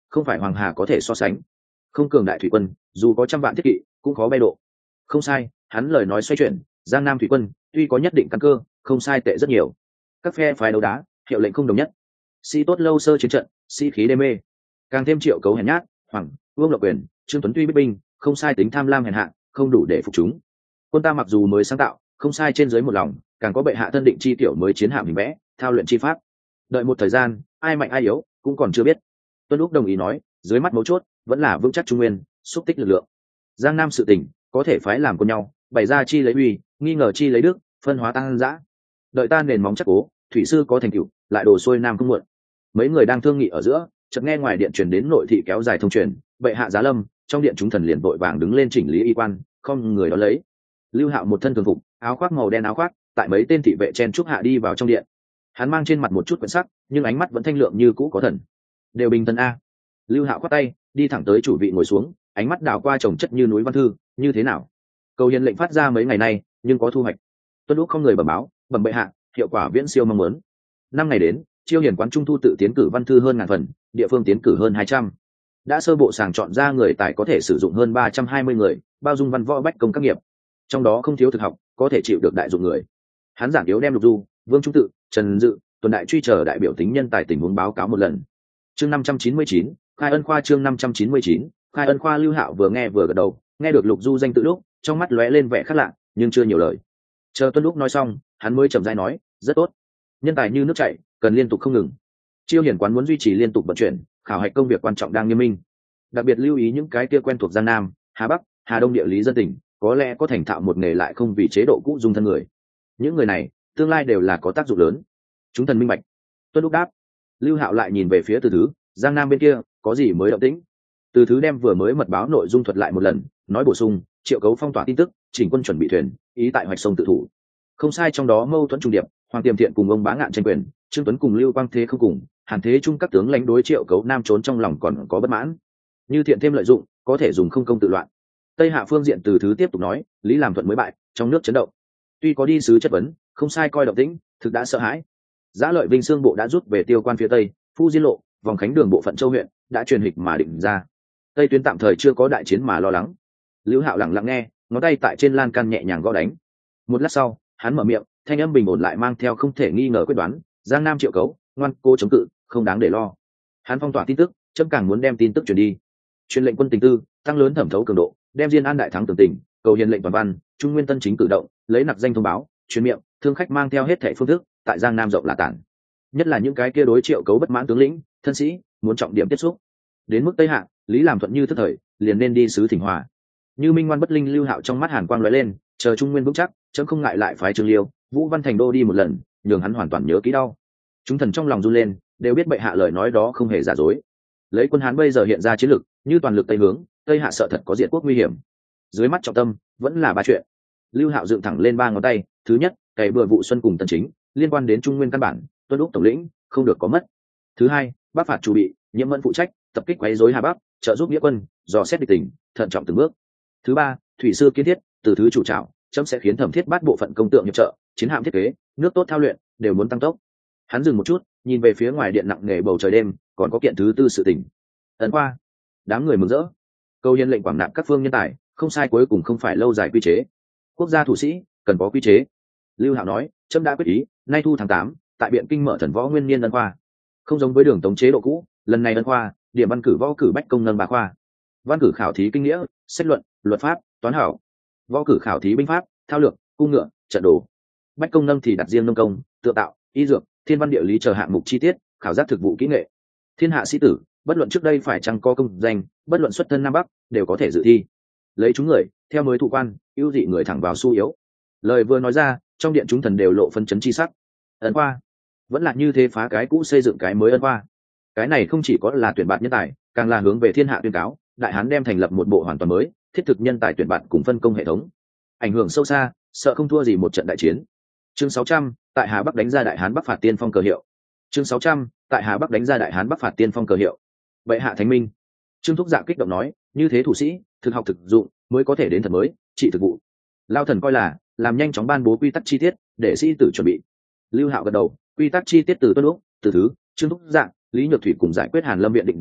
không phải hoàng hà có thể so sánh. Không cường đại thủy quân, dù có trăm vạn thiết kỵ cũng khó bay độ. Không sai, hắn lời nói xoay chuyển, giang nam thủy quân tuy có nhất định căn cơ, không sai tệ rất nhiều. Các phe phái đấu đá, hiệu lệnh không đồng nhất. Sĩ tốt lâu sơ chiến trận, sĩ khí đê mê. Càng thêm triệu cấu hèn nhát, hoàng vương lộc quyền, trương tuấn tuy biết binh, không sai tính tham lam hèn hạ, không đủ để phục chúng. Quân ta mặc dù mới sáng tạo, không sai trên dưới một lòng, càng có bệ hạ thân định chi tiểu mới chiến hạm hình vẽ, thao luyện chi pháp. Đợi một thời gian, ai mạnh ai yếu cũng còn chưa biết. Tuân Úc đồng ý nói, dưới mắt mấu chốt vẫn là vững chắc trung nguyên, xúc tích lực lượng. Giang Nam sự tình có thể phái làm cùng nhau, bày ra chi lấy uy, nghi ngờ chi lấy đức, phân hóa tăng dã. Đợi ta nền móng chắc cố, thủy sư có thành tựu, lại đổ xuôi nam không muộn. Mấy người đang thương nghị ở giữa, chợt nghe ngoài điện truyền đến nội thị kéo dài thông truyền, bệ hạ giá lâm. Trong điện chúng thần liền vội vàng đứng lên chỉnh lý y quan, không người đó lấy. Lưu Hạo một thân thường phục, áo khoác màu đen áo khoác, tại mấy tên thị vệ chen chúc hạ đi vào trong điện. Hắn mang trên mặt một chút quyển sắc, nhưng ánh mắt vẫn thanh lượng như cũ có thần. Đều bình thần a. Lưu Hạo khoát tay, đi thẳng tới chủ vị ngồi xuống, ánh mắt đảo qua chồng chất như núi văn thư, như thế nào? Cầu hiền lệnh phát ra mấy ngày nay, nhưng có thu hoạch. Tuân Úc không người bẩm báo, bẩm bệ hạ, hiệu quả viễn siêu mong muốn. Năm ngày đến, chiêu hiền quán trung thu tự tiến cử văn thư hơn ngàn phần, địa phương tiến cử hơn hai trăm. Đã sơ bộ sàng chọn ra người tài có thể sử dụng hơn ba trăm hai mươi người, bao dung văn võ bách công các nghiệp. Trong đó không thiếu thực học, có thể chịu được đại dụng người. Hắn giảng yếu đem Lục Du, Vương Trung Tự, Trần Dự, Tuần Đại Truy chờ đại biểu tính nhân tài tình huống báo cáo một lần. Chương năm trăm chín mươi chín, khai ân khoa chương năm trăm chín mươi chín, khai ân khoa. Lưu Hạo vừa nghe vừa gật đầu, nghe được Lục Du danh tự lúc, trong mắt lóe lên vẻ khác lạ, nhưng chưa nhiều lời. Chờ Tuân Lúc nói xong, hắn mới chậm rãi nói, rất tốt. Nhân tài như nước chảy, cần liên tục không ngừng. Chiêu hiển quán muốn duy trì liên tục vận chuyển, khảo hạch công việc quan trọng đang nghiêm minh. Đặc biệt lưu ý những cái kia quen thuộc Giang Nam, Hà Bắc, Hà Đông địa lý dân tình, có lẽ có thành thạo một nghề lại không vì chế độ cũ dung thân người. Những người này, tương lai đều là có tác dụng lớn. Chúng thần minh bạch. Tuân Lúc đáp. Lưu Hạo lại nhìn về phía Từ Thứ, Giang Nam bên kia có gì mới động tĩnh? Từ Thứ đem vừa mới mật báo nội dung thuật lại một lần, nói bổ sung, triệu cấu phong tỏa tin tức, chỉnh quân chuẩn bị thuyền, ý tại hoạch sông tự thủ. Không sai, trong đó mâu thuẫn trung điệp, Hoàng Tiềm Thiện cùng ông Bá Ngạn tranh quyền, Trương Tuấn cùng Lưu Quang Thế không cùng, Hàn Thế Trung các tướng lãnh đối triệu cấu nam trốn trong lòng còn có bất mãn. Như Thiện thêm lợi dụng, có thể dùng không công tự loạn. Tây Hạ phương diện Từ Thứ tiếp tục nói, Lý Làm Thuận mới bại, trong nước chấn động. Tuy có đi sứ chất vấn, không sai coi động tĩnh, thực đã sợ hãi. Giá Lợi Vinh Xương bộ đã rút về Tiêu Quan phía tây, Phu Diên lộ, vòng Khánh đường bộ phận Châu huyện đã truyền hịch mà định ra. Tây tuyến tạm thời chưa có đại chiến mà lo lắng. Lưu Hạo lặng lặng nghe, ngón tay tại trên lan can nhẹ nhàng gõ đánh. Một lát sau, hắn mở miệng, thanh âm bình ổn lại mang theo không thể nghi ngờ quyết đoán, Giang Nam triệu cấu, ngoan cố chống cự, không đáng để lo. Hắn phong tỏa tin tức, chấm càng muốn đem tin tức truyền đi. Truyền lệnh quân tình tư, tăng lớn thẩm thấu cường độ, đem Diên An đại thắng tường tình, cầu hiền lệnh toàn văn, Trung Nguyên tân chính cử động, lấy nặc danh thông báo, truyền miệng, thương khách mang theo hết thảy phương thức, tại Giang Nam rộng là tản. Nhất là những cái kia đối triệu cấu bất mãn tướng lĩnh, thân sĩ, muốn trọng điểm tiếp xúc. Đến mức Tây Hạ, Lý Làm Thuận như thức thời, liền nên đi sứ Thỉnh Hòa. Như minh ngoan bất linh. Lưu Hạo trong mắt hàn quang lóe lên, chờ Trung Nguyên vững chắc, chấm không ngại lại phái Trương Liêu, Vũ Văn Thành đô đi một lần, nhường hắn hoàn toàn nhớ kỹ đau. Chúng thần trong lòng run lên, đều biết bệ hạ lời nói đó không hề giả dối. Lấy quân Hán bây giờ hiện ra chiến lực, như toàn lực tây hướng, Tây Hạ sợ thật có diệt quốc nguy hiểm. Dưới mắt trọng tâm vẫn là ba chuyện. Lưu Hạo dựng thẳng lên ba ngón tay, thứ nhất, cày bừa vụ xuân cùng tần chính, liên quan đến Trung Nguyên căn bản, Tuân Úc tổng lĩnh, không được có mất. Thứ hai, Bắc phạt chủ bị, Nhiễm Mẫn phụ trách, tập kích quấy rối Hà Bắc, trợ giúp nghĩa quân, dò xét địch tình, thận trọng từng bước. Thứ ba, thủy sư kiến thiết, Từ Thứ chủ trảo, chấm sẽ khiến Thẩm Thiết Bát bộ phận công tượng hiệp trợ, chiến hạm thiết kế, nước tốt thao luyện, đều muốn tăng tốc. Hắn dừng một chút, nhìn về phía ngoài điện nặng nề bầu trời đêm, còn có kiện thứ tư sự tình. Ấn qua, đám người mừng rỡ. Câu hiến lệnh quảng nạp các phương nhân tài, không sai, cuối cùng không phải lâu dài quy chế. Quốc gia thủ sĩ cần có quy chế. Lưu Hạo nói, chấm đã quyết ý, nay thu tháng tám, tại biện kinh mở thần võ nguyên niên ân khoa. Không giống với đường tống chế độ cũ, lần này ân khoa, điểm văn cử võ cử bách công nâng ba khoa. Văn cử khảo thí kinh nghĩa, sách luận, luật pháp, toán hảo. Võ cử khảo thí binh pháp, thao lược, cung ngựa, trận đồ. Bách công nâng thì đặt riêng nông công, tự tạo, y dược, thiên văn địa lý chờ hạng mục chi tiết, khảo giác thực vụ kỹ nghệ. Thiên hạ sĩ tử, bất luận trước đây phải chăng có công danh, bất luận xuất thân nam bắc, đều có thể dự thi. Lấy chúng người, theo mới thụ quan, ưu dị người thẳng vào xu yếu. Lời vừa nói ra, trong điện chúng thần đều lộ phân chấn chi sắc. Ấn khoa, vẫn là như thế phá cái cũ xây dựng cái mới ân khoa. Cái này không chỉ có là tuyển bạn nhân tài, càng là hướng về thiên hạ tuyên cáo, đại hán đem thành lập một bộ hoàn toàn mới, thiết thực nhân tài tuyển bạn cùng phân công hệ thống, ảnh hưởng sâu xa, sợ không thua gì một trận đại chiến. Chương sáu trăm, tại Hà Bắc đánh ra đại hán Bắc phạt tiên phong cờ hiệu. Chương sáu trăm, tại Hà Bắc đánh ra đại hán Bắc phạt tiên phong cờ hiệu. Bệ hạ thánh minh. Trương Thúc Dạ kích động nói, như thế thủ sĩ, thực học thực dụng, mới có thể đến thần mới, trị thực vụ. Lao thần coi là, làm nhanh chóng ban bố quy tắc chi tiết, để sĩ tử chuẩn bị. Lưu Hạo gật đầu, quy tắc chi tiết từ Tuân Lúc, Từ Thứ, Trương Thúc Dạ, Lý Nhược Thủy cùng giải quyết Hàn Lâm viện định ra,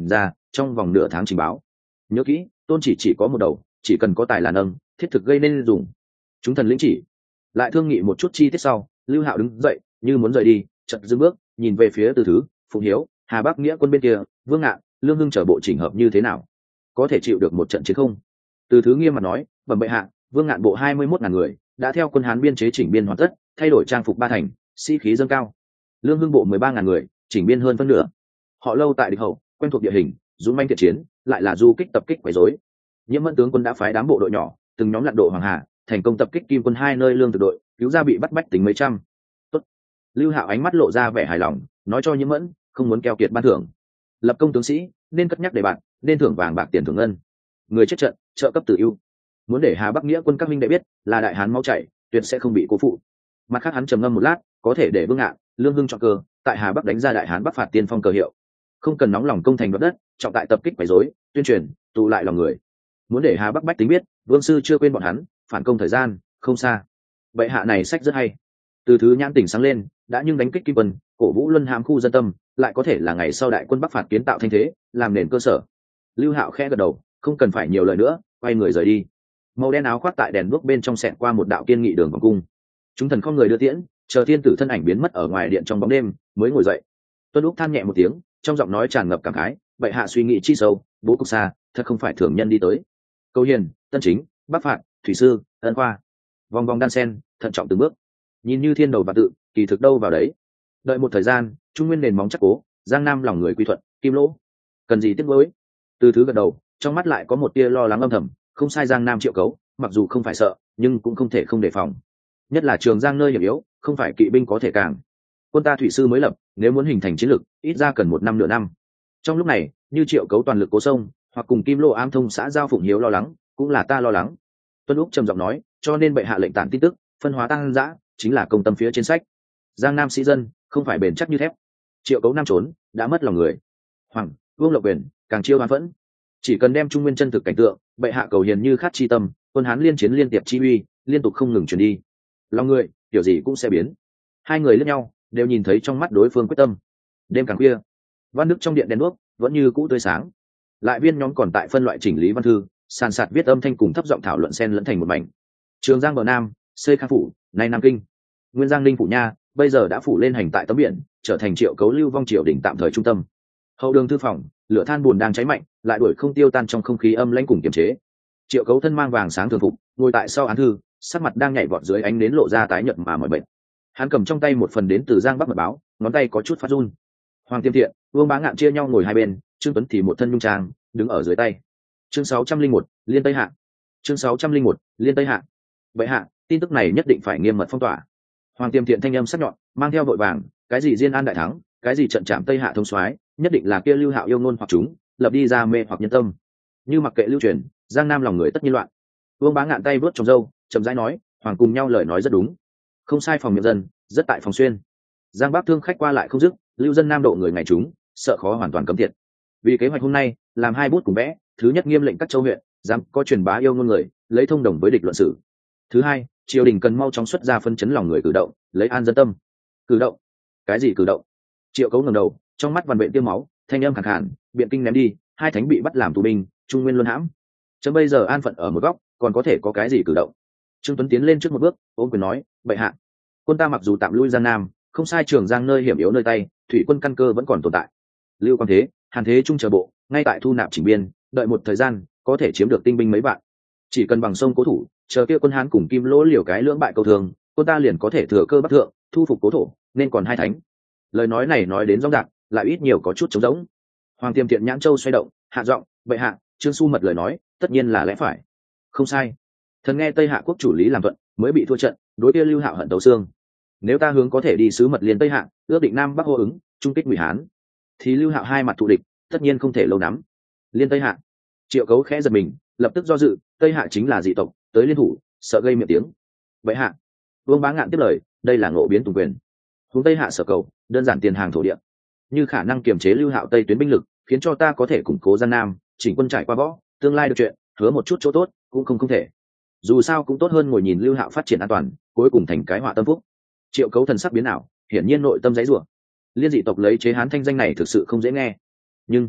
trong vòng nửa tháng trình báo. Nhớ kỹ, tôn chỉ chỉ có một đầu, chỉ cần có tài là nâng, thiết thực gây nên dùng. Chúng thần lĩnh chỉ. Lại thương nghị một chút chi tiết sau, Lưu Hạo đứng dậy như muốn rời đi, chợt dừng bước nhìn về phía Từ Thứ, Phụng Hiếu, Hà Bắc Nghĩa quân bên kia, Vương Ngạn, Lương Hưng trở bộ chỉnh hợp như thế nào, có thể chịu được một trận chiến không? Từ Thứ nghiêm mặt nói, bẩm bệ hạ, Vương Ngạn bộ hai mươi mốt ngàn người đã theo quân Hán biên chế chỉnh biên hoàn tất, thay đổi trang phục ba thành, sĩ khí dâng cao. Lương Hưng bộ mười ba ngàn người chỉnh biên hơn phân nửa, họ lâu tại địch hậu, quen thuộc địa hình, dũng manh thiện chiến, lại là du kích tập kích quấy rối. Nhiễm Mẫn tướng quân đã phái đám bộ đội nhỏ từng nhóm lặn độ Hoàng Hà, thành công tập kích Kim quân hai nơi lương thực đội, cứu ra bị bắt bách tính mấy trăm. Tốt. Lưu Hạo ánh mắt lộ ra vẻ hài lòng, nói cho Nhiễm Mẫn không muốn keo kiệt ban thưởng. Lập công tướng sĩ nên cất nhắc đề bạt, nên thưởng vàng bạc tiền thưởng ngân. Người chết trận trợ cấp tự ưu. Muốn để Hà Bắc Nghĩa quân các minh đệ biết là đại hán máu chảy, tuyệt sẽ không bị cố phụ. Mặt khác hắn trầm ngâm một lát, có thể để Vương Ngạn, Lương Hưng chọn cơ, tại Hà Bắc đánh ra đại hán bắc phạt tiên phong cờ hiệu. Không cần nóng lòng công thành đoạt đất, trọng tại tập kích quấy rối, tuyên truyền, tụ lại lòng người. Muốn để Hà Bắc bách tính biết, Vương sư chưa quên bọn hắn, phản công thời gian không xa. Bệ hạ này sách rất hay. Từ Thứ nhãn tỉnh sáng lên, đã nhưng đánh kích Kim quân, cổ vũ luân hãm khu dân tâm, lại có thể là ngày sau đại quân bắc phạt kiến tạo thanh thế, làm nền cơ sở. Lưu Hạo khẽ gật đầu, không cần phải nhiều lời nữa, quay người rời đi. Màu đen áo khoác tại đèn đuốc bên trong xẹt qua một đạo kiên nghị đường vòng cung. Chúng thần không người đưa tiễn, chờ thiên tử thân ảnh biến mất ở ngoài điện trong bóng đêm, mới ngồi dậy. Tuân Úc than nhẹ một tiếng, trong giọng nói tràn ngập cảm khái, bệ hạ suy nghĩ chi sâu, bố cục xa, thật không phải thường nhân đi tới. Câu hiền, tân chính, bắc phạt, thủy sư, ân khoa, vòng vòng đan sen, thận trọng từng bước, nhìn như thiên đầu và tự, kỳ thực đâu vào đấy. Đợi một thời gian, trung nguyên nền móng chắc cố, giang nam lòng người quy thuận, kim lỗ, cần gì tiếc nuối. Từ Thứ gật đầu, trong mắt lại có một tia lo lắng âm thầm, không sai, giang nam Triệu Cấu mặc dù không phải sợ, nhưng cũng không thể không đề phòng, nhất là Trường Giang nơi hiểm yếu, không phải kỵ binh có thể càng. Quân ta thủy sư mới lập, nếu muốn hình thành chiến lược, ít ra cần một năm nửa năm. Trong lúc này, như Triệu Cấu toàn lực cố sông, hoặc cùng Kim Lô ám thông xã giao Phụng Hiếu lo lắng, cũng là ta lo lắng. Tuân Úc trầm giọng nói, cho nên bệ hạ lệnh tản tin tức, phân hóa tăng dã, chính là công tâm phía trên sách. Giang nam sĩ dân không phải bền chắc như thép. Triệu Cấu nam trốn, đã mất lòng người. Hoàng Vương Lộc Quyền càng chiêu hoán phẫn. Chỉ cần đem trung nguyên chân thực cảnh tượng, bệ hạ cầu hiền như khát chi tâm, quân Hán liên chiến liên tiệp chi uy, liên tục không ngừng truyền đi. Lòng người, kiểu gì cũng sẽ biến. Hai người lẫn nhau, đều nhìn thấy trong mắt đối phương quyết tâm. Đêm càng khuya, Văn Đức trong điện đèn đuốc vẫn như cũ tươi sáng. Lại viên nhóm còn tại phân loại chỉnh lý văn thư, sàn sạt viết âm thanh cùng thấp giọng thảo luận xen lẫn thành một mảnh. Trường Giang bờ Nam, xây Khang phủ, nay Nam Kinh, Nguyên Giang Ninh phủ nha, bây giờ đã phủ lên hành tại tấm biển, trở thành Triệu Cấu lưu vong triều đỉnh tạm thời trung tâm. Hậu đường thư phòng, lửa than buồn đang cháy mạnh, lại đuổi không tiêu tan trong không khí âm lãnh cùng kiềm chế. Triệu Cấu thân mang vàng sáng thường phục, ngồi tại sau án thư, sắc mặt đang nhảy vọt dưới ánh nến lộ ra tái nhợt mà mỏi bệnh. Hắn cầm trong tay một phần đến từ Giang Bắc mật báo, ngón tay có chút phát run. Hoàng Tiêm Thiện, Vương Bá Ngạn chia nhau ngồi hai bên, Trương Tuấn thì một thân nhung trang, đứng ở dưới tay. Chương sáu trăm linh một, Liên Tây Hạ. Chương sáu trăm linh một, Liên Tây Hạ. Vậy hạ, tin tức này nhất định phải nghiêm mật phong tỏa. Hoàng Tiêm Thiện thanh âm sắc nhọn, mang theo vội vàng, cái gì Diên An đại thắng, cái gì trận trạm Tây Hạ thông soái, nhất định là kia Lưu Hạo yêu ngôn hoặc chúng, lập đi ra mê hoặc nhân tâm. Như mặc kệ lưu truyền, Giang Nam lòng người tất nhiên loạn. Vương Bá Ngạn tay vớt trong râu, chậm rãi nói, hoàng cùng nhau lời nói rất đúng. Không sai, phòng miệng dân, rất tại phòng xuyên. Giang Bắc thương khách qua lại không dứt, lưu dân Nam độ người ngày chúng, sợ khó hoàn toàn cấm tiệt. Vì kế hoạch hôm nay, làm hai bút cùng vẽ, thứ nhất nghiêm lệnh các châu huyện, dám có truyền bá yêu ngôn người, lấy thông đồng với địch luận sử. Thứ hai, triều đình cần mau chóng xuất ra phân chấn lòng người cử động, lấy an dân tâm. Cử động? Cái gì cử động? Triệu Cấu ngẩng đầu, trong mắt vằn vện tiêu máu, thanh âm khàn khàn, biện kinh ném đi, hai thánh bị bắt làm tù binh, trung nguyên luân hãm. Chấm bây giờ an phận ở một góc, còn có thể có cái gì cử động? Trương Tuấn tiến lên trước một bước, ôm quyền nói, bệ hạ, quân ta mặc dù tạm lui Giang Nam, không sai, Trường Giang nơi hiểm yếu nơi tay, thủy quân căn cơ vẫn còn tồn tại. Lưu Quang Thế, Hàn Thế Trung chờ bộ, ngay tại thu nạp chỉnh biên, đợi một thời gian, có thể chiếm được tinh binh mấy vạn. Chỉ cần bằng sông cố thủ, chờ kia quân Hán cùng Kim Lỗ liều cái lưỡng bại câu thường, quân ta liền có thể thừa cơ bắc thượng, thu phục cố thổ, nên còn hai thánh. Lời nói này nói đến rõ ràng, lại ít nhiều có chút trống rỗng. Hoàng Tiêm Thiện nhãn châu xoay động, hạ giọng, bệ hạ, Trương Xu mật lời nói, tất nhiên là lẽ phải. Không sai. Thần nghe Tây Hạ quốc chủ lý làm thuận, mới bị thua trận, đối kia Lưu Hạo hận tấu xương. Nếu ta hướng có thể đi sứ mật liên Tây Hạ, ước định Nam Bắc hô ứng, trung kích Ngụy Hán, thì Lưu Hạo hai mặt thù địch, tất nhiên không thể lâu nắm. Liên Tây Hạ. Triệu Cấu khẽ giật mình, lập tức do dự, Tây Hạ chính là dị tộc, tới liên thủ, sợ gây miệng tiếng. Vậy hạ. Vương Bá Ngạn tiếp lời, đây là ngộ biến tùng quyền. Hướng Tây Hạ sở cầu, đơn giản tiền hàng thổ địa, như khả năng kiềm chế Lưu Hạo Tây tuyến binh lực, khiến cho ta có thể củng cố Giang Nam, chỉnh quân trải qua võ, tương lai được chuyện, hứa một chút chỗ tốt, cũng không không thể. Dù sao cũng tốt hơn ngồi nhìn Lưu Hạo phát triển an toàn, cuối cùng thành cái họa tâm phúc. Triệu Cấu thần sắc biến ảo, hiển nhiên nội tâm giấy rủa. Liên dị tộc lấy chế Hán thanh danh này thực sự không dễ nghe, nhưng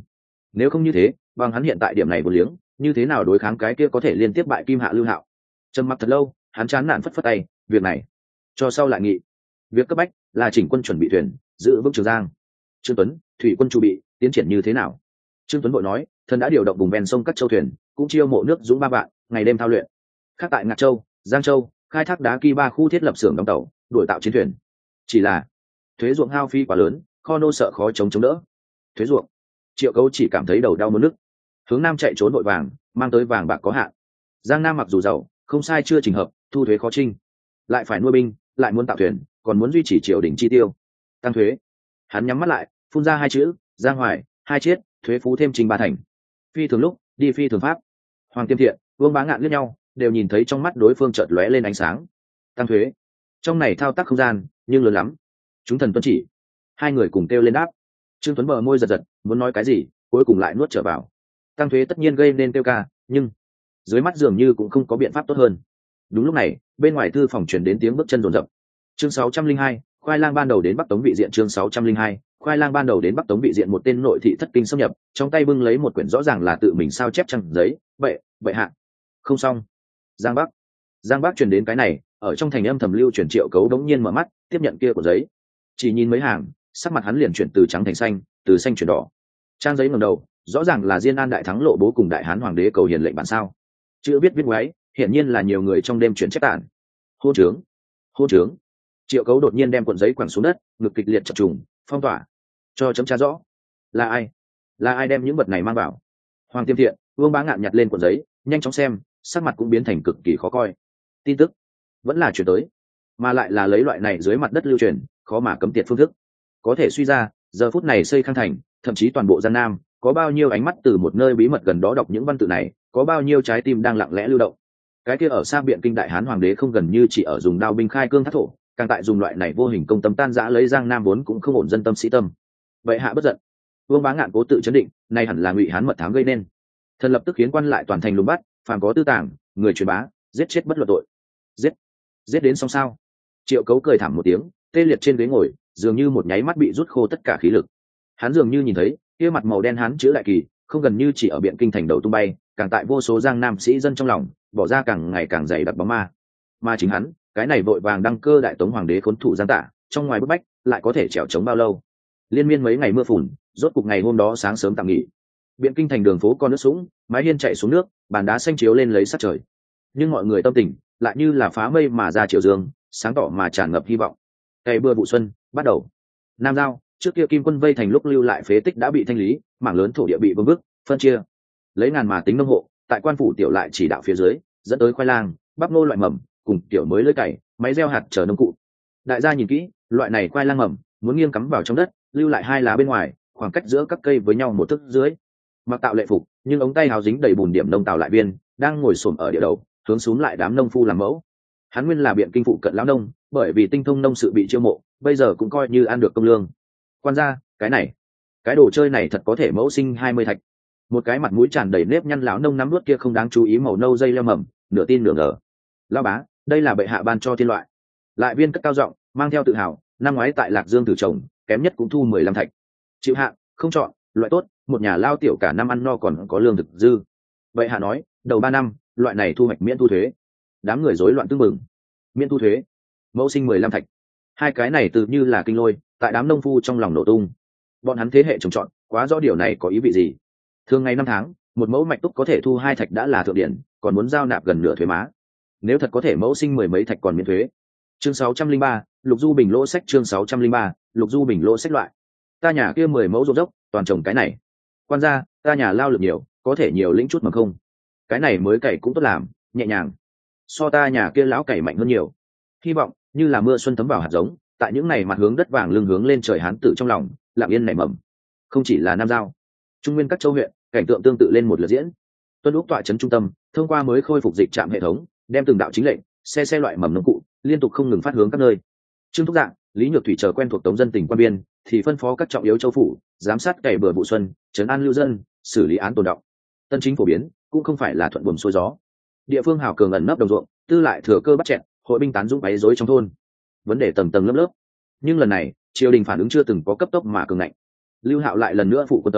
nếu không như thế bằng hắn hiện tại điểm này vô liếng như thế nào đối kháng cái kia có thể liên tiếp bại kim hạ Lưu Hạo. Trầm mặc thật lâu, hắn chán nản phất phất tay, việc này cho sau lại nghị. Việc cấp bách là chỉnh quân chuẩn bị thuyền, giữ vững Trường Giang. Trương Tuấn, thủy quân chu bị tiến triển như thế nào? Trương Tuấn vội nói, thần đã điều động vùng ven sông các châu thuyền, cũng chiêu mộ nước dũng ba vạn, ngày đêm thao luyện. Khác tại Ngạc Châu, Giang Châu, khai thác đá kỳ ba khu thiết lập xưởng đóng tàu, đuổi tạo chiến thuyền. Chỉ là thuế ruộng hao phí quá lớn, kho nô sợ khó chống chống đỡ. Thuế ruộng, Triệu Cấu chỉ cảm thấy đầu đau muốn nức. Hướng nam chạy trốn vội vàng, mang tới vàng bạc có hạn. Giang Nam mặc dù giàu, không sai chưa trình hợp, thu thuế khó trinh, lại phải nuôi binh, lại muốn tạo thuyền, còn muốn duy trì triều đình chi tiêu, tăng thuế. Hắn nhắm mắt lại, phun ra hai chữ: Giang Hoài, hai chiết, thuế phú thêm trình ba thành. Phi thường lúc, đi phi thường pháp. Hoàng Tiêm Thiện, Vương Bá Ngạn liếc nhau, đều nhìn thấy trong mắt đối phương chợt lóe lên ánh sáng. Tăng thuế, trong này thao tác không gian, nhưng lớn lắm. Chúng thần tuân chỉ. Hai người cùng kêu lên đáp. Trương Tuấn bờ môi giật giật, muốn nói cái gì, cuối cùng lại nuốt trở vào. Tăng thuế tất nhiên gây nên tiêu ca, nhưng dưới mắt dường như cũng không có biện pháp tốt hơn. Đúng lúc này, bên ngoài thư phòng truyền đến tiếng bước chân rồn rập. Chương sáu trăm linh hai, khoai lang ban đầu đến Bắc Tống vị diện. Chương sáu trăm linh hai, khoai lang ban đầu đến Bắc Tống vị diện. Một tên nội thị thất kinh xâm nhập, trong tay bưng lấy một quyển rõ ràng là tự mình sao chép trang giấy. Vậy, vậy hạ, không xong. Giang Bắc, Giang Bắc truyền đến cái này, ở trong thành âm thầm lưu truyền. Triệu Cấu đống nhiên mở mắt, tiếp nhận kia của giấy, chỉ nhìn mấy hàng, sắc mặt hắn liền chuyển từ trắng thành xanh, từ xanh chuyển đỏ. Trang giấy ngẩng đầu, rõ ràng là Diên An đại thắng lộ bố cùng đại hán hoàng đế cầu hiền lệnh bản sao. Chữ viết viết ngoáy, hiển nhiên là nhiều người trong đêm chuyển chép tản. Hô trướng, hô trướng. Triệu Cấu đột nhiên đem cuộn giấy quẳng xuống đất, ngực kịch liệt chập trùng, phong tỏa. Cho chấm tra rõ, là ai, là ai đem những vật này mang vào? Hoàng Tiêm Thiện, Vương Bá Ngạn nhặt lên cuộn giấy, nhanh chóng xem, sắc mặt cũng biến thành cực kỳ khó coi. Tin tức vẫn là chuyển tới, mà lại là lấy loại này dưới mặt đất lưu truyền, khó mà cấm tiệt phương thức. Có thể suy ra, giờ phút này xây Khang Thành, thậm chí toàn bộ Giang Nam, có bao nhiêu ánh mắt từ một nơi bí mật gần đó đọc những văn tự này, có bao nhiêu trái tim đang lặng lẽ lưu động. Cái kia ở xa Biện Kinh đại hán hoàng đế không gần như chỉ ở dùng đao binh khai cương thác thổ, càng tại dùng loại này vô hình công tâm tan rã lấy Giang Nam vốn cũng không ổn dân tâm sĩ tâm. Vậy hạ bất giận. Vương Bá Ngạn cố tự chấn định, này hẳn là Ngụy Hán mật thám gây nên. Thần lập tức khiến quan lại toàn thành lùng bắt, phàm có tư tàng, người truyền bá, giết chết bất luận tội. Giết, giết đến xong sao? Triệu Cấu cười thảm một tiếng, tê liệt trên ghế ngồi, dường như một nháy mắt bị rút khô tất cả khí lực. Hắn dường như nhìn thấy kia mặt màu đen hán chữ đại kỳ, không gần như chỉ ở Biện Kinh thành đầu tung bay, càng tại vô số Giang Nam sĩ dân trong lòng bỏ ra càng ngày càng dày đặc bóng ma. Mà chính hắn, cái này vội vàng đăng cơ đại Tống hoàng đế khốn thủ Giang Tả, trong ngoài bức bách, lại có thể trèo chống bao lâu? Liên miên mấy ngày mưa phùn, rốt cục ngày hôm đó sáng sớm tạm nghỉ. Biện Kinh thành đường phố con nước sũng, mái hiên chạy xuống nước, bàn đá xanh chiếu lên lấy sát trời. Nhưng mọi người tâm tình lại như là phá mây mà ra chiều dương, sáng tỏ mà tràn ngập hy vọng. Cây bưa vụ xuân bắt đầu. Nam Giao, trước kia Kim quân vây thành lúc lưu lại phế tích đã bị thanh lý, mảng lớn thổ địa bị vương vức, phân chia. Lấy ngàn mà tính nông hộ, tại quan phủ tiểu lại chỉ đạo phía dưới, dẫn tới khoai lang, bắp ngô loại mầm, cùng kiểu mới lưới cày, máy gieo hạt chờ nông cụ. Đại gia nhìn kỹ, loại này khoai lang mầm, muốn nghiêng cắm vào trong đất, lưu lại hai lá bên ngoài, khoảng cách giữa các cây với nhau một thước dưới. Mặc tạo lệ phục, nhưng ống tay hào dính đầy bùn điểm nông tào lại viên, đang ngồi xổm ở địa đầu, hướng xuống lại đám nông phu làm mẫu. Hắn nguyên là Biện Kinh phụ cận lão nông, bởi vì tinh thông nông sự bị chiêu mộ, bây giờ cũng coi như ăn được công lương. Quan gia, cái này, cái đồ chơi này thật có thể mẫu sinh hai mươi thạch. Một cái mặt mũi tràn đầy nếp nhăn lão nông nắm nuốt kia không đáng chú ý màu nâu dây leo mầm, nửa tin nửa ngờ. Lão bá, đây là bệ hạ ban cho thiên loại. Lại viên cất cao giọng, mang theo tự hào, năm ngoái tại Lạc Dương thử trồng, kém nhất cũng thu mười lăm thạch. Chịu hạ, không chọn, loại tốt, một nhà lao tiểu cả năm ăn no còn có lương thực dư. Bệ hạ nói, đầu ba năm, loại này thu hoạch miễn thu thuế. Đám người rối loạn tương mừng. Miễn thu thuế, mẫu sinh mười lăm thạch. Hai cái này tự như là kinh lôi, tại đám nông phu trong lòng nổ tung. Bọn hắn thế hệ trồng trọt, quá rõ điều này có ý vị gì. Thường ngày năm tháng, một mẫu mạch túc có thể thu hai thạch đã là thượng điển, còn muốn giao nạp gần nửa thuế má. Nếu thật có thể mẫu sinh mười mấy thạch còn miễn thuế. Chương sáu trăm linh ba, Lục Du Bình lỗ sách. Chương sáu trăm linh ba, Lục Du Bình lỗ sách loại. Ta nhà kia mười mẫu ruộng dốc, toàn trồng cái này. Quan gia, ta nhà lao lực nhiều, có thể nhiều lĩnh chút mà không. Cái này mới cày cũng tốt làm, nhẹ nhàng. So ta nhà kia lão cày mạnh hơn nhiều. Hy vọng như là mưa xuân thấm vào hạt giống, tại những này mặt hướng đất vàng lưng hướng lên trời hán tử trong lòng, lặng yên nảy mầm. Không chỉ là Nam Giao, trung nguyên các châu huyện, cảnh tượng tương tự lên một lượt diễn. Tuân Úc tọa trấn trung tâm, thông qua mới khôi phục dịch trạm hệ thống, đem từng đạo chính lệnh, xe xe loại mầm nông cụ, liên tục không ngừng phát hướng các nơi. Trương Thúc Dạng, Lý Nhược Thủy chờ quen thuộc Tống dân tỉnh quan biên, thì phân phó các trọng yếu châu phủ, giám sát cày bừa vụ xuân, trấn an lưu dân, xử lý án tồn động. Tân chính phổ biến, cũng không phải là thuận buồm xuôi gió. Địa phương hào cường ẩn nấp đồng ruộng, tư lại thừa cơ bắt chẹn, hội binh tán dũng bấy rối trong thôn. Vấn đề tầng tầng lớp lớp. Nhưng lần này, triều đình phản ứng chưa từng có cấp tốc mà cường ngạnh. Lưu Hạo lại lần nữa phụ quân Tống,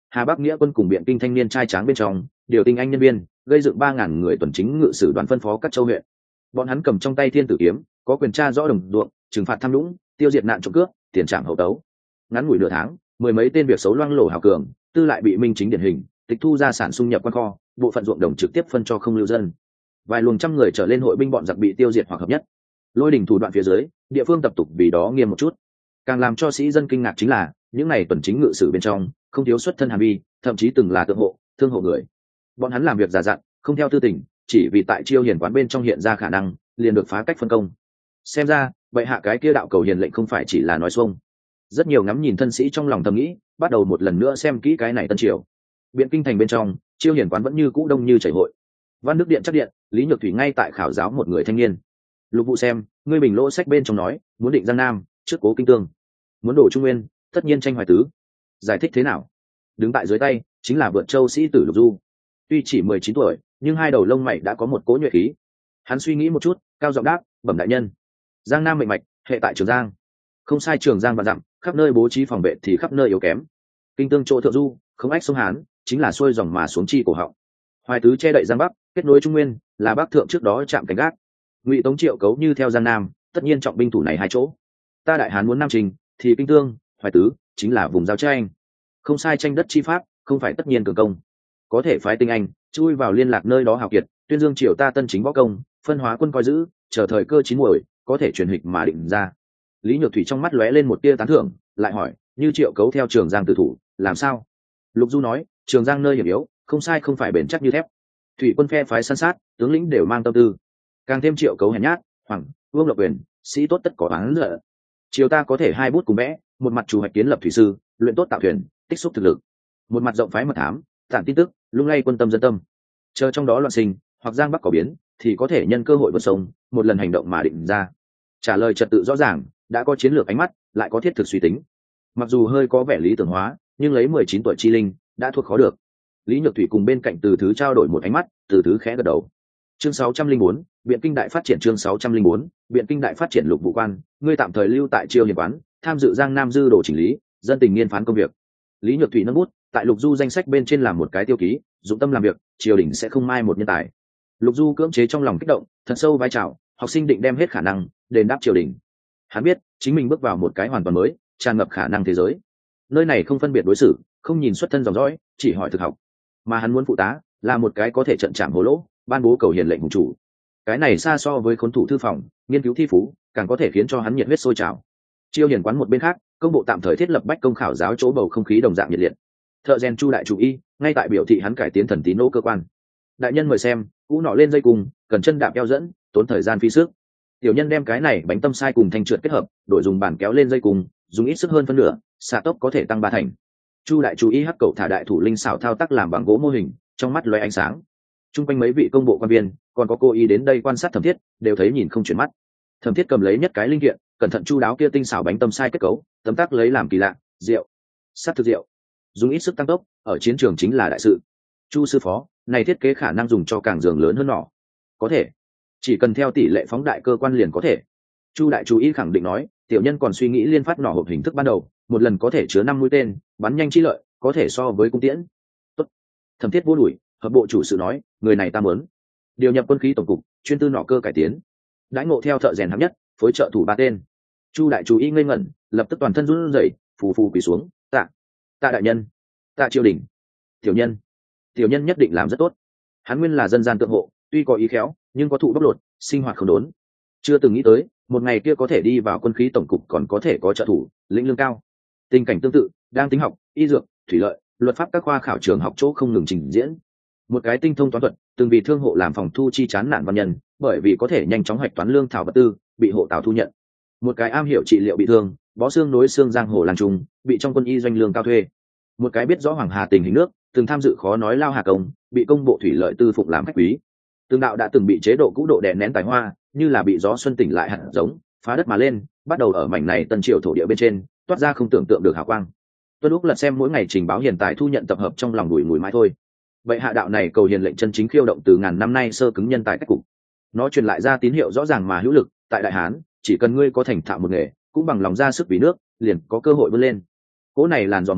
Hà Bắc Nghĩa quân cùng Biện Kinh thanh niên trai tráng bên trong điều tinh anh nhân viên, gây dựng ba ngàn người tuần chính ngự sử đoàn phân phó các châu huyện. Bọn hắn cầm trong tay thiên tử kiếm, có quyền tra rõ đồng ruộng, trừng phạt tham nhũng, tiêu diệt nạn trộm cướp, tiền trảm hậu tấu. Ngắn ngủi nửa tháng, mười mấy tên việc xấu loang lổ hào cường, tư lại bị minh chính điển hình, tịch thu gia sản xung nhập quan kho, bộ phận ruộng đồng trực tiếp phân cho không lưu dân. Vài luồng trăm người trở lên hội binh bọn giặc bị tiêu diệt hoặc hợp nhất. Lôi đỉnh thủ đoạn phía dưới, địa phương tập tục vì đó nghiêm một chút. Càng làm cho sĩ dân kinh ngạc chính là, những này tuần chính ngự sử bên trong, không thiếu xuất thân hàm vi, thậm chí từng là tượng hộ, thương hộ người. Bọn hắn làm việc giả dặn, không theo tư tình, chỉ vì tại chiêu hiền quán bên trong hiện ra khả năng, liền được phá cách phân công. Xem ra, vậy hạ cái kia đạo cầu hiền lệnh không phải chỉ là nói xuông. Rất nhiều ngắm nhìn thân sĩ trong lòng thầm nghĩ, bắt đầu một lần nữa xem kỹ cái này tân triều. Biện Kinh thành bên trong, chiêu hiền quán vẫn như cũ đông như chảy hội. Văn Đức điện chắc điện, Lý Nhược Thủy ngay tại khảo giáo một người thanh niên. Lục Vụ xem, ngươi bình lỗ sách bên trong nói, muốn định Giang Nam, trước cố Kinh Tương, muốn đổ Trung Nguyên, tất nhiên tranh Hoài Tứ. Giải thích thế nào? Đứng tại dưới tay, chính là Vượt Châu sĩ tử Lục Du. Tuy chỉ mười chín tuổi, nhưng hai đầu lông mày đã có một cỗ nhuệ khí. Hắn suy nghĩ một chút, cao giọng đáp, bẩm đại nhân. Giang Nam mệnh mạch, hệ tại Trường Giang. Không sai, Trường Giang và dặm, khắp nơi bố trí phòng vệ thì khắp nơi yếu kém. Kinh Tương chỗ thượng du, không ách sông Hán, chính là xuôi dòng mà xuống chi cổ họng. Hoài Tứ che đậy Giang Bắc, kết nối Trung Nguyên, là Bắc thượng trước đó chạm cánh gác. Ngụy Tống Triệu Cấu như theo Giang Nam, tất nhiên trọng binh thủ này hai chỗ. Ta đại hán muốn nam trình, thì Kinh Tương, Hoài Tứ chính là vùng giao tranh. Không sai, tranh đất chi pháp, không phải tất nhiên cường công. Có thể phái tinh anh chui vào liên lạc nơi đó hào kiệt, tuyên dương triều ta tân chính võ công, phân hóa quân coi giữ, chờ thời cơ chín muồi, có thể truyền hịch mà định ra. Lý Nhược Thủy trong mắt lóe lên một tia tán thưởng, lại hỏi, như Triệu Cấu theo Trường Giang tử thủ, làm sao? Lục Du nói, Trường Giang nơi hiểm yếu, không sai, không phải bền chắc như thép. Thủy quân phe phái săn sát, tướng lĩnh đều mang tâm tư. Càng thêm Triệu Cấu hèn nhát, Hoàng, Vương Lộc Quyền, sĩ tốt tất có oán dở. Triều ta có thể hai bút cùng vẽ, một mặt chủ hoạch kiến lập thủy sư, luyện tốt tạo thuyền, tích xúc thực lực, một mặt rộng phái mật thám, tản tin tức, lung lay quân tâm dân tâm. Chờ trong đó loạn sinh, hoặc Giang Bắc có biến, thì có thể nhân cơ hội vượt sông, một lần hành động mà định ra. Trả lời trật tự rõ ràng, đã có chiến lược ánh mắt, lại có thiết thực suy tính. Mặc dù hơi có vẻ lý tưởng hóa, nhưng lấy mười chín tuổi chi linh, đã thuộc khó được. Lý Nhược Thủy cùng bên cạnh Từ Thứ trao đổi một ánh mắt, Từ Thứ khẽ gật đầu. Chương sáu trăm linh bốn, Biện Kinh đại phát triển. Chương sáu trăm linh bốn, Biện Kinh đại phát triển. Lục Vụ quan, ngươi tạm thời lưu tại Chiêu Hiền quán, tham dự Giang Nam dư đồ chỉnh lý, dân tình nghiên phán công việc. Lý Nhược Thủy nâng bút, tại Lục Du danh sách bên trên làm một cái tiêu ký, dụng tâm làm việc, triều đình sẽ không mai một nhân tài. Lục Du cưỡng chế trong lòng kích động, thật sâu vai trào, học sinh định đem hết khả năng đền đáp triều đình. Hắn biết chính mình bước vào một cái hoàn toàn mới, tràn ngập khả năng thế giới. Nơi này không phân biệt đối xử, không nhìn xuất thân dòng dõi, chỉ hỏi thực học. Mà hắn muốn phụ tá là một cái có thể trận chạm hồ lỗ, ban bố cầu hiền lệnh hùng chủ. Cái này xa so với khốn thủ thư phòng, nghiên cứu thi phú, càng có thể khiến cho hắn nhiệt huyết sôi trào. Chiêu Hiền quán một bên khác, công bộ tạm thời thiết lập bách công khảo giáo chỗ bầu không khí đồng dạng nhiệt liệt. Thợ rèn Chu đại chủ y ngay tại biểu thị hắn cải tiến thần tín nô cơ quan. Đại nhân mời xem, cũ nọ lên dây cùng, cần chân đạp eo dẫn, tốn thời gian phi sức. Tiểu nhân đem cái này bánh tâm sai cùng thanh trượt kết hợp, đổi dùng bàn kéo lên dây cùng, dùng ít sức hơn phân nửa, xạ tốc có thể tăng ba thành. Chu đại chủ y hắc cậu thả đại thủ linh xảo thao tác làm bằng gỗ mô hình, trong mắt lóe ánh sáng. Trung quanh mấy vị công bộ quan viên, còn có cô ý đến đây quan sát Thẩm Thiết, đều thấy nhìn không chuyển mắt. Thẩm Thiết cầm lấy nhất cái linh kiện, cẩn thận chu đáo kia tinh xảo bánh tâm sai kết cấu, tấm tắc lấy làm kỳ lạ, rượu, sát thực rượu, dùng ít sức tăng tốc, ở chiến trường chính là đại sự. Chu sư phó, này thiết kế khả năng dùng cho càng giường lớn hơn nỏ. Có thể, chỉ cần theo tỷ lệ phóng đại cơ quan liền có thể. Chu đại chú ý khẳng định nói, tiểu nhân còn suy nghĩ liên phát nỏ hộp hình thức ban đầu, một lần có thể chứa năm mũi tên, bắn nhanh chi lợi, có thể so với cung tiễn. Tốt. Thẩm Thiết vô đuổi, hợp bộ chủ sự nói, người này ta muốn điều nhập quân khí tổng cục, chuyên tư nỏ cơ cải tiến. Đãi ngộ theo thợ rèn hạng nhất, phối trợ thủ ba tên. Chu đại chú ý ngây ngẩn, lập tức toàn thân run rẩy, phù phù quỳ xuống, tạ, tạ đại nhân, tạ triều đình. Tiểu nhân, tiểu nhân nhất định làm rất tốt. Hắn nguyên là dân gian tượng hộ, tuy có ý khéo, nhưng có thụ bóc lột, sinh hoạt không đốn, chưa từng nghĩ tới một ngày kia có thể đi vào quân khí tổng cục, còn có thể có trợ thủ, lĩnh lương cao. Tình cảnh tương tự đang tính học, y dược, thủy lợi, luật pháp các khoa khảo trường học chỗ không ngừng trình diễn. Một cái tinh thông toán thuật, từng vì thương hộ làm phòng thu chi chán nản văn nhân, bởi vì có thể nhanh chóng hoạch toán lương thảo vật tư, bị hộ tào thu nhận. Một cái am hiểu trị liệu bị thương, bó xương nối xương giang hồ làng trung, bị trong quân y doanh lương cao thuê. Một cái biết rõ hoàng hà tình hình nước, từng tham dự khó nói lao hà công, bị công bộ thủy lợi tư phụng làm khách quý. Tương đạo đã từng bị chế độ cũ độ đè nén tài hoa, như là bị gió xuân tỉnh lại hạt giống, phá đất mà lên, bắt đầu ở mảnh này tân triều thổ địa bên trên, toát ra không tưởng tượng được hào quang. Tuân lúc lật xem mỗi ngày trình báo hiện tại thu nhận tập hợp trong lòng đùi mùi mãi thôi. Vậy hạ đạo này cầu hiền lệnh chân chính khiêu động từ ngàn năm nay sơ cứng nhân tài cách cục. Nó truyền lại ra tín hiệu rõ ràng mà hữu lực, tại đại hán, chỉ cần ngươi có thành thạo một nghề, cũng bằng lòng ra sức vì nước, liền có cơ hội vươn lên. Cỗ này làn gió mới,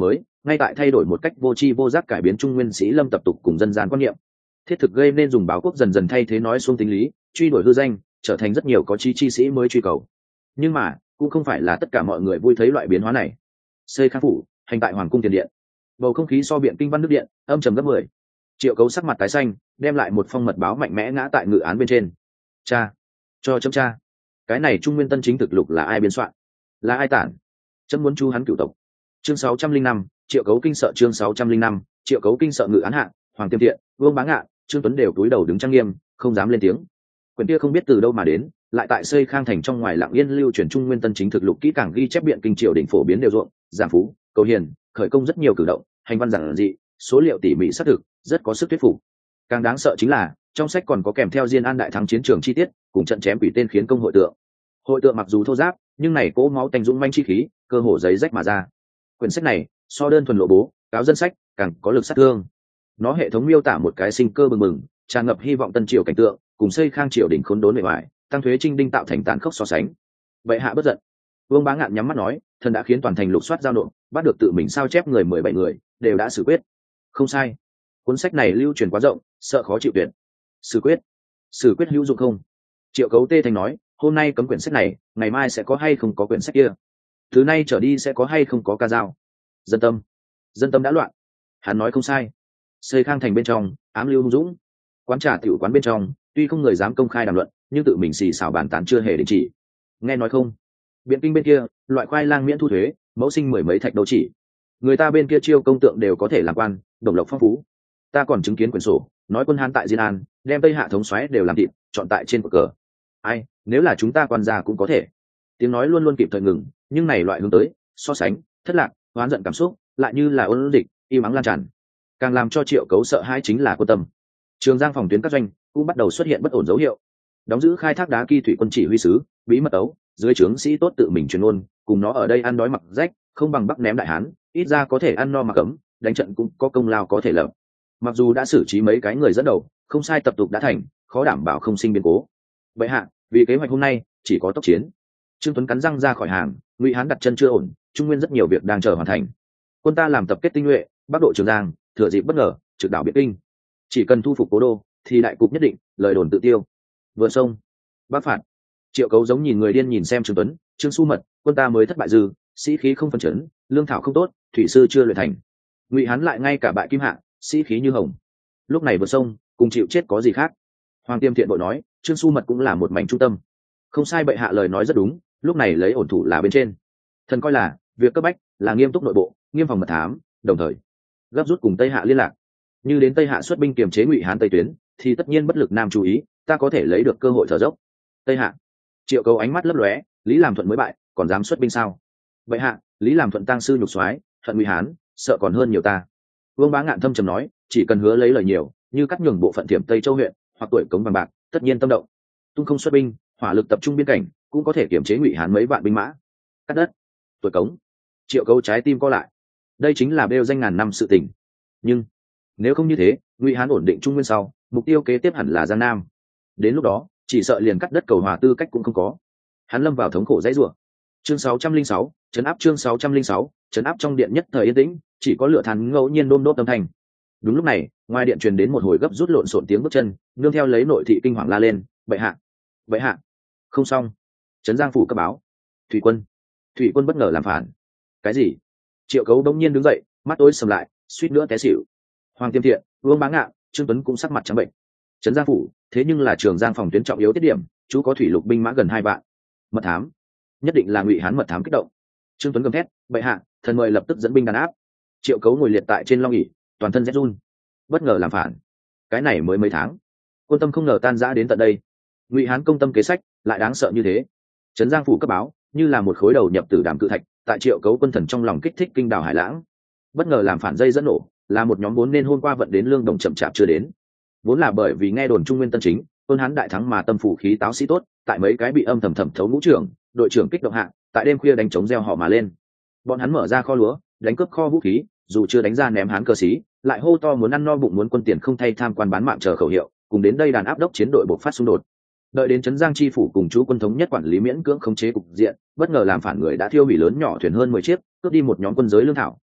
ngay tại thay đổi một cách vô tri vô giác cải biến trung nguyên sĩ lâm tập tục cùng dân gian quan niệm, thiết thực gây nên dùng báo quốc dần dần thay thế nói xuông tính lý, truy đuổi hư danh, trở thành rất nhiều có chí chi sĩ mới truy cầu. Nhưng mà cũng không phải là tất cả mọi người vui thấy loại biến hóa này. Xây Khang phủ, hành tại hoàng cung tiền điện, bầu không khí so biện kinh văn nước điện âm trầm gấp mười. Triệu Cấu sắc mặt tái xanh, đem lại một phong mật báo mạnh mẽ ngã tại ngự án bên trên. Cha, cho chấm cha, cái này trung nguyên tân chính thực lục là ai biên soạn, là ai tản, chấm muốn chu hắn cửu tộc. Chương sáu trăm linh năm, Triệu Cấu kinh sợ. Chương sáu trăm linh năm, Triệu Cấu kinh sợ. Ngự án hạ, Hoàng Tiêm Tiện, Vương Bá Ngạn, Trương Tuấn đều cúi đầu đứng trang nghiêm, không dám lên tiếng. Quyển kia không biết từ đâu mà đến, lại tại Xây Khang thành trong ngoài lặng yên lưu truyền trung nguyên tân chính thực lục kỹ càng ghi chép biện kinh triều đình phổ biến đều ruộng, giảm phú, cầu hiền, khởi công rất nhiều cử động, hành văn giản dị, số liệu tỉ mỉ xác thực, rất có sức thuyết phục. Càng đáng sợ chính là trong sách còn có kèm theo Diên An đại thắng chiến trường chi tiết, cùng trận chém quỷ tên khiến công hội tượng. Hội tượng mặc dù thô ráp, nhưng này cỗ máu tanh dũng manh chi khí, cơ hồ giấy rách mà ra. Quyển sách này so đơn thuần lộ bố cáo dân sách càng có lực sát thương. Nó hệ thống miêu tả một cái sinh cơ bừng bừng, tràn ngập hy vọng tân triều cảnh tượng, cùng Xây Khang triều đỉnh khốn đốn bề ngoài, tăng thuế trinh đinh tạo thành tàn khốc so sánh. Vậy hạ bất giận. Vương Bá Ngạn nhắm mắt nói, thần đã khiến toàn thành lục soát giao nộp, bắt được tự mình sao chép người mười bảy người, đều đã xử quyết. Không sai, cuốn sách này lưu truyền quá rộng, sợ khó chịu tuyệt. Xử quyết, xử quyết hữu dụng không? Triệu Cấu tê thành nói, hôm nay cấm quyển sách này, ngày mai sẽ có hay không có quyển sách kia? Thứ nay trở đi sẽ có hay không có ca dao? Dân tâm, dân tâm đã loạn. Hắn nói không sai. Xây Khang thành bên trong, ám lưu hung dũng. Quán trà tiểu quán bên trong, tuy không người dám công khai đàm luận, nhưng tự mình xì xào bàn tán chưa hề đình chỉ. Nghe nói không? Biện kinh bên kia, loại khoai lang miễn thu thuế, mẫu sinh mười mấy thạch đầu chỉ. Người ta bên kia chiêu công tượng đều có thể làm quan, đồng lộc phong phú. Ta còn chứng kiến quyển sổ, nói quân Hán tại Diên An, đem Tây Hạ thống soái đều làm thịt, chọn tại trên cờ. Ai, nếu là chúng ta quan gia cũng có thể. Tiếng nói luôn luôn kịp thời ngừng, nhưng này loại hướng tới, so sánh, thất lạc, oán giận cảm xúc, lại như là ôn dịch, im ắng lan tràn. Càng làm cho Triệu Cấu sợ hãi chính là quân tâm. Trường Giang phòng tuyến các doanh cũng bắt đầu xuất hiện bất ổn dấu hiệu. Đóng giữ khai thác đá kỳ thủy quân chỉ huy sứ, bí mật ấu, dưới trướng sĩ tốt tự mình truyền ôn, cùng nó ở đây ăn đói mặc rách, không bằng Bắc ném đại hán, ít ra có thể ăn no mặc ấm, đánh trận cũng có công lao có thể lập. Mặc dù đã xử trí mấy cái người dẫn đầu, không sai tập tục đã thành, khó đảm bảo không sinh biến cố. Vậy hạ, vì kế hoạch hôm nay chỉ có tốc chiến. Trương Tuấn cắn răng ra khỏi hàng, Ngụy Hán đặt chân chưa ổn, trung nguyên rất nhiều việc đang chờ hoàn thành. Quân ta làm tập kết tinh nhuệ, bắc độ Trường Giang, thừa dịp bất ngờ, trực đảo Biện Kinh. Chỉ cần thu phục cố đô, thì đại cục nhất định, lời đồn tự tiêu. Vừa sông, bắc phạt. Triệu Cấu giống nhìn người điên nhìn xem Trương Tuấn, Trương Su Mật, quân ta mới thất bại dư, sĩ khí không phân chấn, lương thảo không tốt, thủy sư chưa luyện thành. Ngụy Hán lại ngay cả bại Kim Hạ, sĩ khí như hồng. Lúc này vừa sông, cùng chịu chết có gì khác? Hoàng Tiêm Thiện bội nói, Trương Su Mật cũng là một mảnh trung tâm. Không sai, bệ hạ lời nói rất đúng, lúc này lấy ổn thủ là bên trên. Thần coi là việc cấp bách là nghiêm túc nội bộ, nghiêm phòng mật thám, đồng thời gấp rút cùng Tây Hạ liên lạc. Như đến Tây Hạ xuất binh kiềm chế Ngụy Hán Tây tuyến, thì tất nhiên bất lực Nam chú ý, ta có thể lấy được cơ hội thở dốc. Tây Hạ. Triệu Cấu ánh mắt lấp lóe, Lý Làm Thuận mới bại, còn dám xuất binh sao? Bệ hạ, Lý Làm Thuận tăng sư nhục soái, thuận Ngụy Hán, sợ còn hơn nhiều ta. Vương Bá Ngạn thâm trầm nói, chỉ cần hứa lấy lời nhiều, như cắt nhường bộ phận Thiểm Tây Châu huyện, hoặc tuổi cống vàng bạc, tất nhiên tâm động. Tung không xuất binh, hỏa lực tập trung biên cảnh, cũng có thể kiểm chế Ngụy Hán mấy vạn binh mã. Cắt đất, tuổi cống. Triệu Cấu trái tim co lại. Đây chính là bêu danh ngàn năm sự tình. Nhưng nếu không như thế, Ngụy Hán ổn định trung nguyên sau, mục tiêu kế tiếp hẳn là Giang Nam. Đến lúc đó, chỉ sợ liền cắt đất cầu hòa tư cách cũng không có. Hắn lâm vào thống khổ dãy rủa. Chương sáu trăm linh sáu, trấn áp. Chương sáu trăm linh sáu, trấn áp. Trong điện nhất thời yên tĩnh, chỉ có lửa than ngẫu nhiên đôm đốp âm thanh. Đúng lúc này, ngoài điện truyền đến một hồi gấp rút lộn xộn tiếng bước chân, nương theo lấy nội thị kinh hoàng la lên, bệ hạ, bệ hạ. Không xong. Trấn Giang phủ cấp báo, thủy quân, thủy quân bất ngờ làm phản. Cái gì? Triệu Cấu đống nhiên đứng dậy, mắt tối sầm lại, suýt nữa té xỉu. Hoàng Tiêm Thiện, Vương Bá Ngạn, Trương Tuấn cũng sắc mặt trắng bệnh. Trấn Giang phủ, thế nhưng là Trường Giang phòng tuyến trọng yếu tiết điểm, chú có thủy lục binh mã gần hai vạn. Mật thám, nhất định là Ngụy Hán mật thám kích động. Trương Tuấn gầm thét, bệ hạ, thần mời lập tức dẫn binh đàn áp. Triệu Cấu ngồi liệt tại trên long ỷ, toàn thân rét run. Bất ngờ làm phản, cái này mới mấy tháng, quân tâm không ngờ tan rã đến tận đây. Ngụy Hán công tâm kế sách lại đáng sợ như thế. Trấn Giang phủ cấp báo như là một khối đầu nhập tử đàm cự thạch, tại Triệu Cấu quân thần trong lòng kích thích kinh đảo hải lãng. Bất ngờ làm phản dây dẫn nổ, là một nhóm vốn nên hôm qua vận đến lương đồng chậm chạp chưa đến. Vốn là bởi vì nghe đồn trung nguyên tân chính, quân Hán đại thắng mà tâm phủ khí táo sĩ tốt, tại mấy cái bị âm thầm thầm thấu ngũ trưởng, đội trưởng kích động hạ, tại đêm khuya đánh trống gieo họ mà lên. Bọn hắn mở ra kho lúa, đánh cướp kho vũ khí, dù chưa đánh ra ném Hán cơ sĩ, lại hô to muốn ăn no bụng muốn quân tiền không thay tham quan bán mạng chờ khẩu hiệu, cùng đến đây đàn áp đốc chiến đội buộc phát xung đột. Đợi đến Trấn Giang chi phủ cùng chú quân thống nhất quản lý miễn cưỡng khống chế cục diện, bất ngờ làm phản người đã thiêu hủy lớn nhỏ thuyền hơn mười chiếc, cướp đi một nhóm quân giới lương thảo,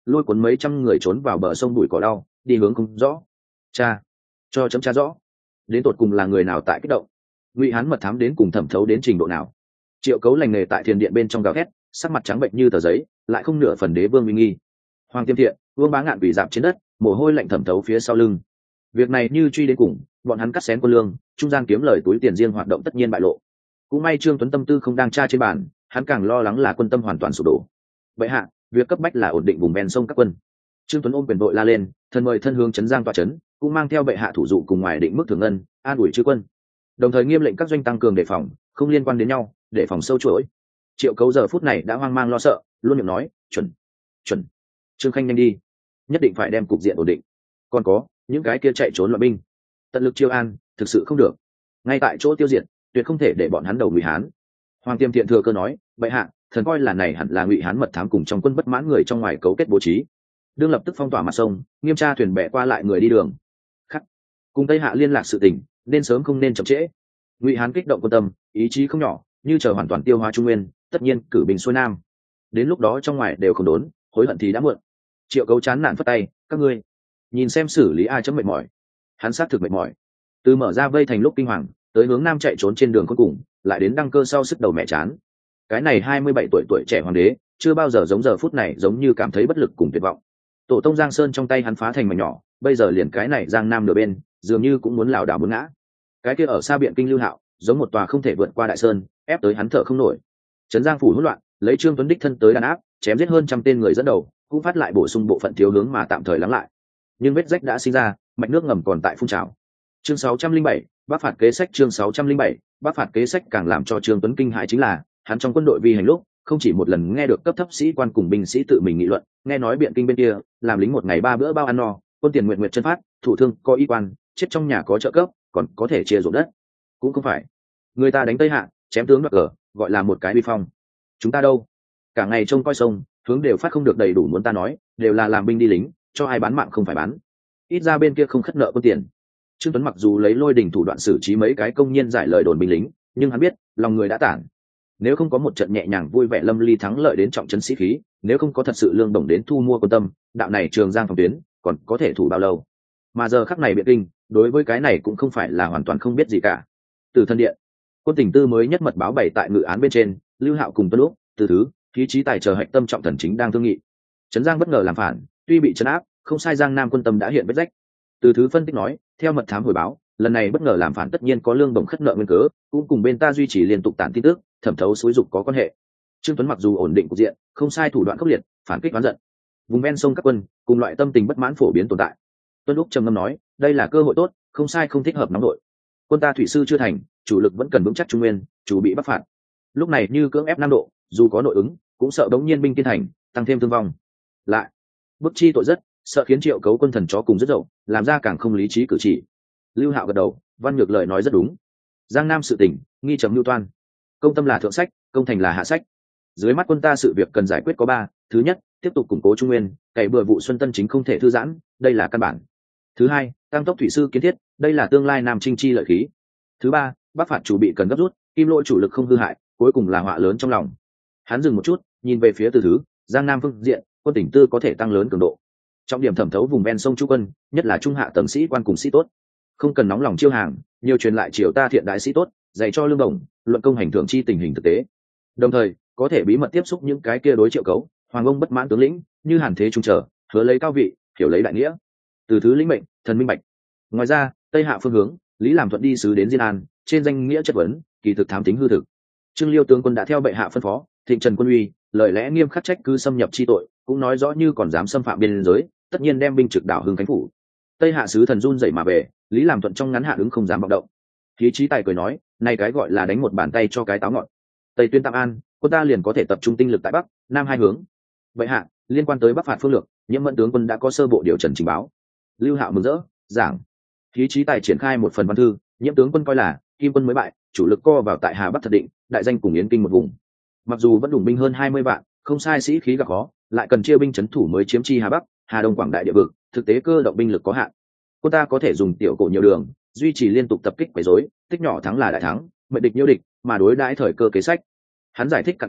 lôi cuốn mấy trăm người trốn vào bờ sông bụi cỏ đau, đi hướng không rõ. Cha, cho chấm cha rõ, đến tột cùng là người nào tại kích động? Ngụy Hán mật thám đến cùng thẩm thấu đến trình độ nào? Triệu Cấu lành nghề tại thiền điện bên trong gào thét, sắc mặt trắng bệnh như tờ giấy, lại không nửa phần đế vương uy nghi. Hoàng Tiêm Thiện, Vương Bá Ngạn bị dạp trên đất, mồ hôi lạnh thẩm thấu phía sau lưng. Việc này như truy đến cùng, bọn hắn cắt xén quân lương, trung gian kiếm lời túi tiền riêng hoạt động tất nhiên bại lộ. Cũng may Trương Tuấn tâm tư không đang tra trên bàn, hắn càng lo lắng là quân tâm hoàn toàn sụp đổ. Vậy hạ, việc cấp bách là ổn định vùng ven sông các quân. Trương Tuấn ôm quyền đội la lên, thân mời thân hướng trấn Giang tọa trấn, cũng mang theo bệ hạ thủ dụ cùng ngoài định mức thưởng ngân, an ủi chư quân. Đồng thời nghiêm lệnh các doanh tăng cường đề phòng, không liên quan đến nhau, để phòng sâu chuỗi. Triệu Cấu giờ phút này đã hoang mang lo sợ, luôn miệng nói, chuẩn, chuẩn. Trương Khanh nhanh đi, nhất định phải đem cục diện ổn định. Còn có những cái kia chạy trốn loại binh, tận lực chiêu an, thực sự không được, ngay tại chỗ tiêu diệt, tuyệt không thể để bọn hắn đầu Ngụy Hán. Hoàng Tiêm Thiện thừa cơ nói, bệ hạ, thần coi là này hẳn là Ngụy Hán mật thám cùng trong quân bất mãn người trong ngoài cấu kết bố trí. Đương lập tức phong tỏa mặt sông, nghiêm tra thuyền bè qua lại người đi đường. Khắc, cùng Tây Hạ liên lạc sự tình, nên sớm không nên chậm trễ. Ngụy Hán kích động quân tâm, ý chí không nhỏ, như chờ hoàn toàn tiêu hóa Trung Nguyên, tất nhiên cử binh xuôi nam. Đến lúc đó trong ngoài đều không đốn, hối hận thì đã muộn. Triệu Cấu chán nản phất tay, các ngươi nhìn xem xử lý ai chấm mệt mỏi. Hắn xác thực mệt mỏi, từ mở ra vây thành lúc kinh hoàng, tới hướng nam chạy trốn trên đường cuối cùng, lại đến đăng cơ sau sức đầu mẹ chán. Cái này hai mươi bảy tuổi tuổi trẻ hoàng đế, chưa bao giờ giống giờ phút này giống như cảm thấy bất lực cùng tuyệt vọng. Tổ tông Giang Sơn trong tay hắn phá thành mảnh nhỏ, bây giờ liền cái này Giang Nam nửa bên, dường như cũng muốn lảo đảo muốn ngã. Cái kia ở xa Biện Kinh Lưu Hạo, giống một tòa không thể vượt qua đại sơn, ép tới hắn thở không nổi. Trấn Giang phủ hỗn loạn, lấy Trương Tuấn đích thân tới đàn áp, chém giết hơn trăm tên người dẫn đầu, cũng phát lại bổ sung bộ phận thiếu hướng mà tạm thời lắng lại. Nhưng vết rách đã sinh ra, mạch nước ngầm còn tại phun trào. Chương sáu trăm linh bảy, Bắc phạt kế sách. Chương sáu trăm linh bảy, Bắc phạt kế sách. Càng làm cho Trương Tuấn kinh hãi chính là, hắn trong quân đội vi hành lúc, không chỉ một lần nghe được cấp thấp sĩ quan cùng binh sĩ tự mình nghị luận, nghe nói Biện Kinh bên kia, làm lính một ngày ba bữa bao ăn no, quân tiền nguyện nguyện chân phát, thủ thương có y quan, chết trong nhà có trợ cấp, còn có thể chia ruộng đất. Cũng không phải, người ta đánh Tây Hạ, chém tướng đoạt cờ, gọi là một cái uy phong. Chúng ta đâu? Cả ngày trông coi sông, hướng đều phát không được đầy đủ, muốn ta nói, đều là làm binh đi lính, cho ai bán mạng không phải bán. Ít ra bên kia không khất nợ quân tiền. Trương Tuấn mặc dù lấy lôi đình thủ đoạn xử trí mấy cái công nhân giải lời đồn binh lính, nhưng hắn biết, lòng người đã tản. Nếu không có một trận nhẹ nhàng vui vẻ lâm ly thắng lợi đến trọng trấn sĩ khí, nếu không có thật sự lương đồng đến thu mua quân tâm, đạo này Trường Giang phòng tuyến còn có thể thủ bao lâu? Mà giờ khắc này Biện Kinh, đối với cái này cũng không phải là hoàn toàn không biết gì cả. Từ thân điện, quân tình tư mới nhất mật báo bày tại ngự án bên trên, Lưu Hạo cùng Tuân Lúc, Từ Thứ, khí trí tài chờ hạch tâm trọng thần chính đang thương nghị. Trấn Giang bất ngờ làm phản, tuy bị trấn áp, không sai Giang Nam quân tâm đã hiện vết rách. Từ Thứ phân tích nói, theo mật thám hồi báo, lần này bất ngờ làm phản tất nhiên có lương bổng khất nợ nguyên cớ, cũng cùng bên ta duy trì liên tục tản tin tức, thẩm thấu xúi dục có quan hệ. Trương Tuấn mặc dù ổn định cục diện, không sai thủ đoạn khốc liệt, phản kích oán giận. Vùng ven sông các quân, cùng loại tâm tình bất mãn phổ biến tồn tại. Tuân Lúc trầm ngâm nói, đây là cơ hội tốt, không sai không thích hợp nóng đội. Quân ta thủy sư chưa thành, chủ lực vẫn cần vững chắc Trung Nguyên, chủ bị bắc phạt. Lúc này như cưỡng ép Nam Độ, dù có nội ứng, cũng sợ đống nhiên binh kiên thành, tăng thêm thương vong. Lại, bức chi tội rất, sợ khiến Triệu Cấu quân thần chó cùng rất dậu, làm ra càng không lý trí cử chỉ. Lưu Hạo gật đầu, Văn Nhược lời nói rất đúng. Giang Nam sự tình, nghi trầm lưu toan. Công tâm là thượng sách, công thành là hạ sách. Dưới mắt quân ta sự việc cần giải quyết có ba: thứ nhất, tiếp tục củng cố Trung Nguyên, cày bừa vụ xuân tân chính không thể thư giãn, đây là căn bản. Thứ hai, tăng tốc thủy sư kiến thiết, đây là tương lai Nam Trinh chi lợi khí. Thứ ba, bắc phạt chủ bị cần gấp rút, kim lôi chủ lực không hư hại, cuối cùng là họa lớn trong lòng. Hắn dừng một chút, nhìn về phía Từ Thứ, Giang Nam phương diện, quân tỉnh tư có thể tăng lớn cường độ. Trọng điểm thẩm thấu vùng ven sông Chu quân, nhất là trung hạ tầng sĩ quan cùng sĩ tốt. Không cần nóng lòng chiêu hàng, nhiều truyền lại triều ta thiện đại sĩ tốt, dạy cho lương đồng, luận công hành thưởng chi tình hình thực tế. Đồng thời, có thể bí mật tiếp xúc những cái kia đối Triệu Cấu, hoàng ông bất mãn tướng lĩnh, như Hàn Thế Trung trở, hứa lấy cao vị, hiểu lấy đại nghĩa. Từ Thứ lĩnh mệnh, thần minh bạch. Ngoài ra, Tây Hạ phương hướng, Lý Làm Thuận đi sứ đến Diên An, trên danh nghĩa chất vấn, kỳ thực thám tính hư thực. Trương Liêu tướng quân đã theo bệ hạ phân phó, thịnh trần quân uy, lời lẽ nghiêm khắc trách cứ xâm nhập chi tội, cũng nói rõ như còn dám xâm phạm biên giới, tất nhiên đem binh trực đảo Hưng Khánh phủ. Tây Hạ sứ thần run rẩy mà về, Lý Làm Thuận trong ngắn hạn ứng không dám vọng động. Khí trí tài cười nói, này cái gọi là đánh một bàn tay cho cái táo ngọn. Tây tuyên Tam An, quân ta liền có thể tập trung tinh lực tại bắc, nam hai hướng. Vậy hạ, liên quan tới bắc phạt phương lược, Nhiễm Mẫn tướng quân đã có sơ bộ điều trần trình báo. Lưu Hạo mừng rỡ, giảng. Khí trí tài triển khai một phần văn thư, Nhiễm tướng quân coi là Kim quân mới bại, chủ lực co vào tại Hà Bắc thật định, đại danh cùng Yến Kinh một vùng. Mặc dù vẫn đủ binh hơn hai mươi vạn, không sai sĩ khí gặp khó, lại cần chia binh chấn thủ mới chiếm chi Hà Bắc, Hà Đông Quảng Đại địa vực, thực tế cơ động binh lực có hạn. Quân ta có thể dùng tiểu cổ nhiều đường, duy trì liên tục tập kích quấy rối, tích nhỏ thắng là đại thắng, mệnh địch nhiễu địch, mà đối đãi thời cơ kế sách. Hắn giải thích cặn kẽ nói,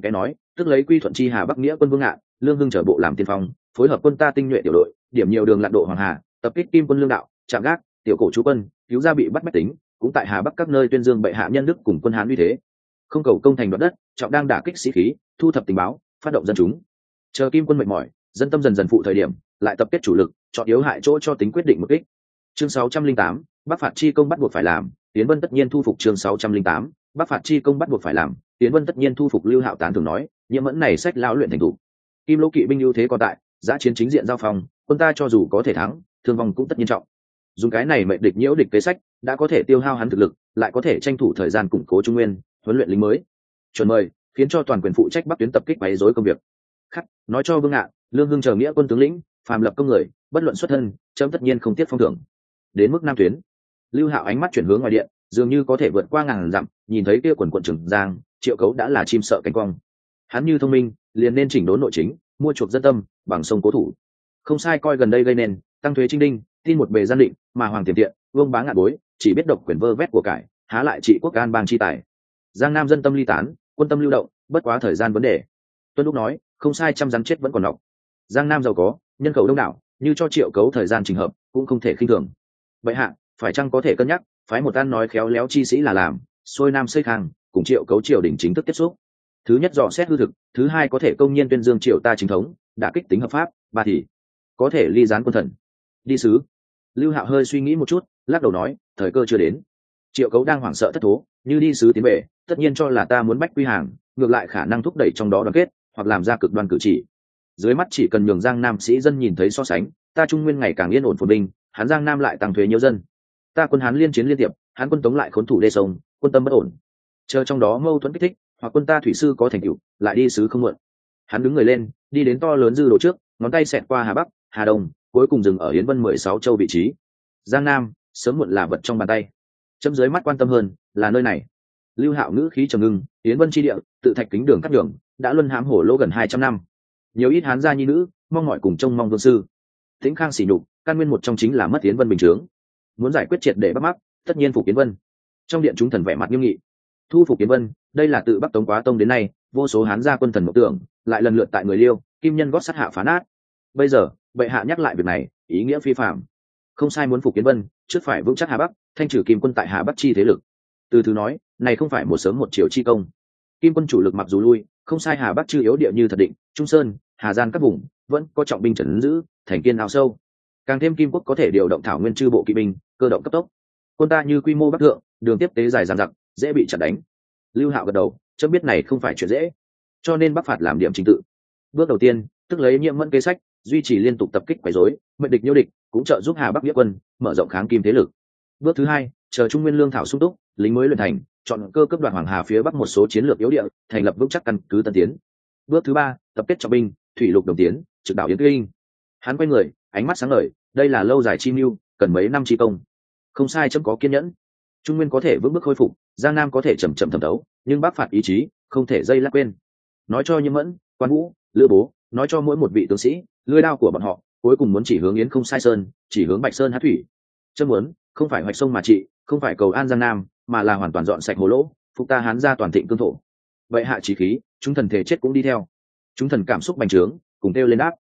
tức lấy quy thuận chi hà bắc nghĩa quân Vương Ngạn, Lương Hưng trở bộ làm tiên phong, phối hợp quân ta tinh nhuệ tiểu đội, điểm nhiều đường lặn độ Hoàng Hà, tập kích kim quân Lương Đạo, chạm gác, tiểu cổ chú quân, cứu ra bị bắt bách tính, cũng tại hà bắc các nơi tuyên dương bệ hạ nhân đức cùng quân Hán uy thế. Không cầu công thành đoạt đất, trọng đang đả kích sĩ khí, thu thập tình báo, phát động dân chúng. Chờ kim quân mệt mỏi, dân tâm dần dần phụ thời điểm, lại tập kết chủ lực, chọn yếu hại chỗ cho tính quyết định một kích. Chương sáu trăm linh tám, Bắc phạt chi công bắt buộc phải làm, Tiến Vân tất nhiên thu phục. Chương sáu trăm linh tám, Bắc phạt chi công bắt buộc phải làm, Tiến Vân tất nhiên thu phục. Lưu Hạo tán thường nói, nhiễm mẫn này sách lão luyện thành thủ. Kim Lỗ kỵ binh ưu thế còn tại, giã chiến chính diện giao phòng, quân ta cho dù có thể thắng, thương vong cũng tất nhiên trọng. Dùng cái này mệnh địch nhiễu địch kế sách, đã có thể tiêu hao hắn thực lực, lại có thể tranh thủ thời gian củng cố trung nguyên, huấn luyện lính mới. Chuẩn mời, khiến cho toàn quyền phụ trách bắc tuyến tập kích quấy rối công việc. Khắc, nói cho Vương Ngạn, Lương Hưng chờ nghĩa quân tướng lĩnh, phàm lập công người, bất luận xuất thân, chấm tất nhiên không tiếc phong thưởng. Đến mức nam tuyến, Lưu Hạo ánh mắt chuyển hướng ngoài điện, dường như có thể vượt qua ngàn dặm, nhìn thấy kia quần quần Trường Giang, Triệu Cấu đã là chim sợ cánh quang. Hắn như thông minh, liền nên chỉnh đốn nội chính, mua chuộc dân tâm, bằng sông cố thủ. Không sai, coi gần đây gây nên tăng thuế trinh đinh, tin một bề gian định, mà hoàng tiềm tiện, vương bá ngạn bối, chỉ biết độc quyền vơ vét của cải, há lại trị quốc an bang chi tài. Giang Nam dân tâm ly tán, quân tâm lưu động, bất quá thời gian vấn đề. Tuân Lúc nói, không sai, trăm rắn chết vẫn còn nọc. Giang Nam giàu có, nhân khẩu đông đảo, như cho Triệu Cấu thời gian trình hợp, cũng không thể khinh thường. Vậy hạ, phải chăng có thể cân nhắc, phái một ăn nói khéo léo chi sĩ là làm, xuôi nam xây khang, cùng Triệu Cấu triều đình chính thức tiếp xúc. Thứ nhất dò xét hư thực, thứ hai có thể công nhiên tuyên dương triều ta chính thống, đả kích tính hợp pháp, ba thì có thể ly gián quân thần. Đi sứ. Lưu Hạo hơi suy nghĩ một chút, lắc đầu nói, thời cơ chưa đến. Triệu Cấu đang hoảng sợ thất thố, như đi sứ tiến về, tất nhiên cho là ta muốn bách quy hàng, ngược lại khả năng thúc đẩy trong đó đoàn kết, hoặc làm ra cực đoan cử chỉ. Dưới mắt chỉ cần nhường Giang Nam sĩ dân nhìn thấy so sánh, ta trung nguyên ngày càng yên ổn phồn bình, hắn Giang Nam lại tăng thuế nhiều dân. Ta quân Hán liên chiến liên tiệp, hắn quân Tống lại khốn thủ đê sông, quân tâm bất ổn. Chờ trong đó mâu thuẫn kích thích, hoặc quân ta thủy sư có thành tựu, lại đi sứ không muộn. Hắn đứng người lên, đi đến to lớn dư đồ trước, ngón tay xẹt qua Hà Bắc, Hà Đông, cuối cùng dừng ở Yến Vân mười sáu châu vị trí. Giang Nam, sớm muộn là vật trong bàn tay. Chấm dưới mắt quan tâm hơn là nơi này. Lưu Hạo ngữ khí trầm ngưng, Yến Vân chi địa, tự thạch kính đường cắt đường, đã luân hãm hổ lỗ gần hai trăm năm. Nhiều ít hán gia nhi nữ, mong mỏi cùng trông mong vương sư. Tĩnh Khang sỉ nhục, căn nguyên một trong chính là mất Yến Vân bình chướng. Muốn giải quyết triệt để bắt mắc, tất nhiên phục Yến Vân. Trong điện chúng thần vẻ mặt nghiêm nghị. Thu phục Yến Vân, đây là tự Bắc Tống Quá Tông đến nay, vô số hán gia quân thần mộng tưởng, lại lần lượt tại người Liêu, Kim Nhân gót sắt hạ phá nát. Bây giờ, bệ hạ nhắc lại việc này, ý nghĩa phi phàm. Không sai, muốn phục Yến Vân, trước phải vững chắc Hà Bắc, thanh trừ Kim quân tại Hà Bắc chi thế lực. Từ từ nói, này không phải một sớm một chiều chi công. Kim quân chủ lực mặc dù lui, không sai, Hà Bắc chưa yếu địa như thật định, Trung Sơn, Hà Giang các vùng vẫn có trọng binh trấn giữ, thành kiên ao sâu. Càng thêm Kim quốc có thể điều động thảo nguyên chư bộ kỵ binh, cơ động cấp tốc. Quân ta như quy mô bắc thượng, đường tiếp tế dài dằng dặc, dễ bị chặn đánh. Lưu Hạo gật đầu, chấm biết này không phải chuyện dễ, cho nên Bắc phạt làm điểm trình tự. Bước đầu tiên, tức lấy Nhiễm Mẫn kế sách, duy trì liên tục tập kích quấy rối, mệnh địch nhiễu địch, cũng trợ giúp Hà Bắc nghĩa quân mở rộng kháng Kim thế lực. Bước thứ hai, chờ Trung Nguyên lương thảo sung túc, lính mới luyện thành, chọn cơ cấp đoạn Hoàng Hà phía bắc một số chiến lược yếu địa, thành lập vững chắc căn cứ tân tiến. Bước thứ ba, tập kết trọng binh, thủy lục đồng tiến, trực đảo Yến Kinh. Hắn quay người, ánh mắt sáng ngời, đây là lâu dài chi mưu, cần mấy năm chi công. Không sai, chấm có kiên nhẫn. Trung Nguyên có thể vững bước khôi phục, Giang Nam có thể chậm chậm thẩm thấu, nhưng Bắc phạt ý chí không thể dây lắc quên. Nói cho Nhiễm Mẫn, Quan Vũ, Lữ Bố, nói cho mỗi một vị tướng sĩ, lưỡi đao của bọn họ cuối cùng muốn chỉ hướng Yến không sai sơn, chỉ hướng Bạch Sơn Hát thủy. Chấm muốn không phải hoạch sông mà trị, không phải cầu an Giang Nam, mà là hoàn toàn dọn sạch hồ lỗ, phục ta Hán ra toàn thịnh cương thổ. Vậy hạ chí khí, chúng thần thể chết cũng đi theo. Chúng thần cảm xúc bành trướng, cùng kêu lên đáp.